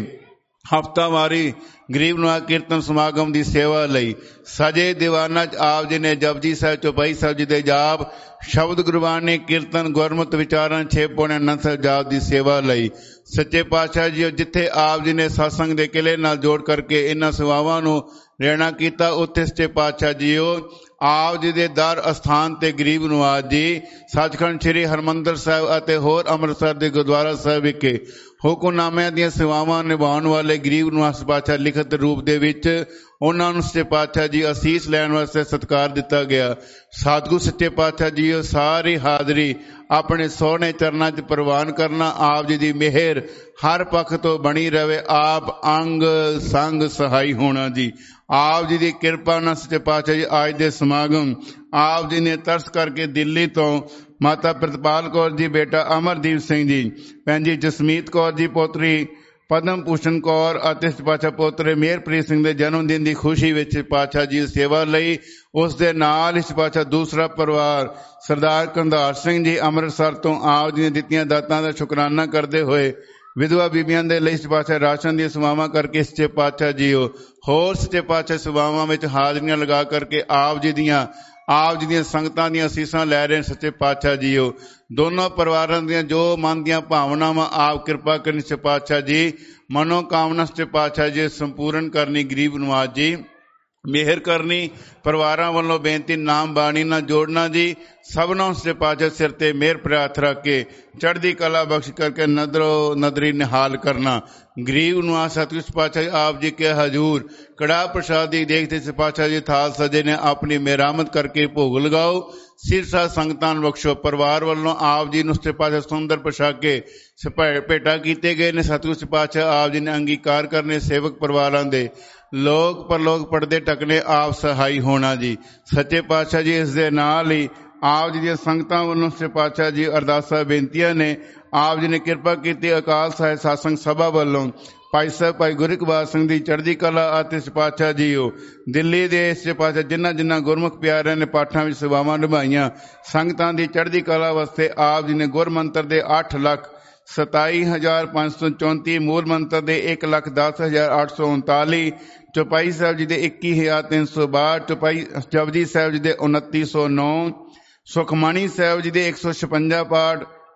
ਹਫ਼ਤਾਵਾਰੀ ਗਰੀਬ ਨਵਾਜ਼ ਕੀਰਤਨ ਸਮਾਗਮ ਦੀ ਸੇਵਾ ਲਈ ਸਜੇ ਦੀਵਾਨਾਂ 'ਚ ਆਪ ਜੀ ਨੇ ਜਪਜੀ ਸਾਹਿਬ, ਚੌਪਈ ਸਾਹਿਬ ਜੀ ਦੇ ਜਾਪ, ਸ਼ਬਦ ਗੁਰਬਾਣੀ, ਕੀਰਤਨ, ਗੁਰਮਤਿ ਵਿਚਾਰਨ, ਛੇ ਪੌਣੇ ਆਨੰਦ ਸਾਹਿਬ ਜਾਪ ਦੀ ਸੇਵਾ ਲਈ ਸੱਚੇ ਪਾਤਸ਼ਾਹ ਜੀ ਜਿੱਥੇ ਆਪ ਜੀ ਨੇ ਸਤਸੰਗ ਦੇ ਕਿਲੇ ਨਾਲ ਜੋੜ ਕਰਕੇ ਇਹਨਾਂ ਸੇਵਾਵਾਂ ਨੂੰ ਰਹਿਣਾ ਕੀਤਾ, ਉੱਥੇ ਸੱਚੇ ਪਾਤਸ਼ਾਹ ਜੀਓ ਆਪ ਜੀ ਦੇ ਦਰ ਅਸਥਾਨ ਤੇ ਗਰੀਬ ਨਵਾਜ਼ ਜੀ ਸੱਚਖੰਡ ਸ੍ਰੀ ਹਰਿਮੰਦਰ ਸਾਹਿਬ ਅਤੇ ਹੋਰ ਅੰਮ੍ਰਿਤਸਰ ਦੇ ਗੁਰਦੁਆਰਾ ਸਾਹਿਬ ਵਿਖੇ ਹੁਕਮਨਾਮਿਆਂ ਦੀਆਂ ਸੇਵਾਵਾਂ ਨਿਭਾਉਣ ਵਾਲੇ ਗਰੀਬ ਨਵਾਜ਼ ਪਾਤਸ਼ਾਹ ਲਿਖਤ ਰੂਪ ਦੇ ਵਿੱਚ ਉਹਨਾਂ ਨੂੰ ਸੱਚੇ ਪਾਤਸ਼ਾਹ ਜੀ ਅਸੀਸ ਲੈਣ ਵਾਸਤੇ ਸਤਿਕਾਰ ਦਿੱਤਾ ਗਿਆ। ਸਤਿਗੁਰੂ ਸੱਚੇ ਪਾਤਸ਼ਾਹ ਜੀ ਸਾਰੀ ਹਾਜ਼ਰੀ ਆਪਣੇ ਸੋਹਣੇ ਚਰਨਾਂ 'ਚ ਪ੍ਰਵਾਨ ਕਰਨਾ। ਆਪ ਜੀ ਦੀ ਮਿਹਰ ਹਰ ਪੱਖ ਤੋਂ ਬਣੀ ਰਹੇ। ਆਪ ਅੰਗ ਸੰਗ ਸਹਾਈ ਹੋਣਾ ਜੀ। ਆਪ ਜੀ ਦੀ ਕਿਰਪਾ ਨਾਲ ਸੱਚੇ ਪਾਤਸ਼ਾਹ ਜੀ ਅੱਜ ਦੇ ਸਮਾਗਮ ਆਪ ਜੀ ਨੇ ਤਰਸ ਕਰਕੇ ਦਿੱਲੀ ਤੋਂ ਮਾਤਾ ਪ੍ਰਿਤਪਾਲ ਕੌਰ ਜੀ, ਬੇਟਾ ਅਮਰਦੀਪ ਸਿੰਘ ਜੀ, ਭੈਣ ਜੀ ਜਸਮੀਤ ਕੌਰ ਜੀ, ਪੋਤਰੀ ਪਦਮ ਭੂਸ਼ਣ ਕੌਰ ਅਤੇ ਪਾਤਸ਼ਾਹ ਪੋਤਰੇ ਮੇਹਰਪ੍ਰੀਤ ਸਿੰਘ ਦੇ ਜਨਮ ਦਿਨ ਦੀ ਖੁਸ਼ੀ ਵਿੱਚ ਪਾਤਸ਼ਾਹ ਜੀ ਦੀ ਸੇਵਾ ਲਈ ਉਸ ਦੇ ਨਾਲ ਇਸ ਪਾਤਸ਼ਾਹ ਦੂਸਰਾ ਪਰਿਵਾਰ ਸਰਦਾਰ ਕੰਧਾਰ ਸਿੰਘ ਜੀ ਅੰਮ੍ਰਿਤਸਰ ਤੋਂ ਆਪ ਜੀ ਨੇ ਦਿੱਤੀਆਂ ਦਾਤਾਂ ਦਾ ਸ਼ੁਕਰਾਨਾ ਕਰਦੇ ਹੋਏ ਵਿਧਵਾ ਬੀਬੀਆਂ ਦੇ ਲਈ ਪਾਤਸ਼ਾਹ ਰਾਸ਼ਨ ਦੀਆਂ ਸੇਵਾਵਾਂ ਕਰਕੇ ਸੱਚੇ ਪਾਤਸ਼ਾਹ ਜੀਓ ਹੋਰ ਸੱਚੇ ਪਾਤਸ਼ਾਹ ਸੇਵਾਵਾਂ ਵਿੱਚ ਹਾਜ਼ਰੀਆਂ ਲਗਾ ਕਰਕੇ ਆਪ ਜੀ ਦੀਆਂ ਆਪ ਜੀ ਦੀਆਂ ਸੰਗਤਾਂ ਦੀਆਂ ਅਸੀਸਾਂ ਲੈ ਰਹੇ ਸੱਚੇ ਪਾਤਸ਼ਾਹ ਜੀਓ। ਦੋਨੋਂ ਪਰਿਵਾਰਾਂ ਦੀਆਂ ਜੋ ਮਨ ਦੀਆਂ ਭਾਵਨਾਵਾਂ ਆਪ ਕਿਰਪਾ ਕਰਨੀ ਸੱਚੇ ਪਾਤਸ਼ਾਹ ਜੀ, ਮਨੋ ਕਾਮਨਾ ਸੱਚੇ ਪਾਤਸ਼ਾਹ ਜੀ ਸੰਪੂਰਨ ਕਰਨੀ। ਗਰੀਬ ਨਵਾਜ਼ ਜੀ ਮਿਹਰ ਕਰਨੀ। ਪਰਿਵਾਰਾਂ ਵੱਲੋਂ ਬੇਨਤੀ ਨਾਮ ਬਾਣੀ ਨਾਲ ਜੋੜਨਾ ਜੀ। ਸਭਨੋਂ ਸੱਚੇ ਪਾਤਸ਼ਾਹ ਸਿਰ ਤੇ ਮਿਹਰ ਪ੍ਰਾਰਥ ਰੱਖ ਕੇ ਚੜ੍ਹਦੀ ਕਲਾ ਬਖਸ਼ ਕਰਕੇ ਨਦਰੋ ਨਦਰੀ ਨਿਹਾਲ ਕਰਨਾ। ਗਰੀਬ ਨੂੰ ਸਤਿਗੁਰੂ ਪਾਤਸ਼ਾਹ ਆਪ ਜੀ ਕੇ ਹਜ਼ੂਰ ਕੜਾ ਪ੍ਰਸ਼ਾਦੀ ਦੇਖਦੇ ਸੇ ਪਾਤਸ਼ਾਹ ਜੀ ਥਾਲ ਸਜੇ ਨੇ ਆਪਣੀ ਮਿਹਰਾਮਤ ਕਰਕੇ ਭੋਗ ਲਗਾਓ। ਸਿਰਸਾ ਸੰਗਤਾਂ ਨੂੰ ਬਖਸ਼ੋ। ਪਰਿਵਾਰ ਵੱਲੋਂ ਆਪ ਜੀ ਨੂੰ ਸੱਚੇ ਪਾਤਸ਼ਾਹ ਸੁੰਦਰ ਪੋਸ਼ਾਕੇ ਭੇਟਾ ਕੀਤੇ ਗਏ ਨੇ। ਸਤਿਗੁਰੂ ਪਾਤਸ਼ਾਹ ਆਪ ਜੀ ਨੇ ਅੰਗੀਕਾਰ ਕਰਨੇ। ਸੇਵਕ ਪਰਿਵਾਰਾਂ ਦੇ ਲੋਕ ਪਰਲੋਕ ਪੜਦੇ ਟਕਨੇ ਆਪ ਸਹਾਈ ਹੋਣਾ ਜੀ। ਸੱਚੇ ਪਾਤਸ਼ਾਹ ਜੀ ਇਸ ਦੇ ਨਾਲ ਹੀ ਆਪ ਜੀ ਦੀਆਂ ਸੰਗਤਾਂ ਵੱਲੋਂ ਸੱਚੇ ਪਾਤਸ਼ਾਹ ਜੀ ਅਰਦਾਸਾਂ ਬੇਨਤੀਆਂ ਨੇ। ਆਪ ਜੀ ਨੇ ਕਿਰਪਾ ਕੀਤੀ ਅਕਾਲ ਸਾਹਿਬ ਸਾਸੰਗ ਸਭਾ ਵੱਲੋਂ ਭਾਈ ਸਾਹਿਬ ਭਾਈ ਗੁਰਿਕਬਾਜ ਸਿੰਘ ਦੀ ਚੜ੍ਹਦੀ ਕਲਾ ਅਤੇ ਸੱਚੇ ਪਾਤਸ਼ਾਹ ਜੀਓ ਦਿੱਲੀ ਦੇ ਸੱਚੇ ਪਾਤਸ਼ਾਹ ਜਿਨ੍ਹਾਂ ਜਿਨ੍ਹਾਂ ਗੁਰਮੁਖ ਪਿਆਰਿਆਂ ਨੇ ਪਾਠਾਂ ਵਿੱਚ ਸੇਵਾਵਾਂ ਨਿਭਾਈਆਂ ਸੰਗਤਾਂ ਦੀ ਚੜ੍ਹਦੀ ਕਲਾ ਵਾਸਤੇ ਆਪ ਜੀ ਨੇ ਗੁਰਮੰਤਰ ਦੇ ਅੱਠ ਲੱਖ ਸਤਾਈ ਹਜ਼ਾਰ ਪੰਜ ਸੌ ਚੌਂਤੀ, ਮੂਲ ਮੰਤਰ ਦੇ ਇੱਕ ਲੱਖ ਦਸ ਹਜ਼ਾਰ ਅੱਠ ਸੌ ਉਨਤਾਲੀ, ਚੌਪਾਈ ਸਾਹਿਬ ਜੀ ਦੇ ਇੱਕੀ ਹਜ਼ਾਰ ਤਿੰਨ ਸੌ ਬਾਹਠ, ਚੌਪਾਈ ਜਪਜੀ ਸਾਹਿਬ ਜੀ ਦੇ ਉਨੱਤੀ ਸੌ ਨੌ, ਸੁਖਮਣੀ ਸਾਹਿਬ ਜੀ ਦੇ ਇੱਕ ਸੌ ਛਪੰਜਾ ਪਾਠ,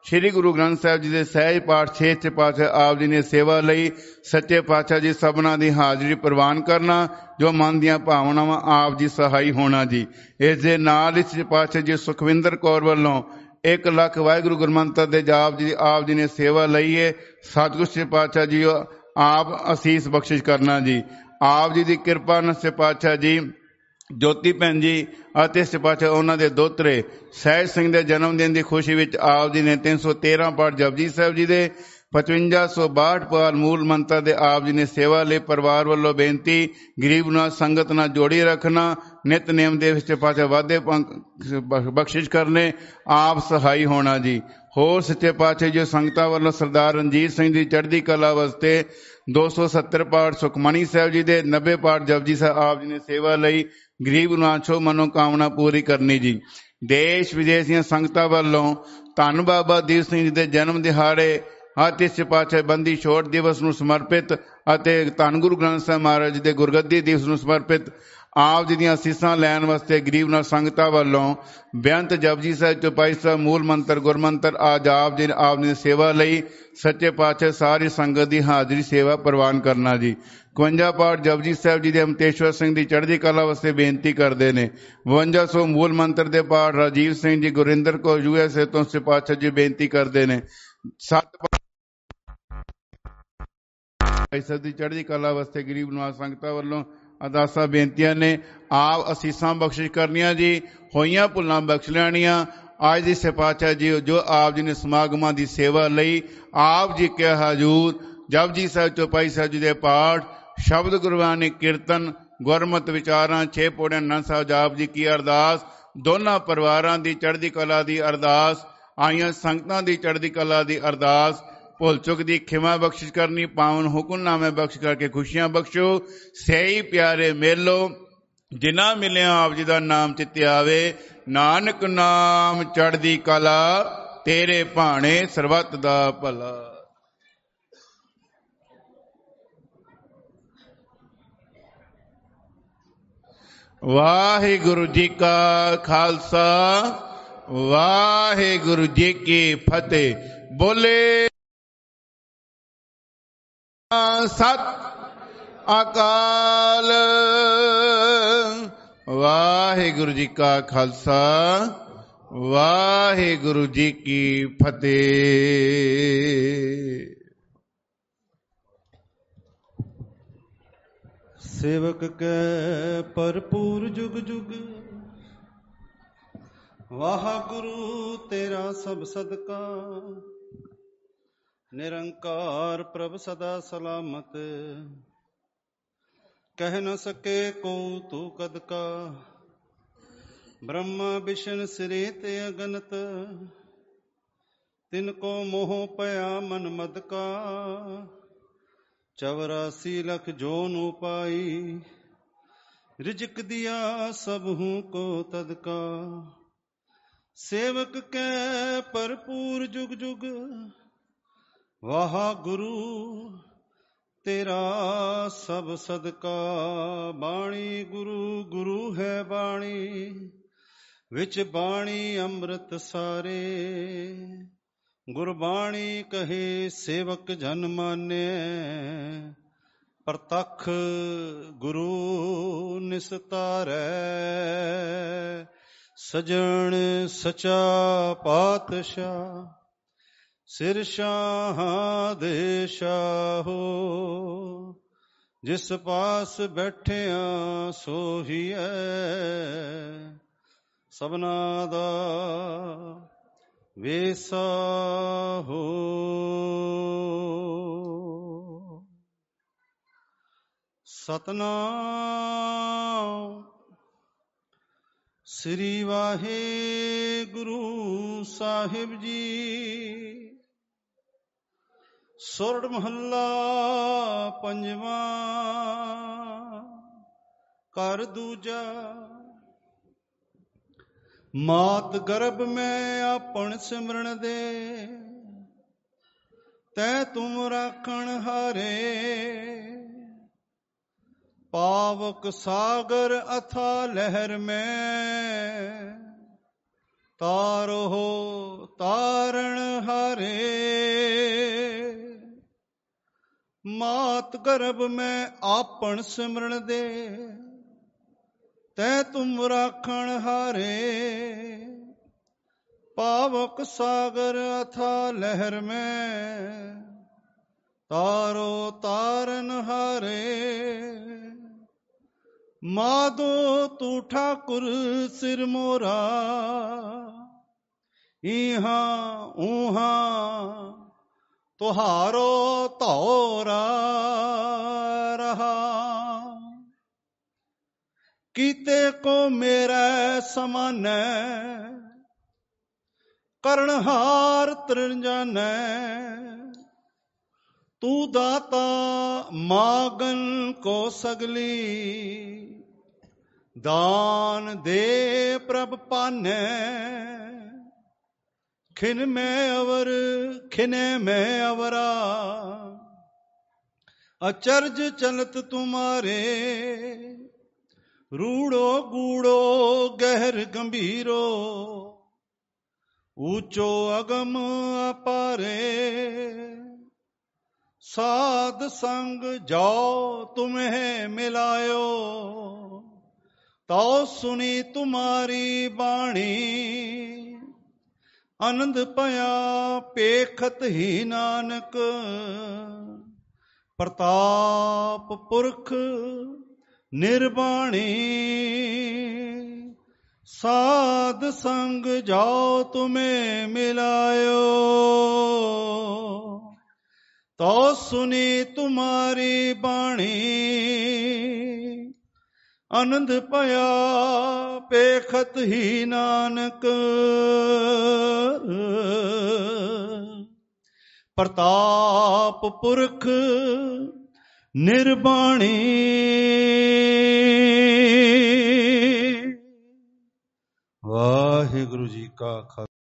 ਸ੍ਰੀ ਗੁਰੂ ਗ੍ਰੰਥ ਸਾਹਿਬ ਜੀ ਦੇ ਸਹਿਜ ਪਾਠ ਛੇਵੇਂ ਪਾਤਸ਼ਾਹ ਆਪ ਜੀ ਨੇ ਸੇਵਾ ਲਈ ਸੱਚੇ ਪਾਤਸ਼ਾਹ ਜੀ ਸਭਨਾਂ ਦੀ ਹਾਜ਼ਰੀ ਪ੍ਰਵਾਨ ਕਰਨਾ, ਜੋ ਮਨ ਦੀਆਂ ਭਾਵਨਾਵਾਂ ਆਪ ਜੀ ਸਹਾਈ ਹੋਣਾ ਜੀ। ਇਸ ਦੇ ਨਾਲ ਇਸ ਪਾਤਸ਼ਾਹ ਜੀ ਸੁਖਵਿੰਦਰ ਕੌਰ ਵੱਲੋਂ ਇੱਕ ਲੱਖ ਵਾਹਿਗੁਰੂ ਗੁਰਮੰਤਰ ਦੇ ਜਾਪ ਜੀ ਆਪ ਜੀ ਨੇ ਸੇਵਾ ਲਈ ਹੈ। ਸਤਿਗੁਰੂ ਸੱਚੇ ਪਾਤਸ਼ਾਹ ਜੀ ਆਪ ਅਸੀਸ ਬਖਸ਼ਿਸ਼ ਕਰਨਾ ਜੀ। ਆਪ ਜੀ ਦੀ ਕਿਰਪਾ ਨਾਲ ਸੱਚੇ ਪਾਤਸ਼ਾਹ ਜੀ ਜੋਤੀ ਭੈਣ ਜੀ ਅਤੇ ਸੱਚੇ ਪਾਤਸ਼ਾਹ ਉਹਨਾਂ ਦੇ ਦੋਤਰੇ ਸਹਿਜ ਸਿੰਘ ਦੇ ਜਨਮ ਦਿਨ ਦੀ ਖੁਸ਼ੀ ਵਿੱਚ ਆਪ ਜੀ ਨੇ ਤਿੰਨ ਸੌ ਤੇਰਾਂ ਪਾਠ ਜਪਜੀ ਸਾਹਿਬ ਜੀ ਦੇ, ਪਚਵੰਜਾ ਸੌ ਬਾਹਠ ਪਾਠ ਮੂਲ ਮੰਤਰ ਦੇ ਆਪ ਜੀ ਨੇ ਸੇਵਾ ਲਈ ਪਰਿਵਾਰ ਵੱਲੋਂ ਬੇਨਤੀ, ਗਰੀਬ ਨਾਲ ਸੰਗਤ ਨਾਲ ਜੋੜੀ ਰੱਖਣਾ, ਨਿਤਨੇਮ ਦੇ ਵਿੱਚ ਪਾਤਸ਼ਾਹ ਵਾਧੇ ਬਖਸ਼ਿਸ਼ ਕਰਨੇ, ਆਪ ਸਹਾਈ ਹੋਣਾ ਜੀ। ਹੋਰ ਸੱਚੇ ਪਾਤਸ਼ਾਹ ਜੀ ਸੰਗਤਾਂ ਵੱਲੋਂ ਸਰਦਾਰ ਰਣਜੀਤ ਸਿੰਘ ਦੀ ਚੜ੍ਹਦੀ ਕਲਾ ਵਾਸਤੇ ਦੋ ਸੌ ਸੱਤਰ ਪਾਠ ਸੁਖਮਣੀ ਸਾਹਿਬ ਜੀ ਦੇ, ਨੱਬੇ ਪਾਠ ਜਪਜੀ ਸਾਹਿਬ ਆਪ ਜੀ ਨੇ ਸੇਵਾ ਲਈ ਗਰੀਬ ਨਾਛੋ ਮਨੋਕਾਮਨਾ ਪੂਰੀ ਕਰਨੀ ਜੀ। ਦੇਸ਼ ਵਿਦੇਸ਼ ਦੀਆਂ ਸੰਗਤਾਂ ਵੱਲੋਂ ਧੰਨ ਬਾਬਾ ਦੀਪ ਸਿੰਘ ਜੀ ਦੇ ਜਨਮ ਦਿਹਾੜੇ ਅਤੇ ਸੱਚੇ ਪਾਤਸ਼ਾਹ ਬੰਦੀ ਛੋੜ ਦਿਵਸ ਨੂੰ ਸਮਰਪਿਤ ਅਤੇ ਧੰਨ ਗੁਰੂ ਗ੍ਰੰਥ ਸਾਹਿਬ ਮਹਾਰਾਜ ਦੇ ਗੁਰਗੱਦੀ ਦਿਵਸ ਨੂੰ ਸਮਰਪਿਤ ਆਪ ਜੀ ਦੀਆਂ ਅਸੀਸਾਂ ਲੈਣ ਵਾਸਤੇ ਗਰੀਬ ਨਾਲ ਸੰਗਤਾਂ ਵੱਲੋਂ ਬੇਅੰਤ ਜਪਜੀ ਸਾਹਿਬ ਚੌਪਾਈ ਸਾਹਿਬ ਮੂਲ ਮੰਤਰ ਗੁਰਮੰਤਰ ਆਜ ਆਪ ਜੀ ਆਪ ਨੇ ਸੇਵਾ ਲਈ ਸੱਚੇ ਪਾਤਸ਼ਾਹ ਸਾਰੀ ਸੰਗਤ ਦੀ ਹਾਜ਼ਰੀ ਸੇਵਾ ਪ੍ਰਵਾਨ ਕਰਨਾ ਜੀ। ਇਕਵੰਜਾ ਪਾਠ ਜਪਜੀ ਸਾਹਿਬ ਜੀ ਦੇ ਅਮਤੇਸ਼ਵਰ ਸਿੰਘ ਦੀ ਚੜ੍ਹਦੀ ਕਲਾ ਵਾਸਤੇ ਬੇਨਤੀ ਕਰਦੇ ਨੇ। ਬਵੰਜਾ ਸੌ ਮੂਲ ਮੰਤਰ ਦੇ ਪਾਠ Rajiv Singh ji Gurinder Kaur U S A ਤੋਂ ਸੱਚੇ ਪਾਤਸ਼ਾਹ ਜੀ ਬੇਨਤੀ ਕਰਦੇ ਨੇ। ਸੱਤ ਸਭ ਦੀ ਚੜ੍ਹਦੀ ਕਲਾ ਵਾਸਤੇ ਗਰੀਬ ਨਿਵਾਸ ਸੰਗਤਾਂ ਵੱਲੋਂ ਅਰਦਾਸਾਂ ਬੇਨਤੀਆਂ ਨੇ। ਆਪ ਅਸੀਸਾਂ ਬਖਸ਼ਿਸ਼ ਕਰਨੀਆਂ ਜੀ, ਹੋਈਆਂ ਭੁੱਲਾਂ ਬਖਸ਼ ਲੈਣੀਆਂ। ਅੱਜ ਦੀ ਸਿਪਾਚਾ ਜੀ ਜੋ ਆਪ ਜੀ ਨੇ ਸਮਾਗਮਾਂ ਦੀ ਸੇਵਾ ਲਈ ਆਪ ਜੀ ਕੇ ਹਜ਼ੂਰ ਜਪਜੀ ਸਾਹਿਬ ਚੌਪਾਈ ਸਾਹਿਬ ਜੀ ਦੇ ਪਾਠ, ਸ਼ਬਦ ਗੁਰਬਾਣੀ ਕੀਰਤਨ, ਗੁਰਮਤਿ ਵਿਚਾਰਾਂ, ਛੇ ਪੌੜੀਆਂ ਆਨੰਦ ਸਾਹਿਬ ਜਾਪ ਜੀ ਕੀ ਅਰਦਾਸ, ਦੋਨਾਂ ਪਰਿਵਾਰਾਂ ਦੀ ਚੜ੍ਹਦੀ ਕਲਾ ਦੀ ਅਰਦਾਸ, ਆਈਆਂ ਸੰਗਤਾਂ ਦੀ ਚੜ੍ਹਦੀ ਕਲਾ ਦੀ ਅਰਦਾਸ, ਭੁੱਲ ਚੁੱਕ ਦੀ ਖਿਮਾ ਬਖਸ਼ਿਸ਼ ਕਰਨੀ, ਪਾਵਨ ਹੁਕਮਨਾਮੇ ਬਖਸ਼ ਕਰਕੇ ਖੁਸ਼ੀਆਂ ਬਖਸ਼ੋ। ਸਹੀ ਪਿਆਰੇ ਮੇਲੋ ਜਿਨ੍ਹਾਂ ਮਿਲਿਆ ਆਪ ਜੀ ਦਾ ਨਾਮ ਚਿੱਤੇ ਆਵੇ, ਨਾਨਕ ਨਾਮ ਚੜ੍ਹਦੀ ਕਲਾ ਤੇਰੇ ਭਾਣੇ ਸਰਬੱਤ ਦਾ ਭਲਾ। ਵਾਹਿਗੁਰੂ ਜੀ ਕਾ ਖਾਲਸਾ, ਵਾਹਿਗੁਰੂ ਜੀ ਕੀ ਫਤਿਹ। ਬੋਲੇ ਸਤ ਅਕਾਲ। ਵਾਹਿਗੁਰੂ ਜੀ ਕਾ ਖਾਲਸਾ, ਵਾਹਿਗੁਰੂ ਜੀ ਕੀ ਫਤਿਹ। ਸੇਵਕ ਕੈ ਭਰਪੂਰ ਜੁਗ ਜੁਗ, ਵਾਹਿਗੁਰੂ ਤੇਰਾ ਸਭ ਸਦਕਾ। ਨਿਰੰਕਾਰ ਪ੍ਰਭ ਸਦਾ ਸਲਾਮਤ, ਕਹਿ ਨ ਸਕੇ ਕੋ ਤੂ ਕਦ ਕਾ। ਬ੍ਰਹਮਾ ਵਿਸ਼ਨ ਸਿਰੇ ਤੇ ਅਗਨਤ, ਤਿਨ ਕੋ ਮੋਹ ਪਿਆ ਮਨ ਮਦ ਕਾ। ਚੌਰਾਸੀ ਲਖ ਜੋਨ ਉਪਾਈ, ਰਿਜਕ ਦਿਆ ਸਭ ਹੂੰ ਕੋ ਤਦ ਕਾ। ਸੇਵਕ ਕੈ ਭਰਪੂਰ ਜੁਗ ਜੁਗ, ਵਾਹਿਗੁਰੂ ਤੇਰਾ ਸਭ ਸਦਕਾ। ਬਾਣੀ ਗੁਰੂ ਗੁਰੂ ਹੈ ਬਾਣੀ, ਵਿੱਚ ਬਾਣੀ ਅੰਮ੍ਰਿਤ ਸਾਰੇ। ਗੁਰਬਾਣੀ ਕਹੇ ਸੇਵਕ ਜਨ ਮਾਨੈ, ਪ੍ਰਤੱਖ ਗੁਰੂ ਨਿਸਤਾਰੈ। ਸਜਣ ਸਚਾ ਪਾਤਸ਼ਾਹ, ਸਿਰ ਸ਼ਾਹਾਂ ਦੇ ਸ਼ਾਹੋ। ਜਿਸ ਪਾਸ ਬੈਠਿਆ ਸੋਹੀਐ, ਸਭਨਾ ਦਾ ਵੇਸਾ ਹੋ। ਸਤਨਾਮ ਸ੍ਰੀ ਵਾਹਿਗੁਰੂ ਸਾਹਿਬ ਜੀ। ਸੋਰਠ ਮਹੱਲਾ ਪੰਜਵਾਂ। ਘਰ ਦੂਜਾ। ਮਾਤ ਗਰਭ ਮੈਂ ਆਪਣ ਸਿਮਰਨ ਦੇ, ਤੈ ਤੁਮ ਰਾਖਣ ਹਾਰੇ। ਪਾਵਕ ਸਾਗਰ ਅਥਾ ਲਹਿਰ ਮੈਂ, ਤਾਰੋ ਤਾਰਨ ਹਾਰੇ। ਮਾਤ ਗਰਭ ਮੈਂ ਆਪਣ ਸਿਮਰਨ ਦੇ, ਤੈ ਤੁਮ ਰਾਖਣ ਹਾਰੇ। ਪਾਵਕ ਸਾਗਰ ਅਥਾ ਲਹਿਰ ਮੈਂ, ਤਾਰੋ ਤਾਰਨ ਹਾਰੇ। ਮਾਧੋ ਤੂੰ ਠਾਕੁਰ ਸਿਰ ਮੋਰਾ, ਇਹਾਂ ਊਹਾਂ ਤੁਹਾਰੋ ਧੌਰਾ ਰਹਾ। ਕੀਤੇ ਕੋ ਮੇਰਾ ਸਮਾਨੈ, ਕਰਨਹਾਰ ਤ੍ਰਿੰਜਾਨੈ। ਤੂੰ ਦਾਤਾ ਮਾਗਨ ਕੋ ਸਗਲੀ, ਦਾਨ ਦੇ ਪ੍ਰਭ ਪਾਨੈ। ਖਿਨ ਮੈਂ ਅਵਰ ਖਿਨੇ ਮੈਂ ਅਵਰਾ, ਅਚਰਜ ਚਲਤ ਤੁਮਾਰੇ। ਰੂੜੋ ਗੂੜੋ ਗਹਿਰ ਗੰਭੀਰੋ, ਊਚੋ ਅਗਮ ਅਪਾਰੇ। ਸਾਧ ਸੰਗ ਜਾਓ ਤੁਮਹਿ ਮਿਲਾਇਓ, ਤਉ ਸੁਣੀ ਤੁਮਾਰੀ ਬਾਣੀ। ਆਨੰਦ ਭਇਆ ਪੇਖਤ ਹੀ ਨਾਨਕ, ਪ੍ਰਤਾਪ ਪੁਰਖ ਨਿਰਬਾਣੀ। ਸਾਧ ਸੰਗ ਜਾਓ ਤੁਮੇ ਮਿਲਾਇਓ, ਤਉ ਸੁਣੀ ਤੁਮਾਰੀ ਬਾਣੀ। ਆਨੰਦ ਭਇਆ ਪੇਖਤ ਹੀ ਨਾਨਕ, ਪ੍ਰਤਾਪ ਪੁਰਖ ਨਿਰਬਾਣੀ। ਵਾਹਿਗੁਰੂ ਜੀ ਕਾ ਖਾਲਸਾ।